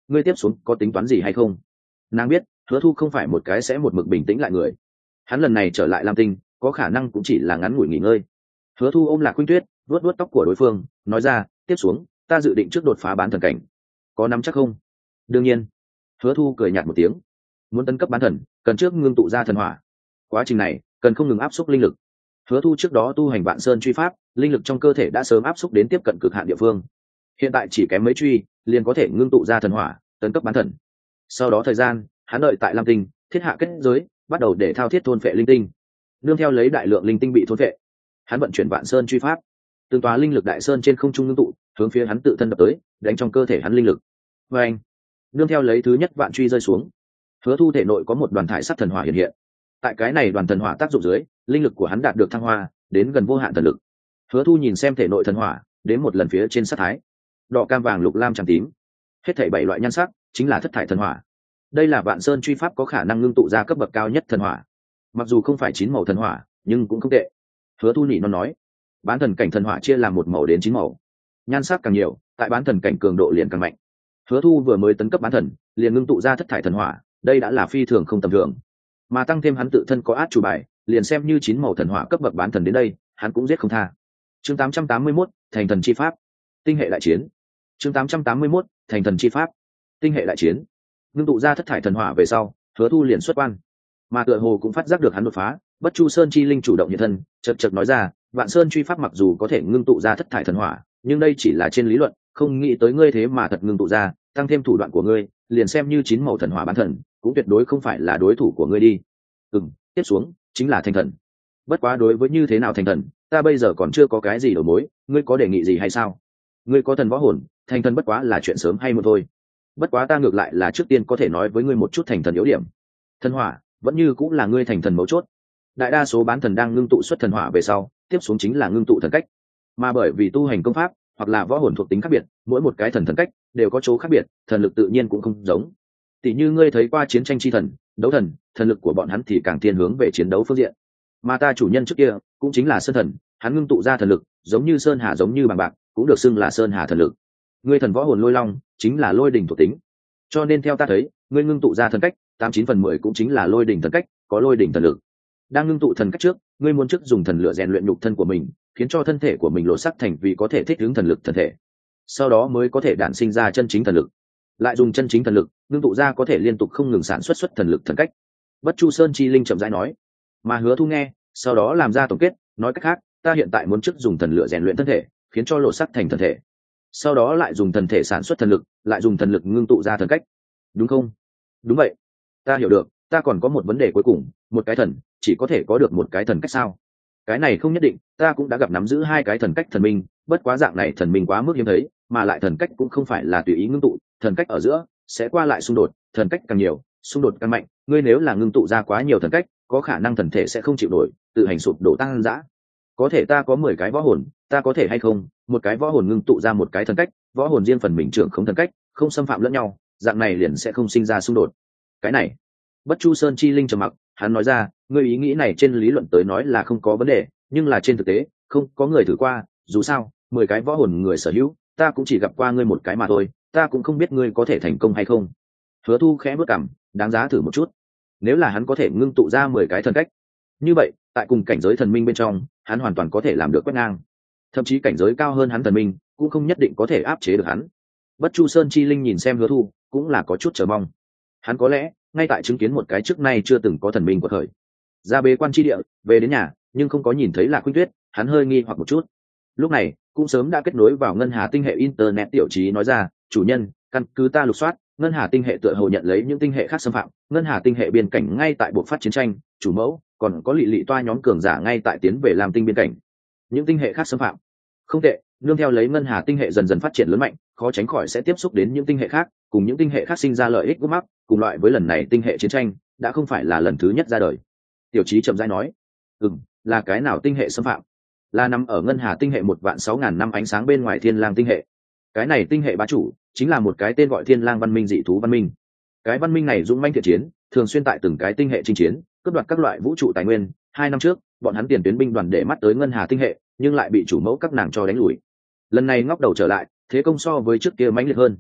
ngươi tiếp xuống có tính toán gì hay không? Nàng biết Hứa Thu không phải một cái sẽ một mực bình tĩnh lại người, hắn lần này trở lại Lam Tinh có khả năng cũng chỉ là ngắn ngủi nghỉ ngơi. Hứa Thu ôm Lạc Khuynh Tuyết, vuốt vuốt tóc của đối phương, nói ra, tiếp xuống ta dự định trước đột phá bán thần cảnh, có nắm chắc không? Đương nhiên. Hứa Thu cười nhạt một tiếng, muốn tấn cấp bán thần cần trước ngưng tụ ra thần hỏa, quá trình này cần không ngừng áp xúc linh lực. Hứa Thu trước đó tu hành Vạn Sơn truy pháp, linh lực trong cơ thể đã sớm áp xúc đến tiếp cận cực hạn địa phương, hiện tại chỉ kém mấy truy liền có thể ngưng tụ ra thần hỏa, tấn cấp bán thần. Sau đó thời gian hắn đợi tại Lam Tinh thiết hạ kết giới, bắt đầu để thao thiết thôn phệ linh tinh. Nương theo lấy đại lượng linh tinh bị thôn phệ, hắn vận chuyển Vạn Sơn truy pháp, từng tòa linh lực đại sơn trên không trung ngưng tụ, hướng phía hắn tự thân đập tới, đánh trong cơ thể hắn linh lực. Và anh, nương theo lấy thứ nhất vạn truy rơi xuống, Hứa Thu thể nội có một đoàn thải sắc thần hỏa hiện hiện. Tại cái này đoàn thần hỏa tác dụng dưới, linh lực của hắn đạt được thăng hoa, đến gần vô hạn thần lực. Hứa Thu nhìn xem thể nội thần hỏa, đến một lần phía trên sắc thái, đỏ, cam, vàng, lục, lam, trắng, tím, hết thảy bảy loại nhan sắc, chính là thất thải thần hỏa. Đây là Vạn Sơn truy pháp có khả năng ngưng tụ ra cấp bậc cao nhất thần hỏa. Mặc dù không phải chín màu thần hỏa, nhưng cũng không tệ. Hứa Thu nhị nó nói, bán thần cảnh thần hỏa chia làm một màu đến chín màu, nhan sắc càng nhiều, tại bán thần cảnh cường độ liền càng mạnh. Hứa Thu vừa mới tấn cấp bán thần, liền ngưng tụ ra thất thải thần hỏa, đây đã là phi thường không tầm thường. Mà tăng thêm hắn tự thân có át chủ bài, liền xem như chín màu thần hỏa cấp bậc bán thần đến đây, hắn cũng giết không tha. Chương tám trăm tám mươi mốt, thành thần chi pháp, tinh hệ đại chiến. Chương tám trăm tám mươi mốt, thành thần chi pháp, tinh hệ đại chiến. Ngưng tụ ra thất thải thần hỏa về sau, Hứa Thu liền xuất quan. Mà tựa hồ cũng phát giác được hắn đột phá, Bất Chu Sơn chi linh chủ động hiện thân, chợt chợt nói ra, Vạn Sơn truy pháp mặc dù có thể ngưng tụ ra thất thải thần hỏa, nhưng đây chỉ là trên lý luận, không nghĩ tới ngươi thế mà thật ngưng tụ ra, tăng thêm thủ đoạn của ngươi, liền xem như chín màu thần hỏa bán thần, cũng tuyệt đối không phải là đối thủ của ngươi đi. Ừm, tiếp xuống chính là thành thần. Bất quá đối với như thế nào thành thần, ta bây giờ còn chưa có cái gì đầu mối, ngươi có đề nghị gì hay sao? Ngươi có thần võ hồn, thành thần bất quá là chuyện sớm hay muộn thôi. Bất quá ta ngược lại là trước tiên có thể nói với ngươi một chút thành thần yếu điểm. Thần hỏa vẫn như cũng là ngươi thành thần mấu chốt. Đại đa số bán thần đang ngưng tụ xuất thần hỏa về sau, tiếp xuống chính là ngưng tụ thần cách. Mà bởi vì tu hành công pháp hoặc là võ hồn thuộc tính khác biệt, mỗi một cái thần thần cách đều có chỗ khác biệt, thần lực tự nhiên cũng không giống. Tỷ như ngươi thấy qua chiến tranh chi thần, đấu thần, thần lực của bọn hắn thì càng thiên hướng về chiến đấu phương diện. Mà ta chủ nhân trước kia cũng chính là sơn thần, hắn ngưng tụ ra thần lực giống như sơn hà, giống như bằng bạc, cũng được xưng là sơn hà thần lực. Ngươi thần võ hồn lôi long chính là lôi đỉnh thuộc tính, cho nên theo ta thấy, ngươi ngưng tụ ra thần cách tám chín phần mười cũng chính là lôi đỉnh thần cách, có lôi đỉnh thần lực. Đang ngưng tụ thần cách trước, ngươi muốn trước dùng thần lửa rèn luyện nhục thân của mình, khiến cho thân thể của mình lộ sắc thành vì có thể thích ứng thần lực thần thể, sau đó mới có thể đản sinh ra chân chính thần lực, lại dùng chân chính thần lực ngưng tụ ra có thể liên tục không ngừng sản xuất xuất thần lực thần cách. Bất Chu Sơn chi linh chậm rãi nói. Mà Hứa Thu nghe, sau đó làm ra tổng kết, nói cách khác, ta hiện tại muốn trước dùng thần lửa rèn luyện thân thể, khiến cho lộ sắc thành thần thể, sau đó lại dùng thần thể sản xuất thần lực, lại dùng thần lực ngưng tụ ra thần cách, đúng không? Đúng vậy, ta hiểu được. Ta còn có một vấn đề cuối cùng, một cái thần chỉ có thể có được một cái thần cách sao? Cái này không nhất định, ta cũng đã gặp nắm giữ hai cái thần cách thần minh, bất quá dạng này thần minh quá mức hiếm thấy, mà lại thần cách cũng không phải là tùy ý ngưng tụ, thần cách ở giữa sẽ qua lại xung đột, thần cách càng nhiều, xung đột càng mạnh. Ngươi nếu là ngưng tụ ra quá nhiều thần cách, có khả năng thần thể sẽ không chịu nổi, tự hành sụp đổ tăng dã. Có thể ta có mười cái võ hồn, ta có thể hay không một cái võ hồn ngưng tụ ra một cái thần cách, võ hồn riêng phần mình trưởng không thần cách, không xâm phạm lẫn nhau, dạng này liền sẽ không sinh ra xung đột. Cái này, Bất Chu Sơn chi linh trầm mặc, hắn nói ra, ngươi ý nghĩ này trên lý luận tới nói là không có vấn đề, nhưng là trên thực tế không có người thử qua. Dù sao mười cái võ hồn người sở hữu, ta cũng chỉ gặp qua ngươi một cái mà thôi, ta cũng không biết ngươi có thể thành công hay không. Hứa Thu khẽ bước cằm, đáng giá thử một chút. Nếu là hắn có thể ngưng tụ ra mười cái thần cách, như vậy tại cùng cảnh giới thần minh bên trong, hắn hoàn toàn có thể làm được quét ngang, thậm chí cảnh giới cao hơn hắn thần minh cũng không nhất định có thể áp chế được hắn. Bất Chu Sơn chi linh nhìn xem Hứa Thu, cũng là có chút chờ mong. Hắn có lẽ ngay tại chứng kiến một cái trước nay chưa từng có thần minh quật khởi. Ra bế quan chi địa, về đến nhà nhưng không có nhìn thấy Lạc Khuynh Tuyết, hắn hơi nghi hoặc một chút. Lúc này cũng sớm đã kết nối vào ngân hà tinh hệ internet, tiểu trí nói ra, chủ nhân, căn cứ ta lục soát, ngân hà tinh hệ tựa hồ nhận lấy những tinh hệ khác xâm phạm, ngân hà tinh hệ biên cảnh ngay tại buộc phát chiến tranh, chủ mẫu còn có lị lị toa nhóm cường giả ngay tại tiến về làm tinh biên cảnh. Những tinh hệ khác xâm phạm, không tệ. Nương theo lấy ngân hà tinh hệ dần dần phát triển lớn mạnh, khó tránh khỏi sẽ tiếp xúc đến những tinh hệ khác, cùng những tinh hệ khác sinh ra lợi ích gút mắc, cùng loại với lần này tinh hệ chiến tranh đã không phải là lần thứ nhất ra đời. Tiểu trí chậm rãi nói, ừm, là cái nào tinh hệ xâm phạm? Là nằm ở ngân hà tinh hệ một vạn sáu ngàn năm ánh sáng bên ngoài thiên lang tinh hệ. Cái này tinh hệ bá chủ chính là một cái tên gọi thiên lang văn minh dị thú văn minh. Cái văn minh này dũng manh thiện chiến, thường xuyên tại từng cái tinh hệ chinh chiến, cướp đoạt các loại vũ trụ tài nguyên. Hai năm trước bọn hắn tiền tuyến binh đoàn để mắt tới ngân hà tinh hệ, nhưng lại bị chủ mẫu các nàng cho đánh lùi. Lần này ngóc đầu trở lại, thế công so với trước kia mãnh liệt hơn.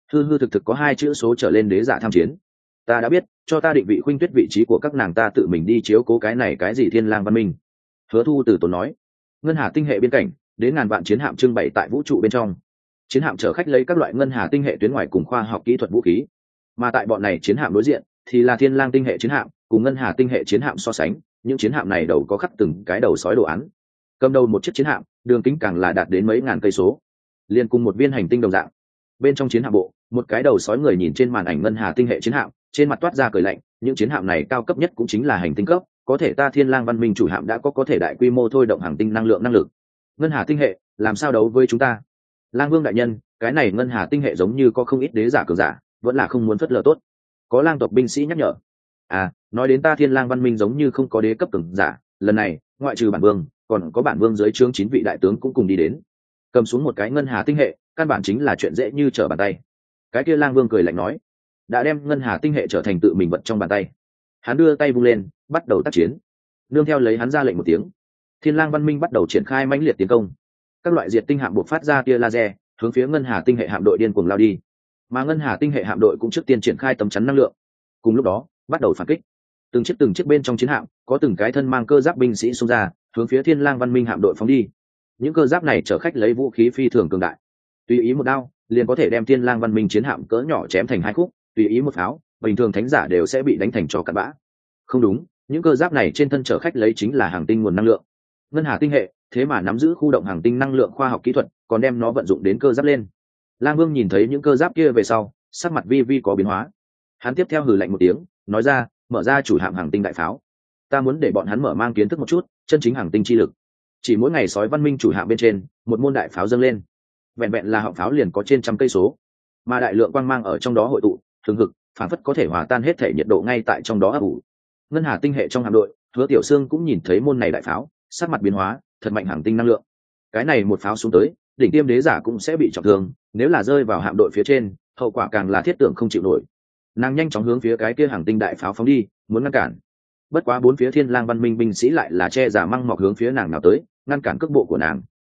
hư hư thực thực có hai chữ số trở lên đế giả tham chiến. Ta đã biết, cho ta định vị khuynh tuyết vị trí của các nàng, ta tự mình đi chiếu cố cái này cái gì thiên lang văn minh. Hứa Thu từ tốn nói. Ngân hà tinh hệ biên cảnh, đến ngàn vạn chiến hạm trưng bày tại vũ trụ bên trong. Chiến hạm chở khách lấy các loại ngân hà tinh hệ tuyến ngoài cùng khoa học kỹ thuật vũ khí, mà tại bọn này chiến hạm đối diện thì là thiên lang tinh hệ chiến hạm cùng ngân hà tinh hệ chiến hạm so sánh, những chiến hạm này đầu có khắc từng cái đầu sói đồ án. Cầm đầu một chiếc chiến hạm, đường kính càng là đạt đến mấy ngàn cây số, liền cùng một viên hành tinh đồng dạng. Bên trong chiến hạm bộ, một cái đầu sói người nhìn trên màn ảnh ngân hà tinh hệ chiến hạm, trên mặt toát ra cười lạnh, những chiến hạm này cao cấp nhất cũng chính là hành tinh cấp, có thể ta thiên lang văn minh chủ hạm đã có có thể đại quy mô thôi động hành tinh năng lượng năng lực. Ngân hà tinh hệ làm sao đấu với chúng ta? Lang Vương đại nhân, cái này ngân hà tinh hệ giống như có không ít đế giả cường giả, vẫn là không muốn phất lờ tốt. Có lang tộc binh sĩ nhắc nhở. À, nói đến ta thiên lang văn minh giống như không có đế cấp cường giả, lần này ngoại trừ bản vương, còn có bản vương dưới trướng chín vị đại tướng cũng cùng đi đến. Cầm xuống một cái ngân hà tinh hệ, căn bản chính là chuyện dễ như trở bàn tay. Cái kia Lang Vương cười lạnh nói, đã đem ngân hà tinh hệ trở thành tự mình vật trong bàn tay. Hắn đưa tay vung lên, bắt đầu tác chiến. Nương theo lấy hắn ra lệnh một tiếng, thiên lang văn minh bắt đầu triển khai mãnh liệt tiến công. Các loại diệt tinh hạm buộc phát ra tia laser, hướng phía ngân hà tinh hệ hạm đội điên cuồng lao đi. Mà ngân hà tinh hệ hạm đội cũng trước tiên triển khai tấm chắn năng lượng. Cùng lúc đó, bắt đầu phản kích. Từng chiếc từng chiếc bên trong chiến hạm, có từng cái thân mang cơ giáp binh sĩ xông ra, hướng phía thiên lang văn minh hạm đội phóng đi. Những cơ giáp này chở khách lấy vũ khí phi thường cường đại, tùy ý một đao liền có thể đem thiên lang văn minh chiến hạm cỡ nhỏ chém thành hai khúc, tùy ý một pháo, bình thường thánh giả đều sẽ bị đánh thành trò cặn bã. Không đúng, những cơ giáp này trên thân chở khách lấy chính là hàng tinh nguồn năng lượng. Ngân hà tinh hệ thế mà nắm giữ khu động hàng tinh năng lượng khoa học kỹ thuật, còn đem nó vận dụng đến cơ giáp lên. Lang Vương nhìn thấy những cơ giáp kia về sau, sắc mặt vi vi có biến hóa. Hắn tiếp theo hừ lạnh một tiếng, nói ra, mở ra chủ hạm hàng tinh đại pháo. Ta muốn để bọn hắn mở mang kiến thức một chút chân chính hàng tinh chi lực. Chỉ mỗi ngày sói văn minh chủ hạm bên trên, một môn đại pháo dâng lên, vẹn vẹn là họng pháo liền có trên trăm cây số, mà đại lượng quang mang ở trong đó hội tụ, thường hực, phản phất có thể hòa tan hết thể nhiệt độ ngay tại trong đó ấp ủ. Ngân hà tinh hệ trong hạm đội, Hứa Tiểu Sương cũng nhìn thấy môn này đại pháo, sắc mặt biến hóa, thật mạnh hàng tinh năng lượng. Cái này một pháo xuống tới, đỉnh tiêm đế giả cũng sẽ bị trọng thương, nếu là rơi vào hạm đội phía trên, hậu quả càng là thiết tưởng không chịu nổi. Nàng nhanh chóng hướng phía cái kia hàng tinh đại pháo phóng đi, muốn ngăn cản. Bất quá bốn phía thiên lang văn minh binh sĩ lại là che giả măng mọc hướng phía nàng nào tới, ngăn cản cước bộ của nàng.